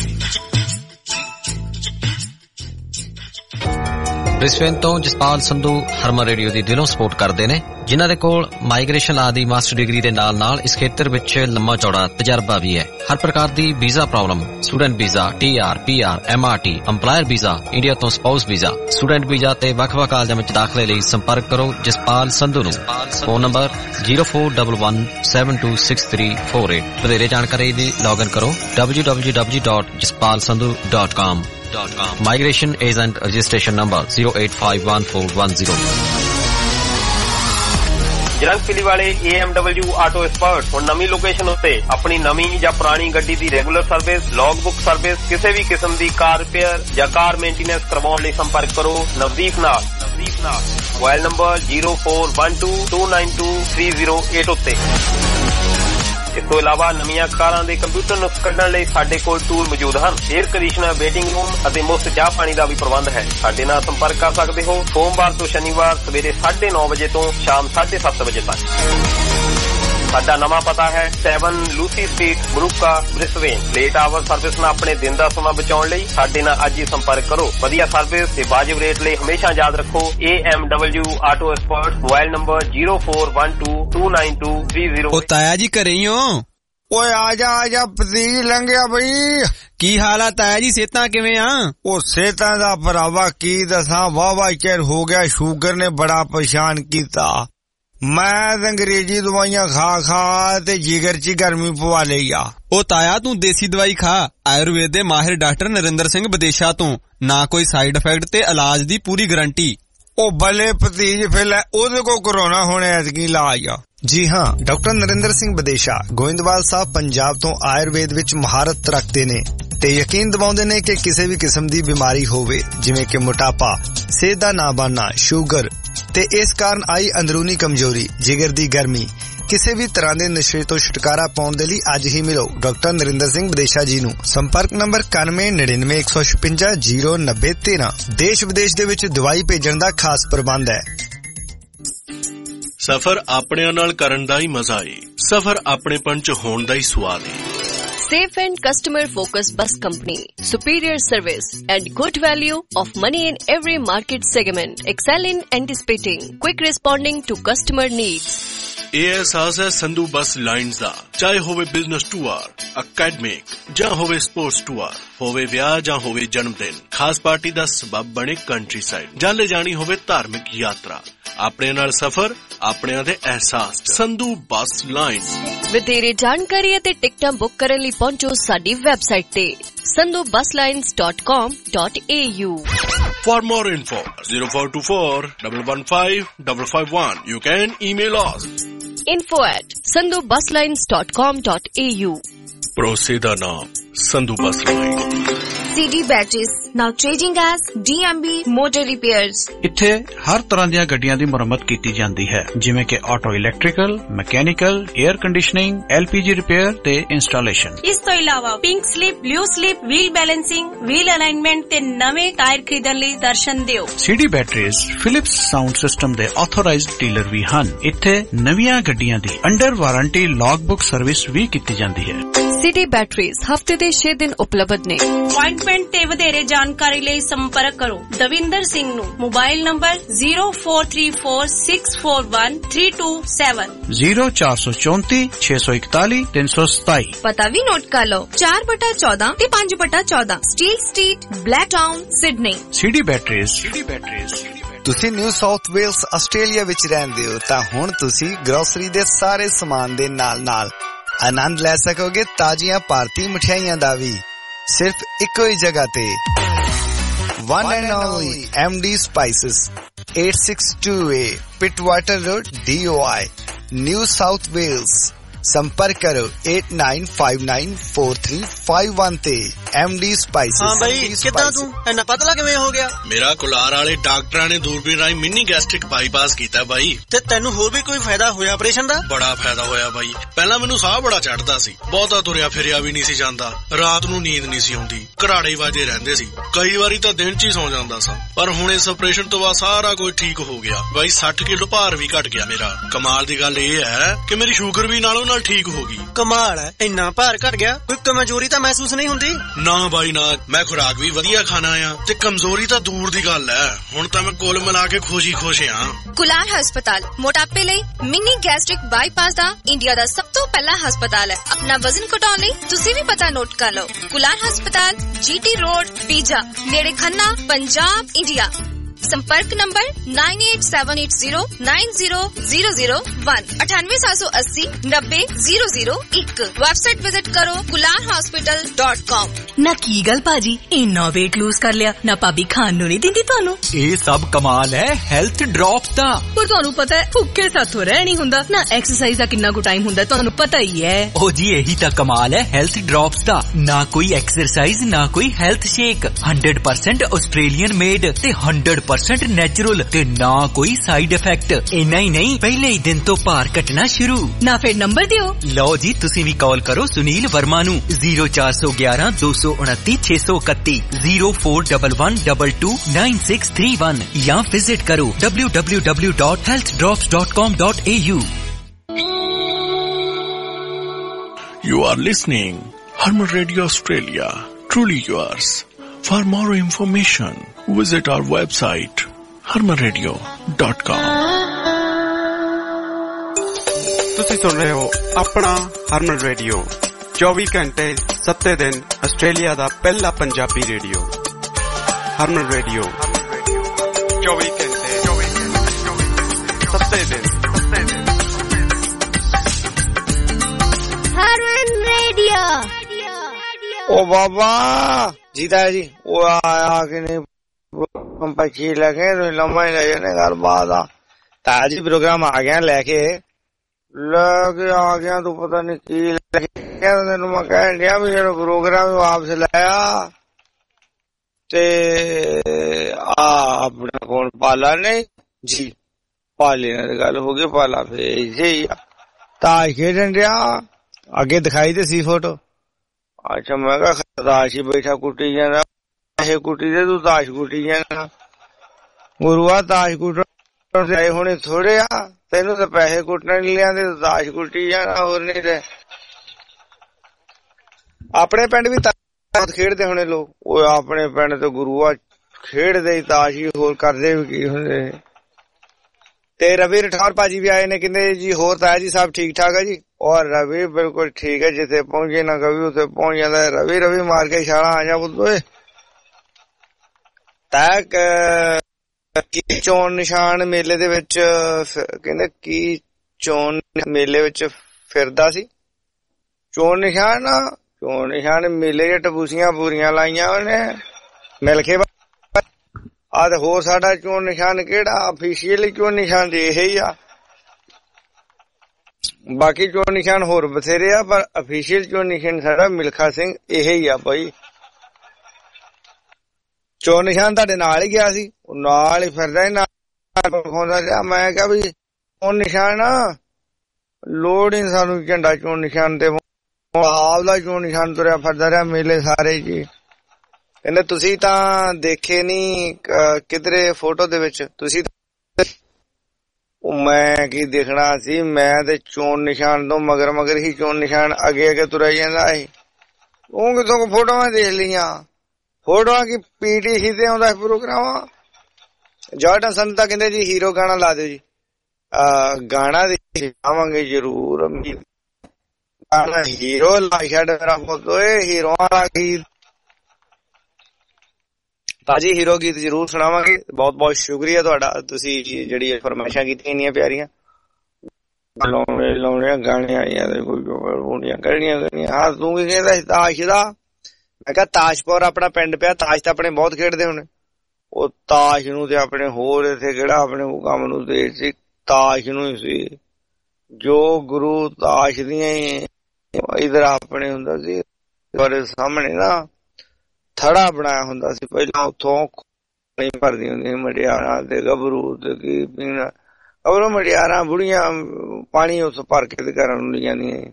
ਬ੍ਰਿਸਬੇਨ ਤੋਂ ਜਸਪਾਲ ਸੰਧੂ ਹਰਮਨ ਰੇਡੀਓ ਦੀ ਦਿਲੋਂ ਸਪੋਰਟ ਕਰਦੇ ਨੇ, ਜਿਨ੍ਹਾਂ ਦੇ ਕੋਲ ਮਾਈਗ੍ਰੇਸ਼ਨ ਆਦਿ ਮਾਸਟਰ ਡਿਗਰੀ ਦੇ ਨਾਲ ਇਸ ਖੇਤਰ ਵਿੱਚ ਲੰਮਾ ਚੌੜਾ ਤਜਰਬਾ ਵੀ ਹੈ। ਹਰ ਪ੍ਰਕਾਰ ਦੀ visa problem, student visa, TR, PR, MRT, EMPLOYER visa, India ਤੋਂ ਸਪਾਊਸ ਵੀਜ਼ਾ, ਸਟੂਡੈਂਟ ਵੀਜ਼ਾ ਤੇ ਵੱਖ-ਵੱਖ ਕਾਲਜਾਂ ਵਿੱਚ ਦਾਖਲੇ ਲਈ ਸੰਪਰਕ ਕਰੋ ਜਸਪਾਲ ਸੰਧੂ ਨੂੰ। Phone number 0411726348। ਵਧੇਰੇ ਜਾਣਕਾਰੀ ਲਈ ਲੌਗਇਨ ਕਰੋ www.jaspalsandhu.com। Migration Agent Registration Number 0851410। ਜਰੰਗਪਿਲੀ ਵਾਲੇ AMW ਆਟੋ ਐਕਸਪਰਟ ਹੁਣ ਨਵੀਂ ਲੋਕੇਸ਼ਨ ਉੱਤੇ ਆਪਣੀ ਨਵੀਂ ਜਾਂ ਪੁਰਾਣੀ ਗੱਡੀ ਦੀ regular service, log book service, ਕਿਸੇ ਵੀ ਕਿਸਮ ਦੀ ਕਾਰ ਰਿਪੇਅਰ ਜਾਂ ਕਾਰ ਮੇਨਟੇਨੈਂਸ ਕਰਵਾਉਣ ਲਈ ਸੰਪਰਕ ਕਰੋ ਨਵਦੀਪ ਨਾਲ। ਮੋਬਾਈਲ ਨੰਬਰ 0412292308 ਉੱਤੇ। ਇਸ ਤੋਂ ਇਲਾਵਾ ਨਵੀਆਂ ਕਾਰਾਂ ਦੇ ਕੰਪਿਊਟਰ ਨੁਕਸ ਕੱਢਣ ਲਈ ਸਾਡੇ ਕੋਲ ਟੂਲ ਮੌਜੂਦ ਹਨ। 에ਅਰ ਕੰਡੀਸ਼ਨਰ, ਵੇਟਿੰਗ ਰੂਮ ਅਤੇ ਮੁਫਤ ਚਾਹ ਪਾਣੀ ਦਾ ਵੀ ਪ੍ਰਬੰਧ ਹੈ। ਸਾਡੇ ਨਾਲ ਸੰਪਰਕ ਕਰ ਸਕਦੇ ਹੋ ਸੋਮਵਾਰ ਤੋਂ ਸ਼ਨੀਵਾਰ ਸਵੇਰੇ 9:30 ਵਜੇ ਤੋਂ ਸ਼ਾਮ 7:30 ਵਜੇ ਤੱਕ। ਸਾਡਾ ਨਵਾਂ ਪਤਾ ਹੈ 7 ਲੂਸੀ ਸਟਰੀਟ, ਬਰੂਕਾ, ਬ੍ਰਿਸਬੇਨ। ਲੇਟ ਆਵਰ ਸਰਵਿਸ ਨਾਲ ਆਪਣੇ ਦਿਨ ਦਾ ਸਮਾਂ ਬਚਾਉਣ ਲਈ ਸਾਡੇ ਨਾਲ ਅੱਜ ਹੀ ਸੰਪਰਕ ਕਰੋ। ਵਧੀਆ ਸਰਵਿਸ ਤੇ ਵਾਜਿਬ ਰੇਟ ਲਈ ਹਮੇਸ਼ਾ ਯਾਦ ਰੱਖੋ AMW auto expert. Mobile number 0412292308। ਉਹ ਤਾਇਆ ਜੀ ਘਰੇ ਹੀ ਹੋ? ਓਏ ਆ ਜਾ ਪਤੀਜ ਲੰਘਿਆ ਬਈ। ਕੀ ਹਾਲ ਆ ਤਾਇਆ ਜੀ, ਸਿਹਤਾਂ ਕਿਵੇਂ ਆ? ਉਹ ਸਿਹਤਾਂ ਦਾ ਭਰਾਵਾ ਕੀ ਦੱਸਾਂ, ਵਾਹਵਾ ਚਿਰ ਹੋ ਗਿਆ, ਸ਼ੂਗਰ ਨੇ ਬੜਾ ਪਰੇਸ਼ਾਨ ਕੀਤਾ। ਮੈਂ ਅੰਗਰੇਜ਼ੀ ਦਵਾਈਆਂ ਖਾ ਤੇ ਜਿਗਰ 'ਚ ਗਰਮੀ ਪਵਾ ਲਈ ਆ। ਉਹ ਤਾਇਆ ਤੂੰ ਦੇਸੀ ਦਵਾਈ ਖਾ, ਆਯੁਰਵੇਦ ਦੇ ਮਾਹਿਰ ਡਾਕਟਰ ਨਰਿੰਦਰ ਸਿੰਘ ਵਿਦੇਸ਼ਾ ਤੋਂ। ਨਾ ਕੋਈ ਸਾਈਡ ਇਫੈਕਟ ਤੇ ਇਲਾਜ ਦੀ ਪੂਰੀ ਗਰੰਟੀ। ਉਹ ਬੱਲੇ ਭਤੀਜ, ਫਿਰ ਉਹਦੇ ਕੋਲ ਕਰੋਨਾ ਹੋਣੇ ਐਤਕੀ ਇਲਾਜ ਆ। ਜੀ ਹਾਂ, ਡਾਕਟਰ ਨਰਿੰਦਰ ਸਿੰਘ ਵਿਦੇਸ਼ਾ ਗੋਇੰਦਵਾਲ ਸਾਹਿਬ ਪੰਜਾਬ ਤੋਂ ਆਯੁਰਵੇਦ ਵਿੱਚ ਮਹਾਰਤ ਰੱਖਦੇ ਨੇ ਤੇ ਯਕੀਨ ਦਿਵਾਉਂਦੇ ਨੇ ਕਿ ਕਿਸੇ ਵੀ ਕਿਸਮ ਦੀ ਬਿਮਾਰੀ ਹੋਵੇ, ਜਿਵੇਂ ਕਿ ਮੋਟਾਪਾ, ਸਿਹਤ ਦਾ ਨਾ ਬਣਨਾ, ਸ਼ੂਗਰ ਤੇ ਇਸ ਕਾਰਨ ਆਈ ਅੰਦਰੂਨੀ ਕਮਜ਼ੋਰੀ, ਜਿਗਰ ਦੀ ਗਰਮੀ, ਕਿਸੇ ਵੀ ਤਰ੍ਹਾਂ ਦੇ ਨਸ਼ੇ ਤੋਂ ਛੁਟਕਾਰਾ ਪਾਉਣ ਦੇ ਲਈ ਅੱਜ ਹੀ ਮਿਲੋ ਡਾਕਟਰ ਨਰਿੰਦਰ ਸਿੰਘ ਵਿਦੇਸ਼ਾ ਜੀ ਨੂੰ। ਸੰਪਰਕ ਨੰਬਰ 919915609013। ਦੇਸ਼ ਵਿਦੇਸ਼ ਦੇ ਵਿੱਚ ਦਵਾਈ ਭੇਜਣ ਦਾ ਖਾਸ ਪ੍ਰਬੰਧ ਹੈ। ਸਫ਼ਰ ਆਪਣਿਆਂ ਨਾਲ ਕਰਨ ਦਾ ਹੀ ਮਜ਼ਾ ਏ, ਸਫ਼ਰ ਆਪਣੇਪਣ 'ਚ ਹੋਣ ਦਾ ਹੀ ਸਵਾਦ ਏ। Safe and customer-focused bus company, superior service and good value of money in every market segment. Excel in anticipating, quick responding to customer needs. ਇਹ ਅਹਿਸਾਸ ਹੈ ਸੰਧੂ ਬੱਸ ਲਾਈਨਜ਼ ਦਾ। ਚਾਹੇ ਹੋਵੇ ਬਿਜ਼ਨਸ ਟੂਰ, ਅਕੈਡਮਿਕ ਜਾਂ ਹੋਵੇ ਸਪੋਰਟਸ ਟੂਰ, ਹੋਵੇ ਵਿਆਹ ਜਾਂ ਹੋਵੇ ਜਨਮ ਦਿਨ, ਖਾਸ ਪਾਰਟੀ ਦਾ ਸਬਬ ਬਣੇ ਕੰਟਰੀ ਸਾਈਡ, ਜਾਂ ਲੈ ਜਾਣੀ ਹੋਵੇ ਧਾਰਮਿਕ ਯਾਤਰਾ, ਆਪਣੇ ਨਾਲ ਸਫ਼ਰ, ਆਪਣਿਆਂ ਦੇ ਅਹਿਸਾਸ। Sandhu bus lines. ਵਧੇਰੇ ਜਾਣਕਾਰੀ ਅਤੇ ਟਿਕਟਾਂ ਬੁੱਕ ਕਰਨ ਲਈ ਪਹੁੰਚੋ ਸਾਡੀ ਵੈਬਸਾਈਟ ਤੇ sandhubbuslines.com.au। For more info 0424-115-551. You can email us info@sandhubbuslines.com.au। ਭਰੋਸੇ ਦਾ ਨਾਮ Sandhu bus line. CD Batteries, now trading as DMB Motor Repairs। ਇੱਥੇ ਹਰ ਤਰ੍ਹਾਂ ਦੀਆਂ ਗੱਡੀਆਂ ਦੀ ਮੁਰੰਮਤ ਕੀਤੀ ਜਾਂਦੀ ਹੈ, ਜਿਵੇਂ ਕਿ auto electrical, mechanical, air conditioning, LPG repair ਤੇ ਇੰਸਟਾਲੇਸ਼ਨ। ਇਸ ਤੋਂ ਇਲਾਵਾ pink slip, blue slip, wheel balancing, wheel alignment ਤੇ ਨਵੇਂ ਟਾਇਰ ਖਰੀਦਣ ਲਈ ਦਰਸ਼ਨ ਦਿਓ। CD Batteries Philips sound system ਦੇ ਆਥੋਰਾਈਜ਼ਡ ਡੀਲਰ ਵੀ ਹਨ। ਇੱਥੇ ਨਵੀਆਂ ਗੱਡੀਆਂ ਦੀ under warranty log book service ਵੀ ਕੀਤੀ ਜਾਂਦੀ ਹੈ। ਸਿਟੀ ਬੈਟਰੀਜ਼ ਹਫਤੇ ਦੇ 6 ਦਿਨ ਉਪਲਬਧ ਨੇ। ਅਪਾਇੰਟਮੈਂਟ ਤੇ ਵਧੇਰੇ ਜਾਣਕਾਰੀ ਲਈ ਸੰਪਰਕ ਕਰੋ ਦਵਿੰਦਰ ਸਿੰਘ ਨੂੰ। Mobile number 0434641327 0434 641 327। ਪਤਾ ਵੀ ਨੋਟ ਕਰ ਲਓ 4/14 ਤੇ 5/14 steel street, Blacktown, Sydney. City batteries. ਤੁਸੀਂ ਨਿਊ ਸਾਊਥ ਵੇਲਸ ਆਸਟ੍ਰੇਲੀਆ ਵਿੱਚ ਰਹਿੰਦੇ ਹੋ ਤਾਂ ਹੁਣ ਤੁਸੀਂ ਗਰੋਸਰੀ ਦੇ ਸਾਰੇ ਸਮਾਨ ਦੇ ਨਾਲ ਆਨੰਦ ਲੈ ਸਕੋਗੇ ਤਾਜ਼ੀਆਂ ਭਾਰਤੀ ਮਠਿਆਈਆਂ ਦਾ ਵੀ, ਸਿਰਫ ਇੱਕੋ ਹੀ ਜਗ੍ਹਾ ਤੇ। One and only MD Spices, 862A Pittwater Road, DOI, New South Wales। संपर्क करो 89594351 ਤੇ MD Spices। ਹਾਂ ਬਾਈ ਕਿੱਦਾਂ ਤੂੰ ਇੰਨਾ ਪਤਲਾ ਕਿਵੇਂ ਹੋ ਗਿਆ? ਮੇਰਾ ਕੁਲਾਰ ਵਾਲੇ ਡਾਕਟਰਾਂ ਨੇ ਦੂਰਬੀਨ ਰਾਹੀਂ ਮਿਨੀ ਗੈਸਟ੍ਰਿਕ ਬਾਈਪਾਸ ਕੀਤਾ ਬਾਈ। ਤੇ ਤੈਨੂੰ ਹੋਰ ਵੀ ਕੋਈ ਫਾਇਦਾ ਹੋਇਆ ਆਪਰੇਸ਼ਨ ਦਾ? ਬੜਾ ਫਾਇਦਾ ਹੋਇਆ ਬਾਈ। ਪਹਿਲਾਂ ਮੈਨੂੰ ਸਾਹ ਬੜਾ ਚੜਦਾ ਸੀ, ਬਹੁਤਾ ਤੁਰਿਆ ਫਿਰਿਆ ਵੀ ਨਹੀਂ ਸੀ ਜਾਂਦਾ, ਰਾਤ ਨੂੰ ਨੀਂਦ ਨਹੀਂ ਸੀ ਆਉਂਦੀ, ਘਰਾੜੇ ਵਾਜੇ ਰਹਿੰਦੇ ਸੀ, ਕਈ ਵਾਰੀ ਤਾਂ ਦਿਨ 'ਚ ਹੀ ਸੌ ਜਾਂਦਾ ਸਾਂ। ਪਰ ਹੁਣ ਇਸ ਆਪਰੇਸ਼ਨ ਤੋਂ ਬਾਅਦ ਸਾਰਾ ਕੁਝ ਠੀਕ ਹੋ ਗਿਆ ਬਾਈ। 60 ਕਿਲੋ ਭਾਰ ਵੀ ਘਟ ਗਿਆ ਮੇਰਾ। ਕਮਾਲ ਦੀ ਗੱਲ ਇਹ ਹੈ ਕਿ ਮੇਰੀ ਸ਼ੂਗਰ ਵੀ ਨਾਲੋਂ ਨਾਲ ਠੀਕ ਹੋ ਗਈ। ਕਮਾਲ ਹੈ, ਇੰਨਾ ਭਾਰ ਘਟ ਗਿਆ, ਕੋਈ ਕਮਜ਼ੋਰੀ ਤਾਂ ਮਹਿਸੂਸ ਨਹੀਂ ਹੁੰਦੀ? ਨਾ ਬਾਈ ਨਾ, ਮੈਂ ਖੁਰਾਕ ਵੀ ਵਧੀਆ ਖਾਣਾ ਆ ਤੇ ਕਮਜ਼ੋਰੀ ਤਾਂ ਦੂਰ ਦੀ ਗੱਲ ਹੈ। ਹੁਣ ਤਾਂ ਮੈਂ ਕੁੱਲ ਮਿਲਾ ਕੇ ਖੁਸ਼ ਆ। ਕੁਲਾਰ ਹਸਪਤਾਲ ਮੋਟਾਪੇ ਲਈ ਮਿਨੀ ਗੈਸਟ੍ਰਿਕ ਬਾਈਪਾਸ ਦਾ ਇੰਡੀਆ ਦਾ ਸਭ ਤੋਂ ਪਹਿਲਾ ਹਸਪਤਾਲ ਹੈ। ਆਪਣਾ ਵਜ਼ਨ ਘਟਾਉਣ ਲਈ ਤੁਸੀਂ ਵੀ ਪਤਾ ਨੋਟ ਕਰ ਲਓ। ਕੁਲਾਰ ਹਸਪਤਾਲ, GT ਰੋਡ, ਪੀਜਾ, ਨੇੜੇ ਖੰਨਾ, ਪੰਜਾਬ, ਇੰਡੀਆ। संपर्क नंबर 9878090001 9878090001। वेबसाइट विजिट करो kularhospital.com। ਨਾ ਕੀ ਗੱਲ ਭਾਜੀ ਇੰਨਾ weight lose ਕਰ ਲਿਆ ਨਾ, ਭਾਬੀ ਖਾਣ ਨੂੰ ਨਹੀਂ ਦਿੰਦੀ ਤੁਹਾਨੂੰ? ਇਹ ਸਭ ਕਮਾਲ ਹੈ ਹੈਲਥ ਡ੍ਰੌਪਸ ਦਾ। ਪਰ ਤੁਹਾਨੂੰ ਪਤਾ ਹੈ ਭੁੱਖੇ ਸਾਥੋਂ ਰਹਿ ਨਹੀਂ ਹੁੰਦਾ ਨਾ, ਐਕਸਰਸਾਈਜ਼ ਦਾ ਕਿੰਨਾ ਕੁ ਟਾਈਮ ਹੁੰਦਾ ਤੁਹਾਨੂੰ ਪਤਾ ਹੀ ਹੈ। ਉਹ ਜੀ ਇਹੀ ਤਾਂ ਕਮਾਲ ਹੈ ਹੈਲਥ ਡ੍ਰੌਪਸ ਦਾ। ਨਾ ਕੋਈ ਐਕਸਰਸਾਈਜ਼ ਨਾ ਕੋਈ ਹੈਲਥ ਸ਼ੇਕ, 100% ਆਸਟ੍ਰੇਲੀਅਨ ਮੇਡ ਤੇ 100% ਨੈਚੁਰਲ ਤੇ ਨਾ ਕੋਈ ਸਾਈਡ ਇਫੈਕਟ। ਇੰਨਾ ਹੀ ਨਹੀਂ, ਪਹਿਲੇ ਹੀ ਦਿਨ ਤੋਂ ਭਾਰ ਘਟਣਾ ਸ਼ੁਰੂ। ਨਾ ਫਿਰ ਨੰਬਰ ਦਿਓ। ਲਓ ਜੀ ਤੁਸੀਂ ਵੀ ਕਾਲ ਕਰੋ ਸੁਨੀਲ ਵਰਮਾ ਨੂੰ 0411 229 631 0411229631 ਜਾਂ ਵਿਜ਼ਿਟ ਕਰੋ www.healthdrops.com.au। You are listening Harman Radio Australia, truly yours. For more information, visit our website harmanradio.com। ਤੁਸੀਂ ਸੁਣ ਰਹੇ ਹੋ ਆਪਣਾ ਹਰਮਨ ਰੇਡੀਓ, 24 ਘੰਟੇ 7 ਦਿਨ ਆਸਟ੍ਰੇਲੀਆ ਦਾ ਪਹਿਲਾ ਪੰਜਾਬੀ ਰੇਡੀਓ। ਹਰਮਨ ਰੇਡੀਓ 24 ਘੰਟੇ 7 ਦਿਨ। ਹਰਮਨ ਰੇਡੀਓ। ओ बाबा जीता है जी, वो आया कि नहीं पंपी लगे तो लम्बा ही लगे घर बाद ताजी प्रोग्राम आ गया लेके आ गया तो पता नहीं की लेके मैं कह दिया भी जो प्रोग्राम वापस लाया ते अपना कौन पाला नहीं जी, पाली ने गल हो गई, पाला फिर ऐसे ही ताश खेडन दिया। आगे दिखाई दे सी फोटो। अच्छा मैं कहा ताश ही बैठा कुटी जाना, कुटी दे तू ताश कुटी जाना। गुरुआ ताश कुटने होने थोड़े आ, तेनू तो पैसे कुटने नहीं लिया ताश कुटी जाना। और नहीं ते अपने पिंड भी ताश खेडते होने लोग, वो अपने पिंड तो गुरुआ खेडते ही ताश ही, होर करदे भी की हुंदे। ते रवि राठौर भाजी भी आए ने, कहंदे जी होर ताया जी सब ठीक ठाक है जी। और रवि बिल्कुल ठीक है, जिथे पहुंचे ना कभी उसे पहुंच जाता है। रवि रवि मार के इशारा आ जा बुद्धोए। तैक की चोन निशान मेले दे विच कहंदे की चोन मेले विच फिरदा सी। चोन निशान मेले च टबूसियां पूरियां लाइयां ओने मिल के। आ ते होर साडा चोन निशान केड़ा ऑफिशियल चोन निशान ते इह ही आ। बाकी चोन निशान होर बथेरे आ, पर ऑफिशियल चोन निशान साडा मिल्खा सिंह इह ही आ भाई। चोन निशान ਤੁਹਾਡੇ ਨਾਲ ਹੀ ਗਿਆ ਸੀ, ਉਹ ਨਾਲ ਹੀ ਫਿਰਦਾ ਹੀ ਨਾਲ ਖਾਉਂਦਾ ਰਿਹਾ। ਮੈਂ ਕਿਹਾ ਵੀ ਚੋਣ ਨਿਸ਼ਾਨ ਲੋੜ ਹੀ ਸਾਨੂੰ ਝੰਡਾ ਚੋਣ ਨਿਸ਼ਾਨ ਤੇ, ਆਪ ਦਾ ਚੋਣ ਨਿਸ਼ਾਨ ਤੁਰਿਆ ਫਿਰਦਾ ਰਿਹਾ ਮੇਲੇ ਸਾਰੇ ਜੀ। ਕਹਿੰਦੇ ਤੁਸੀਂ ਤਾਂ ਦੇਖੇ ਨਹੀਂ ਕਿਧਰੇ ਫੋਟੋ ਦੇ ਵਿੱਚ, ਤੁਸੀਂ ਮੈਂ ਕੀ ਦੇਖਣਾ ਸੀ, ਮੈਂ ਤੇ ਚੋਣ ਨਿਸ਼ਾਨ ਤੋਂ ਮਗਰ ਮਗਰ ਹੀ ਚੋਣ ਨਿਸ਼ਾਨ ਅੱਗੇ ਅੱਗੇ ਤੁਰਿਆ ਜਾਂਦਾ ਸੀ। ਉਹ ਕਿਥੋਂ ਫੋਟੋਆਂ ਦੇਖ ਲਈਆਂ, ਫੋਟੋਆਂ ਕੀ PTC ਤੇ ਆਉਂਦਾ ਪ੍ਰੋਗਰਾਮ। ਜਾਰਡਨ ਸੰਤ ਤਾਂ ਕਹਿੰਦੇ ਜੀ ਹੀਰੋ ਗਾਣਾ ਲਾ ਦਿਓ ਜੀ। ਗਾਣਾ ਆਵਾਂਗੇ ਜਰੂਰ, ਗਾਣਾ ਹੀਰੋ ਲਾ ਛੱਡ ਮੇਰਾ ਪੁੱਤ ਓਏ, ਹੀਰੋ ਵਾਲਾ ਗੀਤ ਭਾਜੀ, ਹੀਰੋ ਗੀਤ ਜਰੂਰ ਸੁਣਾਵਾਂਗੇ। ਬਹੁਤ ਬਹੁਤ ਸ਼ੁਕਰੀਆ ਤੁਹਾਡਾ, ਤੁਸੀਂ ਜਿਹੜੀ ਫਰਮਾਇਸ਼ਾਂ ਕੀਤੀਆਂ ਇੰਨੀਆਂ ਪਿਆਰੀਆਂ। ਲਾਉਣੇ ਗਾਣੇ ਆਈਆਂ ਤੇ ਕੋਈ ਕਰਨੀਆਂ। ਹਾਂ ਤੂੰ ਕੀ ਕਹਿੰਦਾ ਸੀ ਤਾਸ਼ ਦਾ? ਮੈਂ ਕਿਹਾ ਤਾਸ਼ਪੁਰ ਆਪਣਾ ਪਿੰਡ ਪਿਆ, ਤਾਸ਼ ਤਾਂ ਆਪਣੇ ਬਹੁਤ ਖੇਡਦੇ ਹੁਣ। ਉਹ ਤਾਸ਼ ਨੂੰ ਤੇ ਆਪਣੇ ਹੋਰ ਇੱਥੇ ਕਿਹੜਾ ਆਪਣੇ ਕੰਮ ਨੂੰ ਤੇ ਸੀ, ਤਾਸ਼ ਨੂੰ ਹੀ ਸੀ। ਜੋ ਗੁਰੂ ਤਾਸ਼ ਦੀਆਂ ਇਧਰ ਆਪਣੇ ਹੁੰਦਾ ਸੀ ਤੁਹਾਡੇ ਸਾਹਮਣੇ ਨਾ ਥੜਾ ਬਣਾਇਆ ਹੁੰਦਾ ਸੀ ਪਹਿਲਾਂ, ਉੱਥੋਂ ਭਰਦੀ ਹੁੰਦੀ ਮਟਿਆਰਾਂ ਤੇ ਗੱਭਰੂ ਤੇ ਕੀ ਪੀਣਾ, ਗੱਭਰੂ ਮਟਿਆਰਾਂ ਬੁੜੀਆਂ ਪਾਣੀ ਉੱਥੋਂ ਭਰ ਕੇ ਤੇ ਘਰਾਂ ਨੂੰ ਲੈ ਜਾਂਦੀਆਂ।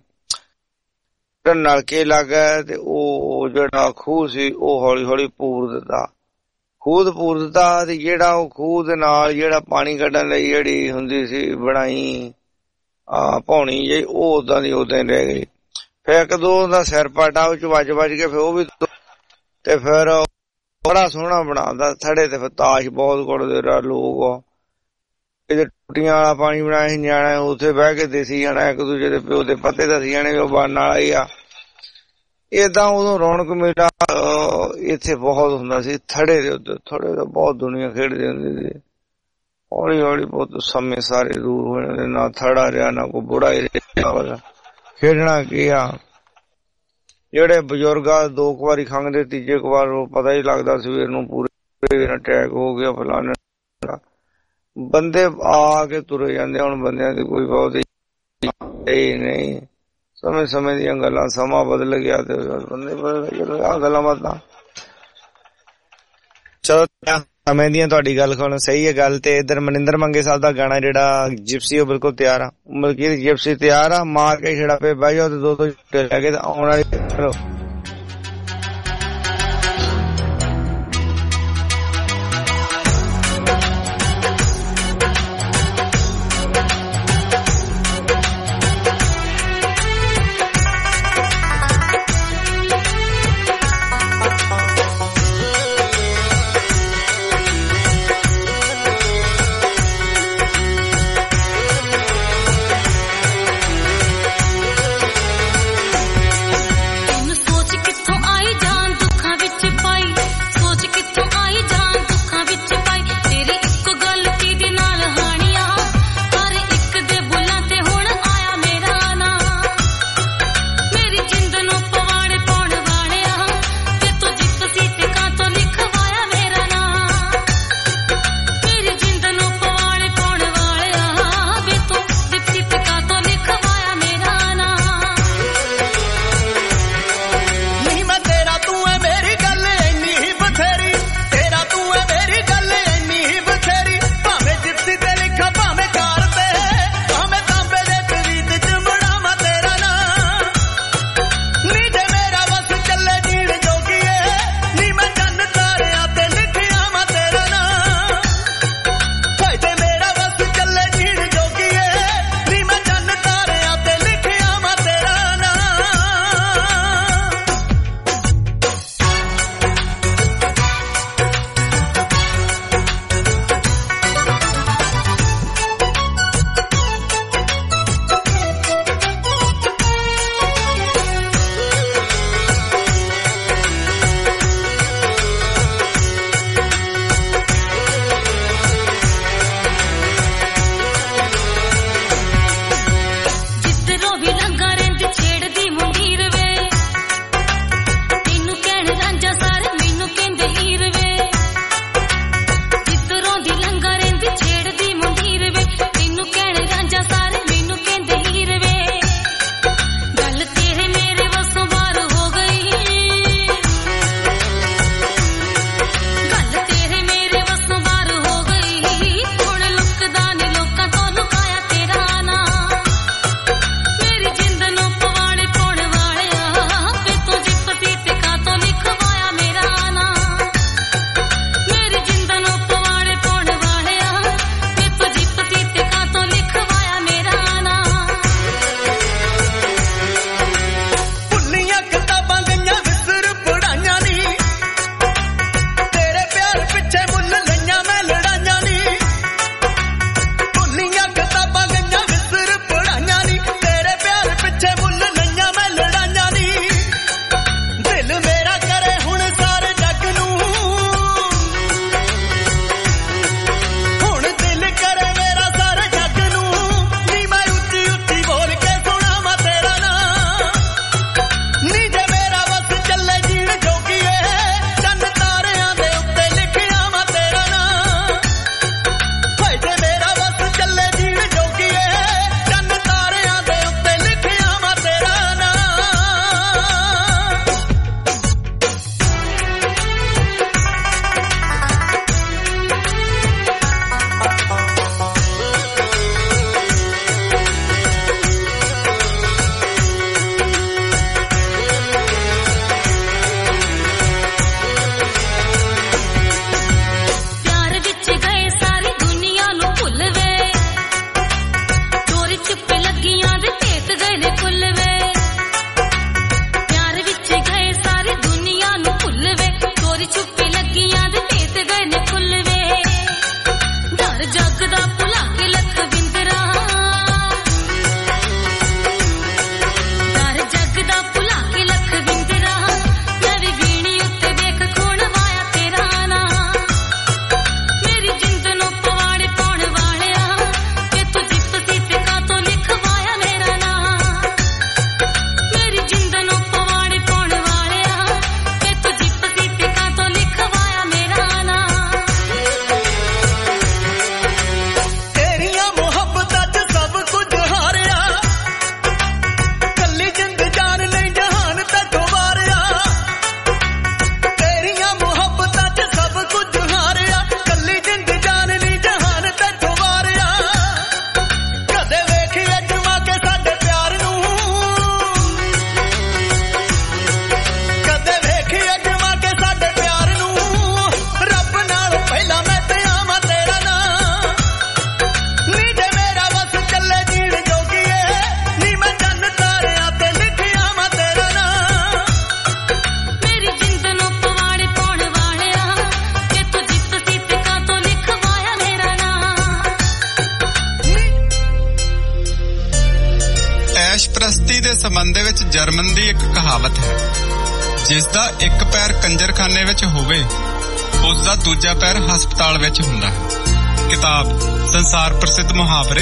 ਨਲਕੇ ਲੱਗ ਗਏ ਤੇ ਉਹ ਜਿਹੜਾ ਖੂਹ ਸੀ ਉਹ ਹੌਲੀ ਹੌਲੀ ਪੂਰ ਦਿੱਤਾ, ਖੂਹ ਪੂਰ ਦਿੱਤਾ। ਤੇ ਜਿਹੜਾ ਉਹ ਖੂਹ ਦੇ ਨਾਲ ਜਿਹੜਾ ਪਾਣੀ ਕੱਢਣ ਲਈ ਜਿਹੜੀ ਹੁੰਦੀ ਸੀ ਬਣਾਈ ਪੌਣੀ ਜਿਹੀ, ਉਹ ਓਦਾਂ ਦੀ ਓਦਾਂ ਹੀ ਰਹਿ ਗਈ। ਫਿਰ ਇੱਕ ਦੋ ਦਾ ਸਿਰ ਪਾਟਾ ਉਹ ਚ ਵੱਜ ਕੇ ਫਿਰ ਉਹ ਵੀ, ਤੇ ਫਿਰ ਬੜਾ ਸੋਹਣਾ ਬਣਾਉਂਦਾ ਥੜੇ ਤੇ। ਫਿਰ ਤਾਸ਼ ਬਹੁਤ ਕੁੱਟਦੇ ਲੋਕ, ਇਹਦੇ ਟੁੱਟੀਆਂ ਵਾਲਾ ਪਾਣੀ ਬਣਾਇਆ ਸੀ ਨਿਆਣਾ, ਉੱਥੇ ਬਹਿ ਕੇ ਦੇਸੀ ਜਾਣਾ, ਇੱਕ ਦੂਜੇ ਦੇ ਪਿਓ ਦੇ ਪੱਤੇ ਦੱਸੀ ਜਾਣੇ ਵੀ ਉਹ ਬਣਨ ਵਾਲਾ ਹੀ ਆ। ਏਦਾਂ ਉਦੋਂ ਰੌਣਕ ਮੇਲਾ ਇੱਥੇ ਬਹੁਤ ਹੁੰਦਾ ਸੀ ਥੜੇ ਦੇ ਉੱਤੇ। ਥੜੇ ਤੇ ਬਹੁਤ ਦੁਨੀਆ ਖੇਡਦੀ ਹੁੰਦੀ ਸੀ। ਹੌਲੀ ਹੌਲੀ ਬਹੁਤ ਸਮੇਂ ਸਾਰੇ ਦੂਰ ਹੋ ਜਾਂਦੇ, ਨਾ ਥੜਾ ਰਿਹਾ ਨਾ ਕੋਈ ਬੁੜਾ ਹੀ ਰਿਹਾ। ਖੇਡਣਾ ਕੀ ਆ, ਜਿਹੜੇ ਬਜ਼ੁਰਗ ਆ 2 ਵਾਰੀ ਖੰਘਦੇ, ਤੀਜੇ ਵਾਰ ਉਹ ਪਤਾ ਹੀ ਲੱਗਦਾ ਸਵੇਰ ਨੂੰ ਪੂਰੇ ਅਟੈਕ ਹੋ ਗਿਆ ਫਲਾਣੇ। ਬੰਦੇ ਆ ਕੇ ਤੁਰੇ ਜਾਂਦੇ, ਹੁਣ ਬੰਦਿਆਂ ਦੀ ਕੋਈ ਬਹੁਤੀ ਨਹੀਂ। ਸਮੇਂ ਸਮੇਂ ਦੀਆਂ ਗੱਲਾਂ, ਸਮਾਂ ਬਦਲ ਗਿਆ ਤੇ ਬੰਦੇ ਬਦਲ ਆ ਗੱਲਾਂ ਬਾਤਾਂ। ਚਲੋ ਸਮੇਂ ਦੀਆਂ ਤੁਹਾਡੀ ਗੱਲ ਸੁਣ ਸਹੀ ਹੈ ਗੱਲ। ਤੇ ਇੱਧਰ ਮਨਿੰਦਰ ਮੰਗੇ ਸਾਹਿਬ ਦਾ ਗਾਣਾ ਜਿਹੜਾ ਜਿਪਸੀ ਉਹ ਬਿਲਕੁਲ ਤਿਆਰ ਆ, ਮਲਕੀਤ ਜਿਪਸੀ ਤਿਆਰ ਆ। ਮਾਰ ਕੇ ਛੜਾ ਪੇ ਬਹਿ ਜਾਓ ਤੇ 2 ਝੂਟੇ ਲੈ ਕੇ ਆਉਣ ਵਾਲੀ ਕਰੋ। सोने ਐਸ਼ਪ੍ਰਸਤੀ ਦੇ ਸੰਬੰਧ ਵਿੱਚ ਜਰਮਨ ਦੀ ਇੱਕ ਕਹਾਵਤ ਹੈ, ਜਿਸ ਦਾ ਇੱਕ ਪੈਰ ਕੰਜਰਖਾਨੇ ਵਿੱਚ ਹੋਵੇ, ਉਸ ਦਾ ਦੂਜਾ ਪੈਰ ਹਸਪਤਾਲ ਵਿੱਚ ਹੁੰਦਾ ਹੈ। ਕਿਤਾਬ ਸੰਸਾਰ ਪ੍ਰਸਿੱਧ ਮੁਹਾਵਰੇ,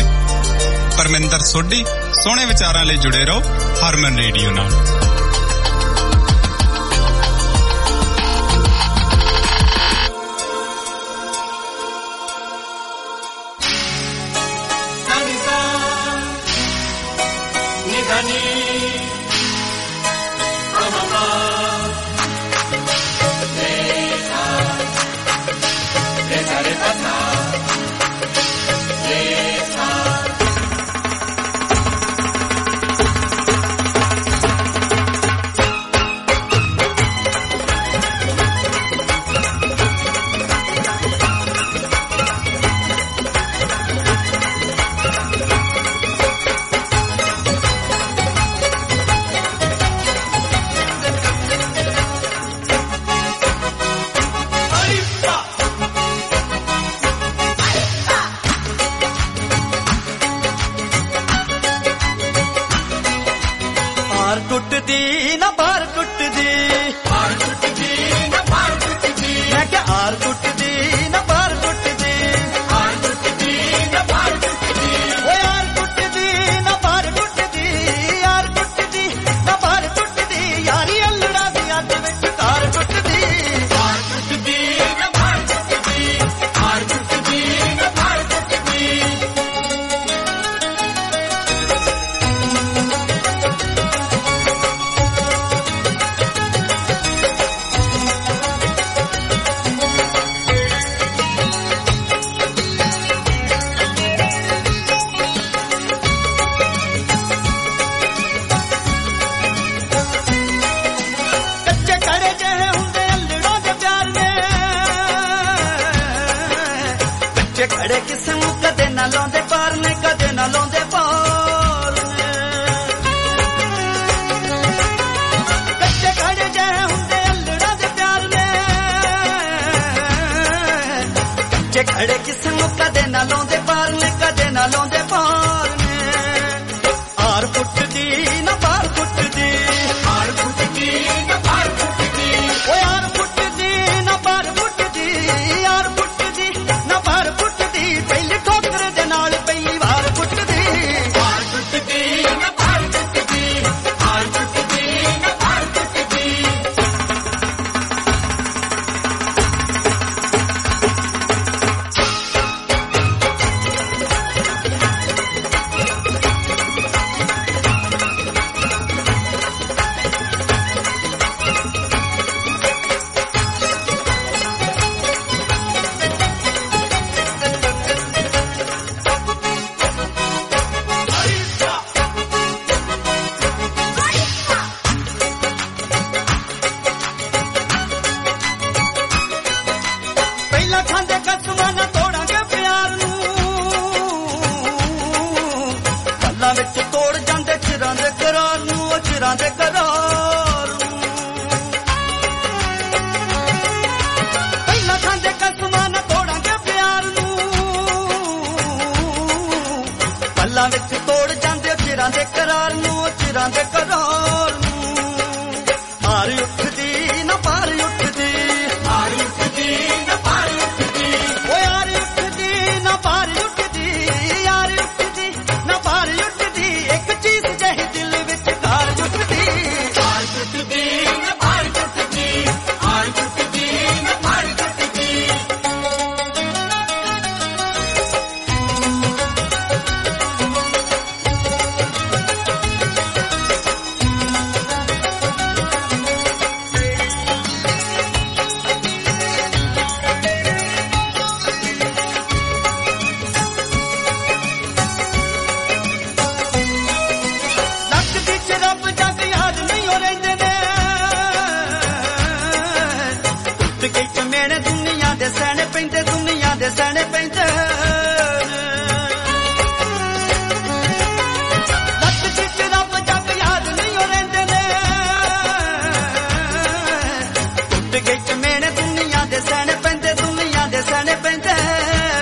ਪਰਮਿੰਦਰ ਸੋਢੀ। ਸੋਹਣੇ ਵਿਚਾਰਾਂ ਲਈ ਜੁੜੇ ਰਹੋ ਹਰਮਨ ਰੇਡੀਓ ਨਾਲ।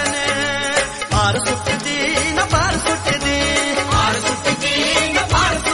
ਪਾਰ ਸੁੱਟਦੀ ਨਾ ਪਾਰ ਸੁੱਟਦੀ, ਪਾਰ ਸੁੱਟਦੀ ਨਾ ਪਾਰ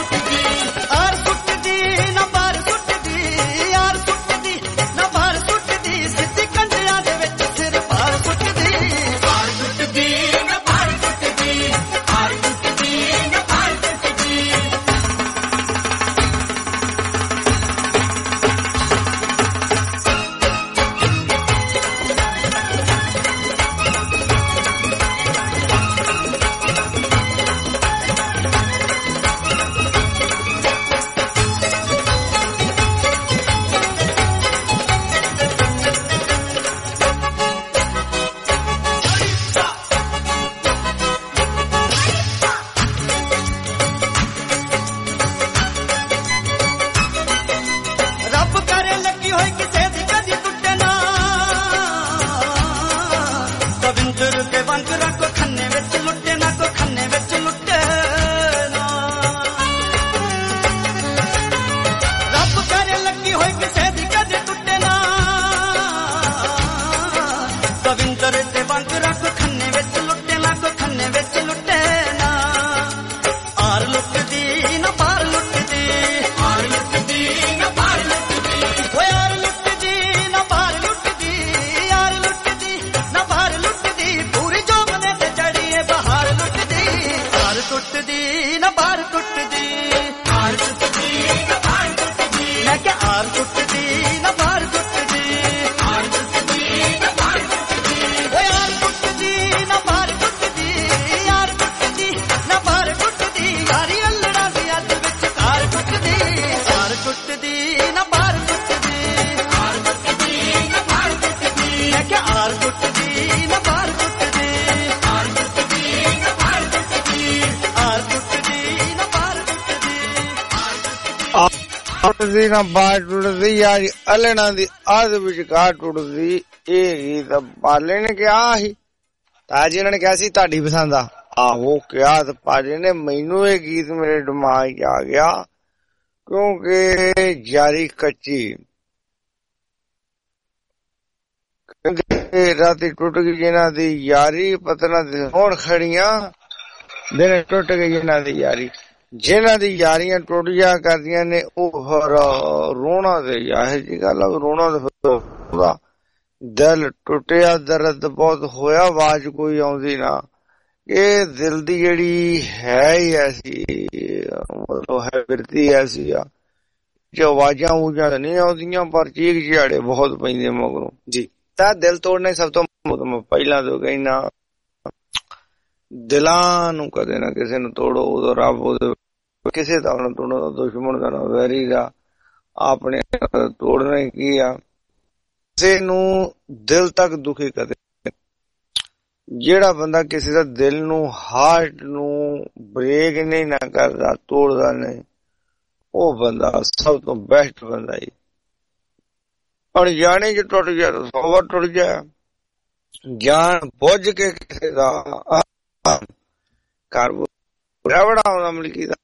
लुटदी ना पार लुटदी, पार लुटदी ना पार लुटदी, ओ यार लुटदी ना पार लुटदी, यार लुटदी ना पार लुटदी, पूरी जोमने ते चढ़ी है बाहर लुटदी, पार टुटदी ना पार टुटदी, पार टुटदी ना पार टुटदी, मैं क्या आर टुटदी ना पार टुटदी, पार टुटदी ना पार टुटदी, ओ यार टुटदी ना पार टुटदी, यार टुटदी ना पार टुटदी, यारी अल्लड़ा दी अज विच कार टुटदी, पार टुटदी ना पार टुटदी, पार टुटदी ना पार टुटदी, मैं क्या आर टुटदी ना पार टुटदी, आर टुटदी ना पार टुटदी, आर टुटदी ना पार टुटदी, टुटदी ना पार टुटदी, यारी अल्लड़ा दी अज विच कार टुटदी। ਇਹ ਗੀਤ ਪਾਲੇ ਨੇ ਕਿਹਾ ਸੀ, ਤਾਜੀ ਉਹਨਾਂ ਨੇ ਕਿਹਾ ਸੀ ਤੁਹਾਡੀ ਪਸੰਦ ਆ। ਆਹੋ ਕਿਹਾ ਤੇ ਪਾਲੇ ਨੇ, ਮੈਨੂੰ ਇਹ ਗੀਤ ਮੇਰੇ ਦਿਮਾਗ 'ਚ ਆ ਗਿਆ ਕਿਉਂਕਿ ਯਾਰੀ ਕੱਚੀ ਰਾਤੀ ਟੁੱਟ ਗਈ ਜਿਹਨਾਂ ਦੀ ਯਾਰੀ, ਪਤਨਾ ਹੁਣ ਖੜੀਆਂ ਦਿਨ ਟੁੱਟ ਗਈ ਜਿਹਨਾਂ ਦੀ ਯਾਰੀ। ਜਿਹਨਾਂ ਦੀ ਯਾਰੀਆਂ ਟੁੱਟ ਜਾ ਕਰਦੀਆਂ ਨੇ ਉਹ ਫਿਰ ਰੋਣਾ ਤੇ ਇਹੋ ਜਿਹੀ ਗੱਲ ਆ, ਰੋਣਾ ਤੇ ਉਹਦਾ ਦਿਲ ਟੁੱਟਿਆ, ਦਰਦ ਬਹੁਤ ਹੋਇਆ, ਆਵਾਜ਼ ਕੋਈ ਆਉਂਦੀ ਨਾ। ਇਹ ਦਿਲ ਦੀ ਜਿਹੜੀ ਹੈ ਹੀ ਐਸੀ, ਮਤਲਬ ਹੈ ਬਿਰਤੀ ਐਸੀ ਆ ਜੋ ਆਵਾਜ਼ਾਂ ਊਜਾਂ ਨਹੀਂ ਆਉਂਦੀਆਂ ਪਰ ਚੀਕ ਝਾੜੇ ਬਹੁਤ ਪੈਂਦੇ ਮਗਰੋਂ ਜੀ। ਤਾਂ ਦਿਲ ਤੋੜਨਾ ਸਭ ਤੋਂ ਪਹਿਲਾਂ ਤੋਂ ਕਹਿਣਾ, ਦਿਲਾਂ ਨੂੰ ਕਦੇ ਨਾ ਕਿਸੇ ਨੂੰ ਤੋੜੋ, ਉਦੋਂ ਰੱਬ ਉਹਦੇ ਕਿਸੇ ਦਾ ਨਾ ਤੋੜੋ, ਦੁਸ਼ਮਣ ਦਾ ਨਾ ਵੈਰੀ ਦਾ, ਆਪਣੇ ਤੋੜਨਾ ਹੀ ਕੀ ਆ। ਕਿਸੇ ਨੂੰ ਦਿਲ ਤੱਕ ਦੁਖੀ ਕਰੇ, ਜਿਹੜਾ ਬੰਦਾ ਕਿਸੇ ਦਾ ਦਿਲ ਨੂੰ, ਹਾਰਟ ਨੂੰ ਬ੍ਰੇਕ ਨਹੀਂ ਨਾ ਕਰਦਾ, ਤੋੜਦਾ ਨਹੀਂ, ਉਹ ਬੰਦਾ ਸਭ ਤੋਂ ਬੈਸਟ ਬੰਦਾ ਹੀ। ਅਣਜਾਣੇ ਚ ਟੁੱਟ ਜਾ, 100 ਵਾਰ ਟੁੱਟ ਜਾ, ਜਾਣ ਬੁੱਝ ਕੇ ਕਿਸੇ ਦਾ ਘਰ ਬੜਾ ਆਉਂਦਾ ਮਲਕੀ ਦਾ।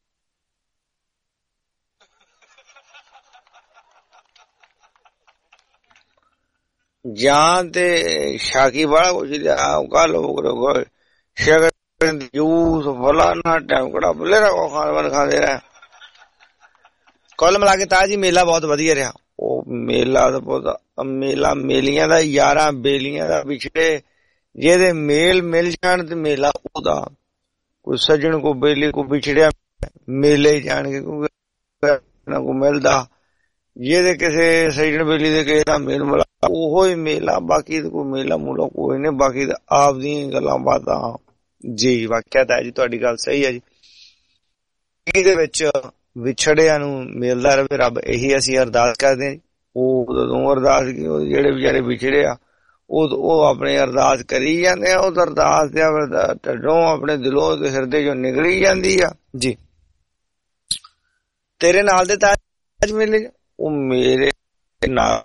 ਜਾਂ ਤੇ ਸ਼ਾਕੀ ਵਾਲਾ ਕੁਛ ਲਿਆ ਕੱਲ ਸ਼ਗਰ ਜੂਸ ਫਲਾਨਾ ਟਾਈਮ ਕੜਾ ਬਲੇ ਰਾ ਖਾਣ ਖਾਂਦੇ ਰਹੇ। ਕੁੱਲ ਮਿਲਾ ਕੇ ਤਾਜੀ ਮੇਲਾ ਬਹੁਤ ਵਧੀਆ ਰਿਹਾ। ਉਹ ਮੇਲਾ ਦਾ ਬਹੁਤ ਮੇਲਾ ਮੇਲੀਆਂ ਦਾ, ਯਾਰਾਂ ਬੇਲੀਆਂ ਦਾ ਵਿਛੜੇ ਜਿਹਦੇ ਮੇਲ ਮਿਲ ਜਾਣ ਤੇ ਮੇਲਾ ਉਹਦਾ। ਕੋਈ ਸੱਜਣ ਕੋ ਬੇਲੀ ਕੋ ਵਿਛੜਿਆ ਮੇਲੇ ਜਾਣਗੇ ਕਿਉਂਕਿ ਨਾ ਕੋ ਮਿਲਦਾ, ਜਿਹਦੇ ਕਿਸੇ ਸੱਜਣ ਬੇਲੀ ਦੇ ਕਿਸੇ ਦਾ ਮੇਲ ਮਿਲਾ ਉਹੋ ਹੀ ਮੇਲਾ, ਬਾਕੀ ਕੋਈ ਮੇਲਾ ਮੂਲਾ ਕੋਈ ਨਹੀਂ, ਬਾਕੀ ਤਾਂ ਆਪਦੀਆਂ ਗੱਲਾਂ ਬਾਤਾਂ ਜੀ। ਵਾਕਿਆ ਤਾਂ ਜੀ ਤੁਹਾਡੀ ਗੱਲ ਸਹੀ ਹੈ ਜੀ। ਇਹਦੇ ਵਿੱਚ ਵਿਛੜਿਆਂ ਨੂੰ ਮਿਲਦਾ ਰਵੇ ਰੱਬ, ਇਹੀ ਅਸੀਂ ਅਰਦਾਸ ਕਰਦੇ ਹਾਂ। ਉਹ ਉਦੋਂ ਅਰਦਾਸ ਜਿਹੜੇ ਵਿਚਾਰੇ ਵਿਛੜੇ ਆ ਉਹ ਆਪਣੇ ਅਰਦਾਸ ਕਰੀ ਜਾਂਦੇ ਆ, ਉਹ ਅਰਦਾਸ ਦੇ ਢੱਡੋਂ ਆਪਣੇ ਦਿਲੋਂ ਤੇ ਹਿਰਦੇ ਚੋਂ ਨਿਕਲੀ ਜਾਂਦੀ ਆ ਜੀ। ਤੇਰੇ ਨਾਲ ਦੇ ਤਾਜ ਮੇਲੇ, ਉਹ ਮੇਰੇ ਨਾਲ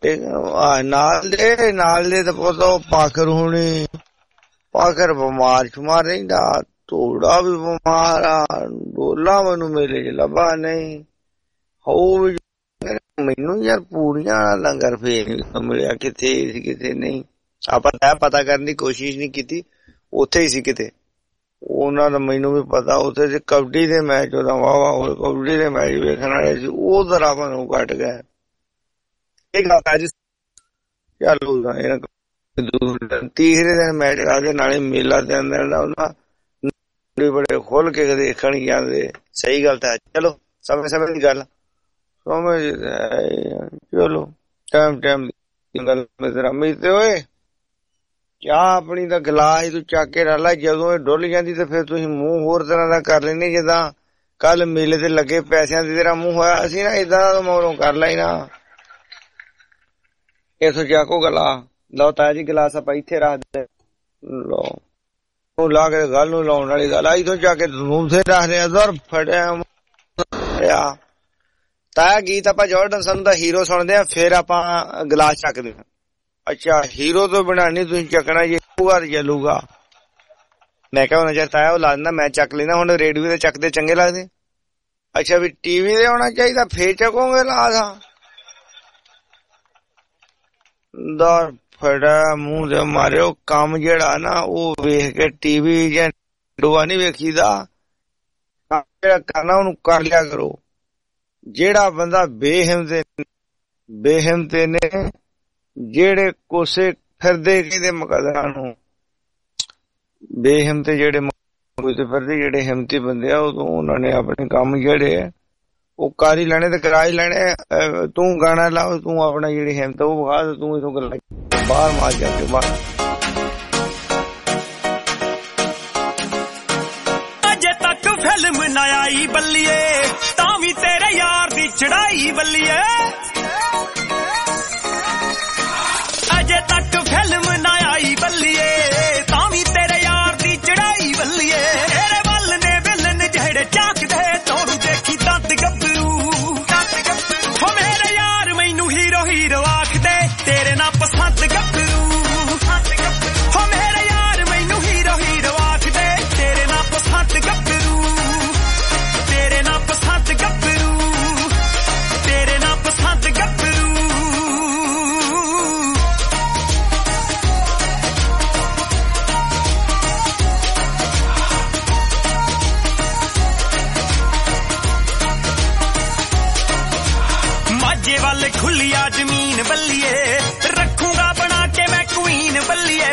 ਦੇ ਤਾਂ ਪਤਾ ਪਾਖਰ ਹੋਣੀ, ਪਾਖਰ ਬਿਮਾਰ ਸ਼ੁਮਾਰ ਰਹਿੰਦਾ, ਤੋੜਾ ਵੀ ਬਿਮਾਰ ਆ, ਡੋਲਾ ਮੈਨੂੰ ਮੇਲੇ ਚ ਲੱਭਾ ਨਹੀਂ। ਹੋ ਮੈਨੂੰ ਯਾਰ ਪੂਰੀਆਂ ਲੰਗਰ ਫੇਰ ਮਿਲਿਆ, ਕਿੱਥੇ ਸੀ ਕਿਤੇ ਨਹੀਂ। ਆਪਾਂ ਤਾਂ ਪਤਾ ਕਰਨ ਦੀ ਕੋਸ਼ਿਸ਼ ਨਹੀਂ ਕੀਤੀ, ਉੱਥੇ ਹੀ ਸੀ ਕਿਤੇ। ਉਹਨਾਂ ਦਾ ਮੈਨੂੰ ਵੀ ਪਤਾ ਉੱਥੇ ਸੀ ਕਬੱਡੀ ਦੇ ਮੈਚ, ਉਹਦਾ ਵਾਹ ਹੋਏ ਕਬੱਡੀ ਦੇ ਮੈਚ ਵੇਖਣ ਵਾਲੇ ਸੀ, ਉਹ ਜ਼ਰਾ ਮੈਨੂੰ ਘੱਟ ਗਏ। ਇਹ ਗੱਲ ਅੱਜ ਚੱਲੂ ਤੀਸਰੇ ਦਿਨ ਮੈਚ ਕਰਦੇ ਨਾਲੇ ਮੇਲਾ ਦੇ ਅੰਦਰ ਬੜੇ ਖੋਲ ਕੇ ਦੇਖਣ ਜਾਂਦੇ। ਸਹੀ ਗੱਲ ਤਾਂ ਚਲੋ ਸਮੇਂ ਸਮੇਂ ਦੀ ਗੱਲ ਸਮਝ, ਚਲੋ ਟਾਈਮ ਟਾਈਮ ਦੀ ਗੱਲ। ਮੀਤੇ ਹੋਏ ਚਾਹ ਆਪਣੀ ਦਾ ਗਲਾਸ ਤੂੰ ਚੱਕ ਕੇ ਰੱਖ ਲੈ, ਜਦੋਂ ਇਹ ਡੁੱਲ ਜਾਂਦੀ ਤੇ ਫਿਰ ਤੁਸੀਂ ਮੂੰਹ ਹੋਰ ਤਰ੍ਹਾਂ ਦਾ ਕਰ ਲੈਂਦੇ, ਜਿੱਦਾਂ ਕੱਲ ਮੇਲੇ ਤੇ ਲੱਗੇ ਪੈਸਿਆਂ ਦੀ ਤੇਰਾ ਮੂੰਹ ਹੋਇਆ ਸੀ ਨਾ, ਏਦਾਂ ਦਾ ਮਗਰੋਂ ਕਰ ਲੈ ਨਾ। ਇੱਥੋਂ ਚੱਕੋ ਗਲਾ, ਲਓ ਤਾਇਆ ਜੀ ਗਲਾਸ ਆਪਾਂ ਇੱਥੇ ਰੱਖ ਦੇ, ਲਓ ਉਹ ਲਾ ਕੇ ਗੱਲ ਨੂੰ ਲਾਉਣ ਵਾਲੀ ਗੱਲ ਆ। ਇੱਥੋਂ ਚੱਕ ਕੇ ਮੂੰਹ ਤੇ ਰੱਖ ਲਿਆ, ਜ਼ਰ ਫੜਿਆ। ਤਾਇਆ ਗੀਤ ਆਪਾਂ ਜਾਰਡਨ ਸਨ ਦਾ ਹੀਰੋ ਸੁਣਦੇ ਆ, ਫਿਰ ਆਪਾਂ ਗਲਾਸ ਚੱਕਦੇ ਆ। ਅੱਛਾ ਹੀਰੋ ਤੋਂ ਬਿਨਾਂ ਨਹੀਂ ਤੁਸੀਂ ਚੱਕਣਾ, ਜੇ ਚੱਲੂਗਾ। ਮੈਂ ਕਿਹਾ ਉਹਨਾਂ ਚਿਰ ਤਾਇਆ ਉਹ ਲਾ ਦਿੰਦਾ, ਮੈਂ ਚੱਕ ਲੈਂਦਾ। ਹੁਣ ਰੇਡੀਓ ਤੇ ਚੱਕਦੇ ਚੰਗੇ ਲੱਗਦੇ। ਅੱਛਾ ਵੀ ਟੀਵੀ ਤੇ ਆਉਣਾ ਚਾਹੀਦਾ ਫੇਰ ਚੱਕੋਗੇ ਲਾਸ ਦਾ ਫੜਾ ਮੂੰਹ ਦੇ ਮਾਰਿਓ। ਕੰਮ ਜਿਹੜਾ ਨਾ ਉਹ ਵੇਖ ਕੇ ਟੀਵੀ ਜਾਂ ਡੋਆ ਨੀ ਵੇਖੀਦਾ, ਜਿਹੜਾ ਕਰਨਾ ਉਹਨੂੰ ਕਰ ਲਿਆ ਕਰੋ। ਜਿਹੜਾ ਬੰਦਾ ਬੇਹਿੰਮਤੇ ਨੇ ਜਿਹੜੇ ਕੋਸੇ ਫਿਰਦੇ ਕਿਹਦੇ ਮੁਕੱਦਰਾਂ ਨੂੰ, ਬੇਹਿੰਮਤੇ ਜਿਹੜੇ ਕੋਸੇ ਫਿਰਦੇ, ਜਿਹੜੇ ਹਿੰਮਤੀ ਬੰਦੇ ਆ ਉਦੋਂ ਉਹਨਾਂ ਨੇ ਆਪਣੇ ਕੰਮ ਜਿਹੜੇ ਆ ਉਹ ਕਰ ਹੀ ਲੈਣੇ ਤੇ ਕਰਾ ਹੀ ਲੈਣੇ। ਤੂੰ ਗਾਣਾ ਲਾਓ, ਤੂੰ ਆਪਣਾ ਜਿਹੜੀ ਹਿੰਮਤ ਉਹ ਵਿਖਾ, ਤੂੰ ਇਥੋਂ ਗੱਲਾਂ ਬਾਹਰ ਮਾਰ ਜਾ ਕੇ ਬਾਹਰ। ਅਜੇ ਤੱਕ ਫਿਲਮ ਨਾ ਆਈ ਬੱਲੀਏ, ਤਾਂ ਵੀ ਤੇਰੇ ਯਾਰ ਦੀ ਚੜਾਈ ਬੱਲੀਏ। ਅਜੇ ਤੱਕ ਫਿਲਮ ਨਾ ਆਈ ਬੱਲੀਏ, ਤਾਂ ਵੀ ਤੇਰੇ ਯਾਰ ਦੀ ਚੜਾਈ ਬੱਲੀਏ। ਤੇਰੇ ਵੱਲ ਨੇ ਵਿਲਨ ਜਿਹੜੇ ਝਾਕਦੇ, ਤੋੜੂ ਦੇਖੀ ਦੰਦ ਗੱਭਰੂ। ਹੋ ਮੇਰੇ ਯਾਰ ਮੈਨੂੰ ਹੀਰੋ ਹੀਰੋ ਆਖਦੇ, ਤੇਰੇ ਨਾਲ ਪਸੰਦ ਗੱਭਰੂ। ਹੋ ਮੇਰੇ ਯਾਰ ਮੈਨੂੰ ਹੀਰੋ ਹੀਰੋ ਆਖਦੇ, ਤੇਰੇ ਨਾਲ ਪਸੰਦ ਗੱਭਰੂ। ਤੇਰੇ ਨਾਲ ਪਸੰਦ ਗੱਭਰੂ, ਤੇਰੇ ਨਾਲ ਪਸੰਦ ਗੱਭਰੂ। ਮਾਝੇ ਵੱਲ ਖੁੱਲੀਆ ਜ਼ਮੀਨ ਬੱਲੀਏ, ਰੱਖੂਗਾ ਬਣਾ ਕੇ ਮੈਂ ਕੁਈਨ ਬੱਲੀਏ।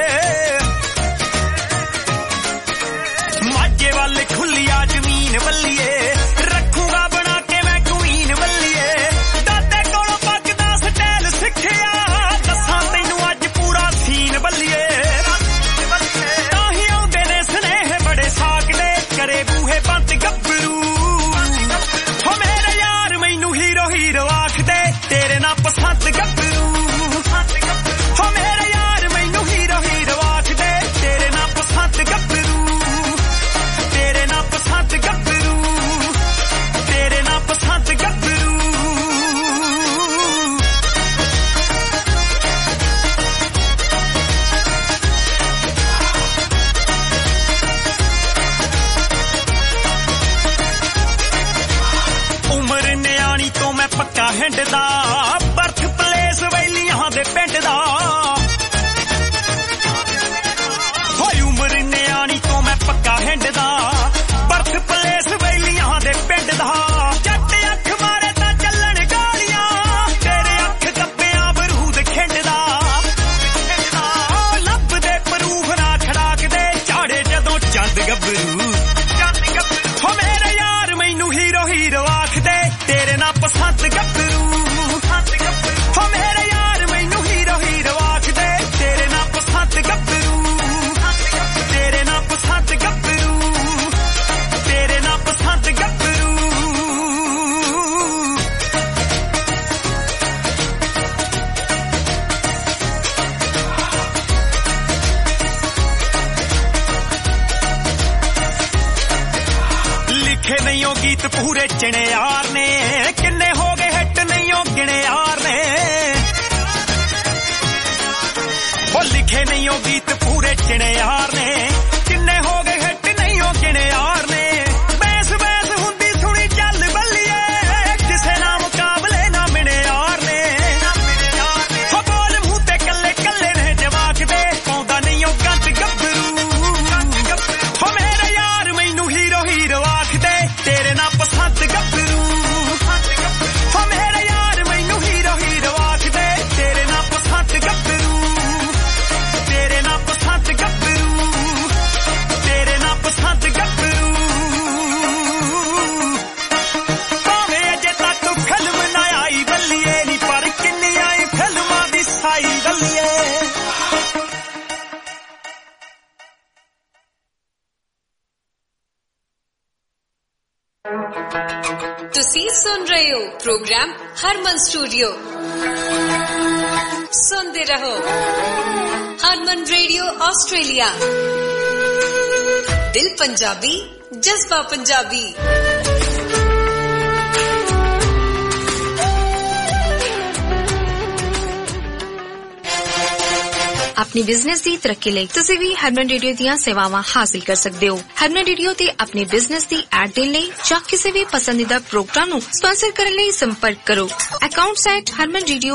ਮਾਝੇ ਵੱਲ ਖੁੱਲੀਆ ਜ਼ਮੀਨ ਬੱਲੀਏ, ਰੱਖੂਗਾ ਬਣਾ ਕੇ ਮੈਂ ਕੁਈਨ ਬੱਲੀਏ। ਦਾਦੇ ਕੋਲੋਂ ਪੱਗ ਦਾ ਸਟਾਈਲ ਸਿੱਖਿਆ, ਦੱਸਾਂ ਤੈਨੂੰ ਅੱਜ ਪੂਰਾ ਸੀਨ ਬੱਲੀਏ। ਤਾਂ ਹੀ ਆਉਂਦੇ ਨੇ ਸਨੇਹ ਬੜੇ ਸਾਕਦੇ, ਕਰੇ ਬੂਹੇ ਬੰਦ ਗੱਭਰੂ। ਹੋ ਮੇਰੇ ਯਾਰ ਮੈਨੂੰ ਹੀਰੋ ਹੀਰੋ ਆਖਦੇ, ਤੇਰੇ ਨਾਲ ਪਸੰਦ ਗੱਭਰੂ। ਹੋ ਮੇਰੇ ਯਾਰ ਮੈਨੂੰ ਹੀਰੋ ਹੀਰੋ ਆਖਦੇ, ਤੇਰੇ ਨਾਲ ਪਸੰਦ ਗੱਭਰੂ। ਤੇਰੇ ਨਾਲ ਪਸੰਦ ਗੱਭਰੂ, ਤੇਰੇ ਨਾਲ ਪਸੰਦ ਗੱਭਰੂ। ਉਮਰ ਨਿਆਣੀ ਤੋਂ ਮੈਂ ਪੱਕਾ ਹਿੰਡਦਾ, ਬਰਥ ਪਲੇਸ ਵੈਲੀਆਂ ਦੇ ਪਿੰਡ ਦਾ। ਹੋਈ ਉਮਰ ਨਿਆਣੀ ਤੋਂ ਮੈਂ ਪੱਕਾ ਹਿੰਡਦਾ, ਬਰਥ ਪਲੇਸ ਵੈਲੀਆਂ ਦੇ ਪਿੰਡ ਦਾ। ਜੱਟ ਅੱਖ ਮਾਰੇ ਤਾਂ ਚੱਲਣ ਗਾਲੀਆਂ, ਤੇਰੇ ਅੱਖ ਕੱਪਿਆਂ ਬਰੂਦ ਖਿੰਡਦਾ। ਲੱਭਦੇ ਪ੍ਰੂਫ ਨਾ ਖੜਾਕਦੇ, ਝਾੜੇ ਜਦੋਂ ਚੰਦ ਗੱਭਰੂ। ਹੋ ਮੇਰੇ ਯਾਰ ਮੈਨੂੰ ਹੀਰੋ ਹੀਰੋ ਆਖਦੇ, ਤੇਰੇ ਨਾਲ ਪਸੰਦ ਗੱਭਰੂ। ਹੋ ਮੇਰੇ ਯਾਰ ਮੈਨੂੰ ਹੀਰੋ ਹੀਰੋ ਆਖਦੇ, ਤੇਰੇ ਨਾਲ ਪਸੰਦ ਗੱਭਰੂ। ਤੇਰੇ ਨਾਲ ਪਸੰਦ ਗੱਭਰੂ, ਤੇਰੇ ਨਾਲ ਪਸੰਦ ਗੱਭਰੂ। ਲਿਖੇ ਨਹੀਂ ਉਹ ਗੀਤ ਪੂਰੇ ਚਿਣੇ ਯਾਰ ਨੇ, ਕਿੰਨੇ ਹੋ ਗਏ ਹਿੱਟ ਨਹੀਂ ਉਹ ਗਿਣੇ ਯਾਰ ਨੇ। ਉਹ ਲਿਖੇ ਨਹੀਂ ਉਹ ਗੀਤ ਪੂਰੇ ਚਿਣੇ ਯਾਰ ਨੇ, ਕਿੰਨੇ ਹੋ ਗਏ ਹਿੱਟ ਨਹੀਂ ਉਹ ਗਿਣੇ ਯਾਰ ਨੇ। ਬੈਸ ਬੈਸ ਹੁੰਦੀ ਸੁਣੀ ਚੱਲ ਬੱਲੀਏ, ਕਿਸੇ ਨਾਲ ਮੁਕਾਬਲੇ ਨਾ ਮਿਣੇ ਯਾਰ ਨੇ। ਹੋ ਬੋਲ ਮੂੰਹ ਤੇ ਕੱਲੇ ਕੱਲੇ ਨੇ ਜਵਾਕ ਦੇ, ਪਾਉਂਦਾ ਨਹੀਂ ਉਹ ਗੰਦ ਗੱਭਰੂ। ਹੋ ਮੇਰੇ ਯਾਰ ਮੈਨੂੰ ਹੀਰੋ ਹੀਰੋ ਆਖਦੇ, ਤੇਰੇ ਨਾਲ ਪਸੰਦ ਗੱਭਰੂ। ਹੋ ਮੇਰੇ ਯਾਰ ਮੈਨੂੰ ਹੀਰੋ ਹੀਰੋ ਆਖਦੇ, ਤੇਰੇ ਨਾਲ ਪਸੰਦ ਗੱਭਰੂ। ਤੇਰੇ ਨਾਲ ਪਸੰਦ ਗੱਭਰੂ, ਤੇਰੇ ਨਾਲ ਪਸੰਦ ਗੱਭਰੂ। ਭਾਵੇਂ ਅਜੇ ਤੱਕ ਫਿਲਮ ਨਾ ਆਈ ਬੱਲੀਏ ਨੀ, ਪਰ ਕਿੰਨੀਆਂ ਹੀ ਫਿਲਮਾਂ ਦੀ ਸਾਈ ਬੱਲੀਏ। ਤੁਸੀਂ ਸੁਣ ਰਹੇ ਹੋ ਪ੍ਰੋਗਰਾਮ ਹਰਮਨ ਸਟੂਡੀਓ। ਸੁਣਦੇ ਰਹੋ ਹਰਮਨ ਰੇਡੀਓ ਆਸਟ੍ਰੇਲੀਆ। ਦਿਲ ਪੰਜਾਬੀ, ਜਜ਼ਬਾ ਪੰਜਾਬੀ। अपनी बिजनेस की तरक्की ਲਈ ਤੁਸੀਂ ਵੀ ਹਰਮਨ ਰੇਡੀਓ ਦੀਆਂ ਸੇਵਾਵਾਂ ਹਾਸਲ ਕਰ ਸਕਦੇ ਹੋ। ਹਰਮਨ ਰੇਡੀਓ ਤੇ ਆਪਣੀ ਬਿਜ਼ਨਸ ਦੀ ਐਡ ਦੇਣ ਲਈ ਜਾਂ ਕਿਸੇ ਵੀ ਪਸੰਦੀਦਾ ਪ੍ਰੋਗਰਾਮ ਨੂੰ ਸਪਾਂਸਰ ਕਰਨ ਲਈ ਸੰਪਰਕ ਕਰੋ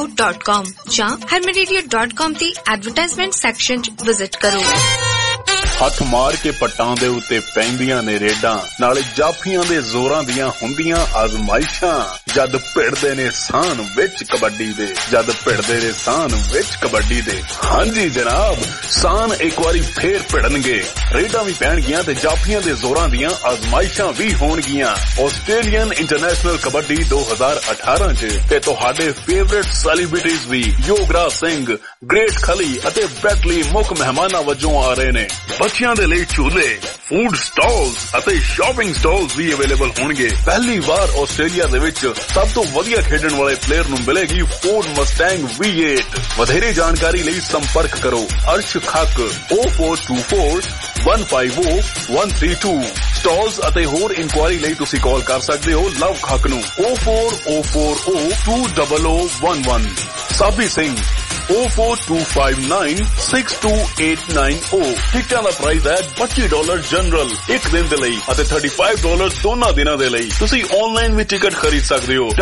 accounts@harmanradio.com ਜਾਂ harmanradio.com ਦੀ ਐਡਵਰਟਾਈਜ਼ਮੈਂਟ ਸੈਕਸ਼ਨ 'ਚ ਵਿਜ਼ਿਟ ਕਰੋ। ਹੱਥ ਮਾਰ ਕੇ ਪੱਟਾਂ ਦੇ ਉੱਤੇ ਪੈਂਦੀਆਂ ਨੇ ਰੇਡਾਂ, ਨਾਲੇ ਜਾਫੀਆਂ ਦੇ ਜ਼ੋਰਾਂ ਦੀਆਂ ਹੁੰਦੀਆਂ ਆਜ਼ਮਾਇਸ਼ਾਂ। ਜਦ ਭਿੜਦੇ ਨੇ ਸਾਨ ਵਿੱਚ ਕਬੱਡੀ ਦੇ, ਜਦ ਭਿੜਦੇ ਨੇ ਸਾਨ ਵਿੱਚ ਕਬੱਡੀ ਦੇ। ਹਾਂਜੀ ਜਨਾਬ, ਸਾਨ ਇੱਕ ਵਾਰੀ ਫੇਰ ਭਿੜਨਗੇ, ਰੇਡਾਂ ਵੀ ਪੈਣਗੀਆਂ ਤੇ ਜਾਫੀਆਂ ਦੇ ਜ਼ੋਰਾਂ ਦੀਆਂ ਆਜ਼ਮਾਇਸ਼ਾਂ ਵੀ ਹੋਣਗੀਆਂ। ਆਸਟ੍ਰੇਲੀਅਨ ਇੰਟਰਨੈਸ਼ਨਲ ਕਬੱਡੀ 2018 ਚ ਤੇ ਤੁਹਾਡੇ ਫੇਵਰਿਟ ਸੈਲੀਬ੍ਰਿਟੀਜ਼ ਵੀ ਯੋਗਰਾਜ ਸਿੰਘ, ਗ੍ਰੇਟ ਖਲੀ ਅਤੇ ਬ੍ਰੈਟਲੀ ਮੁੱਖ ਮਹਿਮਾਨਾਂ ਵਜੋਂ ਆ ਰਹੇ ਨੇ। ਬੱਚਿਆਂ ਦੇ ਲਈ ਝੂਲੇ, ਫੂਡ ਸਟਾਲਸ ਅਤੇ ਸ਼ਾਪਿੰਗ ਸਟਾਲਸ ਵੀ ਅਵੇਲੇਬਲ ਹੋਣਗੇ। ਪਹਿਲੀ ਵਾਰ ਆਸਟ੍ਰੇਲੀਆ ਦੇ ਵਿੱਚ ਸਭ ਤੋਂ ਵਧੀਆ ਖੇਡਣ ਵਾਲੇ ਪਲੇਅਰ ਨੂੰ ਮਿਲੇਗੀ ਫੋਰਡ ਮਸਟੈਂਗ V8। ਵਧੇਰੇ ਜਾਣਕਾਰੀ ਲਈ ਸੰਪਰਕ ਕਰੋ ਅਰਸ਼ ਖੱਕ 0424 150 132। ਸਟਾਲਸ ਅਤੇ ਹੋਰ ਇਨਕੁਆਇਰੀ ਲਈ ਤੁਸੀਂ ਕਾਲ ਕਰ ਸਕਦੇ ਹੋ ਲਵ ਖੱਕ ਨੂੰ 04040 20011। ਸਾਬੀ ਸਿੰਘ 04259 62890। ਟਿਕਟਾਂ ਦਾ ਪ੍ਰਾਈਸ ਹੈ $25 ਜਨਰਲ ਇੱਕ ਦਿਨ ਦੇ ਲਈ ਅਤੇ $35 ਦੋਨਾਂ ਦਿਨਾਂ ਦੇ ਲਈ। ਤੁਸੀਂ ਆਨਲਾਈਨ ਵੀ ਟਿਕਟ ਖਰੀਦ ਸਕਦੇ ਹੋ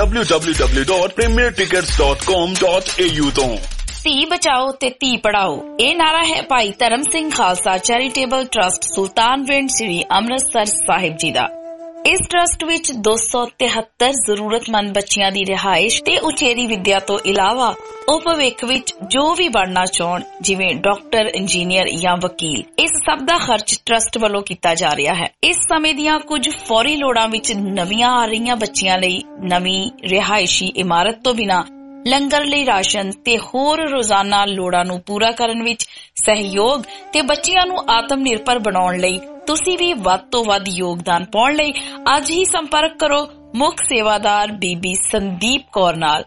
www.premiertickets.com.au ਤੋਂ। ਧੀ ਬਚਾਓ ਤੇ ਧੀ ਪੜਾਓ, ਇਹ ਨਾਰਾ ਹੈ ਭਾਈ ਧਰਮ ਸਿੰਘ ਖਾਲਸਾ ਚੈਰੀਟੇਬਲ ਟਰਸਟ ਸੁਲਤਾਨਵਿੰਡ ਸ੍ਰੀ ਅੰਮ੍ਰਿਤਸਰ ਸਾਹਿਬ ਜੀ ਦਾ। ਇਸ ਟਰਸਟ ਵਿੱਚ 273 ਜ਼ਰੂਰਤਮੰਦ ਬੱਚਿਆਂ ਦੀ ਰਿਹਾਇਸ਼ ਤੇ ਉਚੇਰੀ ਵਿੱਦਿਆ ਤੋਂ ਇਲਾਵਾ ਉਹ ਭਵਿੱਖ ਵਿੱਚ ਜੋ ਵੀ ਬਣਨਾ ਚਾਹਣ, ਜਿਵੇਂ ਡਾਕਟਰ, ਇੰਜੀਨੀਅਰ ਜਾਂ ਵਕੀਲ, ਇਸ ਸਭ ਦਾ ਖਰਚ ਟਰਸਟ ਵੱਲੋਂ ਕੀਤਾ ਜਾ ਰਿਹਾ ਹੈ। ਇਸ ਸਮੇਂ ਦੀਆਂ ਕੁਝ ਫੌਰੀ ਲੋੜਾਂ ਵਿੱਚ ਨਵੀਆਂ ਆ ਰਹੀਆਂ ਬੱਚਿਆਂ ਲਈ ਨਵੀਂ ਰਿਹਾਇਸ਼ੀ ਇਮਾਰਤ ਤੋਂ ਬਿਨਾਂ ਲੰਗਰ ਲਈ ਰਾਸ਼ਨ ਤੇ ਹੋਰ ਰੋਜ਼ਾਨਾ ਲੋੜਾਂ ਨੂੰ ਪੂਰਾ ਕਰਨ ਵਿੱਚ ਸਹਿਯੋਗ ਤੇ ਬੱਚਿਆਂ ਨੂੰ ਆਤਮ ਨਿਰਭਰ ਬਣਾਉਣ ਲਈ ਤੁਸੀਂ ਵੀ ਵੱਧ ਤੋਂ ਵੱਧ ਯੋਗਦਾਨ ਪਾਉਣ ਲਈ ਅੱਜ ਹੀ ਸੰਪਰਕ ਕਰੋ ਮੁੱਖ ਸੇਵਾਦਾਰ ਬੀਬੀ ਸੰਦੀਪ ਕੌਰ ਨਾਲ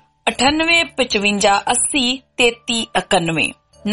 9855803391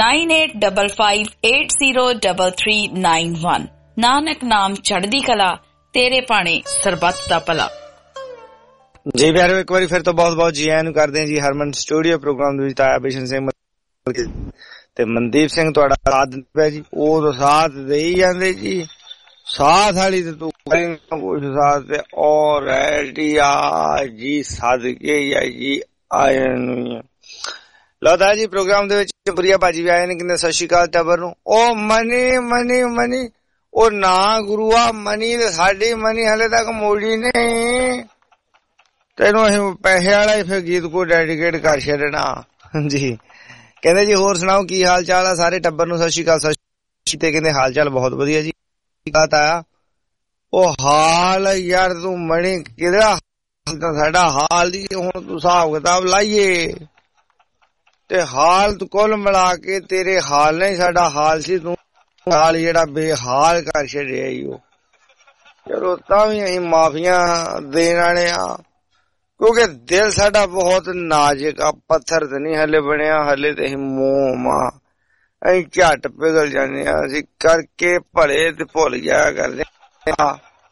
9855803391। ਨਾਨਕ ਨਾਮ ਚੜ੍ਹਦੀ ਕਲਾ, ਤੇਰੇ ਭਾਣੇ ਸਰਬੱਤ ਦਾ ਭਲਾ। ਜੀ ਪਿਆਰੋ, ਇੱਕ ਵਾਰੀ ਫਿਰ ਤੋਂ ਬਹੁਤ ਬਹੁਤ ਜੀ ਆਇਆਂ ਨੂੰ ਕਰਦੇ ਹਾਂ ਜੀ ਹਰਮਨ ਸਟੂਡੀਓ ਪ੍ਰੋਗਰਾਮ ਦੇ ਵਿੱਚ। ਤਾਇਆ ਬਿਸ਼ਨ ਸਿੰਘ ਤੇ ਮਨਦੀਪ ਸਿੰਘ ਤੁਹਾਡਾ ਸਾਥ ਦਿੰਦਾ ਜੀ। ਉਹ ਤਾਂ ਸਾਥ ਦੇ ਹੀ ਜਾਂਦੇ ਜੀ, ਸਾਥ ਵਾਲੀ ਤੇ ਤੂੰ ਕੁਛ ਸਾਥ ਤੇ ਆਲਰੇਡੀ ਆ ਜੀ ਸਦਕੇ ਜੀ ਆਏ ਨੂੰ। ਲਓ ਤਾਂ ਜੀ ਪ੍ਰੋਗਰਾਮ ਦੇ ਵਿੱਚ ਪ੍ਰਿਆ ਭਾਜੀ ਵੀ ਆਏ ਨੇ। ਕਿੰਨੇ ਸਤਿ ਸ਼੍ਰੀ ਅਕਾਲ ਟੱਬਰ ਨੂੰ। ਉਹ ਮਨੀ ਉਹ ਨਾ ਗੁਰੂਆ ਮਨੀ ਤੇ ਸਾਡੀ ਮਨੀ ਹਲੇ ਤੱਕ ਮੋੜੀ ਨਹੀਂ। ਤੈਨੂੰ ਅਸੀਂ ਪੈਸੇ ਵਾਲਾ ਹੀ ਫਿਰ ਗੀਤ ਕੋ ਡੈਡੀਕੇਟ ਕਰ ਛੱਡਣਾ ਜੀ। ਕਹਿੰਦੇ ਜੀ ਹੋਰ ਸੁਣਾਓ ਕੀ ਹਾਲ ਚਾਲ ਆ ਸਾਰੇ ਟੱਬਰ ਨੂੰ। ਸਤਿ ਸ਼੍ਰੀ ਅਕਾਲ। ਤੇ ਕਹਿੰਦੇ ਹਾਲ ਚਾਲ ਬਹੁਤ ਵਧੀਆ ਜੀ। ਆਇਆ ਉਹ ਹਾਲ ਯਾਰ ਤੂੰ ਮਣੀ ਕਿਹੜਾ ਸਾਡਾ ਹਾਲ ਦੀ ਹੁਣ ਤੂੰ ਹਿਸਾਬ ਕਿਤਾਬ ਲਾਈਏ ਤੇ ਹਾਲ ਤੂੰ ਕੁੱਲ ਮਿਲਾ ਕੇ ਤੇਰੇ ਹਾਲ ਨਹੀਂ ਸਾਡਾ ਹਾਲ ਸੀ। ਤੂੰ ਹਾਲ ਜਿਹੜਾ ਬੇਹਾਲ ਕਰ ਛੱਡਿਆ ਈ ਉਹ। ਚਲੋ ਤਾਂ ਵੀ ਅਸੀਂ ਮਾਫੀਆਂ ਦੇਣ ਵਾਲੇ ਆ, ਕਿਉਂਕਿ ਦਿਲ ਸਾਡਾ ਬਹੁਤ ਨਾਜ਼ੁਕ ਆ, ਪੱਥਰ ਤੇ ਨਹੀਂ ਹਲੇ ਬਣਿਆ। ਹਲੇ ਤੇ ਅਸੀਂ ਮੋਮ ਆ, ਅਸੀਂ ਝੱਟ ਪਿਘਲ ਜਾਂਦੇ ਆ। ਅਸੀਂ ਕਰਕੇ ਭਲੇ ਤੇ ਭੁੱਲ ਜਾਇਆ ਕਰਦੇ ਆ।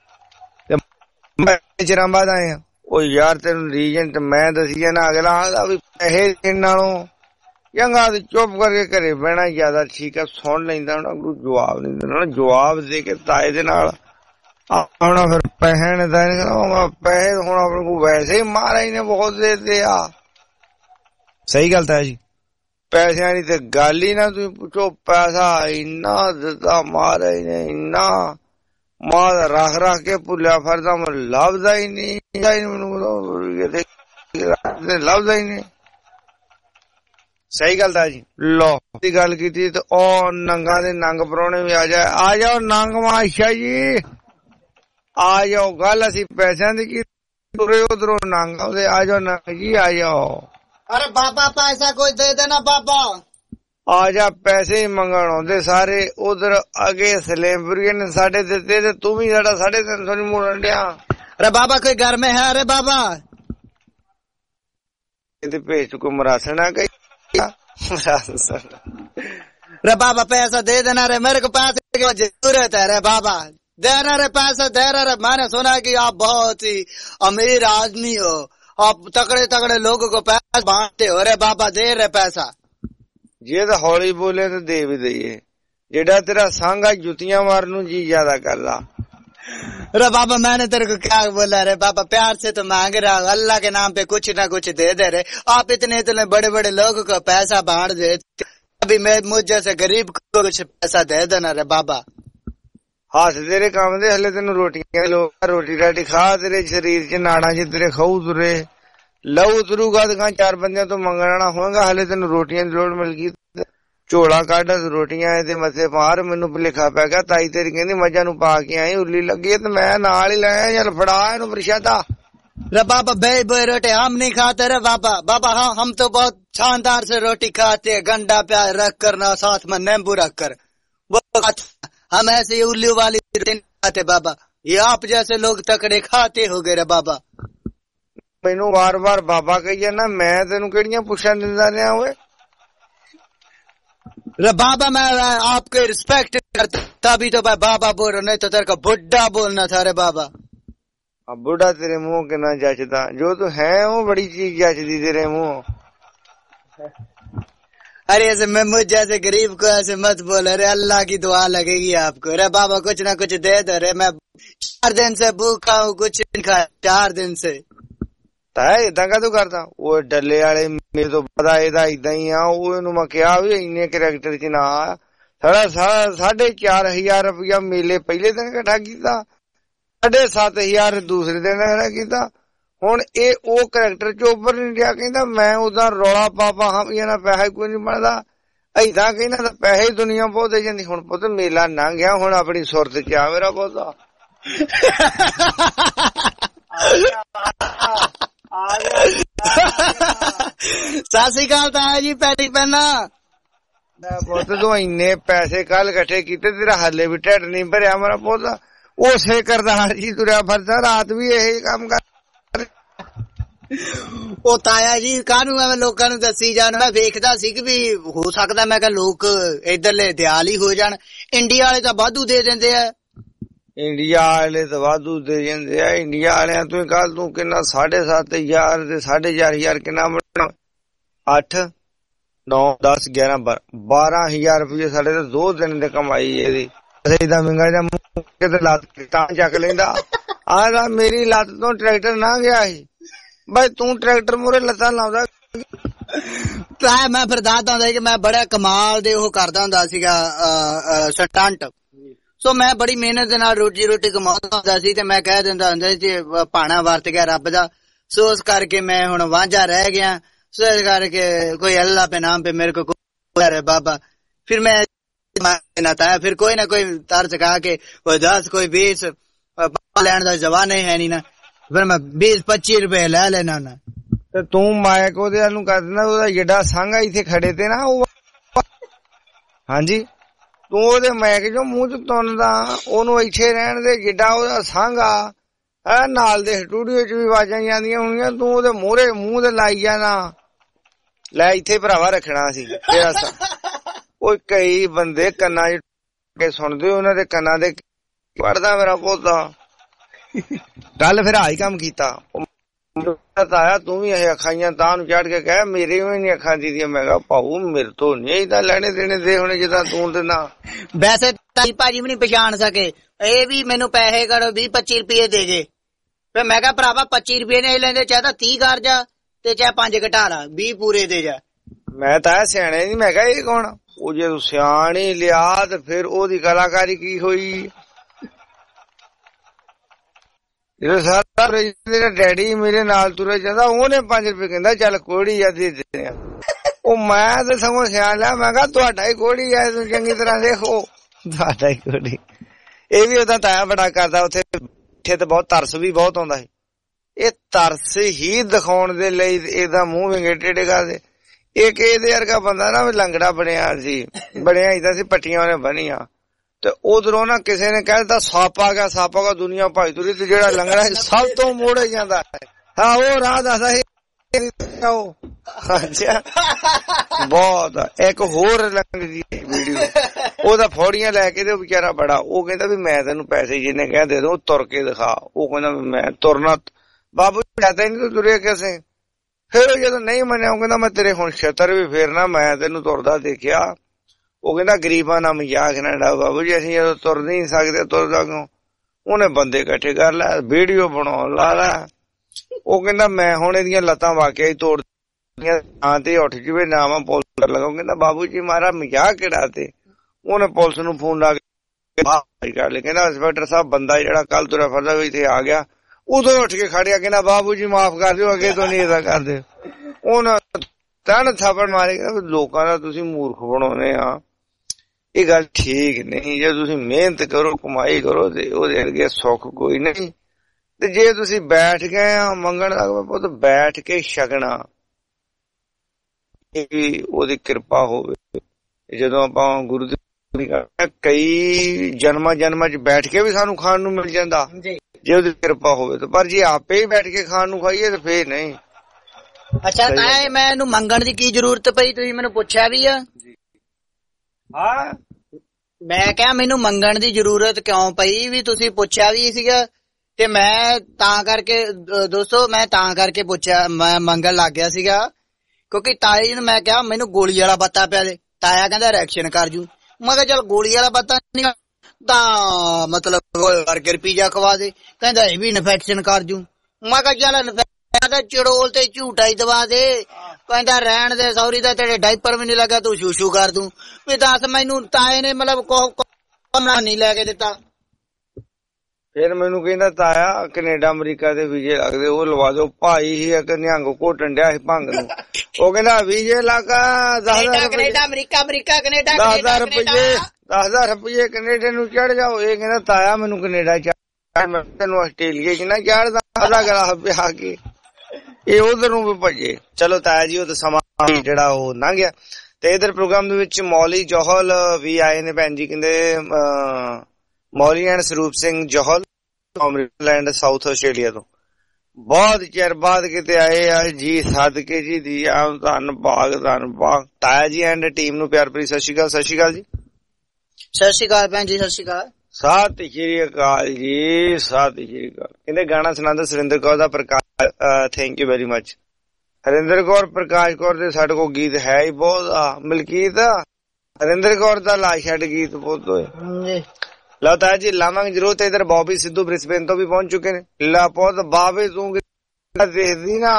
ਚਿਰਾਂ ਬਾਅਦ ਆਏ ਆ। ਉਹ ਯਾਰ ਤੈਨੂੰ ਰੀਜਨ ਤੇ ਮੈਂ ਦੱਸੀ ਜਾਣਾ, ਅਗਲਾ ਆਂਦਾ ਵੀ ਪੈਸੇ ਦੇਣ ਨਾਲੋਂ ਚੰਗਾ ਤੇ ਚੁੱਪ ਕਰਕੇ ਘਰੇ ਬਹਿਣਾ ਜ਼ਿਆਦਾ ਠੀਕ ਆ। ਸੁਣ ਲੈਂਦਾ ਹੁਣ ਅਗਲੂ ਜਵਾਬ ਨਹੀਂ ਦੇਣਾ, ਜਵਾਬ ਦੇ ਕੇ ਤਾਏ ਦੇ ਨਾਲ ਆਉਣਾ। ਫਿਰ ਪੈਸੇ ਨੇ ਤਾਂ ਪੈਸੇ ਹੁਣ ਆਪਣੇ ਕੋਲ ਵੈਸੇ ਹੀ ਮਹਾਰਾਜ ਨੇ ਬਹੁਤ ਦੇ ਦਿੱਤੇ ਆ। ਸਹੀ ਗੱਲ ਤਾਂ ਜੀ, ਪੈਸਿਆਂ ਦੀ ਤੇ ਗੱਲ ਹੀ ਨਾ ਤੁਸੀਂ ਪੁੱਛੋ। ਪੈਸਾ ਇੰਨਾ ਦਿੱਤਾ ਮਹਾਰਾਜ ਨੇ, ਇੰਨਾ ਮਾਂ ਰੱਖ ਕੇ ਭੁੱਲਿਆ ਫਿਰਦਾ, ਮੈਨੂੰ ਲੱਭਦਾ ਹੀ ਨਹੀਂ। ਮੈਨੂੰ ਲੱਭਦਾ ਹੀ ਨਹੀਂ। ਸਹੀ ਗੱਲ ਤਾਂ ਜੀ। ਲੋ ਦੀ ਗੱਲ ਕੀਤੀ ਤੇ ਉਹ ਨੰਗਾ ਦੇ ਨੰਗ ਪਰਾਉਣੇ ਵੀ ਆ ਜਾਓ ਨੰਗ ਮਾਸ਼ਾ ਜੀ ਆ ਜਾਓ। ਗੱਲ ਅਸੀਂ ਪੈਸਿਆਂ ਦੀ ਕੀ, ਤੁਰੇ ਉਧਰੋਂ ਨੰਗ ਆਉਂਦੇ। ਆ ਜਾਓ ਨੰਗ ਜੀ ਆ ਜਾਓ। अरे बाबा पैसा कोई दे देना बाबा। आ जा पैसे ही मंगण आउंदे सारे। उधर अगे सलेमपुरी ने साढ़े दिते ते तू भी साढ़ा 350 मोड़न दिया। अरे बाबा कोई घर में है? अरे बाबा इधर भेज को मरासना कही। अरे बाबा पैसा दे देना रे, मेरे को पैसे की जरूरत है। अरे बाबा देना रे पैसा देना रे। मैंने सुना कि आप बहुत ही अमीर आदमी हो, आप तगड़े तगड़े लोगों को पैसा बांटते हो। अरे बाबा दे रहे पैसा। जे तो हौली बोले तो दे भी दईए। जेड़ा तेरा सांगा जुतियां मारनू जी ज्यादा कर ला। अरे बाबा मैंने तेरे को क्या बोला? अरे बाबा प्यार से तो मांग रहा, अल्लाह के नाम पे कुछ ना कुछ दे दे रहे। आप इतने बड़े बड़े लोगों को पैसा बांट देते, अभी मैं मुझ जैसे गरीब को कुछ पैसा दे देना रे बाबा। ਹੱਥ ਤੇਰੇ ਕੰਮ ਦੇ, ਹਲੇ ਤੈਨੂੰ ਰੋਟੀਆਂ ਲੋਕ, ਰੋਟੀ ਰਾਟੀ ਖਾ, ਤੇਰੇ ਸਰੀਰ ਚ ਨਾੜਾਂ ਚ ਤੇਰੇ ਖਾਊ ਤੁਰੇ, ਲਹੂ ਤੁਰੂਗਾ ਤਾਂ 4 ਬੰਦਿਆਂ ਤੋਂ ਮੰਗਣਾ ਹੋਏਗਾ। ਹਲੇ ਤੈਨੂੰ ਰੋਟੀਆਂ ਦੀ ਲੋੜ ਮਿਲ ਗਈ, ਝੋਲਾ ਕੱਢ ਰੋਟੀਆਂ ਇਹਦੇ ਮੱਥੇ ਮਾਰ। ਮੈਨੂੰ ਭੁਲੇਖਾ ਪੈ ਗਿਆ, ਤਾਈ ਤੇਰੀ ਕਹਿੰਦੀ ਮੱਝਾਂ ਨੂੰ ਪਾ ਕੇ ਆਈ, ਉੱਲੀ ਲੱਗੀ ਤੇ ਮੈਂ ਨਾਲ ਹੀ ਲਾਇਆ। ਚੱਲ ਫੜਾ ਇਹਨੂੰ ਪ੍ਰਸ਼ਾਦਾ। रे बाबा बे बे रोटी हम नहीं खाते रे बाबा। बाबा हाँ हम तो बहुत शानदार से रोटी खाते हैं, गंडा प्याज रख कर ना, साथ में नींबू रख कर, वो हम ऐसे उल्लू वाली रोटी नहीं खाते बाबा। ये आप जैसे लोग तकड़े खाते हो गए रे बाबा। मैनू बार बार बाबा कही ना, मैं तेनू केड़ियां पुछां दिंदा रहा होए। रे बाबा मैं आपके रिस्पेक्ट करता तभी तो मैं बाबा बोल रहा, नहीं तो तेरे को बुड्ढा बोलना था रे बाबा। बुढ़ा तेरे मुंह के ना जचदा, जो तू है वो बड़ी चीज जचदी तेरे मुंह। अरे ऐसे मैं मुझ जैसे गरीब को ऐसे मत बोल, अरे अल्लाह की दुआ लगेगी आपको। अरे बाबा कुछ ना कुछ दे दो रे, मैं 4 दिन से भूखा हूँ, कुछ नहीं खाया 4 दिन से। ताए इदा का तू करदा, वो डल्ले वाले मेरे तो पता इदा इदा ही आ। ओनू मैं कहा भी इन्ने करैक्टर च ना आ, साढ़ा 4,500 रुपया मेले पहले दिन इकट्ठा कीता, 7,500 दूसरे दिन किया। हुण ये ओ करैक्टर च उभर नहीं गया, कहंदा मैं उदा रौला पापा हम ये ना पैसा कोई नहीं बनदा, ऐसा कहना तो पैसे ही दुनिया बहुत दे जांदी। हुण पुत मेला लंघ गया, हुण अपनी सुरत च आ मेरा पुत। सत श्री अकाल ताया जी, पैटी पैना पुत तू इन्ने पैसे कल इकट्ठे कीते, तेरा हले भी ढिड नहीं भरिया मेरा पुत। उसे करदार जी तुरया फिरदा, रात भी यही काम कर। ओ ताया जी कानू मैं लोकां नू दसी जाना, मैं वेखदा सी कि भी हो सकदा, मैं कहा लोग इधरले दयाल ही हो जाण। इंडिया वाले तां वाधू दे दिंदे आ, इंडिया वाले तां वाधू दे दिंदे आ। इंडिया वालियां तू कल तू किन्ना 7,500 ते 4,500 किन्ना बनना, 8 9 10 11 12,000 रुपये साडे ते 2 दिन दी कमाई एदी। इदा मिंगा जा मुंह के लत चक लेंदा, आ मेरी लत तो ट्रैक्टर ना गया ही, भाई तू ट्रैक्टर मोरे लत्तां लाउंदा। ताया मैं फिर दसदा हुंदा कि मैं बड़ा कमाल दे ओह करदा हुंदा सीगा स्टंट। सो मैं बड़ी मेहनत दे नाल रोटी कमाउंदा हुंदा सी, ते मैं कह दिंदा हुंदा जी भाणा वरत गया रब दा। सो उस करके मैं हुण वांझा रह गया, सो इस करके कोई अल्लाह पे नाम पे मेरे को कोई बाबा। फिर मैं ताया फिर कोई ना कोई तर्ज खा के 10 कोई 20 लैन का जवान है नहीं ना, फिर मैं 20-25 रुपए ले लेना ना। ते तू मायक ओदे अलू कर देना, ओदा जेड़ा संघ इथे खड़े ते ना हां जी, तू ओदे मैक जो मुंह च तुनदा ओनू इथे रहन दे, जेड़ा ओदा संघ आ नाल दे स्टूडियो च भी आवाजां जांदियां होणियां, तू ओदे मोहरे मुंह ते लाई जाना। ले इथे भरावा रखना सी तेरा सा। ਉਹ ਕਈ ਬੰਦੇ ਕੰਨਾਂ 'ਚ ਕੇ ਸੁਣਦੇ, ਉਹਨਾਂ ਦੇ ਕੰਨਾਂ ਦੇ ਪੜਦਾ ਮੇਰਾ ਪੋਤਾ। ਕੱਲ ਫਿਰ ਆਹੀ ਕੰਮ ਕੀਤਾ, ਆਇਆ ਤੂੰ ਵੀ ਇਹ ਅੱਖਾਂ ਤਾਂ ਨੂੰ ਚੜ ਕੇ ਕਹਿ ਮੇਰੇ ਵੀ ਨੀ ਅੱਖਾਂ ਦੀਦੀਆਂ। ਮੈਂ ਕਿਹਾ ਭਾਊ ਮੇਰੇ ਤੋਂ ਨਹੀਂ ਤਾਂ ਲੈਣੇ ਦੇਣੇ ਦੇ ਹੁਣ ਜਿੱਦਾਂ ਤੂੰ ਦਿੰਦਾ। ਵੈਸੇ ਤਾਈ ਭਾਜੀ ਵੀ ਨੀ ਪਛਾਣ ਸਕੇ, ਇਹ ਵੀ ਮੈਨੂੰ ਪੈਸੇ ਕਰੋ 20-25 ਰੁਪਏ ਦੇ ਗਏ। ਫਿਰ ਮੈਂ ਕਿਹਾ ਭਰਾਵਾ 25 ਰੁਪਏ ਨਹੀਂ ਲੈਂਦੇ, ਚਾਹੇ ਤਾਂ 30 ਕਰ ਜਾ ਤੇ ਚਾਹੇ 5 ਘਟਾ ਲਾ, 20 ਪੂਰੇ ਦੇ ਜਾ। ਮੈਂ ਤਾਂ ਸਿਆਣੇ ਨੀ, ਮੈਂ ਕਿਹਾ ਇਹ ਕੌਣ? ਉਹ ਜੇ ਸਿਆਣੀ ਲਿਆ ਤੇ ਫਿਰ ਉਹਦੀ ਕਲਾਕਾਰੀ ਕੀ ਹੋਈ। ਜਦੋਂ ਸਾਰਾ ਮੇਰਾ ਡੈਡੀ ਮੇਰੇ ਨਾਲ ਤੁਰੇ ਜਾਂਦਾ, ਉਹਨੇ 5 ਰੁਪਏ ਕਹਿੰਦਾ ਚੱਲ ਕੋੜੀ ਆ ਦੇ ਦਿੰਦੇ ਆ। ਉਹ ਮੈਂ ਤੇ ਸਗੋਂ ਸਿਆਣ ਲਿਆ, ਮੈਂ ਕਿਹਾ ਤੁਹਾਡਾ ਹੀ ਕੋੜੀ ਆ, ਤੂੰ ਚੰਗੀ ਤਰ੍ਹਾਂ ਦੇਖੋ ਤੁਹਾਡਾ ਹੀ ਕੋੜੀ। ਇਹ ਵੀ ਉਹਦਾ ਤਾਇਆ ਬੜਾ ਕਰਦਾ, ਉੱਥੇ ਤੇ ਬਹੁਤ ਤਰਸ ਵੀ ਬਹੁਤ ਆਉਂਦਾ ਸੀ। ਇਹ ਤਰਸ ਹੀ ਦਿਖਾਉਣ ਦੇ ਲਈ ਇਹਦਾ ਮੂੰਹ ਵਿੰਗੇ ਟੇਢੇ ਕਰਦੇ। ਇੱਕ ਇਹਦੇ ਵਰਗਾ ਬੰਦਾ ਨਾ ਲੰਗੜਾ ਬਣਿਆ ਸੀ, ਬਣਿਆ ਏਦਾਂ ਸੀ, ਪੱਟੀਆਂ ਉਹਨੇ ਬਣੀਆਂ ਤੇ ਉਧਰੋਂ ਨਾ ਕਿਸੇ ਨੇ ਕਹਿ ਦਿੱਤਾ ਸੱਪ ਆ ਗਿਆ ਦੁਨੀਆ ਭਾਈ ਤੁਰੀ, ਤੇ ਜਿਹੜਾ ਲੰਗੜਾ ਸਭ ਤੋਂ ਮੋੜੇ ਜਾਂਦਾ ਹੈ। ਹਾਂ ਉਹ ਰਾਹ ਦੱਸਦਾ ਸੀ ਬਹੁਤ। ਇੱਕ ਹੋਰ ਲੰਗ ਦੀ ਵੀਡੀਓ, ਉਹਦਾ ਫੌੜੀਆਂ ਲੈ ਕੇ ਤੇ ਉਹ ਵਿਚਾਰਾ ਬੜਾ, ਉਹ ਕਹਿੰਦਾ ਵੀ ਮੈਂ ਤੈਨੂੰ ਪੈਸੇ ਜਿੰਨੇ ਕਹਿ ਦੇ ਦੂੰ ਤੁਰ ਕੇ ਦਿਖਾ। ਉਹ ਕਹਿੰਦਾ ਮੈਂ ਤੁਰਨਾ, ਬਾਬੂ ਜਾਂਦਾ ਨੀ ਤੂੰ ਤੁਰਿਆ ਕਿਸੇ। ਫਿਰ ਜਦੋਂ ਨਹੀਂ ਮੰਨਿਆ, ਉਹ ਕਹਿੰਦਾ ਮੈਂ ਤੇਰੇ ਹੁਣ ਛੇਤਰ ਵੀ ਫੇਰਨਾ, ਮੈਂ ਤੈਨੂੰ ਤੁਰਦਾ ਦੇਖਿਆ। ਉਹ ਕਹਿੰਦਾ ਗਰੀਬਾਂ ਨਾਲ ਮਜ਼ਾਕ ਨਾ ਡਾ ਬਾਬੂ ਜੀ, ਅਸੀਂ ਜਦੋਂ ਤੁਰ ਨਹੀਂ ਸਕਦੇ ਤੁਰਦਾ ਕਿਉਂ? ਉਹਨੇ ਬੰਦੇ ਇਕੱਠੇ ਕਰ ਲੈ, ਵੀਡੀਓ ਬਣਾਉਣ ਲਾ ਲੈ। ਉਹ ਕਹਿੰਦਾ ਮੈਂ ਹੁਣ ਇਹਦੀਆਂ ਲੱਤਾਂ ਵਾਕਿਆ ਹੀ ਤੋੜ ਦਿੱਤੀਆਂ ਤੇ ਉੱਠ ਜਵੇ ਨਾਮ ਪੁਲਿਸ ਲਗਾਉ। ਕਹਿੰਦਾ ਬਾਬੂ ਜੀ ਮਾਰਾ ਮਜ਼ਾਕ ਕਿਹੜਾ ਤੇ। ਉਹਨੇ ਪੁਲਿਸ ਨੂੰ ਫੋਨ ਲਾ ਕੇ ਕਰ ਲਿਆ। ਕਹਿੰਦਾ ਇੰਸਪੈਕਟਰ ਸਾਹਿਬ ਬੰਦਾ ਜਿਹੜਾ ਕੱਲ ਤੁਰਿਆ ਫਿਰਦਾ ਵੀ ਇੱਥੇ ਆ ਗਿਆ, ਉਦੋਂ ਉੱਠ ਕੇ ਖੜਿਆ, ਕਹਿੰਦਾ ਬਾਬੂ ਜੀ ਮਾਫ ਕਰ ਦਿਓ, ਅੱਗੇ ਤੋਂ ਨਹੀਂ ਏਦਾਂ ਕਰਦੇ। ਉਹਨਾਂ ਤਨ ਥਾਪੜ ਮਾਰੇ। ਕਹਿੰਦਾ ਲੋਕਾਂ ਦਾ ਤੁਸੀਂ ਮੂਰਖ ਬਣਾਉਣੇ ਆ, ਇਹ ਗੱਲ ਠੀਕ ਨਹੀਂ। ਜੇ ਤੁਸੀਂ ਮਿਹਨਤ ਕਰੋ, ਕਮਾਈ ਕਰੋ ਤੇ ਉਹਦੇ ਅੱਗੇ ਸੁੱਖ ਕੋਈ ਨਹੀਂ। ਤੇ ਜੇ ਤੁਸੀਂ ਬੈਠ ਗਏ ਆ ਮੰਗਣ ਦਾ ਪੁੱਤ, ਬੈਠ ਕੇ ਛਕਣਾ, ਇਹ ਉਹਦੀ ਕਿਰਪਾ ਹੋਵੇ। ਜਦੋਂ ਆਪਾਂ ਗੁਰੂ ਦੀ ਕਈ ਜਨਮਾਂ ਚ ਬੈਠ ਕੇ ਵੀ ਸਾਨੂੰ ਖਾਣ ਨੂੰ ਮਿਲ ਜਾਂਦਾ ਜੇ ਉਹਦੀ ਕਿਰਪਾ ਹੋਵੇ ਤਾਂ, ਪਰ ਜੇ ਆਪੇ ਹੀ ਬੈਠ ਕੇ ਖਾਣ ਨੂੰ ਖਾਈਏ ਤਾਂ ਫੇਰ ਨਹੀਂ। ਅੱਛਾ ਤਾਂ ਮੈਂ ਇਹਨੂੰ ਮੰਗਣ ਦੀ ਕੀ ਜ਼ਰੂਰਤ ਪਈ, ਤੁਸੀਂ ਮੈਨੂੰ ਪੁੱਛਿਆ ਵੀ ਆ? ਹਾਂ ਮੈਂ ਕਿਹਾ ਮੈਨੂੰ ਮੰਗਣ ਦੀ ਜ਼ਰੂਰਤ ਕਿਉਂ ਪਈ, ਵੀ ਤੁਸੀਂ ਪੁੱਛਿਆ ਵੀ ਸੀਗਾ ਤੇ ਮੈਂ ਤਾਂ ਕਰਕੇ ਦੋਸਤੋ ਮੈਂ ਤਾਂ ਕਰਕੇ ਪੁੱਛਿਆ, ਮੈਂ ਮੰਗਣ ਲੱਗ ਗਿਆ ਸੀਗਾ ਕਿਉਂਕਿ ਤਾਏ ਜੀ ਨੂੰ ਮੈਂ ਕਿਹਾ ਮੈਨੂੰ ਗੋਲੀ ਵਾਲਾ ਬੱਤਾ ਪਿਆ ਦੇ। ਤਾਇਆ ਕਹਿੰਦਾ ਰਿਐਕਸ਼ਨ ਕਰ ਜੂ। ਮੈਂ ਕਿਹਾ ਚੱਲ ਗੋਲੀ ਵਾਲਾ ਬੱਤਾ ਨਹੀਂ ਤਾਂ ਮਤਲਬ ਬਰਗਰ ਪੀਜ਼ਾ ਖਵਾ ਦੇ। ਕਹਿੰਦਾ ਇਹ ਵੀ ਇਨਫੈਕਸ਼ਨ ਕਰ ਜੂ। ਮੈਂ ਕਿਹਾ ਚੱਲ ਇਨਫੈਕਸ਼ਨ ਚੜੋਲ ਤੇ ਝੂਟਾ ਹੀ ਦਵਾ ਦੇ। ਕਹਿੰਦਾ ਰਹਿਣ ਦੇ ਸੌਰੀ ਦਾ, ਤੇਰੇ ਡਾਈਪਰ ਵੀ ਨੀ ਲੱਗਾ, ਤੂੰ ਸ਼ੂਸ਼ੂ ਕਰ ਦੂੰ। ਵੀ ਦੱਸ ਮੈਨੂੰ ਤਾਏ ਨੇ ਮਤਲਬ ਕਮਰਾ ਨਹੀਂ ਲੈ ਕੇ ਦਿੱਤਾ। ਫਿਰ ਮੈਨੂੰ ਕਹਿੰਦਾ ਤਾਇਆ ਕੈਨੇਡਾ ਅਮਰੀਕਾ ਦੇ ਵੀਜ਼ੇ ਲੱਗਦੇ, ਉਹ ਲਵਾ ਦਿਓ। ਭਾਈ ਹੀ ਇੱਕ ਨਿਹੰਗ ਘੋਟਣ ਡਿਆ ਸੀ ਭੰਗ ਨੂੰ, ਉਹ ਕਹਿੰਦਾ ਵੀਜ਼ੇ ਲੱਗਾ 10,000 ਕੈਨੇਡਾ ਅਮਰੀਕਾ ਕੈਨੇਡਾ 10,000 ਰੁਪਏ ਕੈਨੇਡਾ ਨੂੰ ਚੜ ਜਾਓ। ਇਹ ਕਹਿੰਦਾ ਤਾਇਆ ਮੈਨੂੰ ਕੈਨੇਡਾ ਚੜ, ਮੈਂ ਤੈਨੂੰ ਆਸਟ੍ਰੇਲੀਆ ਚ ਨਾ ਚੜਦਾ, ਅਦਾ ਗਲਾ ਪਿਆ ਕੇ ਇਹ ਉਧਰ ਨੂੰ ਵੀ ਭੱਜੇ। ਚਲੋ ਤਾਇਆ ਜੀ ਉਹ ਤਾਂ ਸਮਾਂ ਜਿਹੜਾ ਉਹ ਲੰਘ ਗਿਆ। ਤੇ ਇਧਰ ਪ੍ਰੋਗਰਾਮ ਦੇ ਵਿੱਚ ਮੌਲੀ ਜੋਹਲ ਵੀ ਆਏ ਨੇ ਭੈਣ ਜੀ, ਕਹਿੰਦੇ ਮੌਲੀ ਐਂਡ ਸਰੂਪ ਸਿੰਘ ਜੋਹਲ ਅਮਰੀਕਲੈਂਡ ਸਾਊਥ ਆਸਟ੍ਰੇਲੀਆ ਤੋਂ ਬਹੁਤ ਚਿਰ ਬਾਅਦ ਕਿਤੇ ਆਏ ਆ ਜੀ, ਸਦਕੇ ਜੀ ਦੀ ਧੰਨਵਾਦ। ਤਾਇਆ ਜੀ ਐਂਡ ਟੀਮ ਨੂੰ ਪਿਆਰ ਭਰੀ ਸਤਿ ਸ਼੍ਰੀ ਅਕਾਲ। ਸਤਿ ਸ਼੍ਰੀ ਅਕਾਲ ਜੀ। ਸਤਿ ਸ਼੍ਰੀ ਅਕਾਲ ਭੈਣ ਜੀ। ਸਤਿ ਸ਼੍ਰੀ ਅਕਾਲ। ਸਤਿ ਸ਼੍ਰੀ ਅਕਾਲ ਜੀ। ਸਤਿ ਸ਼੍ਰੀ ਅਕਾਲ। ਕਹਿੰਦੇ ਗਾਣਾ ਸੁਣਾਉਂਦਾ ਸੁਰਿੰਦਰ ਕੌਰ ਦਾ Prakash, thank you very much. Harinder Kaur Prakash Kaur ਦੇ ਸਾਡੇ ਕੋਲ ਗੀਤ ਹੈ ਹੀ ਬਹੁਤ ਆ। ਮਲਕੀਤ ਹਰਿੰਦਰ ਕੌਰ ਦਾ ਲਾ ਛੱਡ ਗੀਤ ਬਹੁਤ ਹੋਏ। ਲਓ ਤਾਇਆ ਜੀ ਲਾਵਾਂਗੇ ਜ਼ਰੂਰ। ਤੇ ਇਧਰ ਬੌਬੀ ਸਿੱਧੂ ਬ੍ਰਿਸਬੇਨ ਤੋਂ ਵੀ ਪਹੁੰਚ ਚੁੱਕੇ ਨੇ। ਲਾ ਪੁੱਤ ਬਾਵੇ ਤੂੰ ਦੇਖਦੀ ਨਾ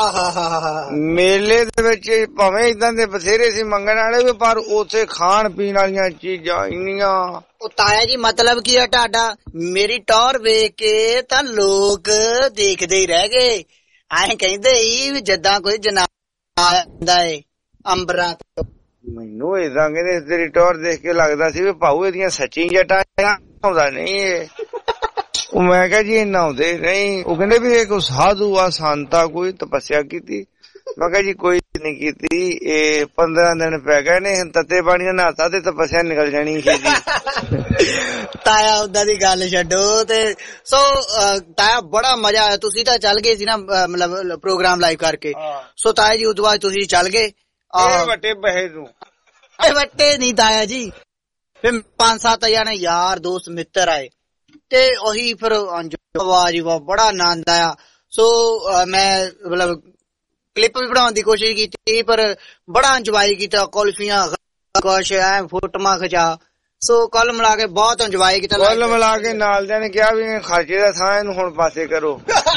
ਮੇਲੇ ਦੇ ਵਿੱਚ ਭਾਵੇਂ ਏਦਾਂ ਦੇ ਬਥੇਰੇ ਸੀ ਮੰਗਣ ਵਾਲੇ ਵੀ, ਪਰ ਉੱਥੇ ਖਾਣ ਪੀਣ ਵਾਲੀਆਂ ਚੀਜ਼ਾਂ ਇੰਨੀਆਂ। ਉਹ ਤਾਇਆ ਜੀ ਮਤਲਬ ਕੀ ਆ ਤੁਹਾਡਾ? ਮੇਰੀ ਟੌਰ ਵੇਖ ਕੇ ਤਾਂ ਲੋਕ ਦੇਖਦੇ ਹੀ ਰਹਿ ਗਏ। ਐਂ ਕਹਿੰਦੇ ਵੀ ਜਦਾਂ ਕੋਈ ਜਨਾਬ ਆਂਦਾ ਏ ਅੰਬਰਾਂ ਤੋਂ। ਮੈਨੂੰ ਏਦਾਂ ਕਹਿੰਦੇ ਤੇਰੀ ਟੌਰ ਦੇਖ ਕੇ ਲੱਗਦਾ ਸੀ ਵੀ ਭਾਊ ਇਹਦੀਆਂ ਸੱਚੀ ਜਟਾਂ ਆਉਂਦਾ ਨਹੀਂ ਇਹ। ਉਹ ਮੈਂ ਕਿਹਾ ਜੀ ਇੰਨਾ ਆਉਂਦੇ ਨਹੀਂ। ਉਹ ਕਹਿੰਦੇ ਵੀ ਇਹ ਕੋਈ ਸਾਧੂ ਆ ਸੰਤਾ ਕੋਈ ਤਪੱਸਿਆ ਕੀਤੀ। ਮੈਂ ਕਿਹਾ ਜੀ ਕੋਈ ਨਹੀਂ ਕੀਤੀ, ਇਹ 15 ਦਿਨ ਪੈ ਗਏ ਨੇ, ਤੱਤੇ ਪਾਣੀ ਨਾਲ ਨਹਾਤਾ ਤੇ ਤਪੱਸਿਆ ਨਿਕਲ ਜਾਣੀ ਸੀ ਜੀ। ਤਾਇਆ ਓਦਾਂ ਦੀ ਗੱਲ ਛੱਡੋ। ਤੇ ਸੋ ਤਾਇਆ ਬੜਾ ਮਜ਼ਾ ਆਇਆ। ਤੁਸੀਂ ਤਾਂ ਚੱਲ ਗਏ ਸੀ ਨਾ ਮਤਲਬ ਪ੍ਰੋਗਰਾਮ ਲਾਈਵ ਕਰਕੇ। ਸੋ ਤਾਇਆ ਜੀ ਉਦੋਂ ਬਾਅਦ ਤੁਸੀਂ ਚੱਲ ਗਏ। ਵੱਟੇ ਬਹਿ ਤੂੰ ਵੱਟੇ ਨਹੀਂ ਤਾਇਆ ਜੀ, ਫਿਰ 5-7 ਜਣੇ ਯਾਰ ਦੋਸਤ ਮਿੱਤਰ ਆਏ ਤੇ ਉਹੀ ਫਿਰ ਆਵਾਜ਼ ਬੜਾ ਆਨੰਦ ਆਇਆ। ਸੋ ਮੈਂ ਮਤਲਬ ਕਲਿੱਪ ਵੀ ਬਣਾਉਣ ਦੀ ਕੋਸ਼ਿਸ਼ ਕੀਤੀ, ਪਰ ਬੜਾ ਇੰਜੋਏ ਕੀਤਾ। ਕੁਲਫੀਆਂ ਕੁਛ ਐ ਫੋਟੋਆਂ ਖਿਚਾ। ਸੋ ਕੁੱਲ ਮਿਲਾ ਕੇ ਬਹੁਤ ਇੰਜੋਏ ਕੀਤਾ। ਕੁੱਲ ਮਿਲਾ ਕੇ ਨਾਲ ਦਿਆਂ ਨੇ ਕਿਹਾ ਵੀ ਖਰਚੇ ਦਾ ਥਾਂ ਇਹਨੂੰ ਹੁਣ ਪਾਸੇ ਕਰੋ।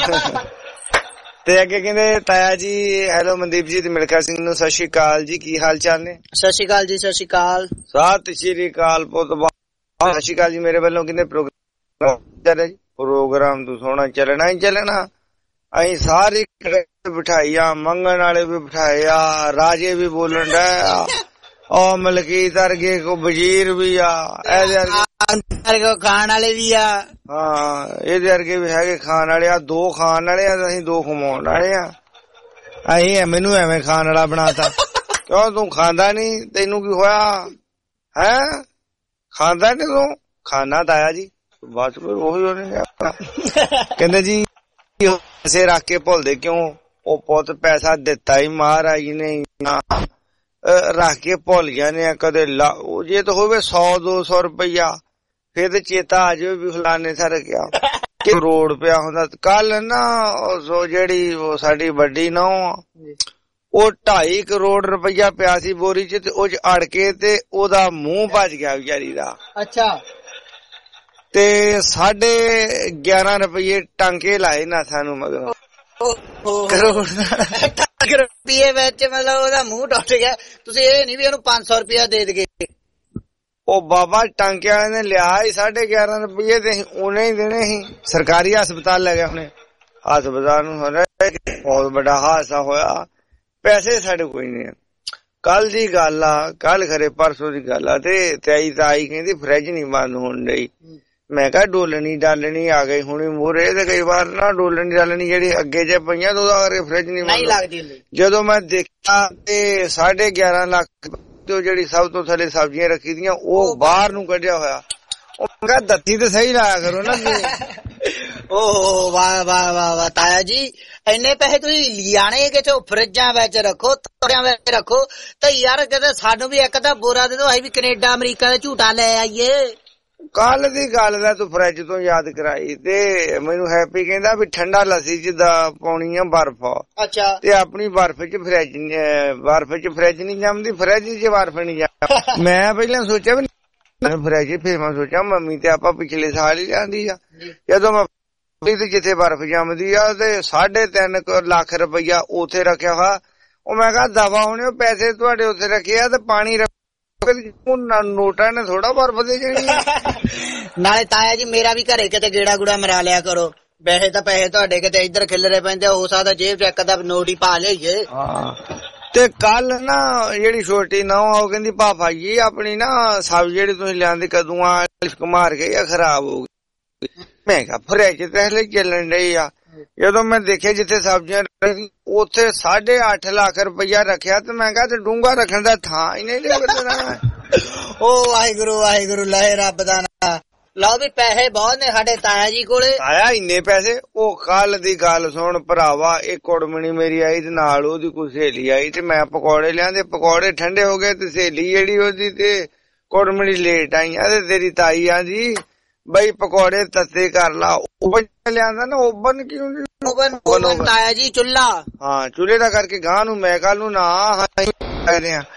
ਤੇ ਅੱਗੇ ਕਹਿੰਦੇ ਤਾਇਆ ਜੀ ਹੈਲੋ ਮਨਦੀਪ ਜੀ ਤੇ ਮਿਲਖਾ ਸਿੰਘ ਨੂੰ ਸਤਿ ਸ਼੍ਰੀ ਅਕਾਲ ਜੀ, ਕੀ ਹਾਲ ਚਾਲ ਨੇ? ਸਤਿ ਸ਼੍ਰੀ ਅਕਾਲ ਜੀ। ਸਤਿ ਸ਼੍ਰੀ ਅਕਾਲ। ਸਤਿ ਸ਼੍ਰੀ ਅਕਾਲ ਪੁੱਤ। ਸਤਿ ਸ਼੍ਰੀ ਅਕਾਲ ਜੀ ਮੇਰੇ ਵੱਲੋਂ। ਕਹਿੰਦੇ ਪ੍ਰੋਗਰਾਮ ਤੂੰ ਸੋਹਣਾ ਚੱਲਣਾ ਹੀ ਚੱਲਣਾ। ਅਸੀਂ ਸਾਰੇ ਬਿਠਾਈਆ, ਮੰਗਣ ਵਾਲੇ ਵੀ ਬਿਠਾਏ ਆ, ਰਾਜੇ ਵੀ ਬੋਲਣ ਡਿਆ, ਉਹ ਮਲਕੀਤ ਵਰਗੇ ਕੋ ਵਜ਼ੀਰ ਵੀ ਆ, ਇਹਦੇ ਵਰਗੇ ਖਾਣ ਵਾਲੇ ਵੀ ਆ। ਹਾਂ ਇਹਦੇ ਵਰਗੇ ਵੀ ਹੈਗੇ ਖਾਣ ਵਾਲੇ ਆ। 2 ਖਾਣ ਵਾਲੇ ਆ, ਅਸੀਂ 2 ਖਵਾਉਣ ਵਾਲੇ ਆ। ਅਸੀਂ ਮੈਨੂੰ ਐਵੇਂ ਖਾਣ ਵਾਲਾ ਬਣਾਤਾ। ਕਿਉਂ ਤੂੰ ਖਾਂਦਾ ਨੀ? ਤੈਨੂੰ ਕੀ ਹੋਇਆ ਹੈ? ਖਾਂਦਾ ਨੀ ਤੂੰ? ਖਾਣਾ ਤਾਇਆ ਜੀ ਬਸ ਉਹੀ ਹੋਣੇ। ਕਹਿੰਦੇ ਜੀ ਪੈਸੇ ਰੱਖ ਕੇ ਭੁੱਲਦੇ ਕਿਉਂ? ਉਹ ਪੁੱਤ ਪੈਸਾ ਦਿੱਤਾ ਹੀ ਮਹਾਰਾਜ ਨੇ, ਰੱਖ ਕੇ ਭੁੱਲ ਜਾਂਦੇ ਆ ਕਦੇ। ਜੇ ਤਾਂ ਹੋਵੇ 100-200 ਰੁਪਇਆ ਫਿਰ ਤੇ ਚੇਤਾ ਆ ਜਾਵੇ ਵੀ ਫਲਾਣੇ ਸਰ ਗਿਆ ਕਰੋੜ ਪਿਆ ਹੁੰਦਾ। ਕੱਲ ਨਾ ਜਿਹੜੀ ਸਾਡੀ ਵੱਡੀ ਨਹੁੰ ਉਹ 2.5 ਕਰੋੜ ਰੁਪਇਆ ਪਿਆ ਸੀ ਬੋਰੀ ਚ, ਤੇ ਉਹ ਚ ਅੜ ਕੇ ਤੇ ਉਹਦਾ ਮੂੰਹ ਭੱਜ ਗਿਆ ਵਿਚਾਰੀ ਦਾ। ਅੱਛਾ। ਤੇ 11.5 ਰੁਪਏ ਟਾਂਕੇ ਲਾਏ ਨਾਥਾਂ ਨੂੰ ਮਗਰੋਂ। ਕਰੋੜ ਰੁਪਏ ਵਿੱਚ ਮਤਲਬ ਉਹਦਾ ਮੂੰਹ ਟੁੱਟ ਗਿਆ। ਤੁਸੀਂ ਇਹ ਨੀ ਵੀ ਉਹਨੂੰ 500 ਰੁਪਇਆ ਦੇ ਦਗੇ। ਉਹ ਬਾਬਾ ਟਾਂਕੇ ਵਾਲੇ ਨੇ ਲਿਆ ਹੀ 11.5 ਰੁਪਏ ਤੇ ਉਹਨੇ ਹੀ ਦੇਣੇ ਸੀ। ਸਰਕਾਰੀ ਹਸਪਤਾਲ ਲੈ ਗਿਆ ਹੁਣੇ, ਹਸਪਤਾਲ ਨੂੰ ਬਹੁਤ ਵੱਡਾ ਹਾਦਸਾ ਹੋਇਆ, ਪੈਸੇ ਸਾਡੇ ਕੋਈ ਨਹੀਂ। ਕੱਲ ਦੀ ਗੱਲ ਆ, ਕੱਲ ਖਰੇ ਪਰਸੋਂ ਦੀ ਗੱਲ ਆ, ਤੇ ਤਾਈ ਕਹਿੰਦੀ ਫਰਿੱਜ ਨੀ ਬੰਦ ਹੋਣ ਡਈ। ਮੈਂ ਕਿਹਾ ਡੋਲਣੀ ਡਾਲਣੀ ਆ ਗਈ ਹੁਣੀ ਮੂਹਰੇ, ਤੇ ਕਈ ਵਾਰ ਨਾ ਡੋਲਣੀ ਡਾਲਣੀ ਜਿਹੜੀ ਅੱਗੇ ਜੇ ਪਈਆਂ ਤੇ ਉਹਦਾ ਕਰਕੇ ਫਰਿੱਜ ਨੀ ਬੰਦ। ਜਦੋਂ ਮੈਂ ਦੇਖਿਆ ਤੇ 11.5 ਲੱਖ ਤੇ ਜਿਹੜੀ ਸਭ ਤੋਂ ਥੱਲੇ ਸਬਜ਼ੀਆਂ ਰੱਖੀ ਦੀਆਂ ਉਹ ਬਾਹਰ ਨੂੰ ਕੱਢਿਆ ਹੋਇਆ। ਉਹ ਮੈਂ ਕਿਹਾ ਦੱਤੀ ਤੇ ਸਹੀ ਲਾਇਆ ਕਰੋ ਨਾ। ਓਹ ਵਾਹ ਵਾਹ ਵਾਹ ਵਾਹ ਤਾਇਆ ਜੀ, ਇੰਨੇ ਪੈਸੇ ਤੁਸੀਂ ਲਿਆਣੇ ਕਿ ਫਰਿੱਜਾਂ ਵਿੱਚ ਰੱਖੋ, ਤੋੜਿਆਂ ਵਿੱਚ ਰੱਖੋ, ਤੇ ਯਾਰ ਕਿਤੇ ਸਾਨੂੰ ਵੀ ਇੱਕ ਤਾਂ ਬੋਰਾ ਦੇ ਦੋ, ਅਸੀਂ ਵੀ ਕੈਨੇਡਾ ਅਮਰੀਕਾ ਦਾ ਝੂਟਾ ਲੈ ਆਈਏ। ਕੱਲ ਦੀ ਗੱਲ ਦਾ ਤੂੰ ਫਰਿੱਜ ਤੋਂ ਯਾਦ ਕਰਾਈ, ਤੇ ਮੈਨੂੰ ਹੈਪੀ ਕਹਿੰਦਾ ਵੀ ਠੰਡਾ ਲੱਸੀ ਚ ਪਾਉਣੀ ਆ ਬਰਫ। ਅੱਛਾ। ਤੇ ਆਪਣੀ ਬਰਫ ਚ ਫਰਿੱਜ ਨਹੀਂ ਜੰਮਦੀ, ਫਰਿੱਜ ਚ ਬਰਫ ਨਹੀਂ ਜੰਮਦੀ। ਮੈਂ ਪਹਿਲਾਂ ਸੋਚਿਆ ਵੀ ਫਰਿੱਜ, ਫਿਰ ਮੈਂ ਸੋਚਿਆ ਮੰਮੀ ਤੇ ਆਪਾਂ ਪਿਛਲੇ ਸਾਲ ਹੀ ਲਿਆਂਦੀ ਆ। ਜਦੋਂ ਮੈਂ ਜਿੱਥੇ ਬਰਫ ਜੰਮਦੀ ਆ ਤੇ 3.5 ਲੱਖ ਰੁਪਈਆ ਉੱਥੇ ਰੱਖਿਆ ਹੋਇਆ। ਉਹ ਮੈਂ ਕਿਹਾ ਦਵਾ ਹੋਣੇ ਪੈਸੇ ਤੁਹਾਡੇ ਉੱਥੇ ਰੱਖੇ ਆ ਤੇ ਪਾਣੀ ਨੋਟਾਂ ਨੇ ਥੋੜਾ ਬਰਫ ਦੇ ਜਾਣੀ। ਨਾਲੇ ਤਾਇਆ ਜੀ ਮੇਰਾ ਵੀ ਘਰੇ ਕਿਤੇ ਗੇੜਾ ਗੁੜਾ ਮਰਾ ਲਿਆ ਕਰੋ, ਵੈਸੇ ਤਾਂ ਪੈਸੇ ਤੁਹਾਡੇ ਕਿਤੇ ਇੱਧਰ ਖਿਲਰੇ ਪੈਂਦੇ, ਹੋ ਸਕਦਾ ਜੇਬ ਚ ਇੱਕ ਦਾ ਨੋਟ ਹੀ ਪਾ ਲਿਆਈਏ। ਤੇ ਕੱਲ ਨਾ ਜਿਹੜੀ ਛੋਟੀ ਨਾ ਉਹ ਕਹਿੰਦੀ ਪਾਪਾ ਜੀ ਆਪਣੀ ਨਾ ਸਬਜ਼ੀ ਜਿਹੜੀ ਤੁਸੀਂ ਲਿਆਂਦੀ ਕਦੋਂ ਆ ਮਾਰ ਕੇ ਜਾਂ ਖਰਾਬ ਹੋ ਗਈ। ਮੈਂ ਕਿਹਾ ਫਰਿੱਜ ਤੇ ਹਲੇ ਚੱਲਣ ਡਈ ਆ। ਜਦੋਂ ਮੈਂ ਦੇਖਿਆ ਜਿੱਥੇ ਸਬਜ਼ੀਆਂ ਉੱਥੇ 8.5 ਲੱਖ ਰੁਪਈਆ ਰੱਖਿਆ, ਤੇ ਮੈਂ ਕਿਹਾ ਤੇ ਡੂੰਘਾ ਰੱਖਣ ਦਾ ਥਾਂ ਹੀ ਨਹੀਂ ਲੱਗਦਾ। ਉਹ ਵਾਹਿਗੁਰੂ ਵਾਹਿਗੁਰੂ ਲਏ ਰੱਬ ਦਾ ਨਾਂ। ਲਓ ਵੀ ਪੈਸੇ ਬਹੁਤ ਨੇ ਸਾਡੇ ਤਾਇਆ ਜੀ ਕੋਲੇ। ਆਇਆ ਇੰਨੇ ਪੈਸੇ? ਉਹ ਕੱਲ ਦੀ ਗੱਲ ਸੁਣ ਭਰਾਵਾ, ਇੱਕ ਕੁੜਮਣੀ ਮੇਰੀ ਆਈ ਤੇ ਨਾਲ ਉਹਦੀ ਕੋਈ ਸਹੇਲੀ ਆਈ, ਤੇ ਮੈਂ ਪਕੌੜੇ ਲਿਆਂਦੇ, ਪਕੌੜੇ ਠੰਡੇ ਹੋ ਗਏ, ਤੇ ਸਹੇਲੀ ਜਿਹੜੀ ਉਹਦੀ ਤੇ ਕੁੜਮਣੀ ਲੇਟ ਆਈਆਂ, ਤੇ ਤੇਰੀ ਤਾਈ ਆਂਦੀ ਬਈ ਪਕੌੜੇ ਤੱਤੇ ਕਰ ਲਾ। ਓਵਨ ਲਿਆਂਦਾ ਨਾ, ਓਵਨ ਕਿਉਂ? ਓਵਨ ਤਾਇਆ ਜੀ ਚੁੱਲਾ। ਹਾਂ ਚੁੱਲੇ ਦਾ ਕਰਕੇ ਗਾਂ ਨੂੰ ਮੈਂ ਕੱਲ ਨੂੰ ਨਾ ਰਹੇ ਆ।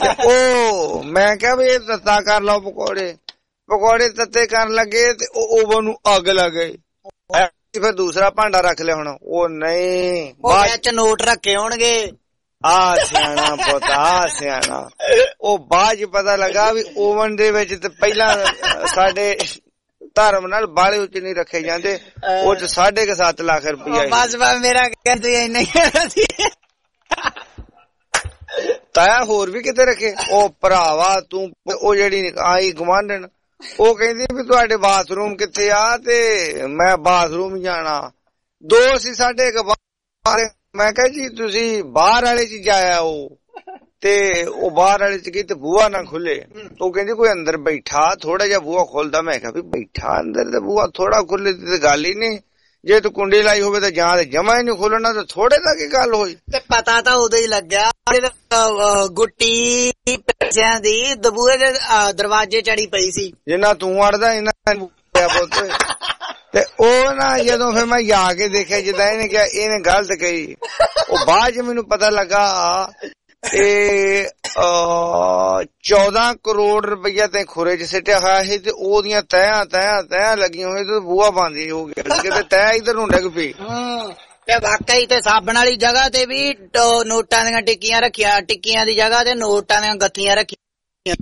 ਉਹ ਮੈਂ ਕਿਹਾ ਵੀ ਇਹ ਤੱਤਾ ਕਰ ਲਓ ਪਕੌੜੇ। ਪਕੌੜੇ ਤੱਤੇ ਕਰਨ ਲੱਗੇ ਤੇ ਉਹ ਓਵਨ ਨੂੰ ਅੱਗ ਲੱਗ ਗਈ। ਫਿਰ ਦੂਸਰਾ ਭਾਂਡਾ ਰੱਖ ਲਿਆ ਹੁਣ। ਉਹ ਨਹੀਂ ਬਾਅਦ ਚ ਨੋਟ ਰੱਖੇ ਹੋਣਗੇ। ਆ ਸਿਆਣਾ ਪੁੱਤ, ਆ ਸਿਆਣਾ। ਉਹ ਬਾਅਦ ਚ ਪਤਾ ਲੱਗਾ ਵੀ ਓਵਨ ਦੇ ਵਿੱਚ ਤੇ ਪਹਿਲਾਂ ਸਾਡੇ ਧਰਮ ਨਾਲ ਬਾਲੇ ਉੱਚ ਨਹੀਂ ਰੱਖੇ ਜਾਂਦੇ, ਉਹ ਚ 7.5 ਲੱਖ ਰੁਪਇਆ। ਬਸ ਮੇਰਾ ਤਾਇਆ ਹੋਰ ਵੀ ਕਿਤੇ ਰੱਖੇ? ਉਹ ਭਰਾਵਾ ਤੂੰ, ਉਹ ਜਿਹੜੀ ਆਈ ਗਵਾਂਢਣ, ਉਹ ਕਹਿੰਦੀ ਵੀ ਤੁਹਾਡੇ ਬਾਥਰੂਮ ਕਿੱਥੇ ਆ, ਤੇ ਮੈਂ ਬਾਥਰੂਮ ਜਾਣਾ। 2 ਸੀ 1.5। ਮੈਂ ਕਿਹਾ ਜੀ ਤੁਸੀਂ ਬਾਹਰ ਵਾਲੇ ਚ ਜਾਇਆ ਉਹ, ਤੇ ਉਹ ਬਾਹਰ ਵਾਲੇ ਚ ਗਈ ਤੇ ਬੂਹਾ ਨਾ ਖੁੱਲੇ। ਉਹ ਕਹਿੰਦੀ ਕੋਈ ਅੰਦਰ ਬੈਠਾ, ਥੋੜਾ ਜਿਹਾ ਬੂਹਾ ਖੋਲਦਾ। ਮੈਂ ਕਿਹਾ ਵੀ ਬੈਠਾ ਅੰਦਰ ਤੇ ਬੂਹਾ ਥੋੜਾ ਖੁੱਲੇ ਤੇ ਗੱਲ ਹੀ ਨਹੀਂ। ਜੇ ਤੂੰ ਕੁੰਡੀ ਲਾਈ ਹੋਵੇ ਤਾਂ ਜਾਂ ਤੇ ਜਮਾ ਹੀ ਨਹੀਂ ਖੋਲਣਾ, ਤਾਂ ਥੋੜੇ ਦਾ ਕੀ ਗੱਲ ਹੋਈ? ਤੇ ਪਤਾ ਤਾਂ ਉਦੋਂ ਹੀ ਲੱਗਿਆ, ਗੁੱਟੀ ਪੈਸਿਆਂ ਦੀ ਦਬੂਏ ਦੇ ਦਰਵਾਜ਼ੇ ਚੜੀ ਪਈ ਸੀ। ਜਿੰਨਾ ਤੂੰ ਅੜਦਾ ਇਹਨਾਂ ਪੁੱਤ। ਤੇ ਉਹ ਨਾ ਜਦੋਂ ਫਿਰ ਮੈਂ ਜਾ ਕੇ ਦੇਖਿਆ ਜਿੱਦਾਂ ਇਹਨੇ ਕਿਹਾ, ਇਹਨੇ ਗਲਤ ਕਹੀ। ਉਹ ਬਾਅਦ ਚ ਮੈਨੂੰ ਪਤਾ ਲੱਗਾ ਇਹ 14 ਕਰੋੜ ਰੁਪਈਆ ਤੇ ਖੁਰੇ ਚ ਸਿੱਟਿਆ ਹੋਇਆ ਸੀ, ਤੇ ਉਹਦੀਆਂ ਤਹਿਆਂ ਲੱਗੀਆਂ ਹੋਈਆਂ, ਤੇ ਬੂਹਾ ਬੰਦ ਹੋ ਗਿਆ ਕਿਤੇ ਤਹਿ ਇਧਰ ਨੂੰ ਡਿੱਗ ਪਈ। ਤੇ ਵਾਕਈ ਤੇ ਸਾਬਣ ਵਾਲੀ ਜਗ੍ਹਾ ਤੇ ਵੀ ਨੋਟਾਂ ਦੀਆਂ ਟਿੱਕੀਆਂ ਰੱਖੀਆਂ, ਟਿੱਕੀਆਂ ਦੀ ਜਗ੍ਹਾ ਤੇ ਨੋਟਾਂ ਦੀਆਂ ਗੱਥੀਆਂ ਰੱਖੀਆਂ।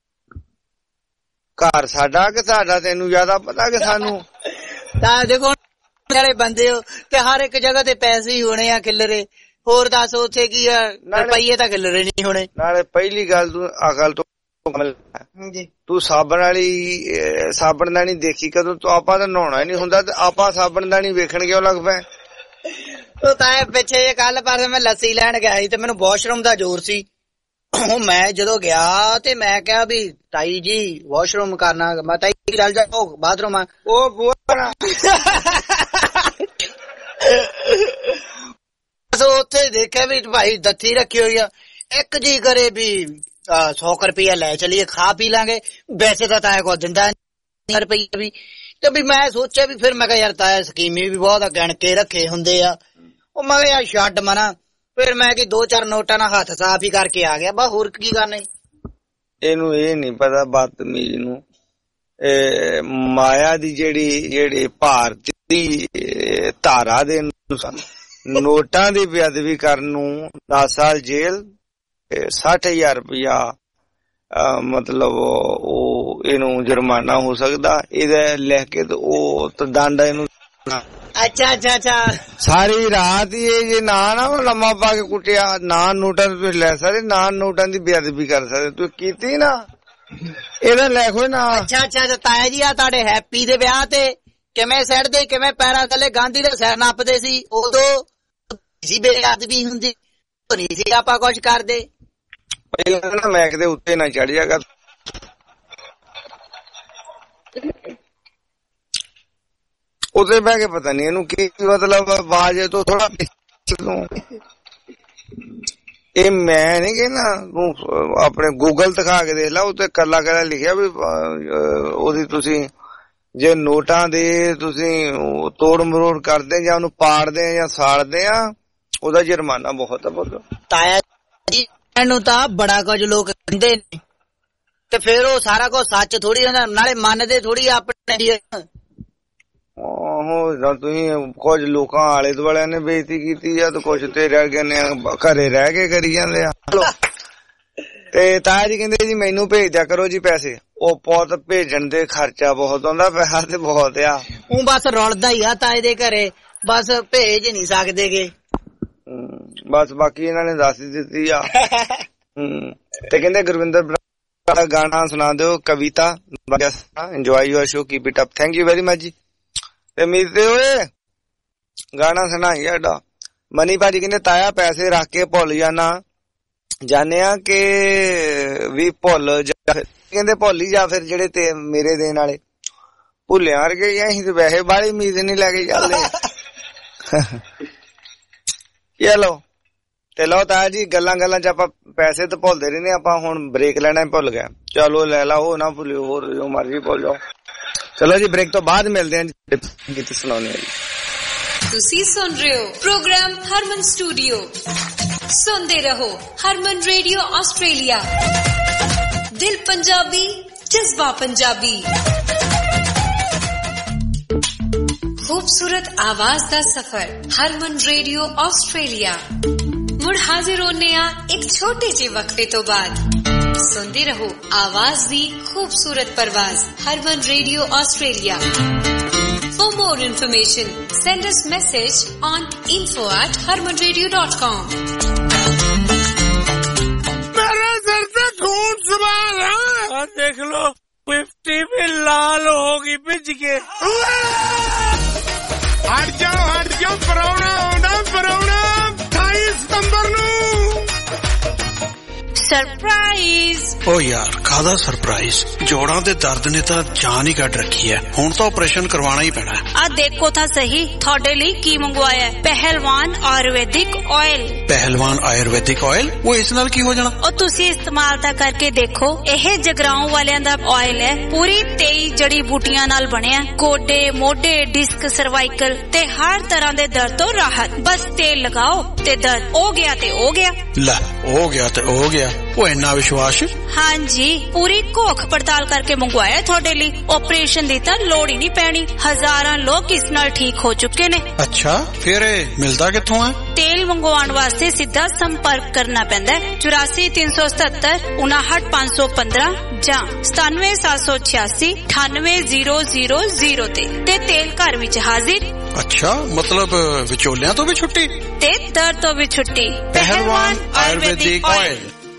ਘਰ ਸਾਡਾ ਕਿ ਸਾਡਾ? ਤੈਨੂੰ ਜ਼ਿਆਦਾ ਪਤਾ ਕਿ ਸਾਨੂੰ? ਤਾਂ ਦੇਖੋ ਜਿਹੜੇ ਬੰਦੇ ਹੋ ਤੇ ਹਰ ਇੱਕ ਜਗ੍ਹਾ ਤੇ ਪੈਸੇ ਹੀ ਹੋਣੇ ਆ ਖਿਲਰੇ। ਹੋਰ ਦੱਸ ਉੱਥੇ ਕੀ ਆ, ਰੁਪਈਏ ਤਾਂ ਖਿਲਰੇ ਨਹੀਂ ਹੋਣੇ। ਨਾਲੇ ਪਹਿਲੀ ਗੱਲ ਤੂੰ ਅਕਲ ਤੋਂ ਤੂੰ ਸਾਬਣਦਾਨੀ ਦੇਖੀ ਕਦੋਂ? ਤੂੰ ਆਪਾਂ ਤਾਂ ਨਹਾਉਣਾ ਹੀ ਨਹੀਂ ਹੁੰਦਾ, ਤੇ ਆਪਾਂ ਸਾਬਣਦਾਨੀ ਵੇਖਣ ਕਿਉਂ ਲੱਗ ਪਏ? ਉਹ ਤਾਂ ਪਿੱਛੇ ਜੇ ਕੱਲ ਪਰ ਮੈਂ ਲੱਸੀ ਲੈਣ ਗਿਆ ਸੀ, ਤੇ ਮੈਨੂੰ ਵਾਸ਼ਰੂਮ ਦਾ ਜ਼ੋਰ ਸੀ। ਮੈਂ ਜਦੋਂ ਗਿਆ ਤੇ ਮੈਂ ਕਿਹਾ ਵੀ ਤਾਈ ਜੀ ਵਾਸ਼ਰੂਮ ਕਰਨਾ। ਮੈਂ ਤਾਈ ਚੱਲ ਜਾ ਬਾਥਰੂਮ ਆ। ਉਹ ਬੂਹਾ ਉੱਥੇ ਦੇਖਿਆ ਵੀ ਭਾਈ ਦੱਥੀ ਰੱਖੀ ਹੋਈ ਆ। ਇੱਕ ਜੀ ਕਰੇ ਵੀ 100 ਰੁਪਇਆ ਲੈ ਚਲੀਏ, ਖਾ ਪੀ ਲਾਂਗੇ। ਵੈਸੇ ਤਾਂ ਤਾਇਆ ਕੋ ਦਿੰਦਾ ਰੁਪਈਆ ਵੀ। ਤੇ ਵੀ ਮੈਂ ਸੋਚਿਆ ਵੀ ਫਿਰ ਮੈਂ ਕਿਹਾ ਯਾਰ ਤਾਇਆ ਸਕੀਮੀ ਵੀ ਬਹੁਤ ਗਿਣ ਕੇ ਰੱਖੇ ਹੁੰਦੇ ਆ। ਉਹ ਮੈਂ ਕਿਹਾ ਯਾਰ ਛੱਡ ਮਨਾ। ਫਿਰ ਮੈਂ ਕਿ 2-4 ਨੋਟਾਂ ਨਾਲ ਹੱਥ ਸਾਫ਼ ਹੀ ਕਰਕੇ ਆ ਗਿਆ। ਬਸ ਹੋਰ ਕੀ ਕਰਨਾ। ਇਹਨੂੰ ਇਹ ਨੀ ਪਤਾ ਬਦਤਮੀਜ਼ ਨੂੰ ਮਾਇਆ ਦੀ ਜਿਹੜੀ ਭਾਰਤੀ ਧਾਰਾ ਦੇ ਅਨੁਸਾਰ ਨੋਟਾਂ ਦੀ ਬੇਅਦਬੀ ਕਰਨ ਨੂੰ 10 ਸਾਲ ਜੇਲ੍ਹ, 60,000 ਰੁਪਇਆ ਮਤਲਬ ਉਹ ਉਹ ਇਹਨੂੰ ਜੁਰਮਾਨਾ ਹੋ ਸਕਦਾ, ਇਹਦਾ ਲਿਖ ਕੇ ਤੇ ਉਹ ਦੰਡ ਇਹਨੂੰ। ਅੱਛਾ ਸਾਰੀ ਰਾਤ ਹੀ ਇਹ ਜੇ ਨਾ ਉਹ ਲੰਮਾ ਪਾ ਕੇ ਕੁੱਟਿਆ, ਨਾ ਨੋਟਾਂ ਤੁਸੀਂ ਲੈ ਸਕਦੇ, ਨਾ ਨੋਟਾਂ ਦੀ ਬੇਅਦਬੀ ਕਰ ਸਕਦੇ, ਤੁਸੀਂ ਕੀਤੀ ਨਾ, ਇਹਦਾ ਲਿਖੋ ਨਾ। ਅੱਛਾ ਤਾਇਆ ਜੀ, ਆ ਤੁਹਾਡੇ ਹੈਪੀ ਦੇ ਵਿਆਹ ਤੇ ਕਿਵੇਂ ਸੜਦੇ, ਕਿਵੇਂ ਪੈਰਾਂ ਥੱਲੇ ਗਾਂਧੀ ਦੇ ਸਿਰ ਨੱਪਦੇ ਸੀ, ਉਦੋਂ ਜੀ ਬੇਅਦਬੀ ਹੁੰਦੀ ਨਹੀਂ ਸੀ ਆਪਾਂ ਕੁਛ ਕਰਦੇ। ਪਹਿਲਾਂ ਨਾ ਮੈਕ ਦੇ ਉੱਤੇ ਨਾ ਚੜ ਜਾਗਾ, ਉੱਤੇ ਬਹਿ ਕੇ ਪਤਾ ਨੀ ਇਹਨੂੰ ਕੀ ਮਤਲਬ ਆਵਾਜ਼ ਤੋਂ ਥੋੜਾ ਇਹ ਮੈਂ ਨਹੀਂ ਕਹਿੰਦਾ, ਤੂੰ ਆਪਣੇ ਗੂਗਲ ਦਿਖਾ ਕੇ ਦੇਖ ਲਾ, ਉੱਤੇ ਕੱਲਾ ਲਿਖਿਆ ਵੀ ਉਹਦੀ ਤੁਸੀਂ ਜੇ ਨੋਟਾਂ ਦੇ ਤੁਸੀਂ ਤੋੜ ਮਰੋੜ ਕਰਦੇ ਜਾਂ ਉਹਨੂੰ ਪਾੜਦੇ ਜਾਂ ਸਾੜਦੇ ਆ, ਉਹਦਾ ਜੁਰਮਾਨਾ ਬਹੁਤ ਆ। ਤਾਇਆ ਜੀ ਇਹਨੂੰ ਤਾਂ ਬੜਾ ਕੁਝ ਲੋਕ ਕਹਿੰਦੇ ਨੇ, ਤੇ ਫੇਰ ਉਹ ਸਾਰਾ ਕੁਝ ਸੱਚ ਥੋੜੀ ਹੁੰਦਾ, ਨਾਲੇ ਮੰਨਦੇ ਥੋੜੀ ਆਪਣੇ। ਆਹੋ ਤੁਸੀਂ ਕੁਝ ਲੋਕਾਂ ਆਲੇ ਦੁਆਲਿਆਂ ਨੇ ਬੇਇੱਜ਼ਤੀ ਕੀਤੀ ਆ, ਤੇ ਕੁਝ ਤੇ ਰਹਿ ਗਏ ਨੇ ਘਰੇ ਰਹਿ ਕੇ ਕਰੀ ਜਾਂਦੇ ਆ। ਤੇ ਤਾਇਆ ਜੀ ਕਹਿੰਦੇ ਜੀ ਮੈਨੂੰ ਭੇਜ ਦਿਆ ਕਰੋ ਜੀ ਪੈਸੇ, ਉਹ ਪੁੱਤ ਭੇਜਣ ਦੇ ਖਰਚਾ ਬਹੁਤ ਆਉਂਦਾ, ਪੈਸਾ ਤੇ ਬਹੁਤ ਆ। ਉਹ ਬਸ ਰੁਲਦਾ ਹੀ ਆ ਤਾਏ ਦੇ ਘਰੇ, ਬਸ ਭੇਜ ਨਹੀਂ ਸਕਦੇਗੇ। ਬਸ ਬਾਕੀ ਇਹਨਾਂ ਨੇ ਦੱਸ ਦਿੱਤੀ ਆ। ਤੇ ਕਹਿੰਦੇ ਗੁਰਵਿੰਦਰ ਦਾ ਗਾਣਾ ਸੁਣਾ ਦਿਓ, Kavita. Enjoy your show, keep it up, thank you very much ji. ਤੇ ਮਿਲਦੇ ਹੋਏ ਗਾਣਾ ਸੁਣਾਈ ਸਾਡਾ। ਮਨੀ ਭਾਜੀ ਕਹਿੰਦੇ ਤਾਇਆ ਪੈਸੇ ਰੱਖ ਕੇ ਭੁੱਲ ਜਾਣੇ ਆ ਕਿ ਵੀ ਭੁੱਲ ਕਹਿੰਦੇ ਭੁੱਲ ਹੀ ਜਾ ਫਿਰ ਜਿਹੜੇ ਤੇ ਮੇਰੇ ਦੇਣ ਵਾਲੇ ਭੁੱਲਿਆ ਵਰਗੇ, ਅਸੀਂ ਤੇ ਵੈਸੇ ਬਾਹਲੀ ਉਮੀਦ ਨਹੀਂ ਲੈ ਕੇ ਚੱਲਦੇ। ਚਲੋ ਤੇ ਲਓ ਤਾਇਆ ਜੀ, ਗੱਲਾਂ ਚ ਆਪਾਂ ਪੈਸੇ ਤਾਂ ਭੁੱਲਦੇ ਰਹਿੰਦੇ, ਆਪਾਂ ਹੁਣ ਬ੍ਰੇਕ ਲੈਣਾ ਭੁੱਲ ਗਿਆ, ਚਲੋ ਲੈ ਲਾ, ਉਹ ਨਾ ਭੁੱਲਿਓ, ਹੋਰ ਜੋ ਮਰਜ਼ੀ ਭੁੱਲ ਜਾਓ। ਚਲੋ ਜੀ ਬ੍ਰੇਕ ਤੋਂ ਬਾਅਦ ਮਿਲਦੇ ਹਾਂ ਜੀ, ਗੀਤ ਸੁਣਾਉਣੇ ਆ ਜੀ। ਤੁਸੀਂ ਸੁਣ ਰਹੇ ਹੋ ਪ੍ਰੋਗਰਾਮ ਹਰਮਨ ਸਟੂਡੀਓ। ਸੁਣਦੇ ਰਹੋ ਹਰਮਨ ਰੇਡੀਓ ਆਸਟ੍ਰੇਲੀਆ, ਦਿਲ ਪੰਜਾਬੀ, ਜਜ਼ਬਾ ਪੰਜਾਬੀ। खूबसूरत आवाज दा सफर हरमन रेडियो ऑस्ट्रेलिया मुड़ हाजिर होने एक छोटे जे वक्फे तो बाद। सुनते रहो आवाज दी खूबसूरत परवाज Harman radio Australia. For more information send us message on info@harmanradio.com। मेरे सर से खून सवार है, देख लो 50 भी लाल होगी बिज के। हट जाओ पराउना होना, पराउना 28 सितंबर नू सरप्राइज। ओ यार कादा सरप्राइज, जोड़ां दे दर्द ने तां जान ही कट रखी है, हुण तां ऑपरेशन करवाना ही पैना है। आ देखो था सही थोड़े लिए की मंगवाया है, पहलवान आयुर्वेदिक ऑयल। पहलवान आयुर्वेदिक ऑयल, वो इस नाल की हो जाना? और तुसी इस्तेमाल ता करके देखो, यह जगराओं वालियां दा ऑयल है, पूरी 23 जड़ी बूटियां नाल बनिया, गोडे मोढे डिस्क सर्वाइकल ते हर तरह दे दर्द तो राहत। बस तेल लगाओ ते दर्द हो गया ते हो गया। ला हो गया ते हो गया, वो इन्ना विश्वास? हाँ जी, पूरी घोख पड़ताल करके मंगवाया थोड़े लिए, ऑपरेशन दी तां लोड़ ही नहीं पैनी, हजारां लोग इस नाल ठीक हो चुके ने। अच्छा फिर मिलदा कित्थों है? तेल मंगवाउण वास्ते सीधा संपर्क करना पैंदा है 84 377 59 515 ਜਾਂ 97 786 98 000 ਤੇ ਤੇਲ ਘਰ ਵਿੱਚ ਹਾਜ਼ਰ। अच्छा मतलब विचोलियां तो भी छुट्टी ते दर्द तो भी छुट्टी। पहलवान आयुर्वेदिक ऑयल।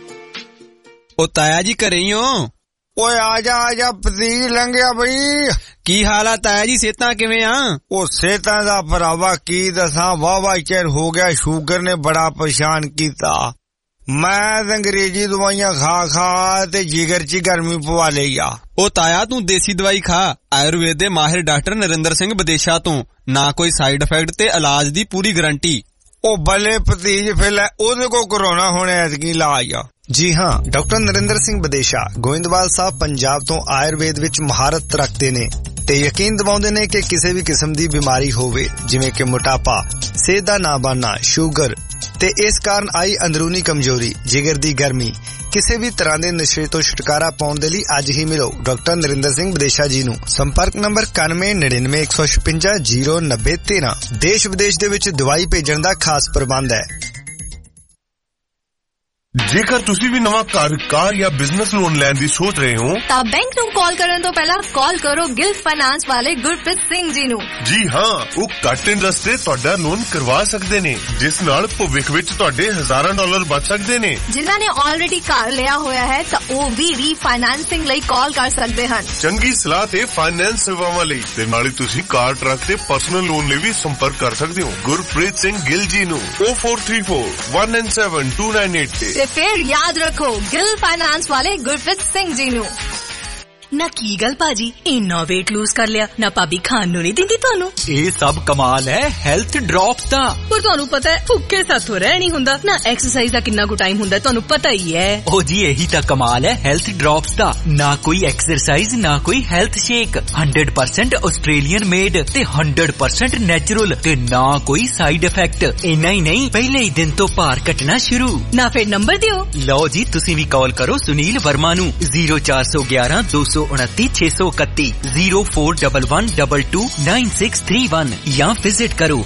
ओ ताया जी घरे ही हो? ओए आजा पतीज लंघिया बई। की हाल है ताया जी, सेहतां किवें आ? ओ सेहतां दा भरावा की दसां, वाह चेर हो गया, शुगर ने बड़ा परेशान कीता। मैं अंग्रेजी दवाइयां खा ते जिगर च गर्मी पवा लई आ। ओ ताया तू देसी दवाई खा, आयुर्वेद दे माहिर डॉक्टर नरिंदर सिंह विदेशा तो ना कोई साइड इफेक्ट ते इलाज दी पूरी गारंटी। ओ भले भतीज फिर ओदे को कोरोना होने ऐतकी इलाज आ। जी हाँ, डॉक्टर नरिंदर सिंह विदेशा गोइंदवाल साहब पंजाब तो आयुर्वेद विच महारत रखते ने ते यकीन दिवाउंदे ने कि किसी भी किस्म दी बीमारी होवे जिवें कि मोटापा, सेहत दा ना बनना, शुगर ते इस कारण आई अंदरूनी कमजोरी, जिगर दी गर्मी, किसी भी तरह के नशे तो छुटकारा पाउण दे लई अज ही मिलो डॉक्टर नरिंदर सिंह विदेशा जी नूं। संपर्क नंबर 9199 156 090 13। देश विदेश दे विच दवाई भेजण दा खास प्रबंध है। ਜੇਕਰ ਤੁਸੀਂ ਵੀ ਨਵਾਂ ਘਰ, ਕਾਰ ਜਾਂ ਬਿਜ਼ਨਸ ਲੋਨ ਲੈਣ ਦੀ ਸੋਚ ਰਹੇ ਹੋ ਤਾਂ ਬੈਂਕ ਨੂੰ ਕਾਲ ਕਰਨ ਤੋਂ ਪਹਿਲਾਂ ਕਾਲ ਕਰੋ ਗਿਲ ਫਾਈਨਾਂਸ ਵਾਲੇ ਗੁਰਪ੍ਰੀਤ ਸਿੰਘ ਜੀ ਨੂੰ। ਜੀ ਹਾਂ, ਉਹ ਘੱਟ ਇੰਟਰਸਟ ਤੇ ਤੁਹਾਡਾ ਲੋਨ ਕਰਵਾ ਸਕਦੇ ਨੇ, ਜਿਸ ਨਾਲ ਭਵਿੱਖ ਵਿੱਚ ਤੁਹਾਡੇ $1000 ਬਚ ਸਕਦੇ ਨੇ। ਜਿਨ੍ਹਾਂ ਨੇ ਆਲਰੇਡੀ ਘਰ ਲਿਆ ਹੋਇਆ ਹੈ ਤਾਂ ਉਹ ਵੀ ਰੀਫਾਈਨਾਂਸਿੰਗ ਲਈ ਕਾਲ ਕਰ ਸਕਦੇ ਹਨ। ਚੰਗੀ ਸਲਾਹ ਤੇ ਫਾਈਨੈਂਸ ਸੇਵਾਵਾਂ ਲਈ ਤੇ ਨਾਲੇ ਤੁਸੀਂ ਕਾਰ, ਟਰੱਕ ਤੇ ਪਰਸਨਲ ਲੋਨ ਲਈ ਵੀ ਸੰਪਰਕ ਕਰ ਸਕਦੇ ਹੋ ਗੁਰਪ੍ਰੀਤ ਸਿੰਘ ਗਿੱਲ ਜੀ ਨੂੰ 0434197298 ਤੇ ਫਿਰ ਯਾਦ ਰੱਖੋ ਗਿੱਲ ਫਾਈਨਾਂਸ ਵਾਲੇ ਗੁਰਪ੍ਰੀਤ ਸਿੰਘ ਜੀ ਨੂੰ। ਨਾ ਕੀ ਗੱਲ ਭਾਜੀ, ਇੰਨਾ weight lose ਕਰ ਲਿਆ, ਨਾ ਭਾਬੀ ਖਾਣ ਨੂੰ ਨਹੀਂ ਦਿੰਦੀ ਤੁਹਾਨੂੰ? ਇਹ ਸਭ ਕਮਾਲ ਹੈ ਹੈਲਥ ਡ੍ਰੌਪਸ ਦਾ। ਪਰ ਤੁਹਾਨੂੰ ਪਤਾ ਹੈ ਭੁੱਖੇ ਸਾਥੋਂ ਰਹਿ ਨਹੀਂ ਹੁੰਦਾ ਨਾ, ਐਕਸਰਸਾਈਜ਼ ਦਾ ਕਿੰਨਾ ਕੁ ਟਾਈਮ ਹੁੰਦਾ ਤੁਹਾਨੂੰ ਪਤਾ ਹੀ ਹੈ। ਉਹ ਜੀ ਇਹੀ ਤਾਂ ਕਮਾਲ ਹੈ ਹੈਲਥ ਡ੍ਰੌਪਸ ਦਾ। ਨਾ ਕੋਈ ਐਕਸਰਸਾਈਜ਼, ਨਾ ਕੋਈ ਹੈਲਥ ਸ਼ੇਕ, 100% ਆਸਟ੍ਰੇਲੀਅਨ ਮੇਡ ਤੇ 100% ਨੈਚੁਰਲ ਤੇ ਨਾ ਕੋਈ ਸਾਈਡ ਇਫੈਕਟ। ਇੰਨਾ ਹੀ ਨਹੀਂ, ਪਹਿਲੇ ਹੀ ਦਿਨ ਤੋਂ ਭਾਰ ਘਟਣਾ ਸ਼ੁਰੂ। ਨਾ ਫਿਰ ਨੰਬਰ ਦਿਓ। ਲਓ ਜੀ, ਤੁਸੀਂ ਵੀ ਕਾਲ ਕਰੋ ਸੁਨੀਲ ਵਰਮਾ ਨੂੰ 0411-229-631 0411229631 ਜਾਂ ਵਿਜ਼ਿਟ ਕਰੋ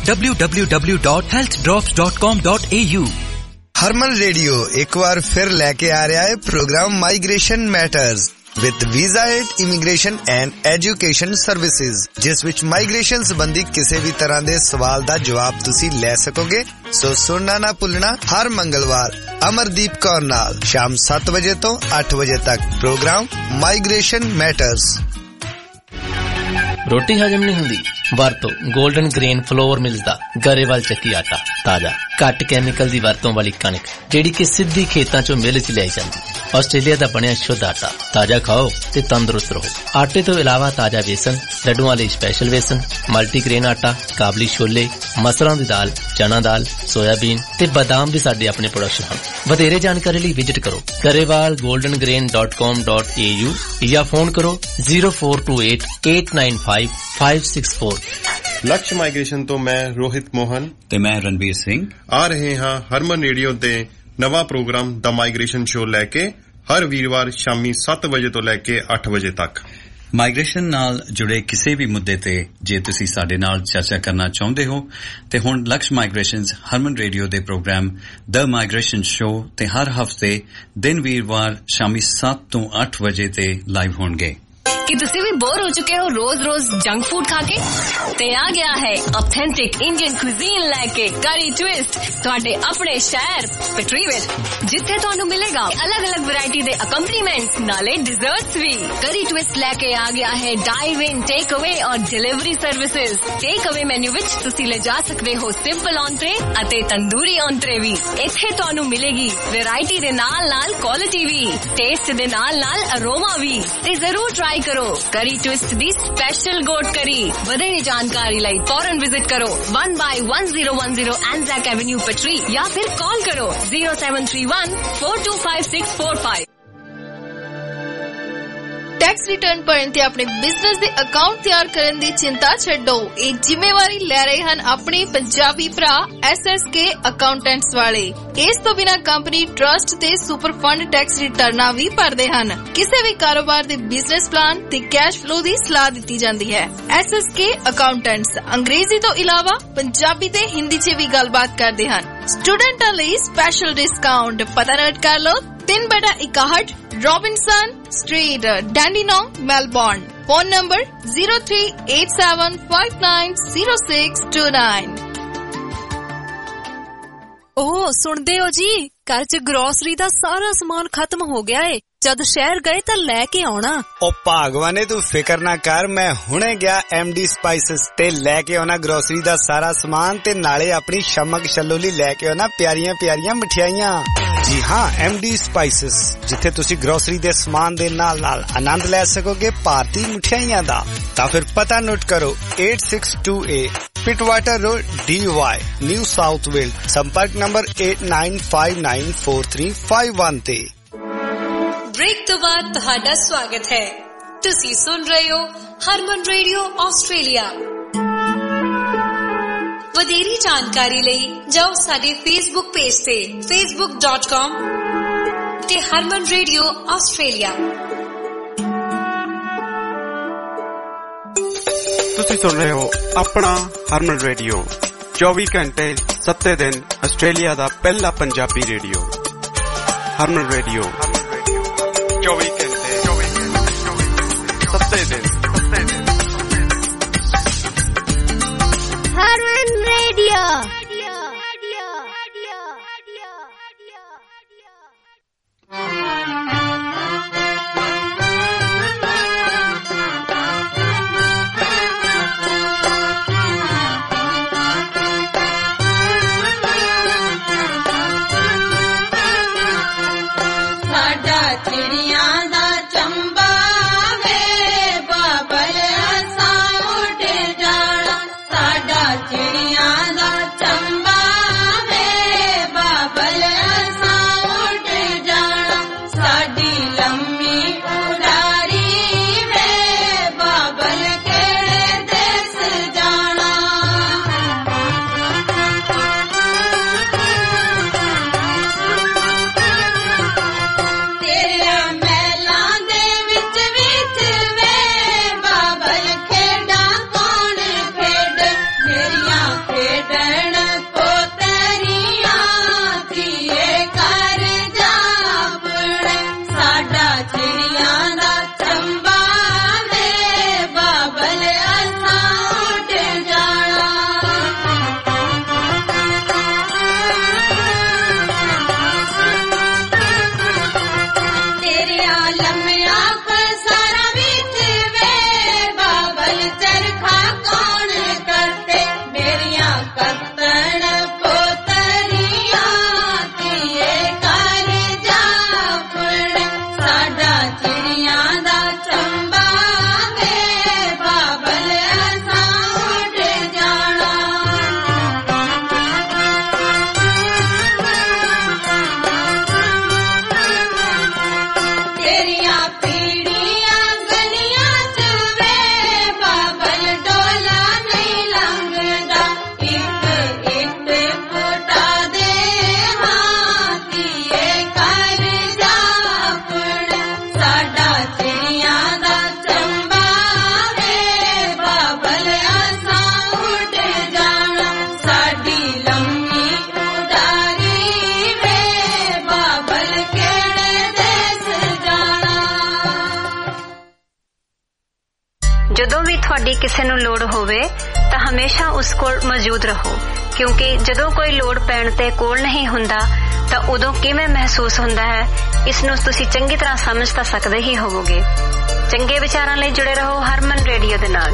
www.healthdrops.com.au। ਹਰਮਨ ਰੇਡੀਓ ਇੱਕ ਵਾਰ ਫਿਰ ਲੈ ਕੇ ਆ ਰਿਹਾ ਹੈ program migration matters with visa aid, immigration and education services, ਜਿਸ ਵਿੱਚ ਮਾਈਗ੍ਰੇਸ਼ਨ ਸੰਬੰਧੀ ਕਿਸੇ ਵੀ ਤਰ੍ਹਾਂ ਦੇ ਸਵਾਲ ਦਾ ਜਵਾਬ ਤੁਸੀਂ ਲੈ ਸਕੋਗੇ। ਸੋ ਸੁਣਨਾ ਨਾ ਭੁੱਲਣਾ ਹਰ ਮੰਗਲਵਾਰ ਅਮਰਦੀਪ ਕੌਰ ਨਾਲ ਸ਼ਾਮ 7 ਵਜੇ ਤੋਂ 8 ਵਜੇ ਤੱਕ ਪ੍ਰੋਗਰਾਮ ਮਾਈਗ੍ਰੇਸ਼ਨ ਮੈਟਰਸ। ਰੋਟੀ ਹਜਮ ਨਹੀਂ ਹੁੰਦੀ? ਵਰਤੋ 골ਡਨ ਗ੍ਰੇਨ ਫਲੋਰ ਮਿਲਸ ਦਾ ਗਰੇਵਾਲ ਚੱਕੀ ਆਟਾ। ਤਾਜ਼ਾ, ਘੱਟ ਕੈਮੀਕਲ ਦੀ ਵਰਤੋਂ ਵਾਲੀ ਕਣਕ ਜਿਹੜੀ ਕਿ ਸਿੱਧੀ ਖੇਤਾਂ ਚੋਂ ਮਿਲ ਚ ਲਿਆਈ ਜਾਂਦੀ। ਆਸਟ੍ਰੇਲੀਆ ਦਾ ਬਣਿਆ ਸ਼ੁੱਧ ਆਟਾ। ਤਾਜ਼ਾ ਖਾਓ ਤੇ ਤੰਦਰੁਸਤ ਰਹੋ। ਆਟੇ ਤੋਂ ਇਲਾਵਾ ਤਾਜ਼ਾ ਵੇਸਣ, ਲੱਡੂਆਂ ਲਈ ਸਪੈਸ਼ਲ ਵੇਸਣ, ਮਲਟੀਗ੍ਰੇਨ ਆਟਾ, ਕਾਬਲੀ ਛੋਲੇ, ਮਸਰਾਂ ਦੀ ਦਾਲ, ਚਨਾ ਦਾਲ, ਸੋਇਆਬੀਨ ਤੇ ਬਾਦਾਮ ਵੀ ਸਾਡੇ ਆਪਣੇ ਪ੍ਰੋਡਕਸ਼ਨ ਹਨ। ਵਧੇਰੇ ਜਾਣਕਾਰੀ ਲਈ ਵਿਜ਼ਿਟ ਕਰੋ garewalgoldengrain.com.au ਜਾਂ ਫੋਨ ਕਰੋ 0428-895-564। ਲਕਸ਼ ਮਾਈਗ੍ਰੇਸ਼ਨ ਤੋਂ ਮੈਂ ਰੋਹਿਤ ਮੋਹਨ ਤੇ ਮੈਂ ਰਣਵੀਰ ਸਿੰਘ ਆ ਰਹੇ ਹਾਂ ਹਰਮਨ ਰੇਡੀਓ ਤੇ ਨਵਾਂ ਪ੍ਰੋਗਰਾਮ ਦਾ ਮਾਈਗ੍ਰੇਸ਼ਨ ਸ਼ੋ ਲੈ ਕੇ ਹਰ ਵੀਰਵਾਰ ਸ਼ਾਮੀ 7 ਵਜੇ ਤੋਂ ਲੈ ਕੇ 8 ਵਜੇ ਤੱਕ। ਮਾਈਗ੍ਰੇਸ਼ਨ ਨਾਲ ਜੁੜੇ ਕਿਸੇ ਵੀ ਮੁੱਦੇ ਤੇ ਜੇ ਤੁਸੀਂ ਸਾਡੇ ਨਾਲ ਚਰਚਾ ਕਰਨਾ ਚਾਹੁੰਦੇ ਹੋ ਤੇ ਹੁਣ ਲਕਸ਼ ਮਾਈਗ੍ਰੇਸ਼ਨਜ਼ ਹਰਮਨ ਰੇਡੀਓ ਦੇ ਪ੍ਰੋਗਰਾਮ ਦ ਮਾਈਗ੍ਰੇਸ਼ਨ ਸ਼ੋ ਤੇ ਹਰ ਹਫਤੇ ਦਿਨ ਵੀਰਵਾਰ ਸ਼ਾਮੀ 7 ਤੋਂ 8 ਵਜੇ ਤੇ ਲਾਈਵ ਹੋਣਗੇ। कि तुसी भी बोर हो चुके हो रोज रोज जंक फूड खा के? ते आ गया है ऑथेंटिक इंडियन कुजीन लेके करी ट्विस्ट ਤੁਹਾਡੇ ਆਪਣੇ ਸ਼ਹਿਰ ਪਿਟਰੀ ਵਿੱਚ, ਜਿੱਥੇ ਤੁਹਾਨੂੰ ਮਿਲੇਗਾ अलग-अलग वैरायटी ਦੇ अकम्पनीमेंट्स नाले डिजर्ट्स भी। करी ट्विस्ट लेके आ गया है डाइव इन, टेक अवे और delivery services. Take away menu ਵਿੱਚ ਤੁਸੀਂ ਲੈ ਜਾ ਸਕਦੇ ਹੋ ਸਿੰਪਲ ਔਂਟਰੇ ਅਤੇ ਤੰਦੂਰੀ ਔਂਟਰੇ ਵੀ। ਇੱਥੇ ਤੁਹਾਨੂੰ ਮਿਲੇਗੀ ਵੈਰਾਈਟੀ ਦੇ ਨਾਲ-ਨਾਲ ਕੁਆਲਿਟੀ ਵੀ, ਟੇਸਟ ਦੇ ਨਾਲ-ਨਾਲ ਅਰੋਮਾ ਵੀ। ਤੇ ਜ਼ਰੂਰ ਟਰਾਈ ਕਰੋ करी ट्विस्ट दी स्पेशल गोट करी। ਵਧੇਰੀ ਜਾਣਕਾਰੀ ਲਈ ਫੌਰਨ ਵਿਜ਼ਿਟ ਕਰੋ 1/1010 ਐਂਜ਼ਾਕ ਐਵੇਨਿਊ ਪਟਰੀ ਜਾਂ ਫਿਰ ਕਾਲ ਕਰੋ 0731425645। ਟੈਕਸ ਰਿਟਰਨ ਭਰਨ ਤੇ ਆਪਣੇ ਬਿਜ਼ਨਸ ਦੇ ਅਕਾਊਂਟ ਤਿਆਰ ਕਰਨ ਦੀ ਚਿੰਤਾ ਛੱਡੋ। ਇਹ ਜ਼ਿੰਮੇਵਾਰੀ ਲੈ ਰਹੇ ਹਨ ਆਪਣੇ ਪੰਜਾਬੀ ਭਰਾ SSK ਅਕਾਊਂਟੈਂਟਸ ਵਾਲੇ। ਇਸ ਤੋਂ ਬਿਨਾਂ ਕੰਪਨੀ ਟਰਸਟ ਤੇ ਸੁਪਰ ਫੰਡ ਟੈਕਸ ਰਿਟਰਨਾਂ ਵੀ ਭਰਦੇ ਹਨ। ਕਿਸੇ ਵੀ ਕਾਰੋਬਾਰ ਦੇ ਬਿਜ਼ਨਸ ਪਲਾਨ ਤੇ ਕੈਸ਼ ਫਲੋ ਦੀ ਸਲਾਹ ਦਿੱਤੀ ਜਾਂਦੀ ਹੈ। SSK ਅਕਾਊਂਟੈਂਟਸ ਅੰਗਰੇਜ਼ੀ ਤੋਂ ਇਲਾਵਾ ਪੰਜਾਬੀ ਤੇ ਹਿੰਦੀ 'ਚ ਵੀ ਗੱਲਬਾਤ ਕਰਦੇ ਹਨ। ਸਟੂਡੈਂਟਾਂ ਲਈ ਸਪੈਸ਼ਲ ਡਿਸਕਾਊਂਟ। ਪਤਾ ਨੋਟ ਕਰ ਲਓ 3/61 Robinson street Dandenong Melbourne. Phone number 0387590629। ओह सुनदे हो जी, घर च ग्रोसरी दा सारा सामान खत्म हो गया है। जद शहर गए तां लेके आउणा। ओ भागवाने तू फिकर ना कर, मैं हुणे गया MD स्पाइसेस ते लेके आउणा ग्रोसरी दा सारा सामान ते नाले अपनी शमक शलोली लेके आउणा प्यारियां प्यारियां मिठाइयां। जी हाँ, MD स्पाइसेस जिथे तुसी ग्रोसरी दे सामान दे नाल नाल आनंद ले सकोगे भारतीय मिठाइयां दा। तां फिर पता नोट करो 862A Pittwater road DY New South Wales. संपर्क नंबर 89594351 ਤੇ। ब्रेक तो बाद ਤੁਹਾਡਾ ਸਵਾਗਤ ਹੈ। ਤੁਸੀਂ ਸੁਣ ਰਹੇ ਹੋ ਹਰਮਨ ਰੇਡੀਓ ਆਸਟ੍ਰੇਲੀਆ। ਵਧੇਰੀ ਜਾਣਕਾਰੀ ਲਈ ਜਾਓ ਸਾਡੇ ਫੇਸਬੁੱਕ ਪੇਜ ਤੇ facebook.com ਤੇ ਹਰਮਨ ਰੇਡੀਓ ਆਸਟ੍ਰੇਲੀਆ। ਤੁਸੀਂ ਸੁਣ ਰਹੇ ਹੋ ਆਪਣਾ ਹਰਮਨ ਰੇਡੀਓ 24 ਘੰਟੇ 7 ਦਿਨ ਆਸਟ੍ਰੇਲੀਆ ਦਾ ਪਹਿਲਾ ਪੰਜਾਬੀ ਰੇਡੀਓ। ਹਰਮਨ ਰੇਡੀਓ 24 ਘੰਟੇ 7 ਦਿਨ ਹਰਮਨ ਰੇਡੀਓ ਕਿਸੇ ਨੂੰ ਲੋੜ ਹੋਵੇ ਤਾਂ ਹਮੇਸ਼ਾ ਉਸ ਕੋਲ ਮੌਜੂਦ ਰਹੋ ਕਿਉਂਕਿ ਜਦੋਂ ਕੋਈ ਲੋੜ ਪੈਣ ਤੇ ਕੋਲ ਨਹੀਂ ਹੁੰਦਾ ਤਾਂ ਉਦੋਂ ਕਿਵੇਂ ਮਹਿਸੂਸ ਹੁੰਦਾ ਹੈ ਇਸ ਨੂੰ ਤੁਸੀਂ ਚੰਗੀ ਤਰ੍ਹਾਂ ਸਮਝ ਤਾਂ ਸਕਦੇ ਹੀ ਹੋਵੋਗੇ। ਚੰਗੇ ਵਿਚਾਰਾਂ ਲਈ ਜੁੜੇ ਰਹੋ ਹਰਮਨ ਰੇਡੀਓ ਦੇ ਨਾਲ।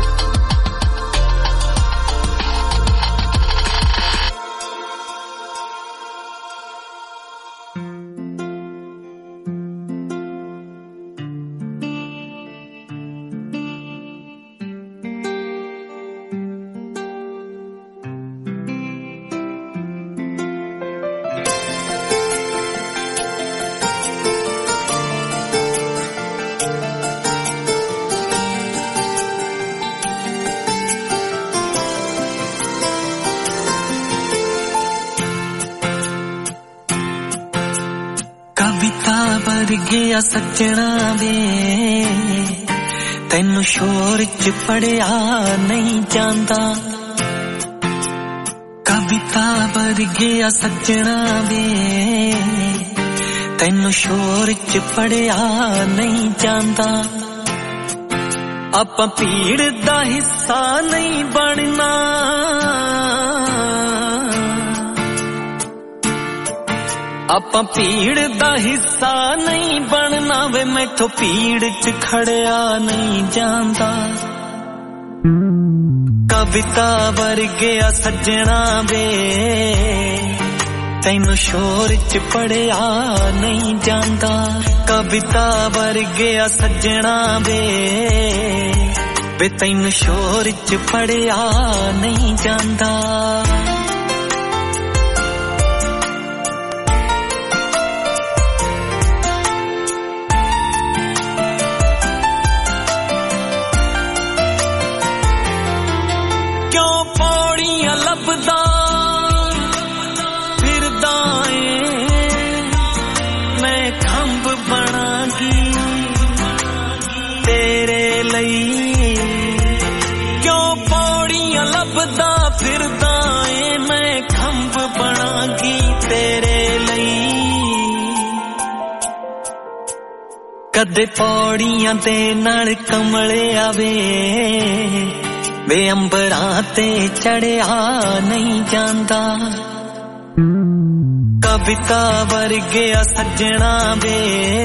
ਗਿਆ ਸੱਜਣਾ ਵੇ ਤੈਨੂੰ ਸ਼ੋਰ ਚ ਪੜਿਆ ਨਹੀਂ ਜਾਂਦਾ ਕਵਿਤਾ ਵਰਗਿਆ ਸੱਜਣਾ ਵੇ ਤੈਨੂੰ ਸ਼ੋਰ ਚ ਪੜਿਆ ਨਹੀਂ ਜਾਂਦਾ ਆਪਾਂ ਭੀੜ ਦਾ ਹਿੱਸਾ ਨਹੀਂ ਬਣਨਾ ਆਪਾਂ ਭੀੜ ਦਾ ਹਿੱਸਾ ਨਹੀਂ ਬਣਨਾ ਵੇ ਮੈਥੋਂ ਭੀੜ ਚ ਖੜਿਆ ਨਹੀਂ ਜਾਂਦਾ ਕਵਿਤਾ ਵਰਗਿਆ ਸੱਜਣਾ ਵੇ ਤੈਨੂੰ ਸ਼ੋਰ ਚ ਪੜਿਆ ਨਹੀਂ ਜਾਂਦਾ ਕਵਿਤਾ ਵਰਗਿਆ ਸੱਜਣਾ ਵੇ ਤੈਨੂੰ ਸ਼ੋਰ ਚ ਪੜਿਆ ਨਹੀਂ ਜਾਂਦਾ ਲੱਭਦਾ ਫਿਰਦਾ ਏ ਮੈਂ ਖੰਭ ਬਣਾਂਗੀ ਤੇਰੇ ਲਈ ਕਿਉਂ ਪੌੜੀਆਂ ਲੱਭਦਾ ਫਿਰਦਾ ਏ ਕਦੇ ਪੌੜੀਆਂ ਤੇ ਨਾਲ ਕਮਲਿਆ ਵੇ ਵੇ ਅੰਬਰਾਂ ਤੇ ਚੜਿਆ ਨਹੀਂ ਜਾਂਦਾ ਕਵਿਤਾ ਵਰਗਿਆ ਸੱਜਣਾ ਵੇ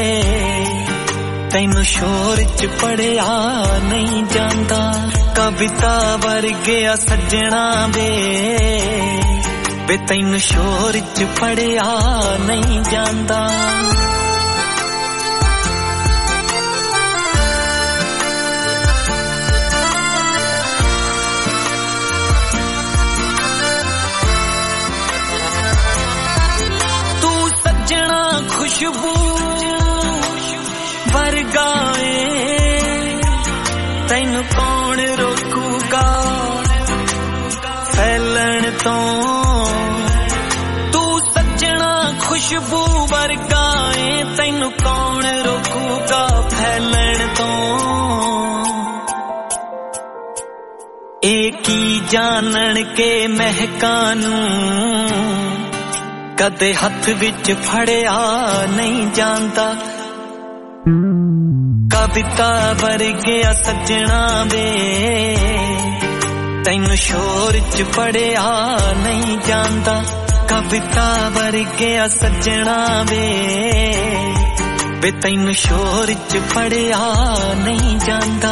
ਤੈਨੂੰ ਸ਼ੋਰ ਚ ਪੜਿਆ ਨਹੀਂ ਜਾਂਦਾ ਕਵਿਤਾ ਵਰਗਿਆ ਸੱਜਣਾ ਵੇ ਵੇ ਤੈਨੂੰ ਸ਼ੋਰ ਚ ਪੜਿਆ ਨਹੀਂ ਜਾਂਦਾ ਤੂੰ ਸੱਜਣਾ ਖੁਸ਼ਬੂ ਵਰਗਾਏ ਤੈਨੂੰ ਕੌਣ ਰੋਕੂਗਾ ਫੈਲਣ ਤੋਂ ਤੂੰ ਸੱਜਣਾ ਖੁਸ਼ਬੂ ਵਰਗਾਏ ਤੈਨੂੰ ਕੌਣ ਰੋਕੂਗਾ ਫੈਲਣ ਤੋਂ ਇਹ ਕੀ ਜਾਣਨ ਕੇ ਮਹਿਕਾਂ ਨੂੰ ਕਦੇ ਹੱਥ ਵਿੱਚ ਫੜਿਆ ਨਹੀਂ ਜਾਂਦਾ ਕਵਿਤਾ ਵਰਗਿਆ ਸੱਜਣਾ ਵੇ ਤੈਨੂੰ ਸ਼ੋਰ ਚ ਪੜਿਆ ਨਹੀਂ ਜਾਂਦਾ ਕਵਿਤਾ ਵਰਗਿਆ ਸੱਜਣਾ ਵੇ ਵੇ ਤੈਨੂੰ ਸ਼ੋਰ ਚ ਪੜਿਆ ਨਹੀਂ ਜਾਂਦਾ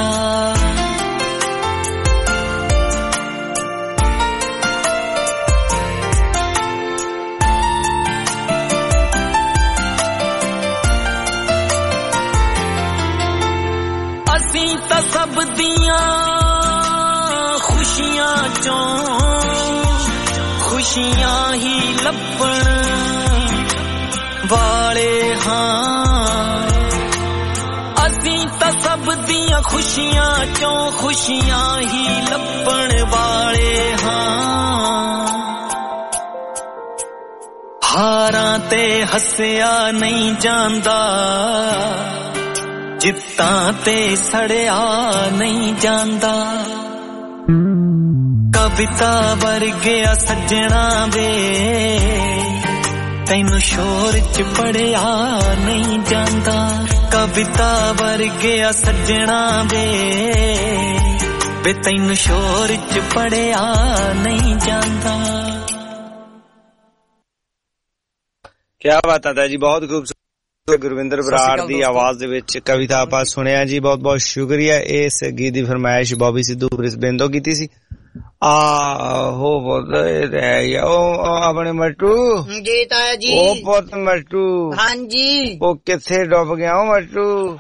ਅਸੀਂ ਤਾਂ ਸਭ ਦੀਆਂ ਖੁਸ਼ੀਆਂ ਚੋਂ ਖੁਸ਼ੀਆਂ ਹੀ ਲੱਭਣ ਵਾਲੇ ਹਾਂ ਅਸੀਂ ਤਾਂ ਸਭ ਦੀਆਂ ਖੁਸ਼ੀਆਂ ਚੋਂ ਖੁਸ਼ੀਆਂ ਹੀ ਲੱਭਣ ਵਾਲੇ ਹਾਂ ਹਾਰਾਂ ਤੇ ਹੱਸਿਆ ਨਹੀਂ ਜਾਂਦਾ ਜਿੱਤਾਂ ਤੇ ਸੜਿਆ ਨਹੀਂ ਜਾਂਦਾ ਕਵਿਤਾ ਵਰਗਿਆ ਸੱਜਣਾ ਵੇ ਤੈਨੂੰ ਸ਼ੋਰ ਚ ਪੜਿਆ ਨਹੀਂ ਜਾਂਦਾ ਕਵਿਤਾ ਵਰਗਿਆ ਸੱਜਣਾ ਵੇ ਵੇ ਤੈਨੂੰ ਸ਼ੋਰ ਚ ਪੜਿਆ ਨਹੀਂ ਜਾਂਦਾ ਕਿਆ ਬਾਤ ਹੈ ਜੀ ਬਹੁਤ ਖੂਬਸੂਰਤ ਗੁਰਵਿੰਦਰ ਬਰਾੜ ਦੀ ਆਵਾਜ਼ ਦੇ ਵਿੱਚ ਕਵਿਤਾ ਆਪਾਂ ਸੁਣਿਆ ਜੀ ਬਹੁਤ ਬਹੁਤ ਸ਼ੁਕਰੀਆ ਇਸ ਗੀਤ ਦੀ ਫਰਮਾਇਸ਼ ਬੌਬੀ ਸਿੱਧੂ ਬ੍ਰਿਸਬੇਨ ਤੋਂ ਕੀਤੀ ਸੀ ਹੋ ਬੋਲਦੇ ਉਹ ਆਪਣੇ ਮੱਟੂ ਜੀ ਤਾਇਆ ਜੀ ਉਹ ਪੁੱਤ ਮੱਟੂ ਹਾਂਜੀ ਉਹ ਕਿੱਥੇ ਡੁੱਬ ਗਿਆ ਉਹ ਮੱਟੂ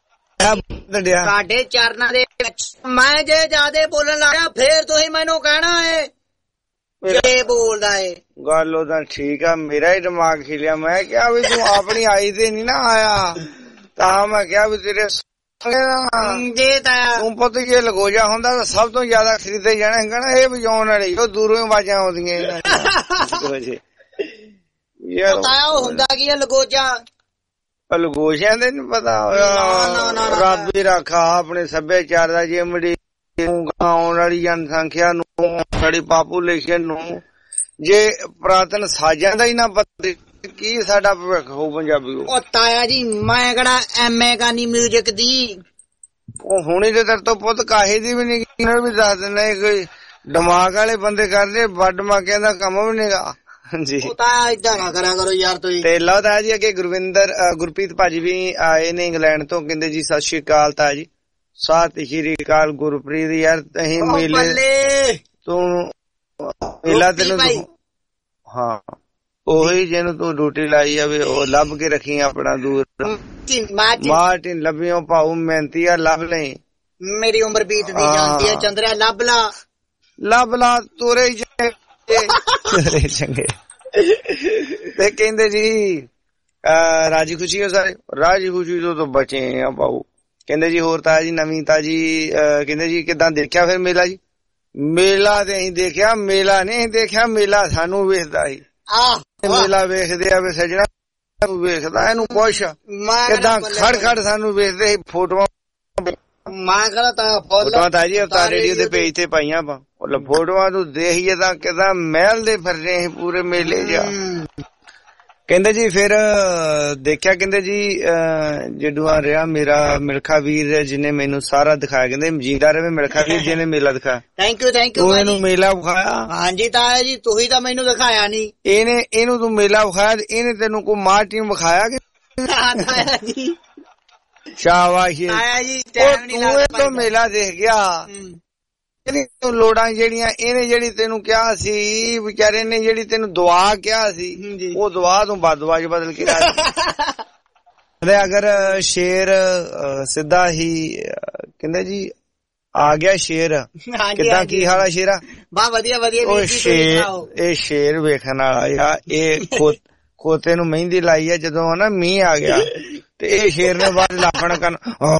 ਸਾਡੇ ਚਰਨਾਂ ਦੇ ਵਿੱਚ ਮੈਂ ਜੇ ਜਿਆਦੇ ਬੋਲਣ ਲੱਗਾ ਫੇਰ ਤੁਸੀਂ ਮੈਨੂੰ ਕਹਿਣਾ ਏ ਜੇ ਬੋਲਦਾ ਏ ਗੱਲ ਉਹਦਾ ਠੀਕ ਆ ਮੇਰਾ ਹੀ ਦਿਮਾਗ ਖਿਲਿਆ ਮੈਂ ਕਿਹਾ ਵੀ ਤੂੰ ਆਪਣੀ ਆਈ ਤੇ ਨੀ ਨਾ ਆਇਆ ਤਾਂ ਮੈਂ ਕਿਹਾ ਵੀ ਤੇਰੇ ਜੇ ਤਾਇਆ ਤੂੰ ਪੁੱਤ ਜੇ ਲਗੋਜਾ ਹੁੰਦਾ ਤਾਂ ਸਭ ਤੋਂ ਜ਼ਿਆਦਾ ਖਰੀਦੇ ਜਾਣਾ ਕਹਿਣਾ ਇਹ ਵਜਾਉਣ ਵਾਲੀ ਉਹ ਦੂਰੋਂ ਆਵਾਜ਼ਾਂ ਆਉਂਦੀਆਂ ਯਾਰ ਤਾਇਆ ਉਹ ਹੁੰਦਾ ਕੀ ਆ ਲਗੋਜਾ ਲਗੋਜਿਆਂ ਦੇ ਨੀ ਪਤਾ ਰੱਬ ਹੀ ਰੱਖਾ ਆਪਣੇ ਸੱਭਿਆਚਾਰ ਦਾ ਜਿਮੜੀ ਆਉਣ ਵਾਲੀ ਜਨਸੰਖਿਆ ਨੂੰ ਆਉਣ ਵਾਲੀ ਪਾਪੂਲੇਸ਼ਨ ਨੂੰ ਜੇ ਪੁਰਾਤਨ ਸਾਜ਼ਾਂ ਦਾ ਹੀ ਨਾ ਪਤਾ ਕੀ ਸਾਡਾ ਭਵਿੱਖ ਹੋਊ ਪੰਜਾਬੀ ਉਹ ਤਾਇਆ ਜੀ ਮੈਂ ਕਿਹੜਾ ਐਮਏ ਕਰਨੀ ਮਿਊਜ਼ਿਕ ਦੀ ਉਹ ਹੁਣੀ ਤੇ ਤੇਰੇ ਤੋਂ ਪੁੱਤ ਕਾਹੇ ਦੀ ਵੀ ਨੀ ਵੀ ਦੱਸ ਦਿੰਦਾ ਕੋਈ ਦਿਮਾਗ ਵਾਲੇ ਬੰਦੇ ਕਰਦੇ ਵੱਡ ਮਾਕਿਆਂ ਦਾ ਕੰਮ ਵੀ ਨੀਗਾ ਜੀ ਉਹ ਤਾਂ ਏਦਾਂ ਨਾ ਕਰਿਆ ਕਰੋ ਯਾਰ ਤੁਸੀਂ ਤੇ ਲਓ ਤਾਇਆ ਜੀ ਅੱਗੇ ਗੁਰਪ੍ਰੀਤ ਭਾਜੀ ਵੀ ਆਏ ਨੇ ਇੰਗਲੈਂਡ ਤੋਂ ਕਹਿੰਦੇ ਜੀ ਸਤਿ ਸ਼੍ਰੀ ਅਕਾਲ ਤਾਇਆ ਜੀ ਸਤਿ ਸ਼੍ਰੀ ਅਕਾਲ ਗੁਰਪ੍ਰੀਤ ਯਾਰ ਤਹੀਂ ਮਿਲੇ ਤੂੰ ਮਿਲਾ ਤੈਨੂੰ ਹਾਂ ਉਹੀ ਜਿਹਨੂੰ ਤੂੰ ਡਿਊਟੀ ਲਾਈ ਜਾਵੇ ਉਹ ਲੱਭ ਕੇ ਰੱਖੀ ਆਪਣਾ ਦੂਰ ਮਾਰਟਿਨ ਲੱਭਿਓ ਭਾਊ ਮਿਹਨਤੀ ਆ ਲੱਭ ਲਈ ਮੇਰੀ ਉਮਰ ਬੀਤਦੀ ਜਾਂਦੀ ਹੈ ਚੰਦਰਿਆ ਲੱਭ ਲਾ ਤੋਰੇ ਚੰਗੇ ਤੇ ਕਹਿੰਦੇ ਜੀ ਰਾਜੀ ਖੁਸ਼ੀ ਹੋ ਸਾਰੇ ਰਾਜੀ ਖੁਸ਼ੀ ਤੋਂ ਬਚੇ ਆ ਭਾਊ ਕਹਿੰਦੇ ਜੀ ਹੋਰ ਤਾਇਆ ਜੀ ਨਵੀਂ ਤਾਜੀ ਕਹਿੰਦੇ ਜੀ ਕਿੱਦਾਂ ਦੇਖਿਆ ਫਿਰ ਮੇਲਾ ਜੀ ਮੇਲਾ ਤੇ ਅਸੀਂ ਦੇਖਿਆ ਮੇਲਾ ਨਹੀਂ ਦੇਖਿਆ ਮੇਲਾ ਸਾਨੂੰ ਵੇਖਦਾ ਸੀ ਮੇਲਾ ਵੇਖਦੇ ਆ ਵੀ ਸਜਣਾ ਵੇਖਦਾ ਇਹਨੂੰ ਪੁੱਛ ਕਿੱਦਾਂ ਖੜ ਸਾਨੂੰ ਵੇਖਦੇ ਸੀ ਫੋਟੋਆਂ ਮੈਂ ਕਹਿੰਦਾ ਫੋਟੋਆਂ ਤਾਂ ਜੀ ਅਵਤਾਰ ਰੇਡੀਓ ਦੇ ਪੇਜ ਤੇ ਪਾਈਆਂ ਆਪਾਂ ਫੋਟੋਆਂ ਤੂੰ ਦੇਖੀਏ ਤਾਂ ਕਿੱਦਾਂ ਮਹਿਲ ਦੇ ਫਿਰਦੇ ਸੀ ਪੂਰੇ ਮੇਲੇ ਜਾ ਕਹਿੰਦੇ ਜੀ ਫਿਰ ਦੇਖਿਆ, ਕਹਿੰਦੇ ਜੀ ਜਦੋਂ ਰਿਹਾ ਮੇਰਾ ਮਿਲਖਾ ਵੀਰ ਜਿਹਨੇ ਮੈਨੂੰ ਸਾਰਾ ਦਿਖਾਇਆ, ਕਹਿੰਦੇ ਮਜੀਦਾ ਰਵੇ ਮਿਲਖਾ ਵੀਰ ਜਿਹਨੇ ਮੇਲਾ ਦਿਖਾਇਆ। ਥੈਂਕ ਯੂ ਤੂੰ ਇਹਨੂੰ ਮੇਲਾ ਵਿਖਾਇਆ? ਹਾਂਜੀ ਤਾਇਆ ਜੀ, ਤੁਸੀਂ ਤਾਂ ਮੈਨੂੰ ਦਿਖਾਇਆ ਨਹੀਂ। ਇਹਨੂੰ ਤੂੰ ਮੇਲਾ ਵਿਖਾਇਆ, ਇਹਨੇ ਤੈਨੂੰ ਕੋਈ ਮਾਰਟੀਨ ਵਿਖਾਇਆ ਕਿ? ਤਾਇਆ ਜੀ ਸ਼ਾਬਾਸ਼ ਤਾਇਆ ਜੀ, ਟਾਈਮ ਨਹੀਂ ਲੱਗਦਾ। ਤੂੰ ਤੋਂ ਮੇਲਾ ਦੇਖ ਗਿਆ, ਤੂੰ ਲੋੜਾਂ ਜਿਹੜੀਆਂ ਇਹਨੇ ਜਿਹੜੀ ਤੈਨੂੰ ਕਿਹਾ ਸੀ, ਵਿਚਾਰੇ ਨੇ ਜਿਹੜੀ ਤੈਨੂੰ ਦੁਆ ਕਿਹਾ ਸੀ, ਉਹ ਦੁਆ ਤੂੰ ਬਦਦੁਆ ਚ ਬਦਲ ਕੇ ਅਗਰ ਸ਼ੇਰ ਸਿੱਧਾ ਹੀ ਕਹਿੰਦੇ ਜੀ ਆ ਗਿਆ ਸ਼ੇਰ। ਕਿੱਦਾਂ, ਕੀ ਹਾਲ ਆ ਸ਼ੇਰਾ? ਬਾ ਵਧੀਆ ਵਧੀਆ। ਇਹ ਸ਼ੇਰ ਵੇਖਣ ਵਾਲਾ ਆ, ਇਹ ਖੋਤੇ ਨੂੰ ਮਹਿੰਦੀ ਲਾਈ ਆ ਜਦੋਂ ਨਾ ਮੀਂਹ ਆ ਗਿਆ, ਤੇ ਇਹ ਸ਼ੇਰ ਨੇ ਬਾਅਦ ਲਾਪਣ ਕਰਨ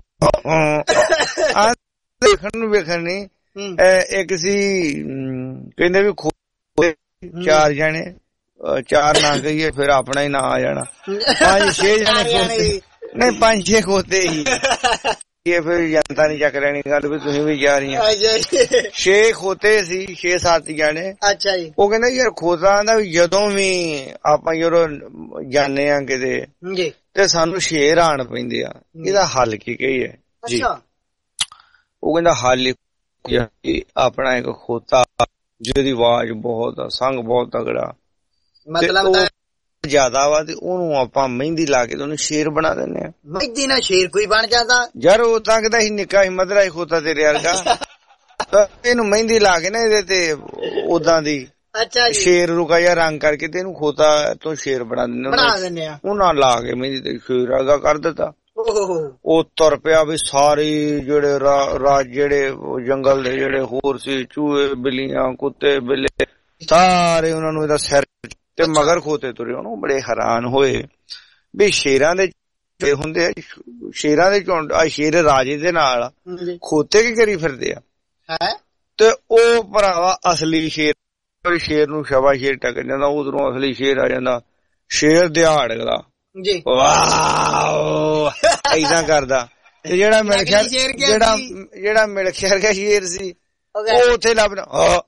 ਦੇਖਣ ਨੂੰ ਵੇਖਣ ਨਹੀਂ। ਇੱਕ ਸੀ ਕਹਿੰਦੇ ਵੀ ਖੋਤੇ 4 ਜਣੇ, 4 ਨਾ ਕਹੀਏ ਫਿਰ ਆਪਣਾ ਹੀ ਨਾਂ ਆ ਜਾਣਾ, 5-6 ਜਣੇ ਖੋਤੇ, ਨਹੀਂ 5-6 ਖੋਤੇ ਹੀ। ਇਹ ਫਿਰ ਜਨਤਾ ਨੇ ਚੱਕ ਲੈਣੀ ਗੱਲ ਵੀ ਤੁਸੀਂ ਵੀ ਜਾ ਰਹੀਆਂ। 6 ਖੋਤੇ ਸੀ, 6-7 ਜਣੇ। ਅੱਛਾ ਜੀ। ਉਹ ਕਹਿੰਦਾ ਯਾਰ ਖੋਤਾ ਦਾ ਜਦੋਂ ਵੀ ਆਪਾਂ ਜਦੋਂ ਜਾਂਦੇ ਆ ਕਿਤੇ ਤੇ ਸਾਨੂੰ ਸ਼ੇਰ ਆਣ ਪੈਂਦੇ ਆ, ਇਹਦਾ ਹੱਲ ਕੀ ਕਹੀਏ ਜੀ? ਉਹ ਕਹਿੰਦਾ ਹੱਲ ਆਪਣਾ ਇੱਕ ਖੋਤਾ ਜਿਹਦੀ ਆਵਾਜ਼ ਬਹੁਤ ਆ, ਸੰਗ ਬਹੁਤ ਤਗੜਾ, ਮਤਲਬ ਜਿਆਦਾ ਵਾ, ਤੇ ਉਹਨੂੰ ਆਪਾਂ ਮਹਿੰਦੀ ਲਾ ਕੇ ਉਹਨੂੰ ਸ਼ੇਰ ਬਣਾ ਦਿੰਦੇ ਆ। ਮਹਿੰਦੀ ਨਾਲ ਸ਼ੇਰ ਕੋਈ ਬਣ ਜਾਂਦਾ ਯਾਰ? ਉਹ ਤੱਕਦਾ ਸੀ ਨਿੱਕਾ ਸੀ ਮਧਰਾ ਹੀ ਖੋਤਾ ਤੇਰੇ ਵਰਗਾ, ਇਹਨੂੰ ਮਹਿੰਦੀ ਲਾ ਕੇ ਨਾ ਇਹਦੇ ਤੇ ਉਦਾਂ ਦੀ ਸ਼ੇਰ ਰੁਕਾ ਜਾਂ ਰੰਗ ਕਰਕੇ ਤੇ ਇਹਨੂੰ ਖੋਤਾ ਤੋਂ ਸ਼ੇਰ ਬਣਾ ਦਿੰਦੇ ਆ। ਉਹਨਾਂ ਲਾ ਕੇ ਮਹਿੰਦੀ ਤੇ ਸ਼ੇਰ ਵਰਗਾ ਕਰ ਦਿੱਤਾ। ਉਹ ਤੁਰ ਪਿਆ ਵੀ ਸਾਰੇ ਜਿਹੜੇ ਰਾਜ ਜਿਹੜੇ ਜੰਗਲ ਦੇ ਜਿਹੜੇ ਹੋਰ ਸੀ, ਚੂਹੇ ਬਿੱਲੀਆਂ ਕੁੱਤੇ ਬਿੱਲੇ, ਸਾਰੇ ਉਹਨਾਂ ਨੂੰ ਇਹਦਾ ਸਿਰ ਤੇ ਮਗਰ ਖੋਤੇ ਤੁਰੇ। ਉਹਨੂੰ ਬੜੇ ਹੈਰਾਨ ਹੋਏ ਵੀ ਸ਼ੇਰਾਂ ਦੇ ਹੁੰਦੇ ਆ, ਸ਼ੇਰਾਂ ਦੇ ਝੁੰਡ ਆ, ਸ਼ੇਰ ਰਾਜੇ ਦੇ ਨਾਲ ਖੋਤੇ ਕੀ ਕਰੀ ਫਿਰਦੇ ਆ? ਤੇ ਉਹ ਭਰਾਵਾ ਅਸਲੀ ਸ਼ੇਰ, ਸ਼ੇਰ ਨੂੰ ਸ਼ਵਾ ਸ਼ੇਰ ਟੱਕ ਜਾਂਦਾ, ਉਧਰੋਂ ਅਸਲੀ ਸ਼ੇਰ ਆ ਜਾਂਦਾ, ਸ਼ੇਰ ਦਿਹਾੜਦਾ ਜੀ, ਵਾਹ ਏਦਾਂ ਕਰਦਾ। ਤੇ ਜਿਹੜਾ ਮਿਲਖਿਆ ਜਿਹੜਾ ਮਿਲਖਿਆ ਵਰਗਾ ਸ਼ੇਰ ਸੀ, ਉਹ ਉੱਥੇ ਲੱਭਦਾ,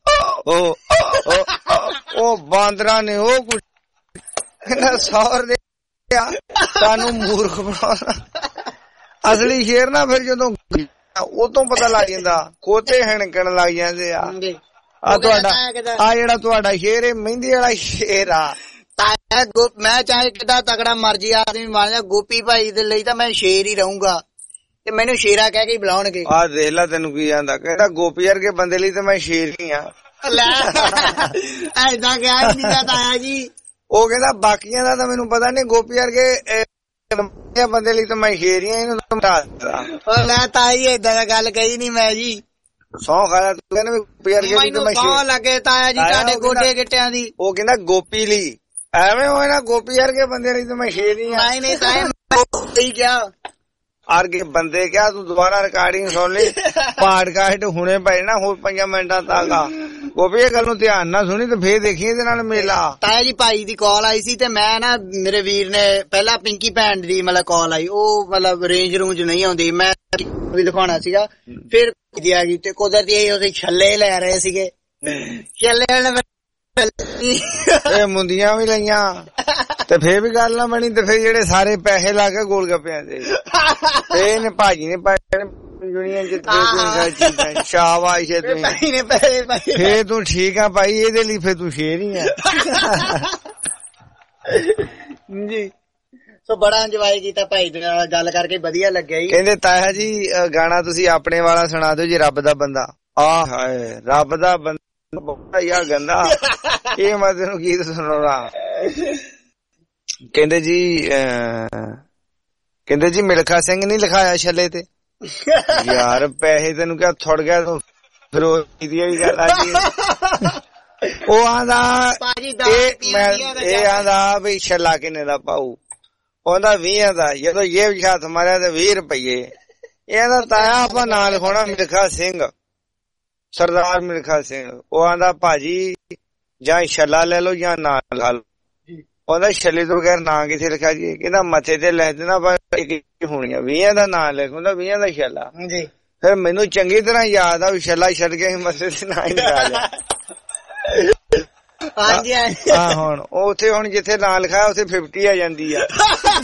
ਉਹ ਬਾਂਦਰਾਂ ਨੇ ਉਹ ਕੁਝ ਸੌਰ ਦੇ ਸਾਨੂੰ ਮੂਰਖ ਬਣਾਉਣਾ। ਅਸਲੀ ਸ਼ੇਰ ਨਾ ਫਿਰ ਜਦੋਂ ਉਹ ਤੋਂ ਪਤਾ ਲੱਗ ਜਾਂਦਾ, ਖੋਤੇ ਹਣਕਣ ਲੱਗ ਜਾਂਦੇ ਆ। ਆ ਜਿਹੜਾ ਤੁਹਾਡਾ ਸ਼ੇਰ ਹੈ ਮਹਿੰਦੀ ਵਾਲਾ ਸ਼ੇਰ ਆ। ਮੈਂ ਚਾਹੇ ਕਿੱਡਾ ਤਕੜਾ ਮਰਜੀ ਆਦਮੀ ਬਣ ਜਾ, ਗੋਪੀ ਭਾਈ ਦੇ ਲਈ ਤਾਂ ਮੈਂ ਸ਼ੇਰ ਹੀ ਰਹੂੰਗਾ, ਤੇ ਮੈਨੂੰ ਸ਼ੇਰਾ ਕਹਿ ਕੇ ਬੁਲਾਉਣਗੇ। ਆ ਦੇਖ ਲੈ ਤੈਨੂੰ ਕੀ ਆਂਦਾ, ਕਹਿੰਦਾ ਗੋਪੀ ਵਰਗੇ ਬੰਦੇ ਲਈ ਤਾਂ ਮੈਂ ਸ਼ੇਰ ਹੀ ਆ। ਐਦਾਂ ਕਿਹਾ ਨੀ ਤਾਇਆ ਜੀ। ਉਹ ਕਹਿੰਦਾ ਬਾਕੀਆਂ ਦਾ ਤਾਂ ਮੈਨੂੰ ਪਤਾ ਨੀ, ਗੋਪੀ ਵਰਗੇ ਬੰਦੇ ਲਈ ਤਾਂ ਮੈਂ ਸ਼ੇਰ ਹੀ ਆ। ਇਹਨੂੰ ਲੈ ਤਾਈ ਏਦਾਂ ਦਾ ਗੱਲ ਕਹੀ ਨੀ ਮੈਂ ਜੀ। ਸੌ ਖਾਇਆ ਤੂੰ ਕਹਿੰਦਾ ਗੋਪੀ ਵਰਗੇ ਮੈਨੂੰ ਸੌ ਲੱਗੇ ਤਾਇਆ ਜੀ ਤੁਹਾਡੇ ਗੋਡੇ ਗਿੱਟਿਆਂ ਦੀ। ਉਹ ਕਹਿੰਦਾ ਗੋਪੀ ਲਈ ਐਵੇਂ ਹੋਏ ਨਾ, ਗੋਪੀ ਵਰਗੇ ਬੰਦੇ ਲਈ ਤਾਂ ਮੈਂ ਸ਼ੇਰ ਹੀ ਆ। ਨਹੀਂ ਤਾਇਆ ਕਿਹਾ ਅਰਗੇ ਬੰਦੇ ਕਿਹਾ, ਤੂੰ ਦੁਬਾਰਾ ਰਿਕਾਰਡਿੰਗ ਸੁਣ ਲਈ, ਪਾਡਕਾਸਟ ਹੁਣੇ ਪਏ ਨਾ ਹੋਰ 5 ਮਿੰਟਾਂ ਤੱਕ ਆ। ਗੋਪੀ ਇਹ ਗੱਲ ਨੂੰ ਧਿਆਨ ਨਾਲ ਸੁਣੀ ਤੇ ਫੇਰ ਦੇਖੀ ਇਹਦੇ ਨਾਲ ਮੇਲਾ। ਤਾਇਆ ਜੀ ਭਾਈ ਦੀ ਕਾਲ ਆਈ ਸੀ, ਤੇ ਮੈਂ ਨਾ ਮੇਰੇ ਵੀਰ ਨੇ ਪਹਿਲਾਂ ਪਿੰਕੀ ਭੈਣ ਦੀ ਮਤਲਬ ਕਾਲ ਆਈ, ਉਹ ਮਤਲਬ ਰੇਂਜ ਰੂੰਜ ਨਹੀਂ ਆਉਂਦੀ, ਮੈਂ ਵੀ ਦਿਖਾਉਣਾ ਸੀਗਾ, ਫਿਰ ਆ ਗਈ ਤੇ ਕੁਦਰਤੀ ਇਹ ਉਹਦੇ ਛੱਲੇ ਲੈ ਰਹੇ ਸੀਗੇ, ਛੱਲੇ ਇਹ ਮੁੰਦੀਆਂ ਵੀ ਲਈਆਂ ਤੇ ਫੇਰ ਵੀ ਗੱਲ ਨਾ ਬਣੀ, ਤੇ ਫੇਰ ਜਿਹੜੇ ਸਾਰੇ ਪੈਸੇ ਲਾ ਕੇ ਗੋਲ ਗੱਪਿਆਂ ਦੇ ਇਹਨੇ ਭਾਜੀ ਨੇ ਪਾਏ ਦੁਨੀਆ ਚ। ਸ਼ਾਬਾਸ਼ ਫੇਰ ਤੂੰ ਠੀਕ ਆ ਭਾਈ, ਇਹਦੇ ਲਈ ਫੇਰ ਤੂੰ ਸ਼ੇਰ ਹੀ ਆ ਜੀ। ਸੋ ਬੜਾ ਇੰਜੋਏ ਕੀਤਾ ਭਾਈ ਦੇ ਨਾਲ ਗੱਲ ਕਰਕੇ, ਵਧੀਆ ਲੱਗਿਆ ਜੀ। ਕਹਿੰਦੇ ਤਾਇਆ ਜੀ ਗਾਣਾ ਤੁਸੀਂ ਆਪਣੇ ਵਾਲਾ ਸੁਣਾ ਦਿਓ ਜੀ, ਰੱਬ ਦਾ ਬੰਦਾ। ਆ ਹਾਏ ਰੱਬ ਦਾ ਬੰਦਾ ਯਾਰ ਗੰਦਾ, ਇਹ ਮੈਂ ਤੈਨੂੰ ਗੀਤ ਸੁਣਾਉਣਾ। ਕਹਿੰਦੇ ਜੀ ਮਿਲਖਾ ਸਿੰਘ ਨੀ ਲਿਖਾਇਆ ਛੱਲੇ ਤੇ। ਯਾਰ ਪੈਸੇ ਤੈਨੂੰ ਕਿਹਾ ਥੁੜ ਗਿਆ ਤੂੰ, ਫਿਰ ਵੀ ਗੱਲ ਆ ਗਈ। ਉਹ ਆਂਦਾ ਇਹ ਆਂਦਾ ਵੀ ਛੱਲਾ ਕਿੰਨੇ ਦਾ ਪਾਊ, ਉਹਦਾ 20 ਦਾ। ਜਦੋਂ ਇਹ ਹੱਥ ਮਾਰਿਆ ਤੇ 20 ਰੁਪਈਏ। ਇਹਦਾ ਤਾਇਆ ਆਪਾਂ ਨਾਂ ਲਿਖਾਉਣਾ ਮਿਲਖਾ ਸਿੰਘ, ਸਰਦਾਰ ਮਿਲਖਾ ਸਿੰਘ। ਉਹ ਆਂਦਾ ਭਾਜੀ ਜਾਂ ਛੱਲਾ ਲੈ ਲਓ ਜਾਂ ਨਾਂ ਲਿਖਾ ਲਓ। ਉਹਦਾ ਛੱਲੇ ਤੋਂ ਬਗੈਰ ਨਾਂ ਕਿੱਥੇ ਲਿਖਾ ਜੀ? ਕਹਿੰਦਾ ਮੱਥੇ ਤੇ ਲੈ ਦੇਣਾ ਹੋਣੀਆਂ 20 ਦਾ ਨਾਂ ਲਿਖ ਹੁੰਦਾ, 20 ਦਾ ਛੱਲਾ। ਫਿਰ ਮੈਨੂੰ ਚੰਗੀ ਤਰ੍ਹਾਂ ਯਾਦ ਆ ਵੀ ਛੱਲਾ ਛੱਡ ਕੇ ਮੱਥੇ ਤੇ ਨਾਂ ਹੀ ਲਿਖਾ ਲਿਆ। ਹਾਂਜੀ ਹਾਂ ਹੁਣ ਉੱਥੇ ਹੁਣ ਜਿੱਥੇ ਨਾਂ ਲਿਖਾਇਆ ਉੱਥੇ 50 ਆ ਜਾਂਦੀ ਆ।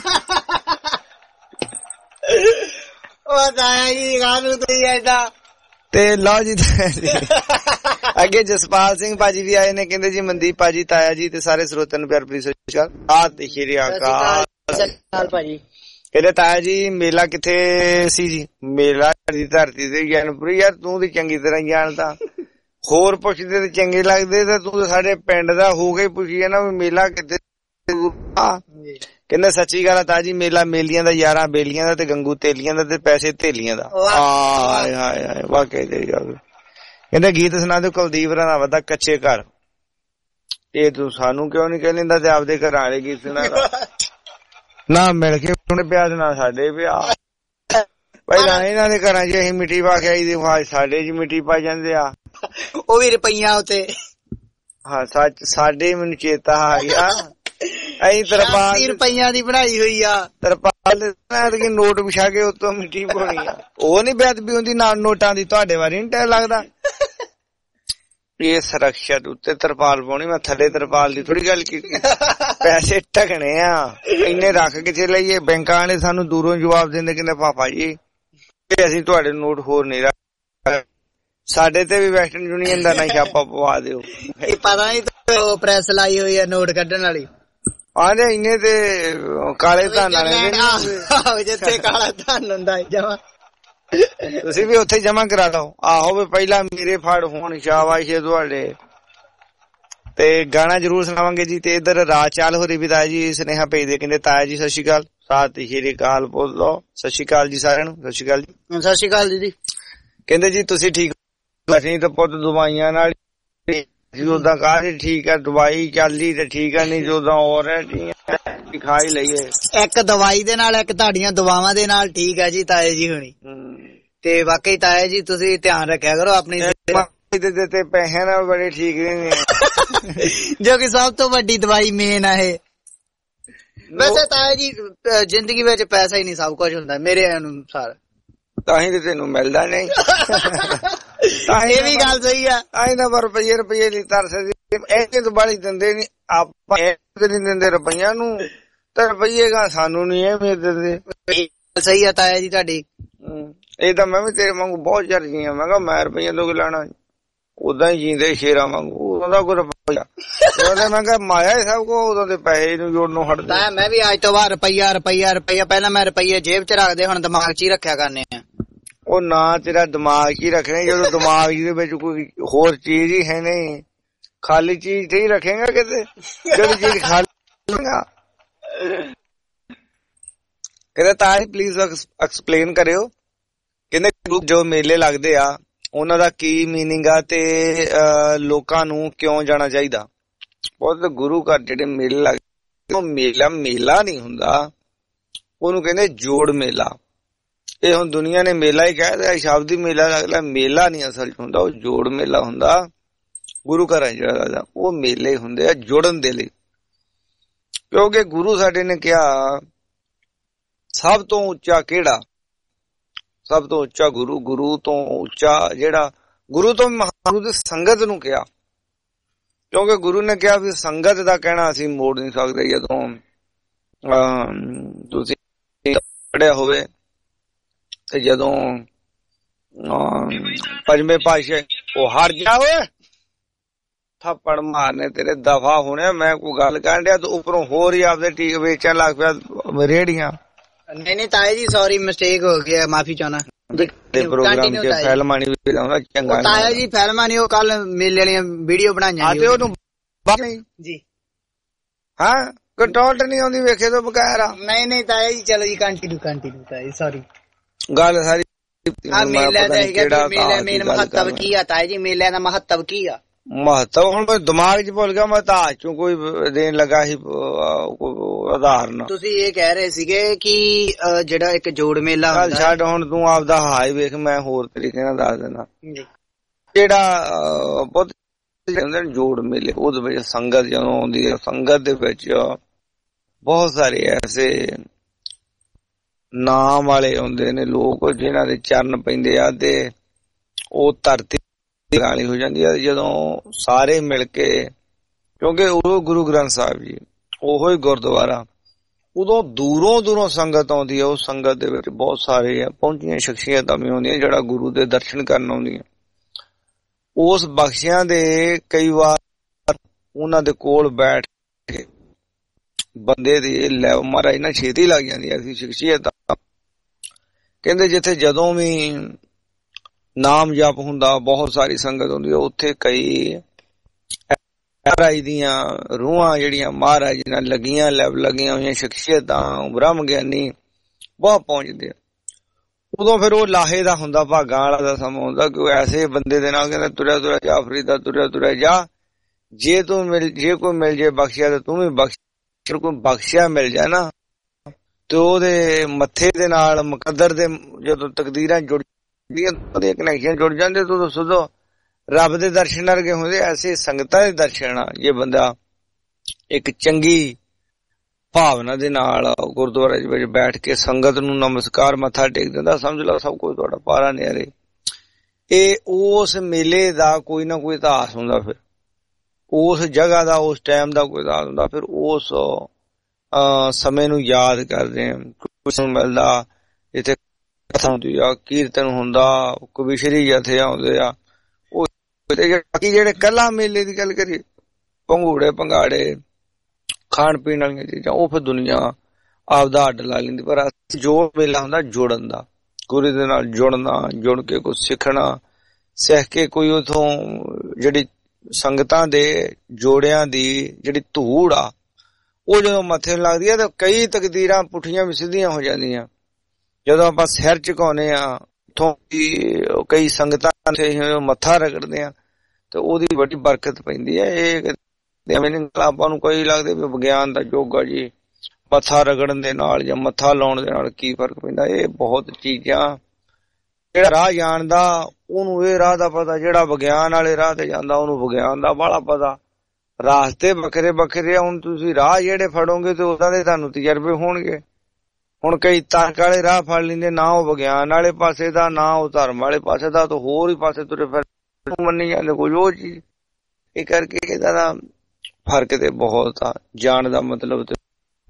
ਉਹ ਤਾਇਆ ਜੀ ਗਾਨੂੰ ਤੁਸੀਂ ਏਦਾਂ ਤੇ ਲਓ ਜੀ ਅੱਗੇ ਜਸਪਾਲ ਸਿੰਘ ਭਾਜੀ ਵੀ ਆਏ ਨੇ, ਕਹਿੰਦੇ ਜੀ ਮਨਦੀਪ ਭਾਜੀ, ਤਾਇਆ ਜੀ ਤੇ ਸਾਰੇ ਸਰੋਤਿਆਂ ਨੂੰ ਪਿਆਰ ਭਰੀ ਸਤਿ ਸ਼੍ਰੀ ਅਕਾਲ। ਆਹ ਸ਼੍ਰੀ ਅਕਾਲ ਭਾਜੀ। ਕਹਿੰਦੇ ਤਾਇਆ ਜੀ ਮੇਲਾ ਕਿੱਥੇ ਸੀ ਜੀ? ਮੇਲਾ ਦੀ ਧਰਤੀ ਤੇ ਗਿਆਨਪੁਰੀ। ਯਾਰ ਤੂੰ ਤੇ ਚੰਗੀ ਤਰ੍ਹਾਂ ਜਾਣਦਾ, ਹੋਰ ਪੁੱਛਦੇ ਤੇ ਚੰਗੇ ਲੱਗਦੇ, ਤੇ ਤੂੰ ਸਾਡੇ ਪਿੰਡ ਦਾ ਹੋ ਕੇ ਪੁੱਛੀ ਜਾਣਾ ਵੀ ਮੇਲਾ ਕਿੱਥੇ। ਕਹਿੰਦੇ ਸੱਚੀ ਗੱਲ ਆ ਤਾਇਆ ਜੀ, ਮੇਲਾ ਮੇਲੀਆਂ ਦਾ, ਯਾਰਾਂ ਬੇਲੀਆਂ ਦਾ ਤੇ ਗੰਗੂ ਤੇਲੀਆਂ ਦਾ ਤੇ ਪੈਸੇ ਧੇਲੀਆਂ ਦਾ। ਹਾਏ ਹਾਏ ਹਾਏ ਵਾਕਈ ਜੀ। ਕਹਿੰਦੇ ਗੀਤ ਸੁਣਾ ਦਿਓ ਕੁਲਦੀਪ ਰੰਧਾਵਾ, ਕੱਚੇ ਘਰ। ਇਹ ਤੂੰ ਸਾਨੂੰ ਕਿਉਂ ਨੀ ਕਹਿ ਲੈਂਦਾ ਤੇ ਆਪਦੇ ਘਰਾਂ ਵਾਲੇ ਗੀਤ ਸੁਣਾ? ਨਾ ਮਿਲ ਕੇ ਉਹਨੇ ਪਿਆ ਨਾ ਸਾਡੇ ਪਿਆ। ਪਹਿਲਾਂ ਇਹਨਾਂ ਦੇ ਘਰਾਂ ਚ ਅਸੀਂ ਮਿੱਟੀ ਪਾ ਕੇ ਆਈ ਦੀ, ਸਾਡੇ ਚ ਮਿੱਟੀ ਪਾ ਜਾਂਦੇ ਆ, ਉਹ ਵੀ ਰੁਪਈਆ ਉੱਤੇ। ਹਾਂ ਸੱਚ, ਸਾਡੇ ਮੈਨੂੰ ਚੇਤਾ ਆ ਗਿਆ, ਅਸੀਂ ਤਰਪਾਲ ਰੁਪਈਆ ਦੀ ਬਣਾਈ ਹੋਈ ਆ, ਤਰਪਾਲ ਨੋਟ ਵਿਛਾ ਕੇ ਉਤੋਂ ਮਿੱਟੀ ਪਾਉਣੀ ਆ। ਉਹ ਨੀ ਬੇਅਦਬੀ ਹੁੰਦੀ ਨਾ ਨੋਟਾਂ ਦੀ? ਤੁਹਾਡੇ ਵਾਰੀ ਨੀ ਟਾਈਮ ਲੱਗਦਾ? ਇਹ ਸੁਰੱਖਿਆ ਉੱਤੇ ਤਰਪਾਲ ਪਾਉਣੀ, ਮੈਂ ਥੱਲੇ ਤਰਪਾਲ ਦੀ ਥੋੜੀ ਗੱਲ ਕੀਤੀ। ਪੈਸੇ ਢਕਣੇ ਆ, ਇੰਨੇ ਰੱਖ ਕਿੱਥੇ ਲਈਏ? ਬੈਂਕਾਂ ਵਾਲੇ ਸਾਨੂੰ ਦੂਰੋਂ ਜਵਾਬ ਦਿੰਦੇ, ਕਹਿੰਦੇ ਪਾਪਾ ਜੀ ਅਸੀਂ ਤੁਹਾਡੇ ਨੋਟ ਹੋਰ ਨਹੀਂ ਰੱਖ, ਸਾਡੇ ਤੇ ਵੀ ਵੈਸਟਰਨ ਯੂਨੀਅਨ ਦਾ ਨਾ ਛਾਪਾ ਪਵਾ ਦਿਓ। ਇਹ ਪਤਾ ਨੀ ਪ੍ਰੈਸ ਲਾਈ ਹੋਈ ਆ ਨੋਟ ਕੱਢਣ ਵਾਲੀ। ਆਂਦੇ ਇੰਨੇ ਤੇ ਕਾਲੇ ਧਨ ਵਾਲੇ ਜਿੱਥੇ ਕਾਲਾ ਧਨ ਹੁੰਦਾ ਜਮਾ, ਤੁਸੀਂ ਵੀ ਉੱਥੇ ਜਮਾ ਕਰਾ ਲਓ। ਆਹੋ ਵੀ ਪਹਿਲਾਂ ਮੇਰੇ ਫੜ ਹੋਣ, ਸ਼ਾਬਾਸ਼ ਤੁਹਾਡੇ। ਤੇ ਗਾਣਾ ਜਰੂਰ ਸੁਣਾਵਾਂਗੇ ਜੀ। ਤੇ ਇੱਧਰ ਰਾਜਚਾਲ ਹੋਰੀ ਵੀ ਤਾਇਆ ਜੀ ਸੁਨੇਹਾ ਭੇਜਦੇ, ਕਹਿੰਦੇ ਤਾਇਆ ਜੀ ਸਤਿ ਸ਼੍ਰੀ ਅਕਾਲ। ਸਤਿ ਸ਼੍ਰੀ ਅਕਾਲ ਬੋਲੋ। ਸਤਿ ਸ਼੍ਰੀ ਅਕਾਲ ਜੀ ਸਾਰਿਆਂ ਨੂੰ। ਸਤਿ ਸ਼੍ਰੀ ਅਕਾਲ ਜੀ। ਸਤਿ ਸ਼੍ਰੀ ਅਕਾਲ ਦੀਦੀ। ਕਹਿੰਦੇ ਜੀ ਤੁਸੀਂ ਠੀਕ? ਅਸੀਂ ਤਾਂ ਪੁੱਤ ਦਵਾਈਆਂ ਨਾਲ ਉਦਾਂ ਕਾਹਦੀ ਠੀਕ ਆ, ਦਵਾਈ ਚੱਲਦੀ ਤੇ ਠੀਕ ਆ, ਨਹੀਂ ਜਦੋਂ ਹੋਰ ਖਾ ਹੀ ਲਈਏ। ਇੱਕ ਦਵਾਈ ਦੇ ਨਾਲ, ਇੱਕ ਤੁਹਾਡੀਆਂ ਦਵਾਵਾਂ ਦੇ ਨਾਲ ਠੀਕ ਆ ਜੀ ਤਾਏ ਜੀ ਹੁਣੀ। ਤੇ ਵਾਕਈ ਤਾਇਆ ਜੀ ਤੁਸੀਂ ਧਿਆਨ ਰੱਖਿਆ ਕਰੋ ਆਪਣੀ ਦਿੱਤੇ ਪੈਸੇ ਨਾਲ ਬੜੇ ਠੀਕ ਨੇ, ਜੋ ਕਿ ਸਭ ਤੋਂ ਵੱਡੀ ਦਵਾਈ ਮੇਨ ਆ ਇਹ। ਵੈਸੇ ਤਾਇਆ ਜੀ ਜ਼ਿੰਦਗੀ ਵਿੱਚ ਪੈਸਾ ਹੀ ਨਹੀਂ ਸਭ ਕੁਝ ਹੁੰਦਾ ਮੇਰੇ ਅਨੁਸਾਰ, ਤਾਂ ਹੀ ਤੇ ਤੈਨੂੰ ਮਿਲਦਾ ਨਹੀਂ। ਇਹ ਵੀ ਗੱਲ ਸਹੀ ਆ। ਆਈ ਨਾ ਰੁਪਈਏ ਲਈ ਤਰਸਦੀ, ਇਹ ਤਾਂ ਬਾਲੀ ਦਿੰਦੇ ਨੀ, ਆਪਾਂ ਨੀ ਦਿੰਦੇ ਰੁਪਈਆਂ ਨੂੰ, ਤੇ ਰੁਪਈਏ ਗਾ ਸਾਨੂੰ ਨੀ ਇਹ ਮਿਲ ਦਿੰਦੇ। ਸਹੀ ਆ ਤਾਇਆ ਜੀ ਤੁਹਾਡੀ। ਇਹ ਤਾਂ ਮੈਂ ਵੀ ਤੇਰੇ ਵਾਂਗੂ ਬਹੁਤ ਚੜ ਗਈ ਆ। ਮੈਂ ਕਿਹਾ ਮੈਂ ਰੁਪਈਆ ਤੋਂ ਲੈਣਾ, ਉਦਾਂ ਹੀ ਜੀਂਦੇ ਸ਼ੇਰਾਂ ਵਾਂਗੂ। ਉਹਦਾ ਕੋਈ ਰੁਪਈਆ ਮੈਂ ਕਿਹਾ ਮਾਇਆ ਸਭ ਕੋ, ਉਦੋਂ ਦੇ ਪੈਸੇ ਨੂੰ ਜੋੜਨੋਂ ਹਟਦਾ। ਮੈਂ ਵੀ ਅੱਜ ਤੋਂ ਬਾਅਦ ਰੁਪਈਆ ਰੁਪਈਆ ਰੁਪਈਆ, ਪਹਿਲਾਂ ਮੈਂ ਰੁਪਈਏ ਜੇਬ ਚ ਰੱਖਦੇ, ਹੁਣ ਦਿਮਾਗ ਚ ਹੀ ਰੱਖਿਆ ਕਰਨੇ ਆ। ਉਹ ਨਾ ਤੇਰਾ ਦਿਮਾਗ ਚ ਹੀ ਰੱਖਣੇ, ਜਦੋਂ ਦਿਮਾਗ ਦੇ ਵਿੱਚ ਕੋਈ ਹੋਰ ਚੀਜ਼ ਹੀ ਹੈ ਨਹੀਂ, ਖਾਲੀ ਚੀਜ਼ ਤੇ ਹੀ ਰੱਖੇਗਾ ਕਿਤੇ, ਜਿਹੜੀ ਚੀਜ਼ ਖਾਲੀ। ਕਹਿੰਦੇ ਤਾਇਆ ਪਲੀਜ਼ ਐਕਸਪਲੇਨ ਕਰਿਓ, ਕਹਿੰਦੇ ਜੋ ਮੇਲੇ ਲੱਗਦੇ ਆ ਉਹਨਾਂ ਦਾ ਕੀ ਮੀਨਿੰਗ ਆ ਤੇ ਲੋਕਾਂ ਨੂੰ ਕਿਉਂ ਜਾਣਾ ਚਾਹੀਦਾ? ਬਹੁਤ ਗੁਰੂ ਘਰ ਜਿਹੜੇ ਮੇਲੇ ਲੱਗਦੇ, ਉਹ ਮੇਲਾ ਨਹੀਂ ਹੁੰਦਾ, ਉਹਨੂੰ ਕਹਿੰਦੇ ਜੋੜ ਮੇਲਾ। ਇਹ ਹੁਣ ਦੁਨੀਆ ਨੇ ਮੇਲਾ ਹੀ ਕਹਿ ਦਿਆ, ਸ਼ਬਦ ਹੀ ਮੇਲਾ ਲੱਗਦਾ, ਮੇਲਾ ਨਹੀਂ ਅਸਲ ਚ ਹੁੰਦਾ, ਉਹ ਜੋੜ ਮੇਲਾ ਹੁੰਦਾ। ਗੁਰੂ ਘਰਾਂ ਜਿਹੜਾ ਲੱਗਦਾ ਉਹ ਮੇਲੇ ਹੁੰਦੇ ਆ ਜੋੜਨ ਦੇ ਲਈ, ਕਿਉਂਕਿ ਗੁਰੂ ਸਾਡੇ ਨੇ ਕਿਹਾ ਸਭ ਤੋਂ ਉੱਚਾ ਕਿਹੜਾ? ਸਭ ਤੋਂ ਉੱਚਾ ਗੁਰੂ, ਗੁਰੂ ਤੋਂ ਉੱਚਾ ਜਿਹੜਾ, ਗੁਰੂ ਤੋਂ ਮਹਾਂਗੁਰੂ ਦੀ ਸੰਗਤ ਨੂੰ ਕਿਹਾ, ਕਿਉਂਕਿ ਗੁਰੂ ਨੇ ਕਿਹਾ ਵੀ ਸੰਗਤ ਦਾ ਕਹਿਣਾ ਅਸੀਂ ਮੋੜ ਨਹੀਂ ਸਕਦੇ। ਜਦੋਂ ਤੁਸੀਂ ਪੜਿਆ ਹੋਵੇ ਤੇ ਜਦੋਂ ਪੰਜਵੇਂ ਪਾਤਸ਼ਾਹ ਉਹ ਹਟ ਜਾ ਓਏ ਥੱਪੜ ਮਾਰਨੇ ਤੇਰੇ ਦਫਾ ਹੋਣੇ, ਮੈਂ ਕੋਈ ਗੱਲ ਕਰਨ ਡਿਆ ਤੇ ਉੱਪਰੋਂ ਹੋਰ ਹੀ ਆਪਦੇ ਟੀਕ ਵੇਚਣ ਲੱਗ ਪਿਆ ਰੇੜੀਆਂ। ਨਹੀਂ ਤਾਇਆ ਜੀ ਸੌਰੀ ਮਿਸਟੇਕ ਹੋ ਗਿਆ, ਮਾਫੀ ਚਾਹਨਾ। ਪ੍ਰੋਗਰਾਮ ਚ ਫਿਲਮਾਂ ਨਹੀਂ ਲਾਉਂਦਾ ਚੰਗਾ ਤਾਇਆ ਜੀ, ਫਿਲਮਾਂ ਨਹੀਂ, ਉਹ ਕੱਲ ਮੇਲੇ ਵਾਲੀਆਂ ਵੀਡੀਓ ਬਣਾਈਆਂ ਤੇ ਉਹਨੂੰ ਜੀ। ਹਾਂ ਕੰਟਰੋਲ ਨਹੀਂ ਆਉਂਦੀ ਵੇਖੇ ਤੋਂ ਬਗੈਰ। ਨਹੀਂ ਤਾਇਆ ਜੀ ਚਲੋ ਜੀ ਕੰਟੀਨਿਊ ਤਾਇਆ ਜੀ ਸੌਰੀ। ਗੱਲ ਸਾਰੀ ਮੇਲੇ ਦਾ ਮੇਨ ਮਹੱਤਵ ਕੀ ਆ ਤਾਇਆ ਜੀ? ਮੇਲਿਆਂ ਦਾ ਮਹੱਤਵ ਕੀ ਆ? ਮਹੱਤਵ ਹੁਣ ਮੈਂ ਦਿਮਾਗ ਚ ਭੁੱਲ ਗਿਆ, ਮੈਂ ਤਾਂ ਚੋਂ ਕੋਈ ਦੇਣ ਲੱਗਾ ਸੀ ਉਦਾਹਰਨ। ਤੁਸੀਂ ਇਹ ਕਹਿ ਰਹੇ ਸੀਗੇ ਕਿ ਜਿਹੜਾ ਇੱਕ ਜੋੜ ਮੇਲਾ ਹੁੰਦਾ, ਛੱਡ ਹੁਣ ਤੂੰ ਆਪਦਾ ਹਾਈ ਵੇਖ, ਮੈਂ ਹੋਰ ਤਰੀਕੇ ਨਾਲ ਦੱਸ ਦੇਣਾ। ਜਿਹੜਾ ਬਹੁਤ ਜੋੜ ਮੇਲੇ, ਉਹਦੇ ਵਿੱਚ ਸੰਗਤ ਜਦੋਂ ਆਉਂਦੀ ਹੈ, ਸੰਗਤ ਦੇ ਵਿੱਚ ਬਹੁਤ ਸਾਰੇ ਐਸੇ ਨਾਮ ਵਾਲੇ ਆਉਂਦੇ ਨੇ ਲੋਕ ਜਿਨ੍ਹਾਂ ਦੇ ਚਰਨ ਪੈਂਦੇ ਆ ਤੇ ਉਹ ਧਰਤੀ ਵਾਲੀ ਹੋ ਜਾਂਦੀ ਆ। ਜਦੋਂ ਸਾਰੇ ਮਿਲ ਕੇ ਕਿਉਂਕਿ ਉਹ ਗੁਰੂ ਗ੍ਰੰਥ ਸਾਹਿਬ ਜੀ ਉਹੋ ਹੀ ਗੁਰਦੁਆਰਾ, ਉਦੋਂ ਦੂਰੋਂ ਸੰਗਤ ਆਉਂਦੀ ਹੈ। ਉਸ ਸੰਗਤ ਦੇ ਵਿੱਚ ਬਹੁਤ ਸਾਰੇ ਪਹੁੰਚੀਆਂ ਸ਼ਖਸੀਅਤਾਂ ਵੀ ਆਉਂਦੀਆਂ ਜਿਹੜਾ ਗੁਰੂ ਦੇ ਦਰਸ਼ਨ ਕਰਨ ਆਉਂਦੀਆਂ। ਉਸ ਬਖਸ਼ਿਆਂ ਦੇ ਕਈ ਵਾਰ ਉਹਨਾਂ ਦੇ ਕੋਲ ਬੈਠ ਕੇ ਬੰਦੇ ਦੀ ਲੈ ਮਹਾਰਾਜ ਨਾ ਛੇਤੀ ਲੱਗ ਜਾਂਦੀ ਐਸੀ ਸ਼ਖਸੀਅਤ। ਕਹਿੰਦੇ ਜਿੱਥੇ ਜਦੋਂ ਵੀ ਨਾਮ ਜਪ ਹੁੰਦਾ ਬਹੁਤ ਸਾਰੀ ਸੰਗਤ ਹੁੰਦੀ, ਉੱਥੇ ਕਈ ਮਹਾਰਾਜ ਦੀਆਂ ਰੂਹਾਂ ਜਿਹੜੀਆਂ ਮਹਾਰਾਜ ਨਾਲ ਲੱਗੀਆਂ ਹੋਈਆਂ ਸ਼ਖਸੀਅਤਾਂ ਬ੍ਰਹਮ ਗਿਆਨੀ ਬਹੁਤ ਪਹੁੰਚਦੇ ਆ। ਉਦੋਂ ਫਿਰ ਉਹ ਲਾਹੇ ਦਾ ਹੁੰਦਾ, ਭਾਗਾਂ ਵਾਲਾ ਦਾ ਸਮਾਂ ਹੁੰਦਾ ਕਿ ਐਸੇ ਬੰਦੇ ਦੇ ਨਾਲ ਕਹਿੰਦਾ ਤੁਰਿਆ ਜਾ ਫਰੀਦਾ, ਤੁਰਿਆ ਜਾ, ਜੇ ਕੋਈ ਮਿਲ ਜੇ ਬਖਸ਼ਿਆ ਤੇ ਤੂੰ ਵੀ ਬਖਸ਼, ਕੋਈ ਬਖਸ਼ਿਆ ਮਿਲ ਜਾਏ ਨਾ ਤੇ ਉਹਦੇ ਮੱਥੇ ਦੇ ਨਾਲ ਮੁਕੱਦਰ ਦੇ ਜਦੋਂ ਤਕਦੀਰਾਂ ਜੁੜਦੀਆਂ, ਉਹਦੇ ਕਨੈਕਸ਼ਨ ਜੁੜ ਜਾਂਦੇ ਤਾਂ ਸੁਧੋ ਰੱਬ ਦੇ ਦਰਸ਼ਨ ਵਰਗੇ ਹੁੰਦੇ। ਐਸੇ ਸੰਗਤਾਂ ਦੇ ਦਰਸ਼ਨ ਜੇ ਬੰਦਾ ਇੱਕ ਚੰਗੀ ਭਾਵਨਾ ਦੇ ਨਾਲ ਗੁਰਦੁਆਰੇ ਵਿੱਚ ਬੈਠ ਕੇ ਸੰਗਤ ਨੂੰ ਨਮਸਕਾਰ ਮੱਥਾ ਟੇਕ ਦਿੰਦਾ, ਸਮਝ ਲਓ ਸਭ ਕੁਝ ਤੁਹਾਡਾ ਪਾਰਾ ਨਿਆਰੇ। ਇਹ ਉਸ ਮੇਲੇ ਦਾ ਕੋਈ ਨਾ ਕੋਈ ਇਤਿਹਾਸ ਹੁੰਦਾ, ਫਿਰ ਉਸ ਜਗ੍ਹਾ ਦਾ ਉਸ ਟਾਈਮ ਦਾ ਕੋਈ ਇਤਿਹਾਸ ਹੁੰਦਾ। ਫਿਰ ਉਸ ਸਮੇਂ ਨੂੰ ਯਾਦ ਕਰਦੇ ਆ। ਕੁਛ ਨੂੰ ਮਿਲਦਾ ਜਿੱਥੇ ਕਥਾ ਹੁੰਦੀ ਆ, ਕੀਰਤਨ ਹੁੰਦਾ, ਕਵਿਸ਼ਰੀ ਜਥੇ ਆਉਂਦੇ ਆ। ਬਾਕੀ ਜਿਹੜੇ ਕੱਲਾ ਮੇਲੇ ਦੀ ਗੱਲ ਕਰੀਏ, ਭੰਗੂੜੇ ਭੰਗਾੜੇ ਖਾਣ ਪੀਣ ਵਾਲੀਆਂ ਚੀਜ਼ਾਂ, ਉਹ ਫਿਰ ਦੁਨੀਆ ਆਪਦਾ ਅੱਡ ਲਾ ਲੈਂਦੀ। ਪਰ ਜੋ ਮੇਲਾ ਹੁੰਦਾ ਜੁੜਨ ਦਾ, ਗੁਰੂ ਦੇ ਨਾਲ ਜੁੜਨਾ, ਜੁੜ ਕੇ ਕੁਛ ਸਿੱਖਣਾ, ਸਿੱਖ ਕੇ ਕੋਈ ਉਥੋਂ ਜਿਹੜੀ ਸੰਗਤਾਂ ਦੇ ਜੋੜਿਆਂ ਦੀ ਜਿਹੜੀ ਧੂੜ ਆ ਉਹ ਜਦੋਂ ਮੱਥੇ ਨੂੰ ਲੱਗਦੀ ਹੈ ਤਾਂ ਕਈ ਤਕਦੀਰਾਂ ਪੁੱਠੀਆਂ ਵੀ ਸਿੱਧੀਆਂ ਹੋ ਜਾਂਦੀਆਂ। ਜਦੋਂ ਆਪਾਂ ਸਿਰ ਝੁਕਾਉਂਦੇ ਆ ਉਥੋਂ ਕਈ ਸੰਗਤਾਂ ਮੱਥਾ ਰਗੜਦੇ ਆ ਤੇ ਉਹਦੀ ਵੱਡੀ ਬਰਕਤ ਪੈਂਦੀ ਹੈ। ਇਹ ਆਪਾਂ ਨੂੰ ਕੋਈ ਲੱਗਦੇ ਵੀ ਵਿਗਿਆਨ ਦਾ ਯੁੱਗ ਆ ਜੀ, ਮੱਥਾ ਰਗੜਨ ਦੇ ਨਾਲ ਜਾਂ ਮੱਥਾ ਲਾਉਣ ਦੇ ਨਾਲ ਕੀ ਫਰਕ ਪੈਂਦਾ। ਇਹ ਬਹੁਤ ਚੀਜ਼ਾਂ, ਜਿਹੜਾ ਰਾਹ ਜਾਣਦਾ ਉਹਨੂੰ ਇਹ ਰਾਹ ਦਾ ਪਤਾ, ਜਿਹੜਾ ਵਿਗਿਆਨ ਵਾਲੇ ਰਾਹ ਤੇ ਜਾਂਦਾ ਉਹਨੂੰ ਵਿਗਿਆਨ ਦਾ ਬਾਹਲਾ ਪਤਾ। ਰਾਸਤੇ ਵੱਖਰੇ ਵੱਖਰੇ ਆ। ਹੁਣ ਤੁਸੀਂ ਰਾਹ ਜਿਹੜੇ ਫੜੋਗੇ ਤੇ ਉਦਾਂ ਦੇ ਤੁਹਾਨੂੰ ਤਜਰਬੇ ਹੋਣਗੇ। ਹੁਣ ਕਈ ਤਰਕ ਵਾਲੇ ਰਾਹ ਫੜ ਲੈਂਦੇ, ਨਾ ਉਹ ਵਿਗਿਆਨ ਵਾਲੇ ਪਾਸੇ ਦਾ, ਨਾ ਉਹ ਧਰਮ ਵਾਲੇ ਪਾਸੇ ਦਾ, ਤਾਂ ਹੋਰ ਹੀ ਪਾਸੇ ਤੁਰੇ ਫਿਰ ਮੰਨੀ ਜਾਂਦੇ ਕੁਝ ਉਹ ਚੀਜ਼। ਇਹ ਕਰਕੇ ਇਹਦਾ ਦਾ ਫਰਕ ਤੇ ਬਹੁਤ ਆ। ਜਾਣ ਦਾ ਮਤਲਬ ਤੇ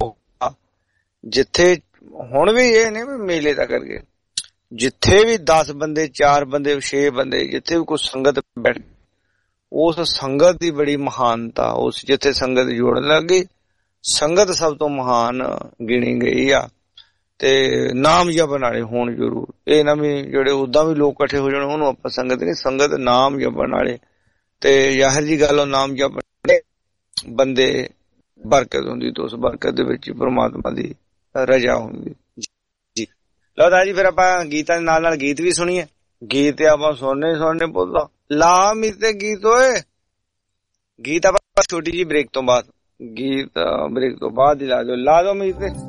ਜਿੱਥੇ ਹੁਣ ਵੀ ਇਹ ਨੇ ਵੀ ਮੇਲੇ ਦਾ ਕਰਕੇ ਜਿੱਥੇ ਵੀ 10 ਬੰਦੇ 4 ਬੰਦੇ 6 ਬੰਦੇ ਜਿੱਥੇ ਵੀ ਕੋਈ ਸੰਗਤ ਬੈਠ, ਉਸ ਸੰਗਤ ਦੀ ਬੜੀ ਮਹਾਨਤਾ। ਉਸ ਜਿੱਥੇ ਸੰਗਤ ਜੋੜਨ ਲੱਗੀ, ਸੰਗਤ ਸਭ ਤੋਂ ਮਹਾਨ ਗਿਣੀ ਗਈ ਆ। ਤੇ ਨਾਮ ਜਪਣ ਵਾਲੇ ਹੋਣ ਜ਼ਰੂਰ। ਇਹ ਨਾ ਵੀ ਜਿਹੜੇ ਉਦਾਂ ਵੀ ਲੋਕ ਇਕੱਠੇ ਹੋ ਜਾਣ ਉਹਨੂੰ ਆਪਾਂ ਸੰਗਤ ਨਹੀਂ, ਸੰਗਤ ਨਾਮ ਜਪਣ ਵਾਲੇ। ਤੇ ਜ਼ਾਹਿਰ ਜੀ ਗੱਲ, ਉਹ ਨਾਮ ਜਪਣ ਵਾਲੇ ਬੰਦੇ ਬਰਕਤ ਹੁੰਦੀ ਤੇ ਉਸ ਬਰਕਤ ਦੇ ਵਿੱਚ ਪਰਮਾਤਮਾ ਦੀ ਰਜਾ ਹੁੰਦੀ ਜੀ। ਲਓ ਤਾਂ ਜੀ ਫਿਰ ਆਪਾਂ ਗੀਤਾਂ ਦੇ ਨਾਲ ਨਾਲ ਗੀਤ ਵੀ ਸੁਣੀਏ। ਗੀਤ ਆਪਾਂ ਸੁਣਨੇ ਪੁੱਛਦਾ ਲਾ ਮੀ ਤੇ ਗੀਤ ਹੋਏ। ਗੀਤ ਆਪਾਂ ਛੋਟੀ ਜੀ ਬ੍ਰੇਕ ਤੋਂ ਬਾਅਦ, ਗੀਤ ਬ੍ਰੇਕ ਤੋਂ ਬਾਅਦ ਹੀ ਲਾ ਦੋ ਮੀ ਤੇ।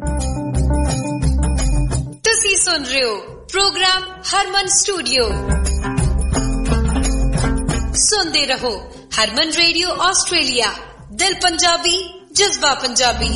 ਤੁਸੀਂ ਸੁਣ ਰਹੇ ਹੋ ਪ੍ਰੋਗਰਾਮ ਹਰਮਨ ਸਟੂਡੀਓ। ਸੁਣਦੇ ਰਹੋ ਹਰਮਨ ਰੇਡੀਓ ਆਸਟ੍ਰੇਲੀਆ, ਦਿਲ ਪੰਜਾਬੀ, ਜਜ਼ਬਾ ਪੰਜਾਬੀ।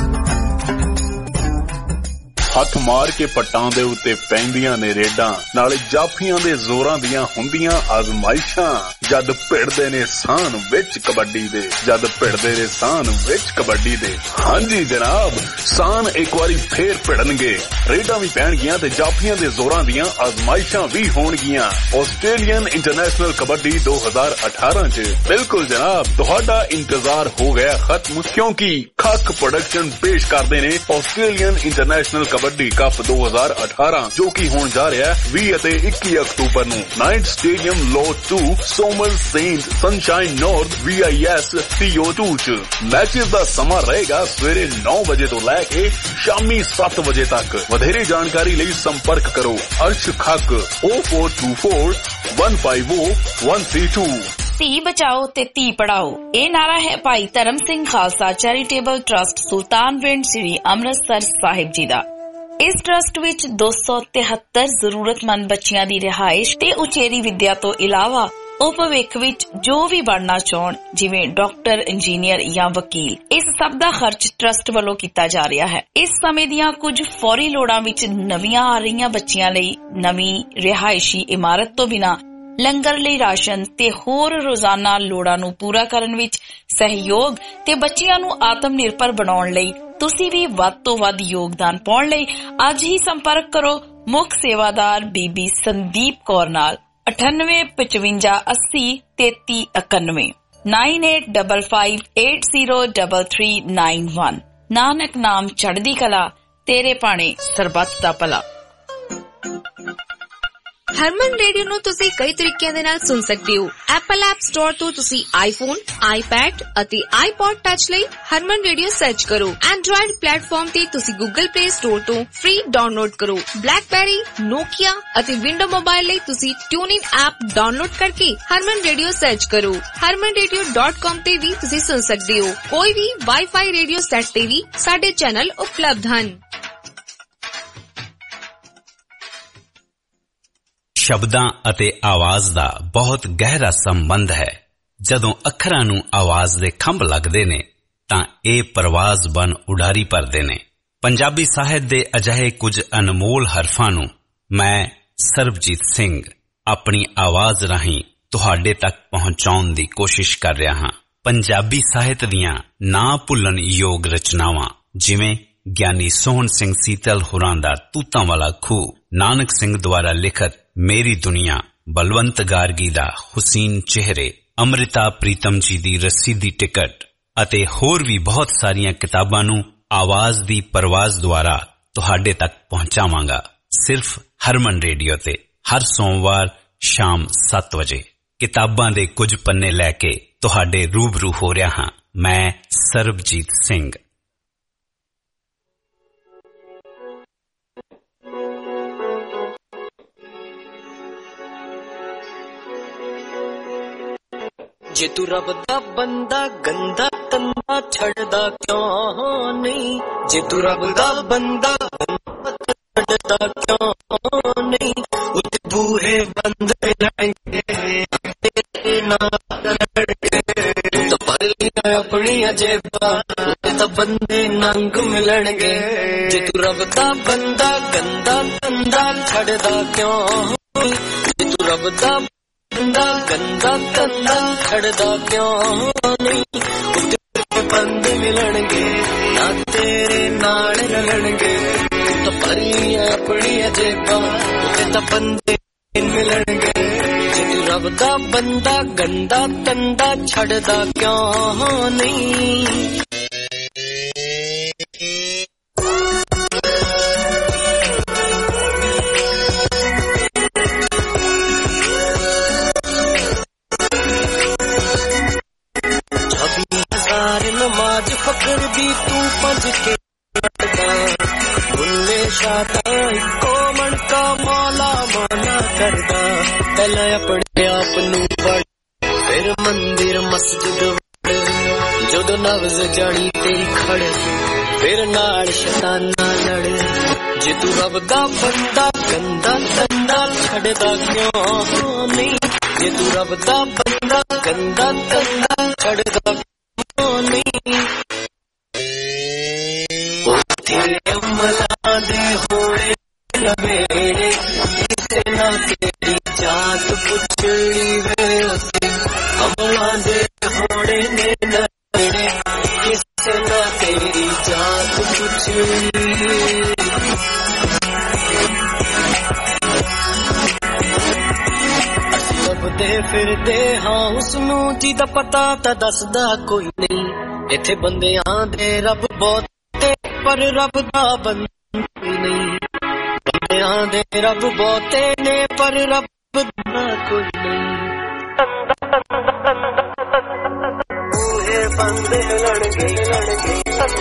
ਹੱਥ ਮਾਰ ਕੇ ਪੱਟਾਂ ਦੇ ਉੱਤੇ ਪੈਂਦੀਆਂ ਨੇ ਰੇਡਾਂ, ਨਾਲੇ ਜਾਫੀਆਂ ਦੇ ਜ਼ੋਰਾਂ ਦੀਆਂ ਹੁੰਦੀਆਂ ਆਜ਼ਮਾਇਸ਼ਾਂ। ਜਦ ਭਿੜਦੇ ਨੇ ਸਾਨ ਵਿੱਚ ਕਬੱਡੀ ਦੇ, ਜਦ ਭਿੜਦੇ ਨੇ ਸਾਨ ਵਿੱਚ ਕਬੱਡੀ ਦੇ। ਹਾਂਜੀ ਜਨਾਬ, ਸਾਨ ਇੱਕ ਵਾਰੀ ਫੇਰ ਭਿੜਨਗੇ, ਰੇਡਾਂ ਵੀ ਪੈਣਗੀਆਂ ਤੇ ਜਾਫੀਆਂ ਦੇ ਜ਼ੋਰਾਂ ਦੀਆਂ ਆਜ਼ਮਾਇਸ਼ਾਂ ਵੀ ਹੋਣਗੀਆਂ ਆਸਟ੍ਰੇਲੀਅਨ ਇੰਟਰਨੈਸ਼ਨਲ ਕਬੱਡੀ 2018 ਚ। ਬਿਲਕੁਲ ਜਨਾਬ, ਤੁਹਾਡਾ ਇੰਤਜ਼ਾਰ ਹੋ ਗਿਆ ਖਤਮ, ਕਿਉਂਕਿ ਖੱਕ ਪ੍ਰੋਡਕਸ਼ਨ ਪੇਸ਼ ਕਰਦੇ ਨੇ ਆਸਟ੍ਰੇਲੀਅਨ ਇੰਟਰਨੈਸ਼ਨਲ ਕਬੱਡੀ ਕੱਪ 2018, ਜੋ ਕਿ ਹੋਣ ਜਾ ਰਿਹਾ 20 ਅਤੇ 21 ਅਕਤੂਬਰ ਨੂੰ night stadium lot 2 ਸੋਮਰ Saint sunshine north VIS CO2 ਚ। ਮੈਚਿਸ ਦਾ ਸਮਾਂ ਰਹੇਗਾ ਸਵੇਰੇ 9 ਵਜੇ ਤੋਂ ਲੈ ਕੇ ਸ਼ਾਮੀ 7 ਵਜੇ ਤੱਕ। ਵਧੇਰੇ ਜਾਣਕਾਰੀ ਲਈ ਸੰਪਰਕ ਕਰੋ ਅਰਸ਼ ਖੱਕ 0424 150 132। ਧੀ ਬਚਾਓ ਤੇ ਧੀ ਪੜਾਓ, ਇਹ ਨਾਰਾ ਹੈ ਭਾਈ ਧਰਮ ਸਿੰਘ ਖਾਲਸਾ ਚੈਰੀਟੇਬਲ ਟਰਸਟ ਸੁਲਤਾਨਵਿੰਡ ਸ੍ਰੀ ਅੰਮ੍ਰਿਤਸਰ ਸਾਹਿਬ ਜੀ ਦਾ। ਇਸ ਟਰਸਟ ਵਿੱਚ 273 ਜ਼ਰੂਰਤਮੰਦ ਬੱਚਿਆਂ ਦੀ ਰਿਹਾਇਸ਼ ਤੇ ਉਚੇਰੀ ਵਿੱਦਿਆ ਤੋਂ ਇਲਾਵਾ ਉਹ ਭਵਿੱਖ ਵਿੱਚ ਜੋ ਵੀ ਬਣਨਾ ਚਾਹਣ, ਜਿਵੇਂ ਡਾਕਟਰ, ਇੰਜੀਨੀਅਰ ਜਾਂ ਵਕੀਲ, ਇਸ ਸਭ ਦਾ ਖਰਚ ਟਰਸਟ ਵੱਲੋਂ ਕੀਤਾ ਜਾ ਰਿਹਾ ਹੈ। ਇਸ ਸਮੇਂ ਦੀਆਂ ਕੁਝ ਫੌਰੀ ਲੋੜਾਂ ਵਿੱਚ ਨਵੀਆਂ ਆ ਰਹੀਆਂ ਬੱਚਿਆਂ ਲਈ ਨਵੀਂ ਰਿਹਾਇਸ਼ੀ ਇਮਾਰਤ ਤੋਂ ਬਿਨਾਂ ਲੰਗਰ ਲਈ ਰਾਸ਼ਨ ਤੇ ਹੋਰ ਰੋਜ਼ਾਨਾ ਲੋੜਾਂ ਨੂੰ ਪੂਰਾ ਕਰਨ ਵਿੱਚ ਸਹਿਯੋਗ ਤੇ ਬੱਚਿਆਂ ਨੂੰ ਆਤਮ ਨਿਰਭਰ ਬਣਾਉਣ ਲਈ ਤੁਸੀਂ ਵੀ ਵੱਧ ਤੋਂ ਵੱਧ ਯੋਗਦਾਨ ਪਾਉਣ ਲਈ ਅੱਜ ਹੀ ਸੰਪਰਕ ਕਰੋ ਮੁੱਖ ਸੇਵਾਦਾਰ ਬੀਬੀ ਸੰਦੀਪ ਕੌਰ ਨਾਲ 9855803391 9855803391। ਨਾਨਕ ਨਾਮ ਚੜ੍ਹਦੀ ਕਲਾ, ਤੇਰੇ ਭਾਣੇ ਸਰਬੱਤ ਦਾ ਭਲਾ। ਹਰਮਨ ਰੇਡੀਓ ਨੂੰ ਤੁਸੀਂ ਕਈ ਤਰੀਕਿਆਂ ਦੇ ਨਾਲ ਸੁਣ ਸਕਦੇ ਹੋ। ਐਪਲ ਐਪ ਸਟੋਰ ਤੋਂ ਤੁਸੀਂ ਆਈਫੋਨ, ਆਈਪੈਡ ਅਤੇ ਆਈਪੌਡ ਟੱਚ ਲਈ ਹਰਮਨ ਰੇਡੀਓ ਸਰਚ ਕਰੋ। ਐਂਡਰੋਇਡ ਪਲੇਟਫਾਰਮ ਤੇ ਤੁਸੀਂ ਗੂਗਲ ਪਲੇ ਸਟੋਰ ਤੋਂ ਫ੍ਰੀ ਡਾਊਨਲੋਡ ਕਰੋ। ਬਲੈਕਬੈਰੀ, ਨੋਕੀਆ ਅਤੇ ਵਿੰਡੋ ਮੋਬਾਈਲ ਲਈ ਤੁਸੀਂ ਟਿਊਨਇਨ ਐਪ ਡਾਊਨਲੋਡ ਕਰਕੇ ਹਰਮਨ ਰੇਡੀਓ ਸਰਚ ਕਰੋ। harmanradio.com ਤੇ ਵੀ ਤੁਸੀਂ ਸੁਣ ਸਕਦੇ ਹੋ। ਕੋਈ ਵੀ ਵਾਈਫਾਈ ਰੇਡੀਓ ਸੈੱਟ ਤੇ ਵੀ ਸਾਡੇ ਚੈਨਲ ਉਪਲਬਧ ਹਨ। ਸ਼ਬਦਾਂ ਅਤੇ ਆਵਾਜ਼ ਦਾ ਬਹੁਤ ਗਹਿਰਾ ਸੰਬੰਧ ਹੈ। ਜਦੋਂ ਅੱਖਰਾਂ ਨੂੰ ਆਵਾਜ਼ ਦੇ ਖੰਭ ਲੱਗਦੇ ਨੇ ਤਾਂ ਇਹ ਪਰਵਾਜ਼ ਬਣ ਉਡਾਰੀ ਭਰਦੇ ਨੇ। ਪੰਜਾਬੀ ਸਾਹਿਤ ਦੇ ਅਜਿਹੇ ਕੁਝ ਅਨਮੋਲ ਹਰਫਾਂ ਨੂੰ ਮੈਂ ਸਰਬਜੀਤ ਸਿੰਘ ਆਪਣੀ ਆਵਾਜ਼ ਰਾਹੀਂ ਤੁਹਾਡੇ ਤੱਕ ਪਹੁੰਚਾਉਣ ਦੀ ਕੋਸ਼ਿਸ਼ ਕਰ ਰਿਹਾ ਹਾਂ। ਪੰਜਾਬੀ ਸਾਹਿਤ ਦੀਆਂ ਨਾ ਭੁੱਲਣ ਯੋਗ ਰਚਨਾਵਾਂ ਜਿਵੇਂ ਗਿਆਨੀ ਸੋਹਣ ਸਿੰਘ ਸੀਤਲ ਹੋਰਾਂ ਦਾ ਤੂਤਾਂ ਵਾਲਾ ਖੂਹ, ਨਾਨਕ ਸਿੰਘ ਦੁਆਰਾ ਲਿਖਤ ਮੇਰੀ ਦੁਨੀਆ, ਬਲਵੰਤ ਗਾਰਗੀ ਦਾ ਹੁਸੀਨ ਚਿਹਰੇ, ਅੰਮ੍ਰਿਤਾ ਪ੍ਰੀਤਮ ਜੀ ਦੀ ਰਸੀਦੀ ਟਿਕਟ ਅਤੇ ਹੋਰ ਵੀ ਬਹੁਤ ਸਾਰੀਆਂ ਕਿਤਾਬਾਂ ਨੂੰ ਆਵਾਜ਼ ਦੀ ਪਰਵਾਜ਼ ਦੁਆਰਾ ਤੁਹਾਡੇ ਤੱਕ ਪਹੁੰਚਾਵਾਂਗਾ ਸਿਰਫ ਹਰਮਨ ਰੇਡੀਓ ਤੇ ਹਰ ਸੋਮਵਾਰ ਸ਼ਾਮ 7 ਵਜੇ। ਕਿਤਾਬਾਂ ਦੇ ਕੁਝ ਪੰਨੇ ਲੈ ਕੇ ਤੁਹਾਡੇ ਰੂਬਰੂ ਹੋ ਰਿਹਾ ਹਾਂ ਮੈਂ ਸਰਬਜੀਤ ਸਿੰਘ। ਜੇ ਤੂੰ ਰੱਬ ਦਾ ਬੰਦਾ ਗੰਦਾ ਤੰਦਾ ਛੱਡਦਾ ਕਿਉਂ ਨਹੀਂ, ਜੇ ਤੂੰ ਰੱਬ ਦਾ ਬੰਦਾ ਛੱਡਦਾ ਕਿਉਂ ਨਹੀਂ, ਉੱਤੇ ਬੂਹੇ ਬੰਦ ਮਿਲਣਗੇ ਤੇਰੇ ਨਾਲ ਲੜਕੇ, ਤੂੰ ਭਰ ਲਿਆ ਆਪਣੀਆਂ ਜੇਬਾਂ ਤਾਂ ਬੰਦੇ ਨੰਗ ਮਿਲਣਗੇ। ਜੇ ਤੂੰ ਰੱਬ ਦਾ ਬੰਦਾ ਗੰਦਾ ਤੰਦਾ ਛੱਡਦਾ ਕਿਉਂ, ਜੇ ਤੂੰ ਰੱਬ ਦਾ ਬੰਦਾ ਗੰਦਾ ਤੰਦਾ ਛੱਡਦਾ ਕਿਉਂ ਨਹੀਂ, ਉੱਤੇ ਬੰਦ ਮਿਲਣਗੇ ਨਾ ਤੇਰੇ ਨਾਲ ਰਲਣਗੇ, ਤਾਂ ਭਰੀਆਂ ਆਪਣੀਆਂ ਜੇਬਾਂ ਉੱਤੇ ਤਾਂ ਬੰਦੇ ਮਿਲਣਗੇ। ਜੇ ਤੂੰ ਰੱਬ ਦਾ ਬੰਦਾ ਗੰਦਾ ਤੰਦਾ ਛੱਡਦਾ ਕਿਉਂ ਨਹੀਂ। ਨਮਾਜ਼ ਫਕਰ ਦੀ ਤੂੰ ਪੰਜ ਕੇ ਬੁੱਲੇ ਸ਼ਾਦਾ ਇੱਕੋ ਮਣਕਾ ਮੌਲਾ ਮਾਨਾ ਕਰਦਾ, ਪਹਿਲਾਂ ਆਪਣੇ ਆਪ ਨੂੰ ਵੜ ਫਿਰ ਮੰਦਿਰ ਮਸਜਿਦ ਵੜ, ਜਦੋਂ ਨਬਜ਼ ਜਾਣੀ ਤੇਰੀ ਖੜ ਫਿਰ ਨਾਲ ਸ਼ੈਤਾਨਾ ਲੜ। ਜੇ ਤੂੰ ਰੱਬ ਦਾ ਬੰਦਾ ਗੰਦਾ ਤੰਦਾ ਛੱਡਦਾ ਕਿਉਂ ਨਹੀਂ, ਜੇ ਤੂੰ ਰੱਬ ਦਾ ਬੰਦਾ ਗੰਦਾ ਤੰਦਾ ਛੱਡਦਾ ਨਹੀਂ, ਤੇਰੇ ਅਮਲਾਂ ਦੇ ਹੋਣੇ ਨਵੇੜੇ ਕਿਸੇ ਨਾ ਤੇਰੀ ਜਾਤ ਪੁੱਛਣੀ ਵੇ, ਉੱਥੇ ਅਮਲਾਂ ਦੇ ਹੋਣੇ ਨੇ ਨਵੇੜੇ ਕਿਸੇ ਨਾ ਤੇਰੀ ਜਾਤ ਪੁੱਛਣੀ। ਲੱਭਦੇ ਫਿਰਦੇ ਹਾਂ ਉਸਨੂੰ ਜਿਹਦਾ ਪਤਾ ਤਾਂ ਦੱਸਦਾ ਕੋਈ ਨਹੀਂ, ਇੱਥੇ ਬੰਦਿਆਂ ਦੇ ਰੱਬ ਬਹੁਤੇ ਪਰ ਰੱਬ ਦਾ ਬੰਦਾ ਨਹੀਂ, ਬੰਦਿਆਂ ਦੇ ਰੱਬ ਬਹੁਤੇ ਨੇ ਪਰ ਰੱਬ ਦਾ ਕੋਈ ਨਹੀਂ। ਉਹ ਬੰਦੇ ਲੜਗੇ ਲੜਗੇ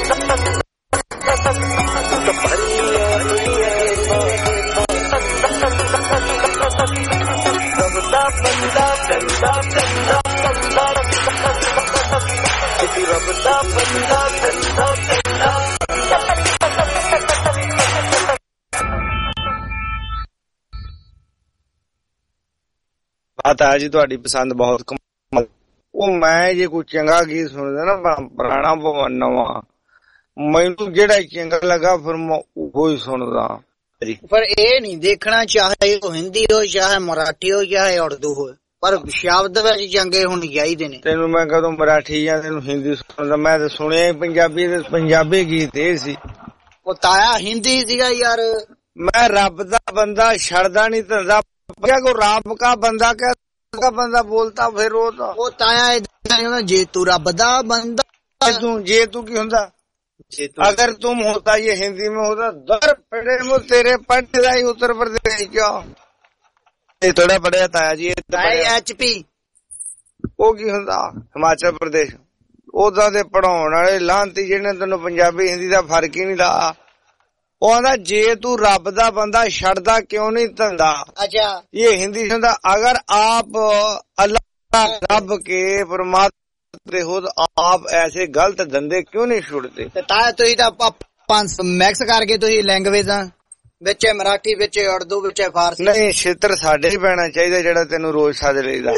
ਬਾਤ ਹੈ ਜੀ, ਤੁਹਾਡੀ ਪਸੰਦ ਬਹੁਤ ਕਮਾਲ। ਉਹ ਮੈਂ ਜੇ ਕੋਈ ਚੰਗਾ ਗੀਤ ਸੁਣਦਾ ਨਾ ਪੁਰਾਣਾ ਭਾਵੇਂ ਨਵਾਂ, ਮੈਨੂੰ ਜਿਹੜਾ ਚੰਗਾ ਲੱਗਾ ਫਿਰ ਮੈਂ ਉਹੋ ਹੀ ਸੁਣਦਾ। ਜੀ। ਪਰ ਇਹ ਨਹੀਂ ਦੇਖਣਾ ਚਾਹੇ ਉਹ ਹਿੰਦੀ ਹੋ ਚਾਹੇ ਮਰਾਠੀ ਹੋ ਚਾਹੇ ਉਰਦੂ ਹੋ, ਪਰ ਸ਼ਬਦ ਵਿੱਚ ਚੰਗੇ ਹੋਣੇ ਚਾਹੀਦੇ ਨੇ। ਤੈਨੂੰ ਮੈਂ ਕਦੋਂ ਮਰਾਠੀ ਜਾਂ ਤੈਨੂੰ ਹਿੰਦੀ ਸੁਣਦਾ, ਮੈਂ ਤਾਂ ਸੁਣਿਆ ਪੰਜਾਬੀ ਦੇ ਪੰਜਾਬੀ ਗੀਤ ਇਹ ਸੀ। ਉਹ ਤਾਇਆ ਹਿੰਦੀ ਸੀਗਾ ਯਾਰ। ਮੈਂ ਰੱਬ ਦਾ ਬੰਦਾ ਛੱਡਦਾ ਨਹੀਂ ਧੰਦਾ, ਕੋ ਰੱਬ ਕਾ ਬੰਦਾ ਕਾ ਬੰਦਾ ਬੋਲਤਾ ਫਿਰ ਉਹ ਤਾਇਆ ਜੇ ਤੂੰ ਰੱਬ ਦਾ ਬੰਦਾ ਜੇ ਤू ਕੀ ਹੁੰਦਾ, अगर तुम होता ये हिंदी में होता दर पड़े मु तेरे पट जाई उत्तर प्रदेश क्यों ये थोड़ा पढ़िया ताया जी HP ਉਹ ਕੀ ਹੁੰਦਾ ਹਿਮਾਚਲ ਪ੍ਰਦੇਸ਼। ਉਹਦਾ ਦੇ ਪੜਾਉਣ ਵਾਲੇ ਲਾਂਤੀ ਜਿਹਨੇ ਤੈਨੂੰ ਪੰਜਾਬੀ ਹਿੰਦੀ ਦਾ ਫਰਕ ਹੀ ਨਹੀਂ ਲਾ। ਉਹ ਆਂਦਾ ਜੇ ਤੂੰ ਰੱਬ ਦਾ ਬੰਦਾ ਛੱਡਦਾ ਕਿਉਂ ਨਹੀਂ ਧੰਦਾ। अच्छा ये हिंदी सुनता अगर आप अल्लाह रब के परमात्मा हो तो आप ऐसे गलत धंधे क्यों नहीं छुड़ते। ਤੁਸੀਂ ਤਾਂ ਮਿਕਸ ਕਰਕੇ ਤੁਸੀਂ ਲੈਂਗੁਏਜਾਂ ਵਿੱਚ ਮਰਾਠੀ ਵਿੱਚ ਉਰਦੂ ਵਿੱਚ ਫਾਰਸੀ। ਨਹੀਂ ਛੇਤਰ ਸਾਡੇ ਹੀ ਪੈਣਾ ਚਾਹੀਦਾ ਜਿਹੜਾ ਤੈਨੂੰ ਰੋਜ਼ ਸੱਦ ਲਈਦਾ।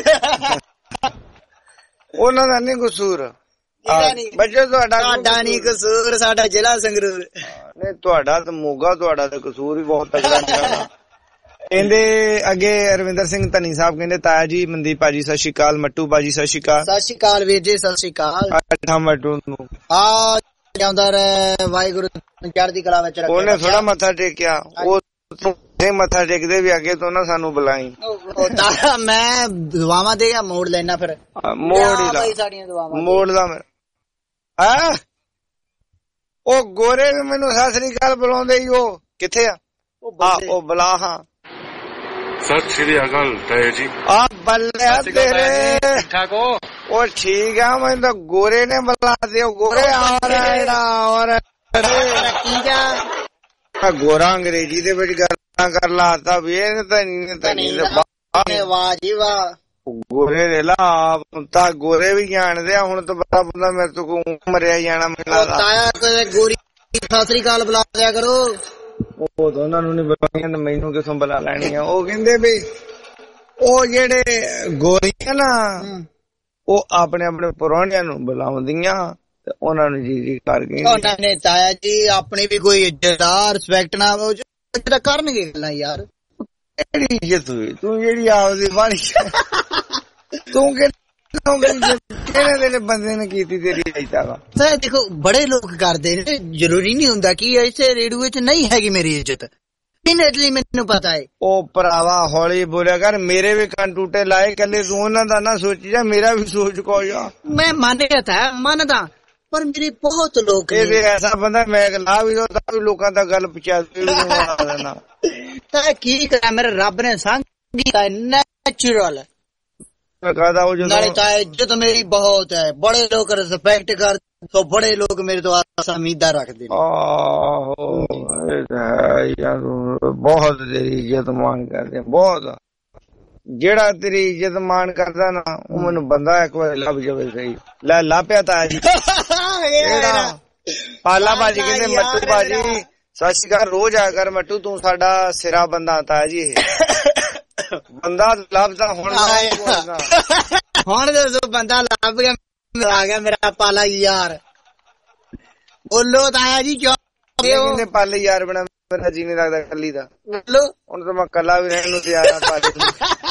ਉਹਨਾਂ ਦਾ ਨਹੀਂ ਕਸੂਰ ਬੱਚੇ, ਤੁਹਾਡਾ ਨਹੀਂ ਕਸੂਰ, ਸਾਡਾ ਜ਼ਿਲ੍ਹਾ ਸੰਗਰੂਰ। ਨਹੀਂ ਤੁਹਾਡਾ ਤਾਂ ਮੋਗਾ, ਤੁਹਾਡਾ ਤਾਂ ਕਸੂਰ ਹੀ ਬਹੁਤ ਤਗੜਾ ਨਿਕਲਦਾ। ਕਹਿੰਦੇ ਅੱਗੇ ਰਵਿੰਦਰ ਸਿੰਘ ਧਨੀ ਸਾਹਿਬ ਕਹਿੰਦੇ ਤਾਇਆ ਜੀ ਮਨਦੀਪ ਭਾਜੀ ਸਤਿ ਸ਼੍ਰੀ ਅਕਾਲ, ਮੱਟੂ ਭਾਜੀ ਸਤਿ ਸ਼੍ਰੀ ਅਕਾਲ। ਸਤਿ ਸ਼੍ਰੀ ਅਕਾਲ ਵੀਰ ਜੀ, ਸਤਿ ਸ਼੍ਰੀ ਅਕਾਲ। ਮੱਟੂ ਨੂੰ ਆ ਜਾਂਦਾ ਰਹਿ, ਵਾਹਿਗੁਰੂ ਚੜ੍ਹਦੀ ਕਲਾ ਵਿੱਚ ਰੱਖੇ। ਉਹਨੇ ਥੋੜਾ ਮੱਥਾ ਟੇਕਿਆ, ਉਹ ਮੱਥਾ ਟੇਕਦੇ ਵੀ ਅੱਗੇ ਤੋਂ ਨਾ ਸਾਨੂੰ ਬੁਲਾਈ। ਮੈਂ ਦੁਆਵਾਂ ਦੇ ਗਿਆ ਮੋੜ ਲੈਣਾ ਫਿਰ ਮੋੜ ਦਾ ਮੈਂ ਉਹ ਗੋਰੇ ਵੀ ਮੈਨੂੰ ਸਤਿ ਸ੍ਰੀ ਅਕਾਲ ਬੁਲਾਉਂਦੇ ਹੀ। ਉਹ ਕਿੱਥੇ ਆ? ਉਹ ਬੁਲਾ। ਹਾਂ ਸਤਿ ਸ਼੍ਰੀ ਅਕਾਲ ਤਾਇਆ ਜੀ। ਆ ਬੱਲੇ ਤੇਰੇ ਠੀਕ ਠਾਕ ਹੋ? ਉਹ ਠੀਕ ਆ, ਮੈਨੂੰ ਤਾਂ ਗੋਰੇ ਨੇ ਬੁਲਾ ਦਿਓ। ਗੋਰੇ ਔਰ ਗੋਰਾ ਅੰਗਰੇਜ਼ੀ ਦੇ ਵਿੱਚ ਗੱਲਾਂ ਕਰ ਲਾਤਾ ਵੀ ਇਹ ਵਾਹ ਜੀ ਵਾਹ। ਗੋਰੇ ਦੇ ਲਾ ਤਾਂ ਗੋਰੇ ਵੀ ਜਾਣਦੇ ਆ। ਹੁਣ ਤਾਂ ਬੜਾ ਬੰਦਾ ਮੇਰੇ ਤੋਂ ਮਰਿਆ ਜਾਣਾ ਮੈਨੂੰ ਲੱਗਦਾ। ਗੋਰੀ ਸਤਿ ਸ੍ਰੀ ਅਕਾਲ ਬੁਲਾ ਦਿਆ ਕਰੋ। ਉਹ ਦੋਨਾਂ ਨੂੰ ਨੀ ਬੁਲਾਈਆਂ, ਮੈਨੂੰ ਕਿਥੋਂ ਬੁਲਾ ਲੈਣੀਆਂ। ਉਹ ਕਹਿੰਦੇ ਵੀ ਉਹ ਜਿਹੜੇ ਗੋਰੀਆਂ ਨਾ ਉਹ ਆਪਣੇ ਆਪਣੇ ਪੁਰਾਣਿਆਂ ਨੂੰ ਬੁਲਾਉਂਦੀਆਂ ਤੇ ਉਹਨਾਂ ਨੂੰ ਜੀ ਜੀ ਕਰਕੇ ਉਹਨਾਂ ਨੇ ਤਾਇਆ ਜੀ ਆਪਣੀ ਵੀ ਕੋਈ ਇੱਜ਼ਤ ਆ, ਰਿਸਪੈਕਟ ਨਾ ਕਰਨਗੇ ਗੱਲਾਂ ਯਾਰ। ਕਿਹੜੀ ਇੱਜ਼ਤ ਹੋਈ ਤੂੰ ਜਿਹੜੀ ਆਪਦੀ ਬਣੀ ਤੂੰ ਕਿਹੜੇ ਬੰਦੇ ਨੇ ਕੀਤੀ ਤੇਰੀ ਇੱਜ਼ਤ ਵਾ। ਦੇਖੋ ਬੜੇ ਲੋਕ ਕਰਦੇ ਨੇ, ਜ਼ਰੂਰੀ ਨਹੀਂ ਹੁੰਦਾ ਕਿ ਇਸੇ ਰੇਡੀਓ ਚ ਨਹੀਂ ਹੈਗੀ ਮੇਰੀ ਇੱਜ਼ਤ। ਮੈਨੂੰ ਪਤਾ ਹੈ। ਉਹ ਭਰਾਵਾ ਹੌਲੀ ਬੋਲਿਆ ਕਰ, ਮੇਰੇ ਵੀ ਕੰਨ ਟੂਟੇ ਲਾਏ, ਕੱਲੇ ਤੂੰ ਉਹਨਾਂ ਦਾ ਨਾ ਸੋਚੀ ਜਾ, ਮੇਰਾ ਵੀ ਸੋਚ ਕੋ ਜਾ। ਮੈਂ ਮੰਨਦਾ ਪਰ ਮੇਰੇ ਬਹੁਤ ਲੋਕ ਇਹ ਐਸਾ ਬੰਦਾ ਮੈਂ ਲਾ ਵੀ ਦੋ ਤਾਂ ਵੀ ਲੋਕਾਂ ਦਾ ਗੱਲ ਪਹੁੰਚਾ ਦੇਣਾ। ਤਾਂ ਕੀ ਕਰਾਂ, ਮੇਰੇ ਰੱਬ ਨੇ ਸੰਗੀ ਨੈਚੁਰਲ ਨਾਲੇ ਤਾਂ ਇੱਜ਼ਤ ਮੇਰੀ ਬਹੁਤ ਹੈ। ਬੜੇ ਲੋਕ ਰਿਸਪੈਕਟ ਕਰ तो बड़े लोग मेरे तो उम्मीद रखते बहुत तेरी इज्जत मान करते बहुत। जेड़ा तेरी इज्जत मान करदा ना वो मैनू बंदा एक बार लब जावे सही ला लाप्या ताया जी। पाला भाजी कहंदे मट्टू भाजी सत श्री अकाल, रोज आया कर मट्टू, तू साडा सिरा बंदा ताया जी। बंदा लभदा हुण दसो बंदा लभ गया, आ गया मेरा पाला यार। बोलो ताया जी क्यों पाले यार बना, मेरा जी नहीं लगता कली का। बोलो हुण तो मैं कला भी रहने तैयार हां पाले।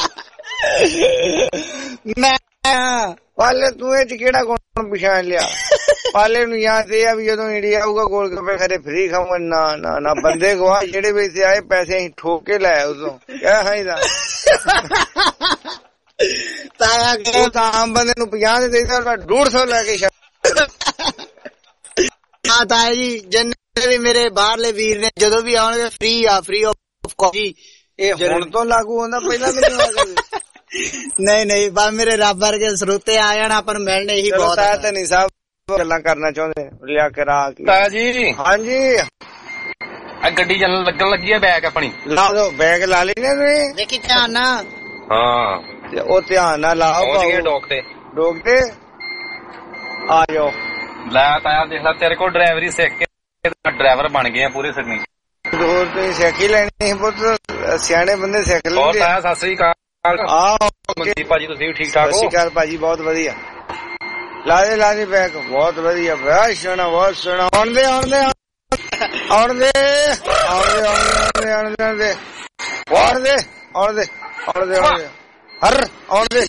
मैं पाले तू ए केड़ा गुण पछाण लिया? पाले नूं याद ए आ भी जदों इंडिया आऊगा गोल गप्पे खरे फ्री खाऊंगा। ना ना ना बंदे गवा जेड़े भी इत्थे आए पैसे असीं ठोक के लै उदों क्या है इदा ताया के तो आम बंदे नूं 50 दे देदा 150 लेके हाँ ताया जी जिन्ने भी मेरे बाहरले वीर ने जदों भी आउणगे फ्री ऑफ कॉफी। हुण तो लागू होंदा पहला नहीं बस मेरे रब वर्गे स्रोते आ जाण अपन मिलने ही बहुत है। ताया नहीं साहब गल्लां करना चाहुंदे लिया के राह ताया जी। हां जी गड्डी चलन लगन लगी है, बैग अपनी ला दो। बैग ला लेने तुसीं देखी ध्यान ना। हां ओ ध्यान ना लाओ डोक ते आ जाओ। लै ताया देख ला तेरे को ड्राइवरी सीख के ड्राइवर बन गए हैं पूरे सिडनी। ਹੋਰ ਤੁਸੀਂ ਸਿੱਖ ਹੀ ਲੈਣੀ ਬਹੁਤ ਸਿਆਣੇ ਬੰਦੇ ਸਿੱਖ ਲੈਂਦੇ। ਹੋਰ ਤਾਇਆ ਸਤਿ ਸ੍ਰੀ ਅਕਾਲ। ਮਨਦੀਪ ਭਾਜੀ ਤੁਸੀਂ ਵੀ ਠੀਕ ਠਾਕ ਹੋ? ਸਤਿ ਸ੍ਰੀ ਅਕਾਲ ਭਾਜੀ, ਬਹੁਤ ਵਧੀਆ। ਲਾ ਦੇ ਬੈਗ ਬਹੁਤ ਵਧੀਆ, ਬਹੁਤ ਸੋਹਣਾ ਬਹੁਤ ਸੋਹਣਾ। ਆਉਂਦੇ ਆਉਣ ਦੇ ਹਰ ਆਉਣ ਦੇ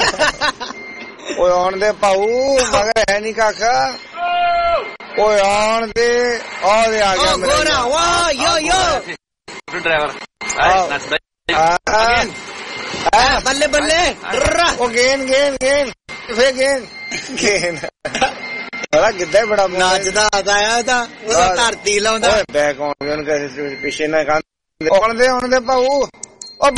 ਓਏ ਆਉਣ ਦੇ ਭਾਊ ਮਗਰ ਹੈ ਨੀ ਕਾਕਾ ਓਏ ਆਉਣ ਦੇ ਆ ਗਿਆ ਮੇਰਾ ਵਾਹ ਯੋ ਡਰਾਈਵਰ ਬੱਲੇ ਬੱਲੇ ਉਹ ਗੇਨ ਫੇ ਗੇਨ ਬੜਾ ਗਿੱਧਾ ਬੜਾ ਨੱਚਦਾ ਆਇਆ ਤਾਂ ਉਹ ਧਰਤੀ ਲਾਉਂਦਾ ਓਏ ਬੈਕ ਆਉਣ ਦੇ ਪਿੱਛੇ ਨਾ ਆਉਣ ਦੇ ਭਾਊ ਉਹ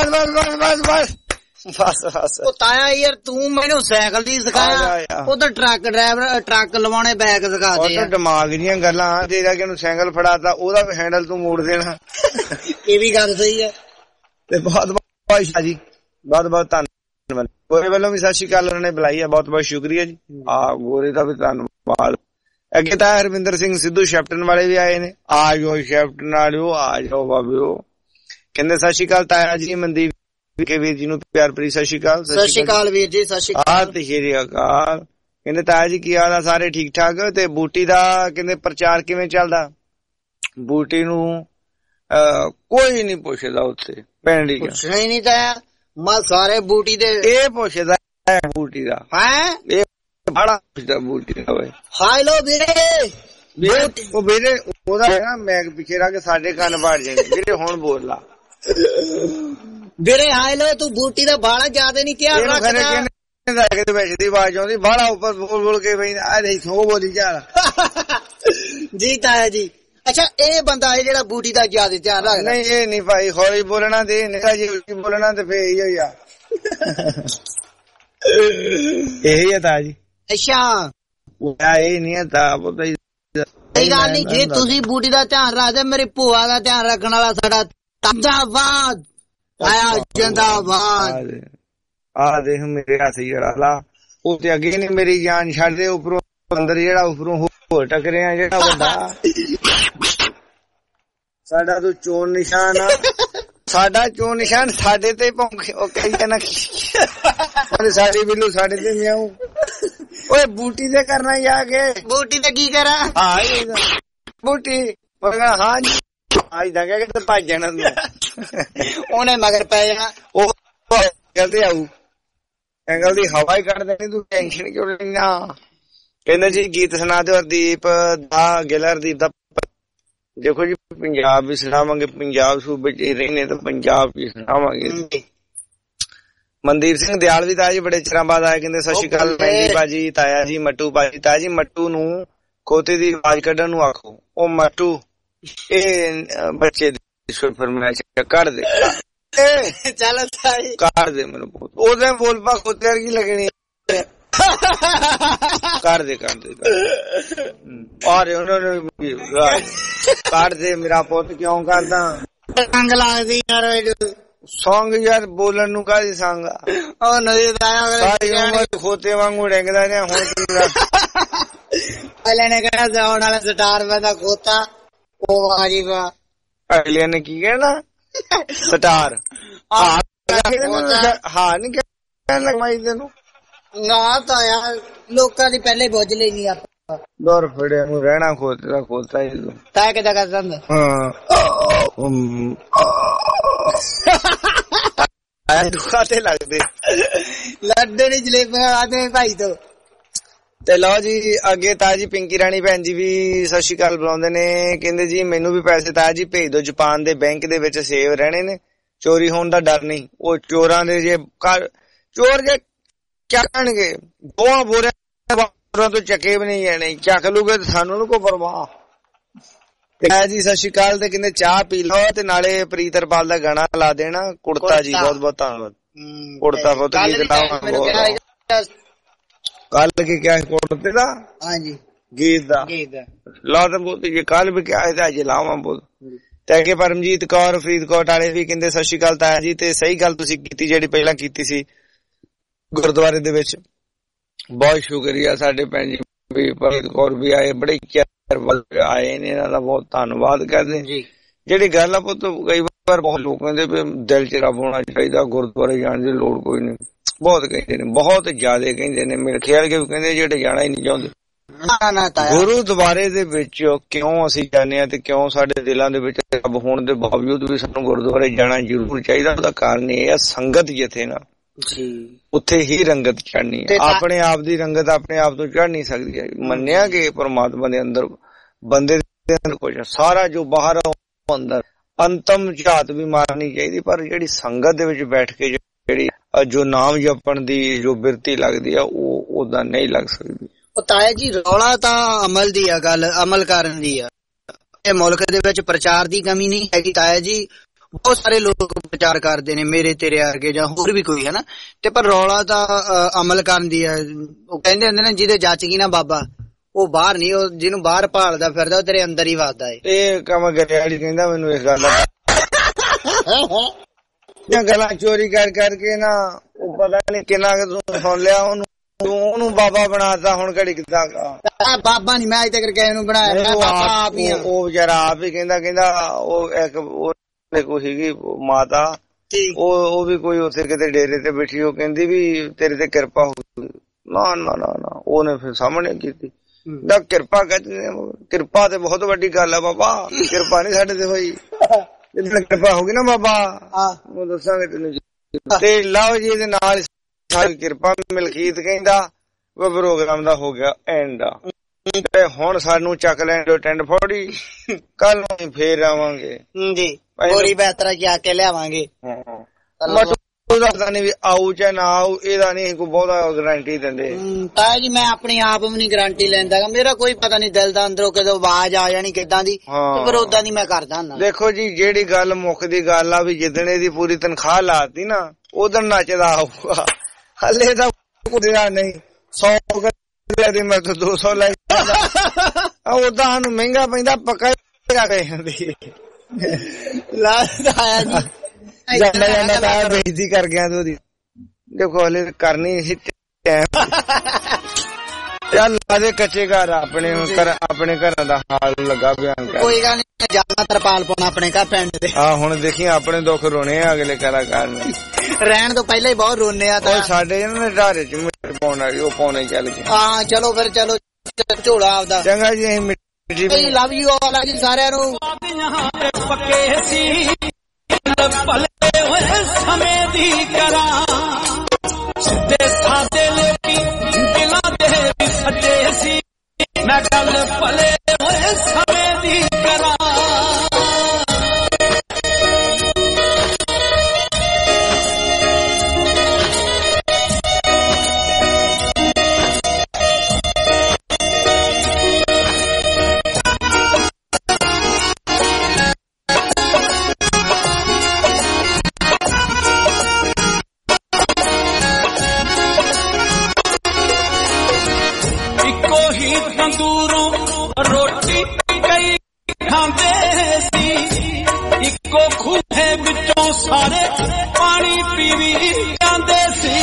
ਬਸ ਉਹ ਤਾਇਆ ਯਾਰ ਤੂੰ ਮੈਨੂੰ ਸਾਈਕਲ ਦੀ ਸਿਖਾਇਆ ਉਹ ਤਾਂ ਟਰੱਕ ਲਵਾਉਣੇ ਬੈਕ ਸਿਖਾਦੇ ਆ ਦਿਮਾਗ ਦੀਆਂ ਗੱਲਾਂ ਜਿਹੜਾ ਕਿ ਉਹਨੂੰ ਸਾਈਕਲ ਫੜਾਤਾ ਉਹਦਾ ਹੈਂਡਲ ਤੂੰ ਮੋੜ ਦੇਣਾ ਇਹ ਵੀ ਗੱਲ ਸਹੀ ਹੈ ਤੇ ਬਹੁਤ ਬਹੁਤ ਸ਼ਾਹ ਜੀ ਬਹੁਤ ਧੰਨਵਾਦ ਗੋਰੇ ਵੱਲੋਂ ਵੀ ਸਤਿ ਸ਼੍ਰੀ ਅਕਾਲ ਉਹਨਾਂ ਨੇ ਬੁਲਾਈ ਹੈ ਬਹੁਤ ਸ਼ੁਕਰੀਆ ਜੀ ਗੋਰੇ ਦਾ ਵੀ ਧੰਨਵਾਦ ਅੱਗੇ ਤਾਂ ਹਰਵਿੰਦਰ ਸਿੰਘ ਸਿੱਧੂ ਸ਼ੈਪਟਨ ਵਾਲੇ ਵੀ ਆਏ ਨੇ ਆ ਜਾਓ ਸ਼ੈਪਟਨ ਵਾਲਿਓ ਆ ਜਾਓ ਬਾਬਿਓ ਕਹਿੰਦੇ ਸਤਿ ਸ਼੍ਰੀ ਅਕਾਲ ਤਾਇਆ ਜੀ ਮਨਦੀਪ ਕੇ ਵੀਰ ਜੀ ਨੂੰ ਪਿਆਰ ਭਰੀ ਸਤਿ ਸ਼੍ਰੀ ਅਕਾਲ ਵੀਰ ਜੀ ਸਤਿ ਸ਼੍ਰੀ ਅਕਾਲ ਤੇ ਸ਼੍ਰੀ ਅਕਾਲ ਕਹਿੰਦੇ ਤਾਇਆ ਜੀ ਕੀ ਹਾਲ ਆ ਸਾਰੇ ਠੀਕ ਠਾਕ ਤੇ ਬੂਟੀ ਦਾ ਕਹਿੰਦੇ ਪ੍ਰਚਾਰ ਕਿਵੇਂ ਚੱਲਦਾ ਬੂਟੀ ਨੂੰ ਕੋਈ ਨਹੀਂ ਪੁੱਛਦਾ ਉੱਥੇ ਪਿੰਡ ਹੀ ਪੁੱਛਣਾ ਹੀ ਨਹੀਂ ਤਾਇਆ ਮੈਂ ਸਾਰੇ ਬੂਟੀ ਦੇ ਇਹ ਪੁੱਛਦਾ ਬੂਟੀ ਦਾ ਹੈ ਇਹ ਬੜਾ ਪੁੱਛਦਾ ਬੂਟੀ ਦਾ ਓਏ ਹਾਈ ਲੋ ਵੀਰੇ ਉਹ ਵੀਰੇ ਉਹਦਾ ਹੈ ਨਾ ਮੈਂ ਪਿੱਛੇ ਰਹਿ ਕੇ ਸਾਡੇ ਕੰਨ ਪਾੜ ਜਾਣਗੇ ਵੀਰੇ ਹੁਣ ਬੋਲ ਲਾ ਵੀਰੇ ਹਾਈ ਲੋ ਤੂੰ ਬੂਟੀ ਦਾ ਬਾਲਾ ਜ਼ਿਆਦਾ ਨਹੀਂ ਧਿਆਨ ਰੱਖਦਾ ਕਿ ਦੀ ਆਵਾਜ਼ ਆਉਂਦੀ ਬਾਲਾ ਉੱਪਰ ਬੋਲ ਕੇ ਬਈ ਆ ਨਹੀਂ ਸੋ ਬੋਲੀ ਜਾ ਜੀ ਤਾਇਆ ਜੀ ਅੱਛਾ ਇਹ ਬੰਦਾ ਹੈ ਜਿਹੜਾ ਬੂਟੀ ਦਾ ਜ਼ਿਆਦਾ ਧਿਆਨ ਰੱਖਦਾ ਨਹੀਂ ਇਹ ਨਹੀਂ ਭਾਈ ਹੌਲੀ ਬੋਲਣਾ ਤੇ ਨਿਕਾ ਜੀ ਬੋਲਣਾ ਤੇ ਫੇਰ ਇਹੀ ਆ ਇਹੀ ਹੈ ਤਾਇਆ ਜੀ ਅੱਛਾ ਇਹ ਨਹੀਂ ਹੈ ਤਾਂ ਪਤਾ ਹੀ ਕੋਈ ਗੱਲ ਨਹੀਂ ਜੇ ਤੁਸੀਂ ਬੂਟੀ ਦਾ ਧਿਆਨ ਰੱਖਦੇ ਮੇਰੀ ਭੂਆ ਦਾ ਧਿਆਨ ਰੱਖਣ ਵਾਲਾ ਸਾਡਾ ਜਿੰਦਾਬਾਦ ਆਇਆ ਜਿੰਦਾਬਾਦ ਆ ਦੇਖ ਮੇਰੇ ਹੱਥ ਜਿਹੜਾ ਲਾ ਉਹ ਤੇ ਅੱਗੇ ਨਹੀਂ ਮੇਰੀ ਜਾਨ ਛੱਡ ਦੇ ਉੱਪਰੋਂ ਅੰਦਰ ਜਿਹੜਾ ਉੱਪਰੋਂ ਹੋਰ ਟਕਰਿਆ ਜਿਹੜਾ ਵੱਡਾ ਸਾਡਾ ਤੂੰ ਚੋਣ ਨਿਸ਼ਾਨ ਆ ਸਾਡਾ ਚੋਣ ਨਿਸ਼ਾਨ ਸਾਡੇ ਤੇ ਭੌਂਕੇ ਉਹ ਕਹਿੰਦਾ ਨਾ ਸਾਡੀ ਬਿੱਲੂ ਸਾਡੇ ਤੇ ਮਿਆਉ ਓਏ ਬੂਟੀ ਤੇ ਕਰਨਾ ਜਾ ਕੇ ਬੂਟੀ ਤੇ ਕੀ ਕਰਾਂ ਹਾਂ ਬੂਟੀ ਹਾਂ ਜੀ ਅੱਜ ਦਾ ਕਹਿ ਕੇ ਭੱਜ ਜਾਣਾ ਉਹਨੇ ਮਗਰ ਪੈ ਜਾਣਾ ਉਹ ਗਲਤੀ ਆਊ ਐਂਗਲ ਦੀ ਹਵਾ ਹੀ ਕੱਢ ਦੇਣੀ ਤੂੰ ਟੈਨਸ਼ਨ ਕਿਉਂ ਲੈਣਾ ਕਹਿੰਦੇ ਜੀ ਗੀਤ ਸੁਣਾ ਦਿਓ ਹਰਦੀਪ ਦਾ ਗਿਲਾ ਹਰਦੀਪ ਦਾ ਦੇਖੋ ਜੀ ਪੰਜਾਬ ਵੀ ਸੁਣਾਵਾਂਗੇ ਪੰਜਾਬ ਸੂਬੇ ਚ ਰਹਿੰਦੇ ਤਾਂ ਪੰਜਾਬ ਵੀ ਸੁਣਾਵਾਂਗੇ ਮਨਦੀਪ ਸਿੰਘ ਦਿਆਲ ਵੀ ਤਾਇਆ ਜੀ ਬੜੇ ਚਿਰਾਂ ਬਾਅਦ ਆਏ ਕਹਿੰਦੇ ਸਤਿ ਸ਼੍ਰੀ ਅਕਾਲ ਮਹਿੰਦੀ ਬਾਜੀ ਤਾਇਆ ਜੀ ਮੱਟੂ ਬਾਜੀ ਤਾਇਆ ਜੀ ਮੱਟੂ ਨੂੰ ਖੋਤੇ ਦੀ ਆਵਾਜ਼ ਕੱਢਣ ਨੂੰ ਆਖੋ ਉਹ ਮੱਟੂ ਇਹ ਬੱਚੇ ਦੀ ਫਰਮਾਇਸ਼ ਕੱਢ ਦੇ ਚੱਲ ਕੱਢ ਦੇ ਮੈਨੂੰ ਉਹਦੇ ਬੋਲ ਪਾ ਖੋਤੇ ਵਰਗੀ ਲੱਗਣੀ ਕਰ ਦੇ ਔਰ ਉਹਨਾਂ ਨੇ ਕੱਢ ਦੇ ਮੇਰਾ ਪੁੱਤ ਕਿਉਂ ਕਰਦਾ ਸੰਗ ਲੱਗਦੀ ਯਾਰ ਸੌਂਗ ਯਾਰ ਬੋਲਣ ਨੂੰ ਕਾਹਦੀ ਸੰਗ ਉਹ ਨਦੀ ਦਾ ਖੋਤੇ ਵਾਂਗੂ ਡੈਂਗਦਾ ਨੇ ਹੁਣ ਪਹਿਲੇ ਨੇ ਕਹਿਣਾ ਜਾਉਣ ਵਾਲਾ ਸਟਾਰ ਬੰਦਾ ਖੋਤਾ ਉਹ ਆਜੀ ਵਾ ਅਗਲੇ ਨੇ ਕੀ ਕਹਿਣਾ ਸਟਾਰ ਹਾਂ ਨਹੀਂ ਕਹਿਣ ਲੱਗਾਈ ਤੈਨੂੰ ਨਾ ਤਾਂ ਯਾਰ ਲੋਕਾਂ ਦੀ ਪਹਿਲੇ ਬੁੱਝ ਲੈਣੀ ਆਪਾਂ ਦੌਰ ਫੜਿਆ ਨੂੰ ਰਹਿਣਾ ਖੋਤੇ ਦਾ ਖੋਤਾ ਹੀ ਤਾਂ ਕਿਦਾਂ ਕਰ ਦਿੰਦਾ ਦੁਖਾ ਤੇ ਲੱਗਦੇ ਲੱਡੇ ਨੀ ਜਲੇਬੀਆਂ ਆਦੇ ਭਾਈ ਤੋਂ ਤੇ ਲਓ ਜੀ ਅੱਗੇ ਤਾਜੀ ਪਿੰਕੀ ਰਾਣੀ ਭੈਣ ਜੀ ਵੀ ਸਤਿ ਸ਼੍ਰੀ ਅਕਾਲ ਬੁਲਾਉਂਦੇ ਨੇ ਕਹਿੰਦੇ ਜੀ ਮੈਨੂੰ ਵੀ ਪੈਸੇ ਤਾਜੀ ਭੇਜ ਦਿਓ ਜਾਪਾਨ ਦੇ ਬੈਂਕ ਦੇ ਵਿੱਚ ਸੇਵ ਰਹਿਣੇ ਨੇ ਚੋਰੀ ਹੋਣ ਦਾ ਡਰ ਨਹੀਂ ਉਹ ਚੋਰਾਂ ਦੇ ਜੇ ਚੋਰ ਜੇ ਚੱਕਣਗੇ ਦੋਹਾਂ ਬੋਰਿਆਂ ਤੋਂ ਚੱਕੇ ਵੀ ਨਹੀਂ ਜਾਣੇ ਚੱਕ ਲੂਗੇ ਤੇ ਸਾਨੂੰ ਨੂੰ ਕੋ ਪਰਵਾਹ ਤੇ ਜੀ ਸਤਿ ਸ਼੍ਰੀ ਅਕਾਲ ਤੇ ਕਹਿੰਦੇ ਚਾਹ ਪੀ ਲਓ ਤੇ ਨਾਲੇ ਪ੍ਰੀਤ ਹਰਪਾਲ ਦਾ ਗਾਣਾ ਲਾ ਦੇਣਾ ਕੁੜਤਾ ਜੀ ਬਹੁਤ ਬਹੁਤ ਧੰਨਵਾਦ ਕੁੜਤਾ ਬਹੁਤ ਗੀਤ ਲਾਵਾਂ ਕੱਲ ਕੀ ਕਿਹਾ ਕੁੜਤੇ ਦਾ ਹਾਂਜੀ ਗੀਤ ਦਾ ਲਾ ਤਾਂ ਬੋਲ ਜੇ ਕੱਲ ਵੀ ਕਿਹਾ ਹੈ ਅੱਜ ਲਾਵਾਂ ਬੋਲ ਤੇ ਅੱਗੇ ਪਰਮਜੀਤ ਕੌਰ ਫਰੀਦਕੋਟ ਵਾਲੇ ਵੀ ਕਹਿੰਦੇ ਸਤਿ ਸ਼੍ਰੀ ਅਕਾਲ ਤਾਇਆ ਜੀ ਤੇ ਸਹੀ ਗੱਲ ਤੁਸੀਂ ਕੀਤੀ ਜਿਹੜੀ ਪਹਿਲਾਂ ਕੀਤੀ ਸੀ ਗੁਰਦੁਆਰੇ ਦੇ ਵਿੱਚ ਬਹੁਤ ਸ਼ੁਕਰੀਆ ਸਾਡੇ ਭੈਣ ਜੀ ਵੀ ਫਰੀਦਕੋਟ ਵੀ ਆਏ ਬੜੇ ਆਏ ਨੇ ਇਹਨਾਂ ਦਾ ਬਹੁਤ ਧੰਨਵਾਦ ਕਰਦੇ ਜੀ ਜਿਹੜੀ ਗੱਲ ਆ ਪੁੱਤ ਕਈ ਵਾਰ ਬਹੁਤ ਲੋਕ ਕਹਿੰਦੇ ਵੀ ਦਿਲ ਚ ਰੱਬ ਹੋਣਾ ਚਾਹੀਦਾ ਗੁਰਦੁਆਰੇ ਜਾਣ ਦੀ ਲੋੜ ਕੋਈ ਨਹੀਂ ਬਹੁਤ ਕਹਿੰਦੇ ਨੇ ਬਹੁਤ ਜ਼ਿਆਦਾ ਕਹਿੰਦੇ ਨੇ ਮੇਰੇ ਖਿਆਲ ਕੇ ਵੀ ਕਹਿੰਦੇ ਜਿਹੜੇ ਜਾਣਾ ਹੀ ਨਹੀਂ ਚਾਹੁੰਦੇ ਗੁਰੂ ਦੁਆਰੇ ਦੇ ਵਿੱਚ ਕਿਉਂ ਅਸੀਂ ਜਾਂਦੇ ਹਾਂ ਤੇ ਕਿਉਂ ਸਾਡੇ ਦਿਲਾਂ ਦੇ ਵਿੱਚ ਰੱਬ ਹੋਣ ਦੇ ਬਾਵਜੂਦ ਵੀ ਸਾਨੂੰ ਗੁਰਦੁਆਰੇ ਜਾਣਾ ਜ਼ਰੂਰ ਚਾਹੀਦਾ? ਉਹਦਾ ਕਾਰਨ ਇਹ ਹੈ ਸੰਗਤ ਜਿੱਥੇ ਨਾ ਉੱਥੇ ਹੀ ਰੰਗਤ ਚੜ੍ਹਨੀ ਹੈ। ਆਪਣੇ ਆਪ ਦੀ ਰੰਗਤ ਆਪਣੇ ਆਪ ਤੋਂ ਚੜ੍ਹ ਨਹੀਂ ਸਕਦੀ ਹੈ। ਮੰਨਿਆ ਕਿ ਪਰਮਾਤਮਾ ਦੇ ਅੰਦਰ ਬੰਦੇ ਦੇ ਅੰਦਰ ਕੁਝ ਸਾਰਾ ਜੋ ਬਾਹਰ ਅੰਦਰ ਅੰਤਮ ਝਾਤ ਵੀ ਮਾਰਨੀ ਚਾਹੀਦੀ, ਪਰ ਜਿਹੜੀ ਸੰਗਤ ਦੇ ਵਿੱਚ ਬੈਠ ਕੇ ਜਿਹੜੀ ਜੋ ਨਾਮ ਜਪਣ ਦੀ ਜੋ ਬਿਰਤੀ ਲੱਗਦੀ ਆ ਉਹ ਉਦਾਂ ਨਹੀਂ ਲੱਗ ਸਕਦੀ। ਤਾਇਆ ਜੀ ਰੌਲਾ ਤਾਂ ਅਮਲ ਦੀ ਆ, ਗੱਲ ਅਮਲ ਕਰਨ ਦੀ ਆ। ਇਹ ਮੁਲਕ ਦੇ ਵਿੱਚ ਪ੍ਰਚਾਰ ਦੀ ਕਮੀ ਨਹੀਂ ਹੈਗੀ ਤਾਇਆ ਜੀ, ਬਹੁਤ ਸਾਰੇ ਲੋਕ ਪ੍ਰਚਾਰ ਕਰਦੇ ਨੇ ਮੇਰੇ ਤੇਰੇ ਵਰਗੇ ਜਾਂ ਹੋਰ ਵੀ ਕੋਈ ਹੈ ਨਾ, ਤੇ ਪਰ ਰੌਲਾ ਤਾਂ ਅਮਲ ਕਰਨ ਦੀ ਆ। ਉਹ ਕਹਿੰਦੇ ਹੁੰਦੇ ਨੇ ਜਿਹਦੇ ਜੱਚ ਗਈ ਨਾ ਬਾਬਾ ਉਹ ਬਾਹਰ ਨਹੀਂ, ਉਹ ਜਿਹਨੂੰ ਬਾਹਰ ਭਾਲਦਾ ਫਿਰਦਾ ਉਹ ਤੇਰੇ ਅੰਦਰ ਹੀ ਵੱਸਦਾ ਏ। ਇਹ ਕੰਮ ਗਰਿਆਲੀ ਕਹਿੰਦਾ ਮੈਨੂੰ ਇਸ ਗੱਲ ਦਾ ਗੱਲਾਂ ਚੋਰੀ ਕਰ ਕਰਕੇ ਨਾ ਉਹ ਪਤਾ ਨੀ ਕਿੰਨਾ ਤੂੰ ਸੁਣ ਲਿਆ ਉਹਨੂੰ ਬਾਬਾ ਬਣਾਤਾ। ਹੁਣ ਘੜੀ ਕਿੱਦਾਂ ਬਾਬਾ ਨੀ ਮੈਂ ਅਜੇ ਤੱਕ ਕਿਸੇ ਨੂੰ ਬਣਾਇਆ, ਉਹ ਵਿਚਾਰਾ ਆਪ ਹੀ ਕਹਿੰਦਾ ਉਹ ਇੱਕ ਕੋਈ ਸੀਗੀ ਮਾਤਾ ਉਹ ਵੀ ਕੋਈ ਉੱਥੇ ਕਿਤੇ ਡੇਰੇ ਤੇ ਬੈਠੀ, ਉਹ ਕਹਿੰਦੀ ਵੀ ਤੇਰੇ ਤੇ ਕਿਰਪਾ ਹੋਊਗੀ। ਨਾ ਨਾ ਨਾ ਨਾ ਉਹਨੇ ਫਿਰ ਸਾਹਮਣੇ ਕੀਤੀ ਦਾ ਕਿਰਪਾ ਕਹਿੰਦੇ, ਕਿਰਪਾ ਤੇ ਬਹੁਤ ਵੱਡੀ ਗੱਲ ਆ ਬਾਬਾ, ਕਿਰਪਾ ਨੀ ਸਾਡੇ ਤੇ ਹੋਈ। ਜਿੱਦਣ ਕਿਰਪਾ ਹੋਗੀ ਨਾ ਬਾਬਾ ਉਹ ਦੱਸਾਂਗੇ ਤੈਨੂੰ। ਤੇ ਲਓ ਜੀ ਇਹਦੇ ਨਾਲ ਸਾਰੀ ਕਿਰਪਾ ਮਲਕੀਤ ਕਹਿੰਦਾ ਪ੍ਰੋਗਰਾਮ ਦਾ ਹੋ ਗਿਆ ਐਂਡ। ਤੇ ਹੁਣ ਸਾਨੂੰ ਚੱਕ ਲੈਣ ਦਿਓ ਟੈਂਡ ਫੋੜੀ, ਕੱਲ ਨੂੰ ਫੇਰ ਆਵਾਂਗੇ ਜੀ ਪੂਰੀ ਬਿਹਤਰਾ ਜਾ ਕੇ ਲਿਆਵਾਂਗੇ। ਦੱਸਦਾ ਨੀ ਵੀ ਆਊ ਚਾਹੇ ਨਾ ਆਊ, ਇਹਦਾ ਨੀ ਕੋਈ ਬਹੁਤਾ ਗਰੰਟੀ ਦਿੰਦੇ। ਤਾਇਆ ਜੀ ਮੈਂ ਆਪਣੀ ਆਪ ਵੀ ਨੀ ਗਰੰਟੀ ਲੈਂਦਾ, ਮੇਰਾ ਕੋਈ ਪਤਾ ਨੀ ਦਿਲ ਦਾ ਅੰਦਰੋਂ ਕਦੋਂ ਆਵਾਜ਼ ਆ ਜਾਣੀ ਕਿੱਦਾਂ ਦੀ, ਪਰ ਓਦਾਂ ਦੀ ਮੈਂ ਕਰਦਾ ਹੁੰਦਾ। ਦੇਖੋ ਜੀ ਜਿਹੜੀ ਗੱਲ ਮੁੱਖ ਦੀ ਗੱਲ ਆ ਵੀ ਜਿੱਦਣ ਇਹਦੀ ਪੂਰੀ ਤਨਖਾਹ ਲਾਤੀ ਨਾ ਉਦੋਂ ਨੱਚਦਾ ਆਊਗਾ। ਹਲੇ ਤਾਂ ਕੁੜਿਆ ਨਹੀਂ 100 ਦੀ ਮੈਂ ਤਾਂ 200 ਲੈ ਉਦਾਂ ਸਾਨੂੰ ਮਹਿੰਗਾ ਪੈਂਦਾ ਪੱਕਾ ਜਾਂਦੀ ਤਾਇਆ ਜੀ ਜਾਂਦਾ ਜਾਂਦਾ ਤਾਂ ਬੇਇੱਜ਼ਤੀ ਕਰ ਗਿਆ ਤੂੰ ਉਹਦੀ। ਦੇਖੋ ਹਲੇ ਕਰਨੀ ਸੀ ਚੱਲ ਲਾ ਦੇ ਕੱਚੇ ਘਰ ਆਪਣੇ ਘਰਾਂ ਦਾ ਹਾਲ ਲੱਗਾ ਬਿਆਨ ਕਰ। ਕੋਈ ਗੱਲ ਨੀ ਜਾਣਾ ਤਰਪਾਲ ਪਾਉਣਾ ਆਪਣੇ ਘਰ ਪਿੰਡ ਦੇ। ਹੁਣ ਦੇਖੀ ਆਪਣੇ ਦੁੱਖ ਰੋਣੇ ਆ ਅਗਲੇ ਕਲਾਕਾਰ ਨੇ, ਰਹਿਣ ਤੋਂ ਪਹਿਲਾਂ ਹੀ ਬਹੁਤ ਰੋਨੇ ਆ। ਤਾਂ ਸਾਡੇ ਇਹਨਾਂ ਨੇ ਢਾਰੇ ਚ ਮਿੱਟੀ ਪਾਉਣ ਵਾਲੀ ਉਹ ਪਾਉਣੇ ਚੱਲ ਗਏ। ਹਾਂ ਚਲੋ ਫਿਰ ਚਲੋ ਝੋਲਾ ਆਪਦਾ ਚੰਗਾ ਜੀ। ਅਸੀਂ ਮਿੱਟੀ ਲਵ ਯੂ ਆਲ ਜੀ ਸਾਰਿਆਂ ਨੂੰ। ਪੱਕੇ ਸੀ ਭਲੇ ਹੋਏ ਸਮੇਂ ਦੀ ਕਰਾਂ, ਸਿੱਧੇ ਸਾਦੇ ਲੋਕੀ ਦਿਲਾਂ ਦੇ ਵੀ ਸੱਚੇ ਸੀ, ਮੈਂ ਗੱਲ ਭਲੇ ਹੋਏ ਸਮੇਂ ਦੀ ਕਰਾਂ। ਤੰਦੂਰੋਂ ਰੋਟੀ ਕਈ ਖਾਂਦੇ ਸੀ, ਇੱਕੋ ਖੂਹੇ ਵਿੱਚੋਂ ਸਾਰੇ ਪਾਣੀ ਪੀਵੀ ਜਾਂਦੇ ਸੀ।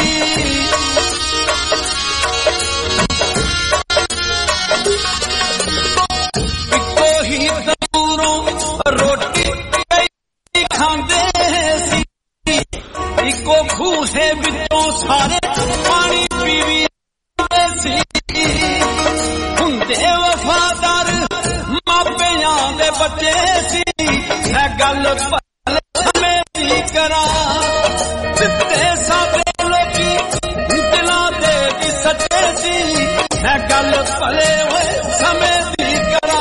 ਇੱਕੋ ਹੀ ਤੰਦੂਰੋਂ ਰੋਟੀ ਕਈ ਖਾਂਦੇ ਸੀ, ਇੱਕੋ ਖੂਹੇ ਵਿੱਚੋਂ ਸਾਰੇ ਪਾਣੀ ਪੀਵੀ ਜਾਂਦੇ ਸੀ। ਹੁੰਦੇ ਵਫਾਦਾਰ ਮਾਪਿਆਂ ਦੇ ਬੱਚੇ ਸੀ, ਮੈਂ ਗੱਲ ਭਲੇ ਸਮੇਂ ਦੀ ਕਰਾਂ। ਦਿੱਤੇ ਸਾਡੇ ਲੋਕੀ ਦਿਲਾਂ ਦੇ ਵੀ ਸੱਚੇ ਸੀ, ਮੈਂ ਗੱਲ ਭਲੇ ਹੋਏ ਸਮੇਂ ਦੀ ਕਰਾਂ।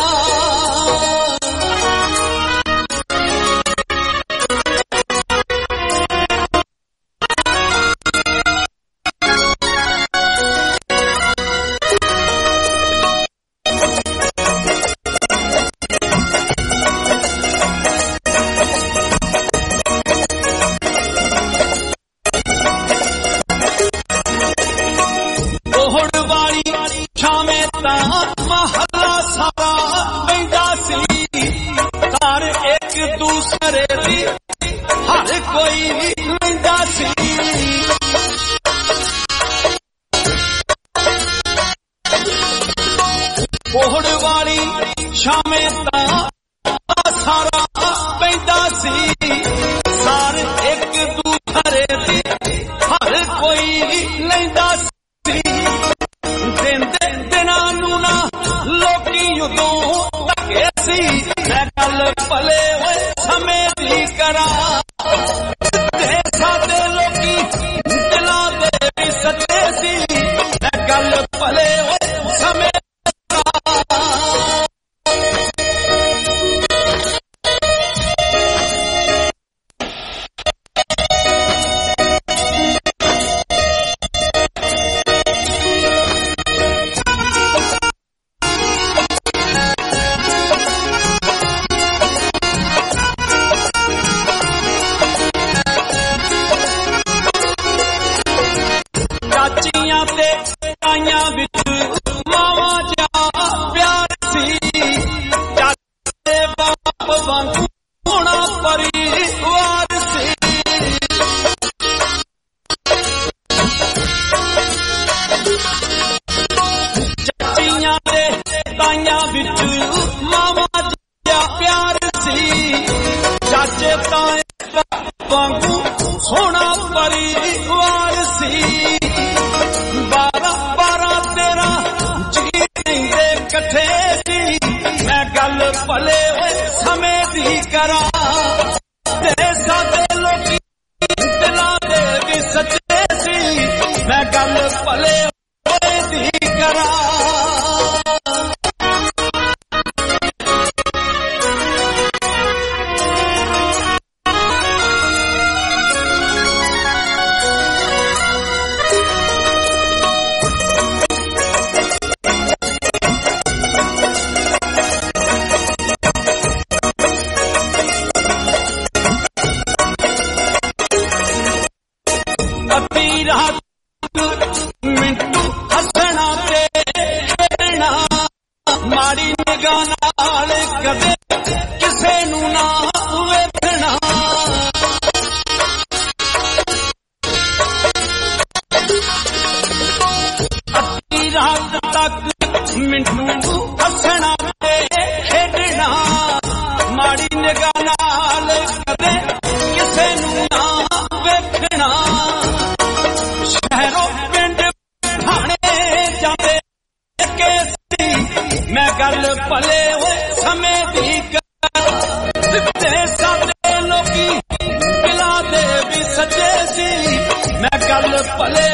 ਮਹੱਲਾ ਸਾਰਾ ਪੈਂਦਾ ਸੀ, ਘਰ ਇੱਕ ਦੂਸਰੇ ਦੀ ਹਰ ਕੋਈ ਲੈਂਦਾ ਸੀ। ਕੋਹੜ ਵਾਲੀ ਸ਼ਾਮੇ ਤਾਂ ਸਾਰਾ ਪੈਂਦਾ ਸੀ, ਘਰ ਇੱਕ ਦੂਸਰੇ ਦੀ ਹਰ ਕੋਈ ਲੈਂਦਾ ਸੀ। ਦਿਨਾਂ ਨੂੰ ਨਾ ਭਲੇ ਓਏ ਸਮੇਂ ਦੀ ਕਰਾਂ ਤੇ ਸਾਡੇ ਲੋਕੀ ਦਿਲਾਂ ਦੇ ਵੀ ਸੱਚੇ ਸੀ ਇਹ ਗੱਲ ਭਲੇ ਓਏ ਸਮੇਂ ਭਲੇ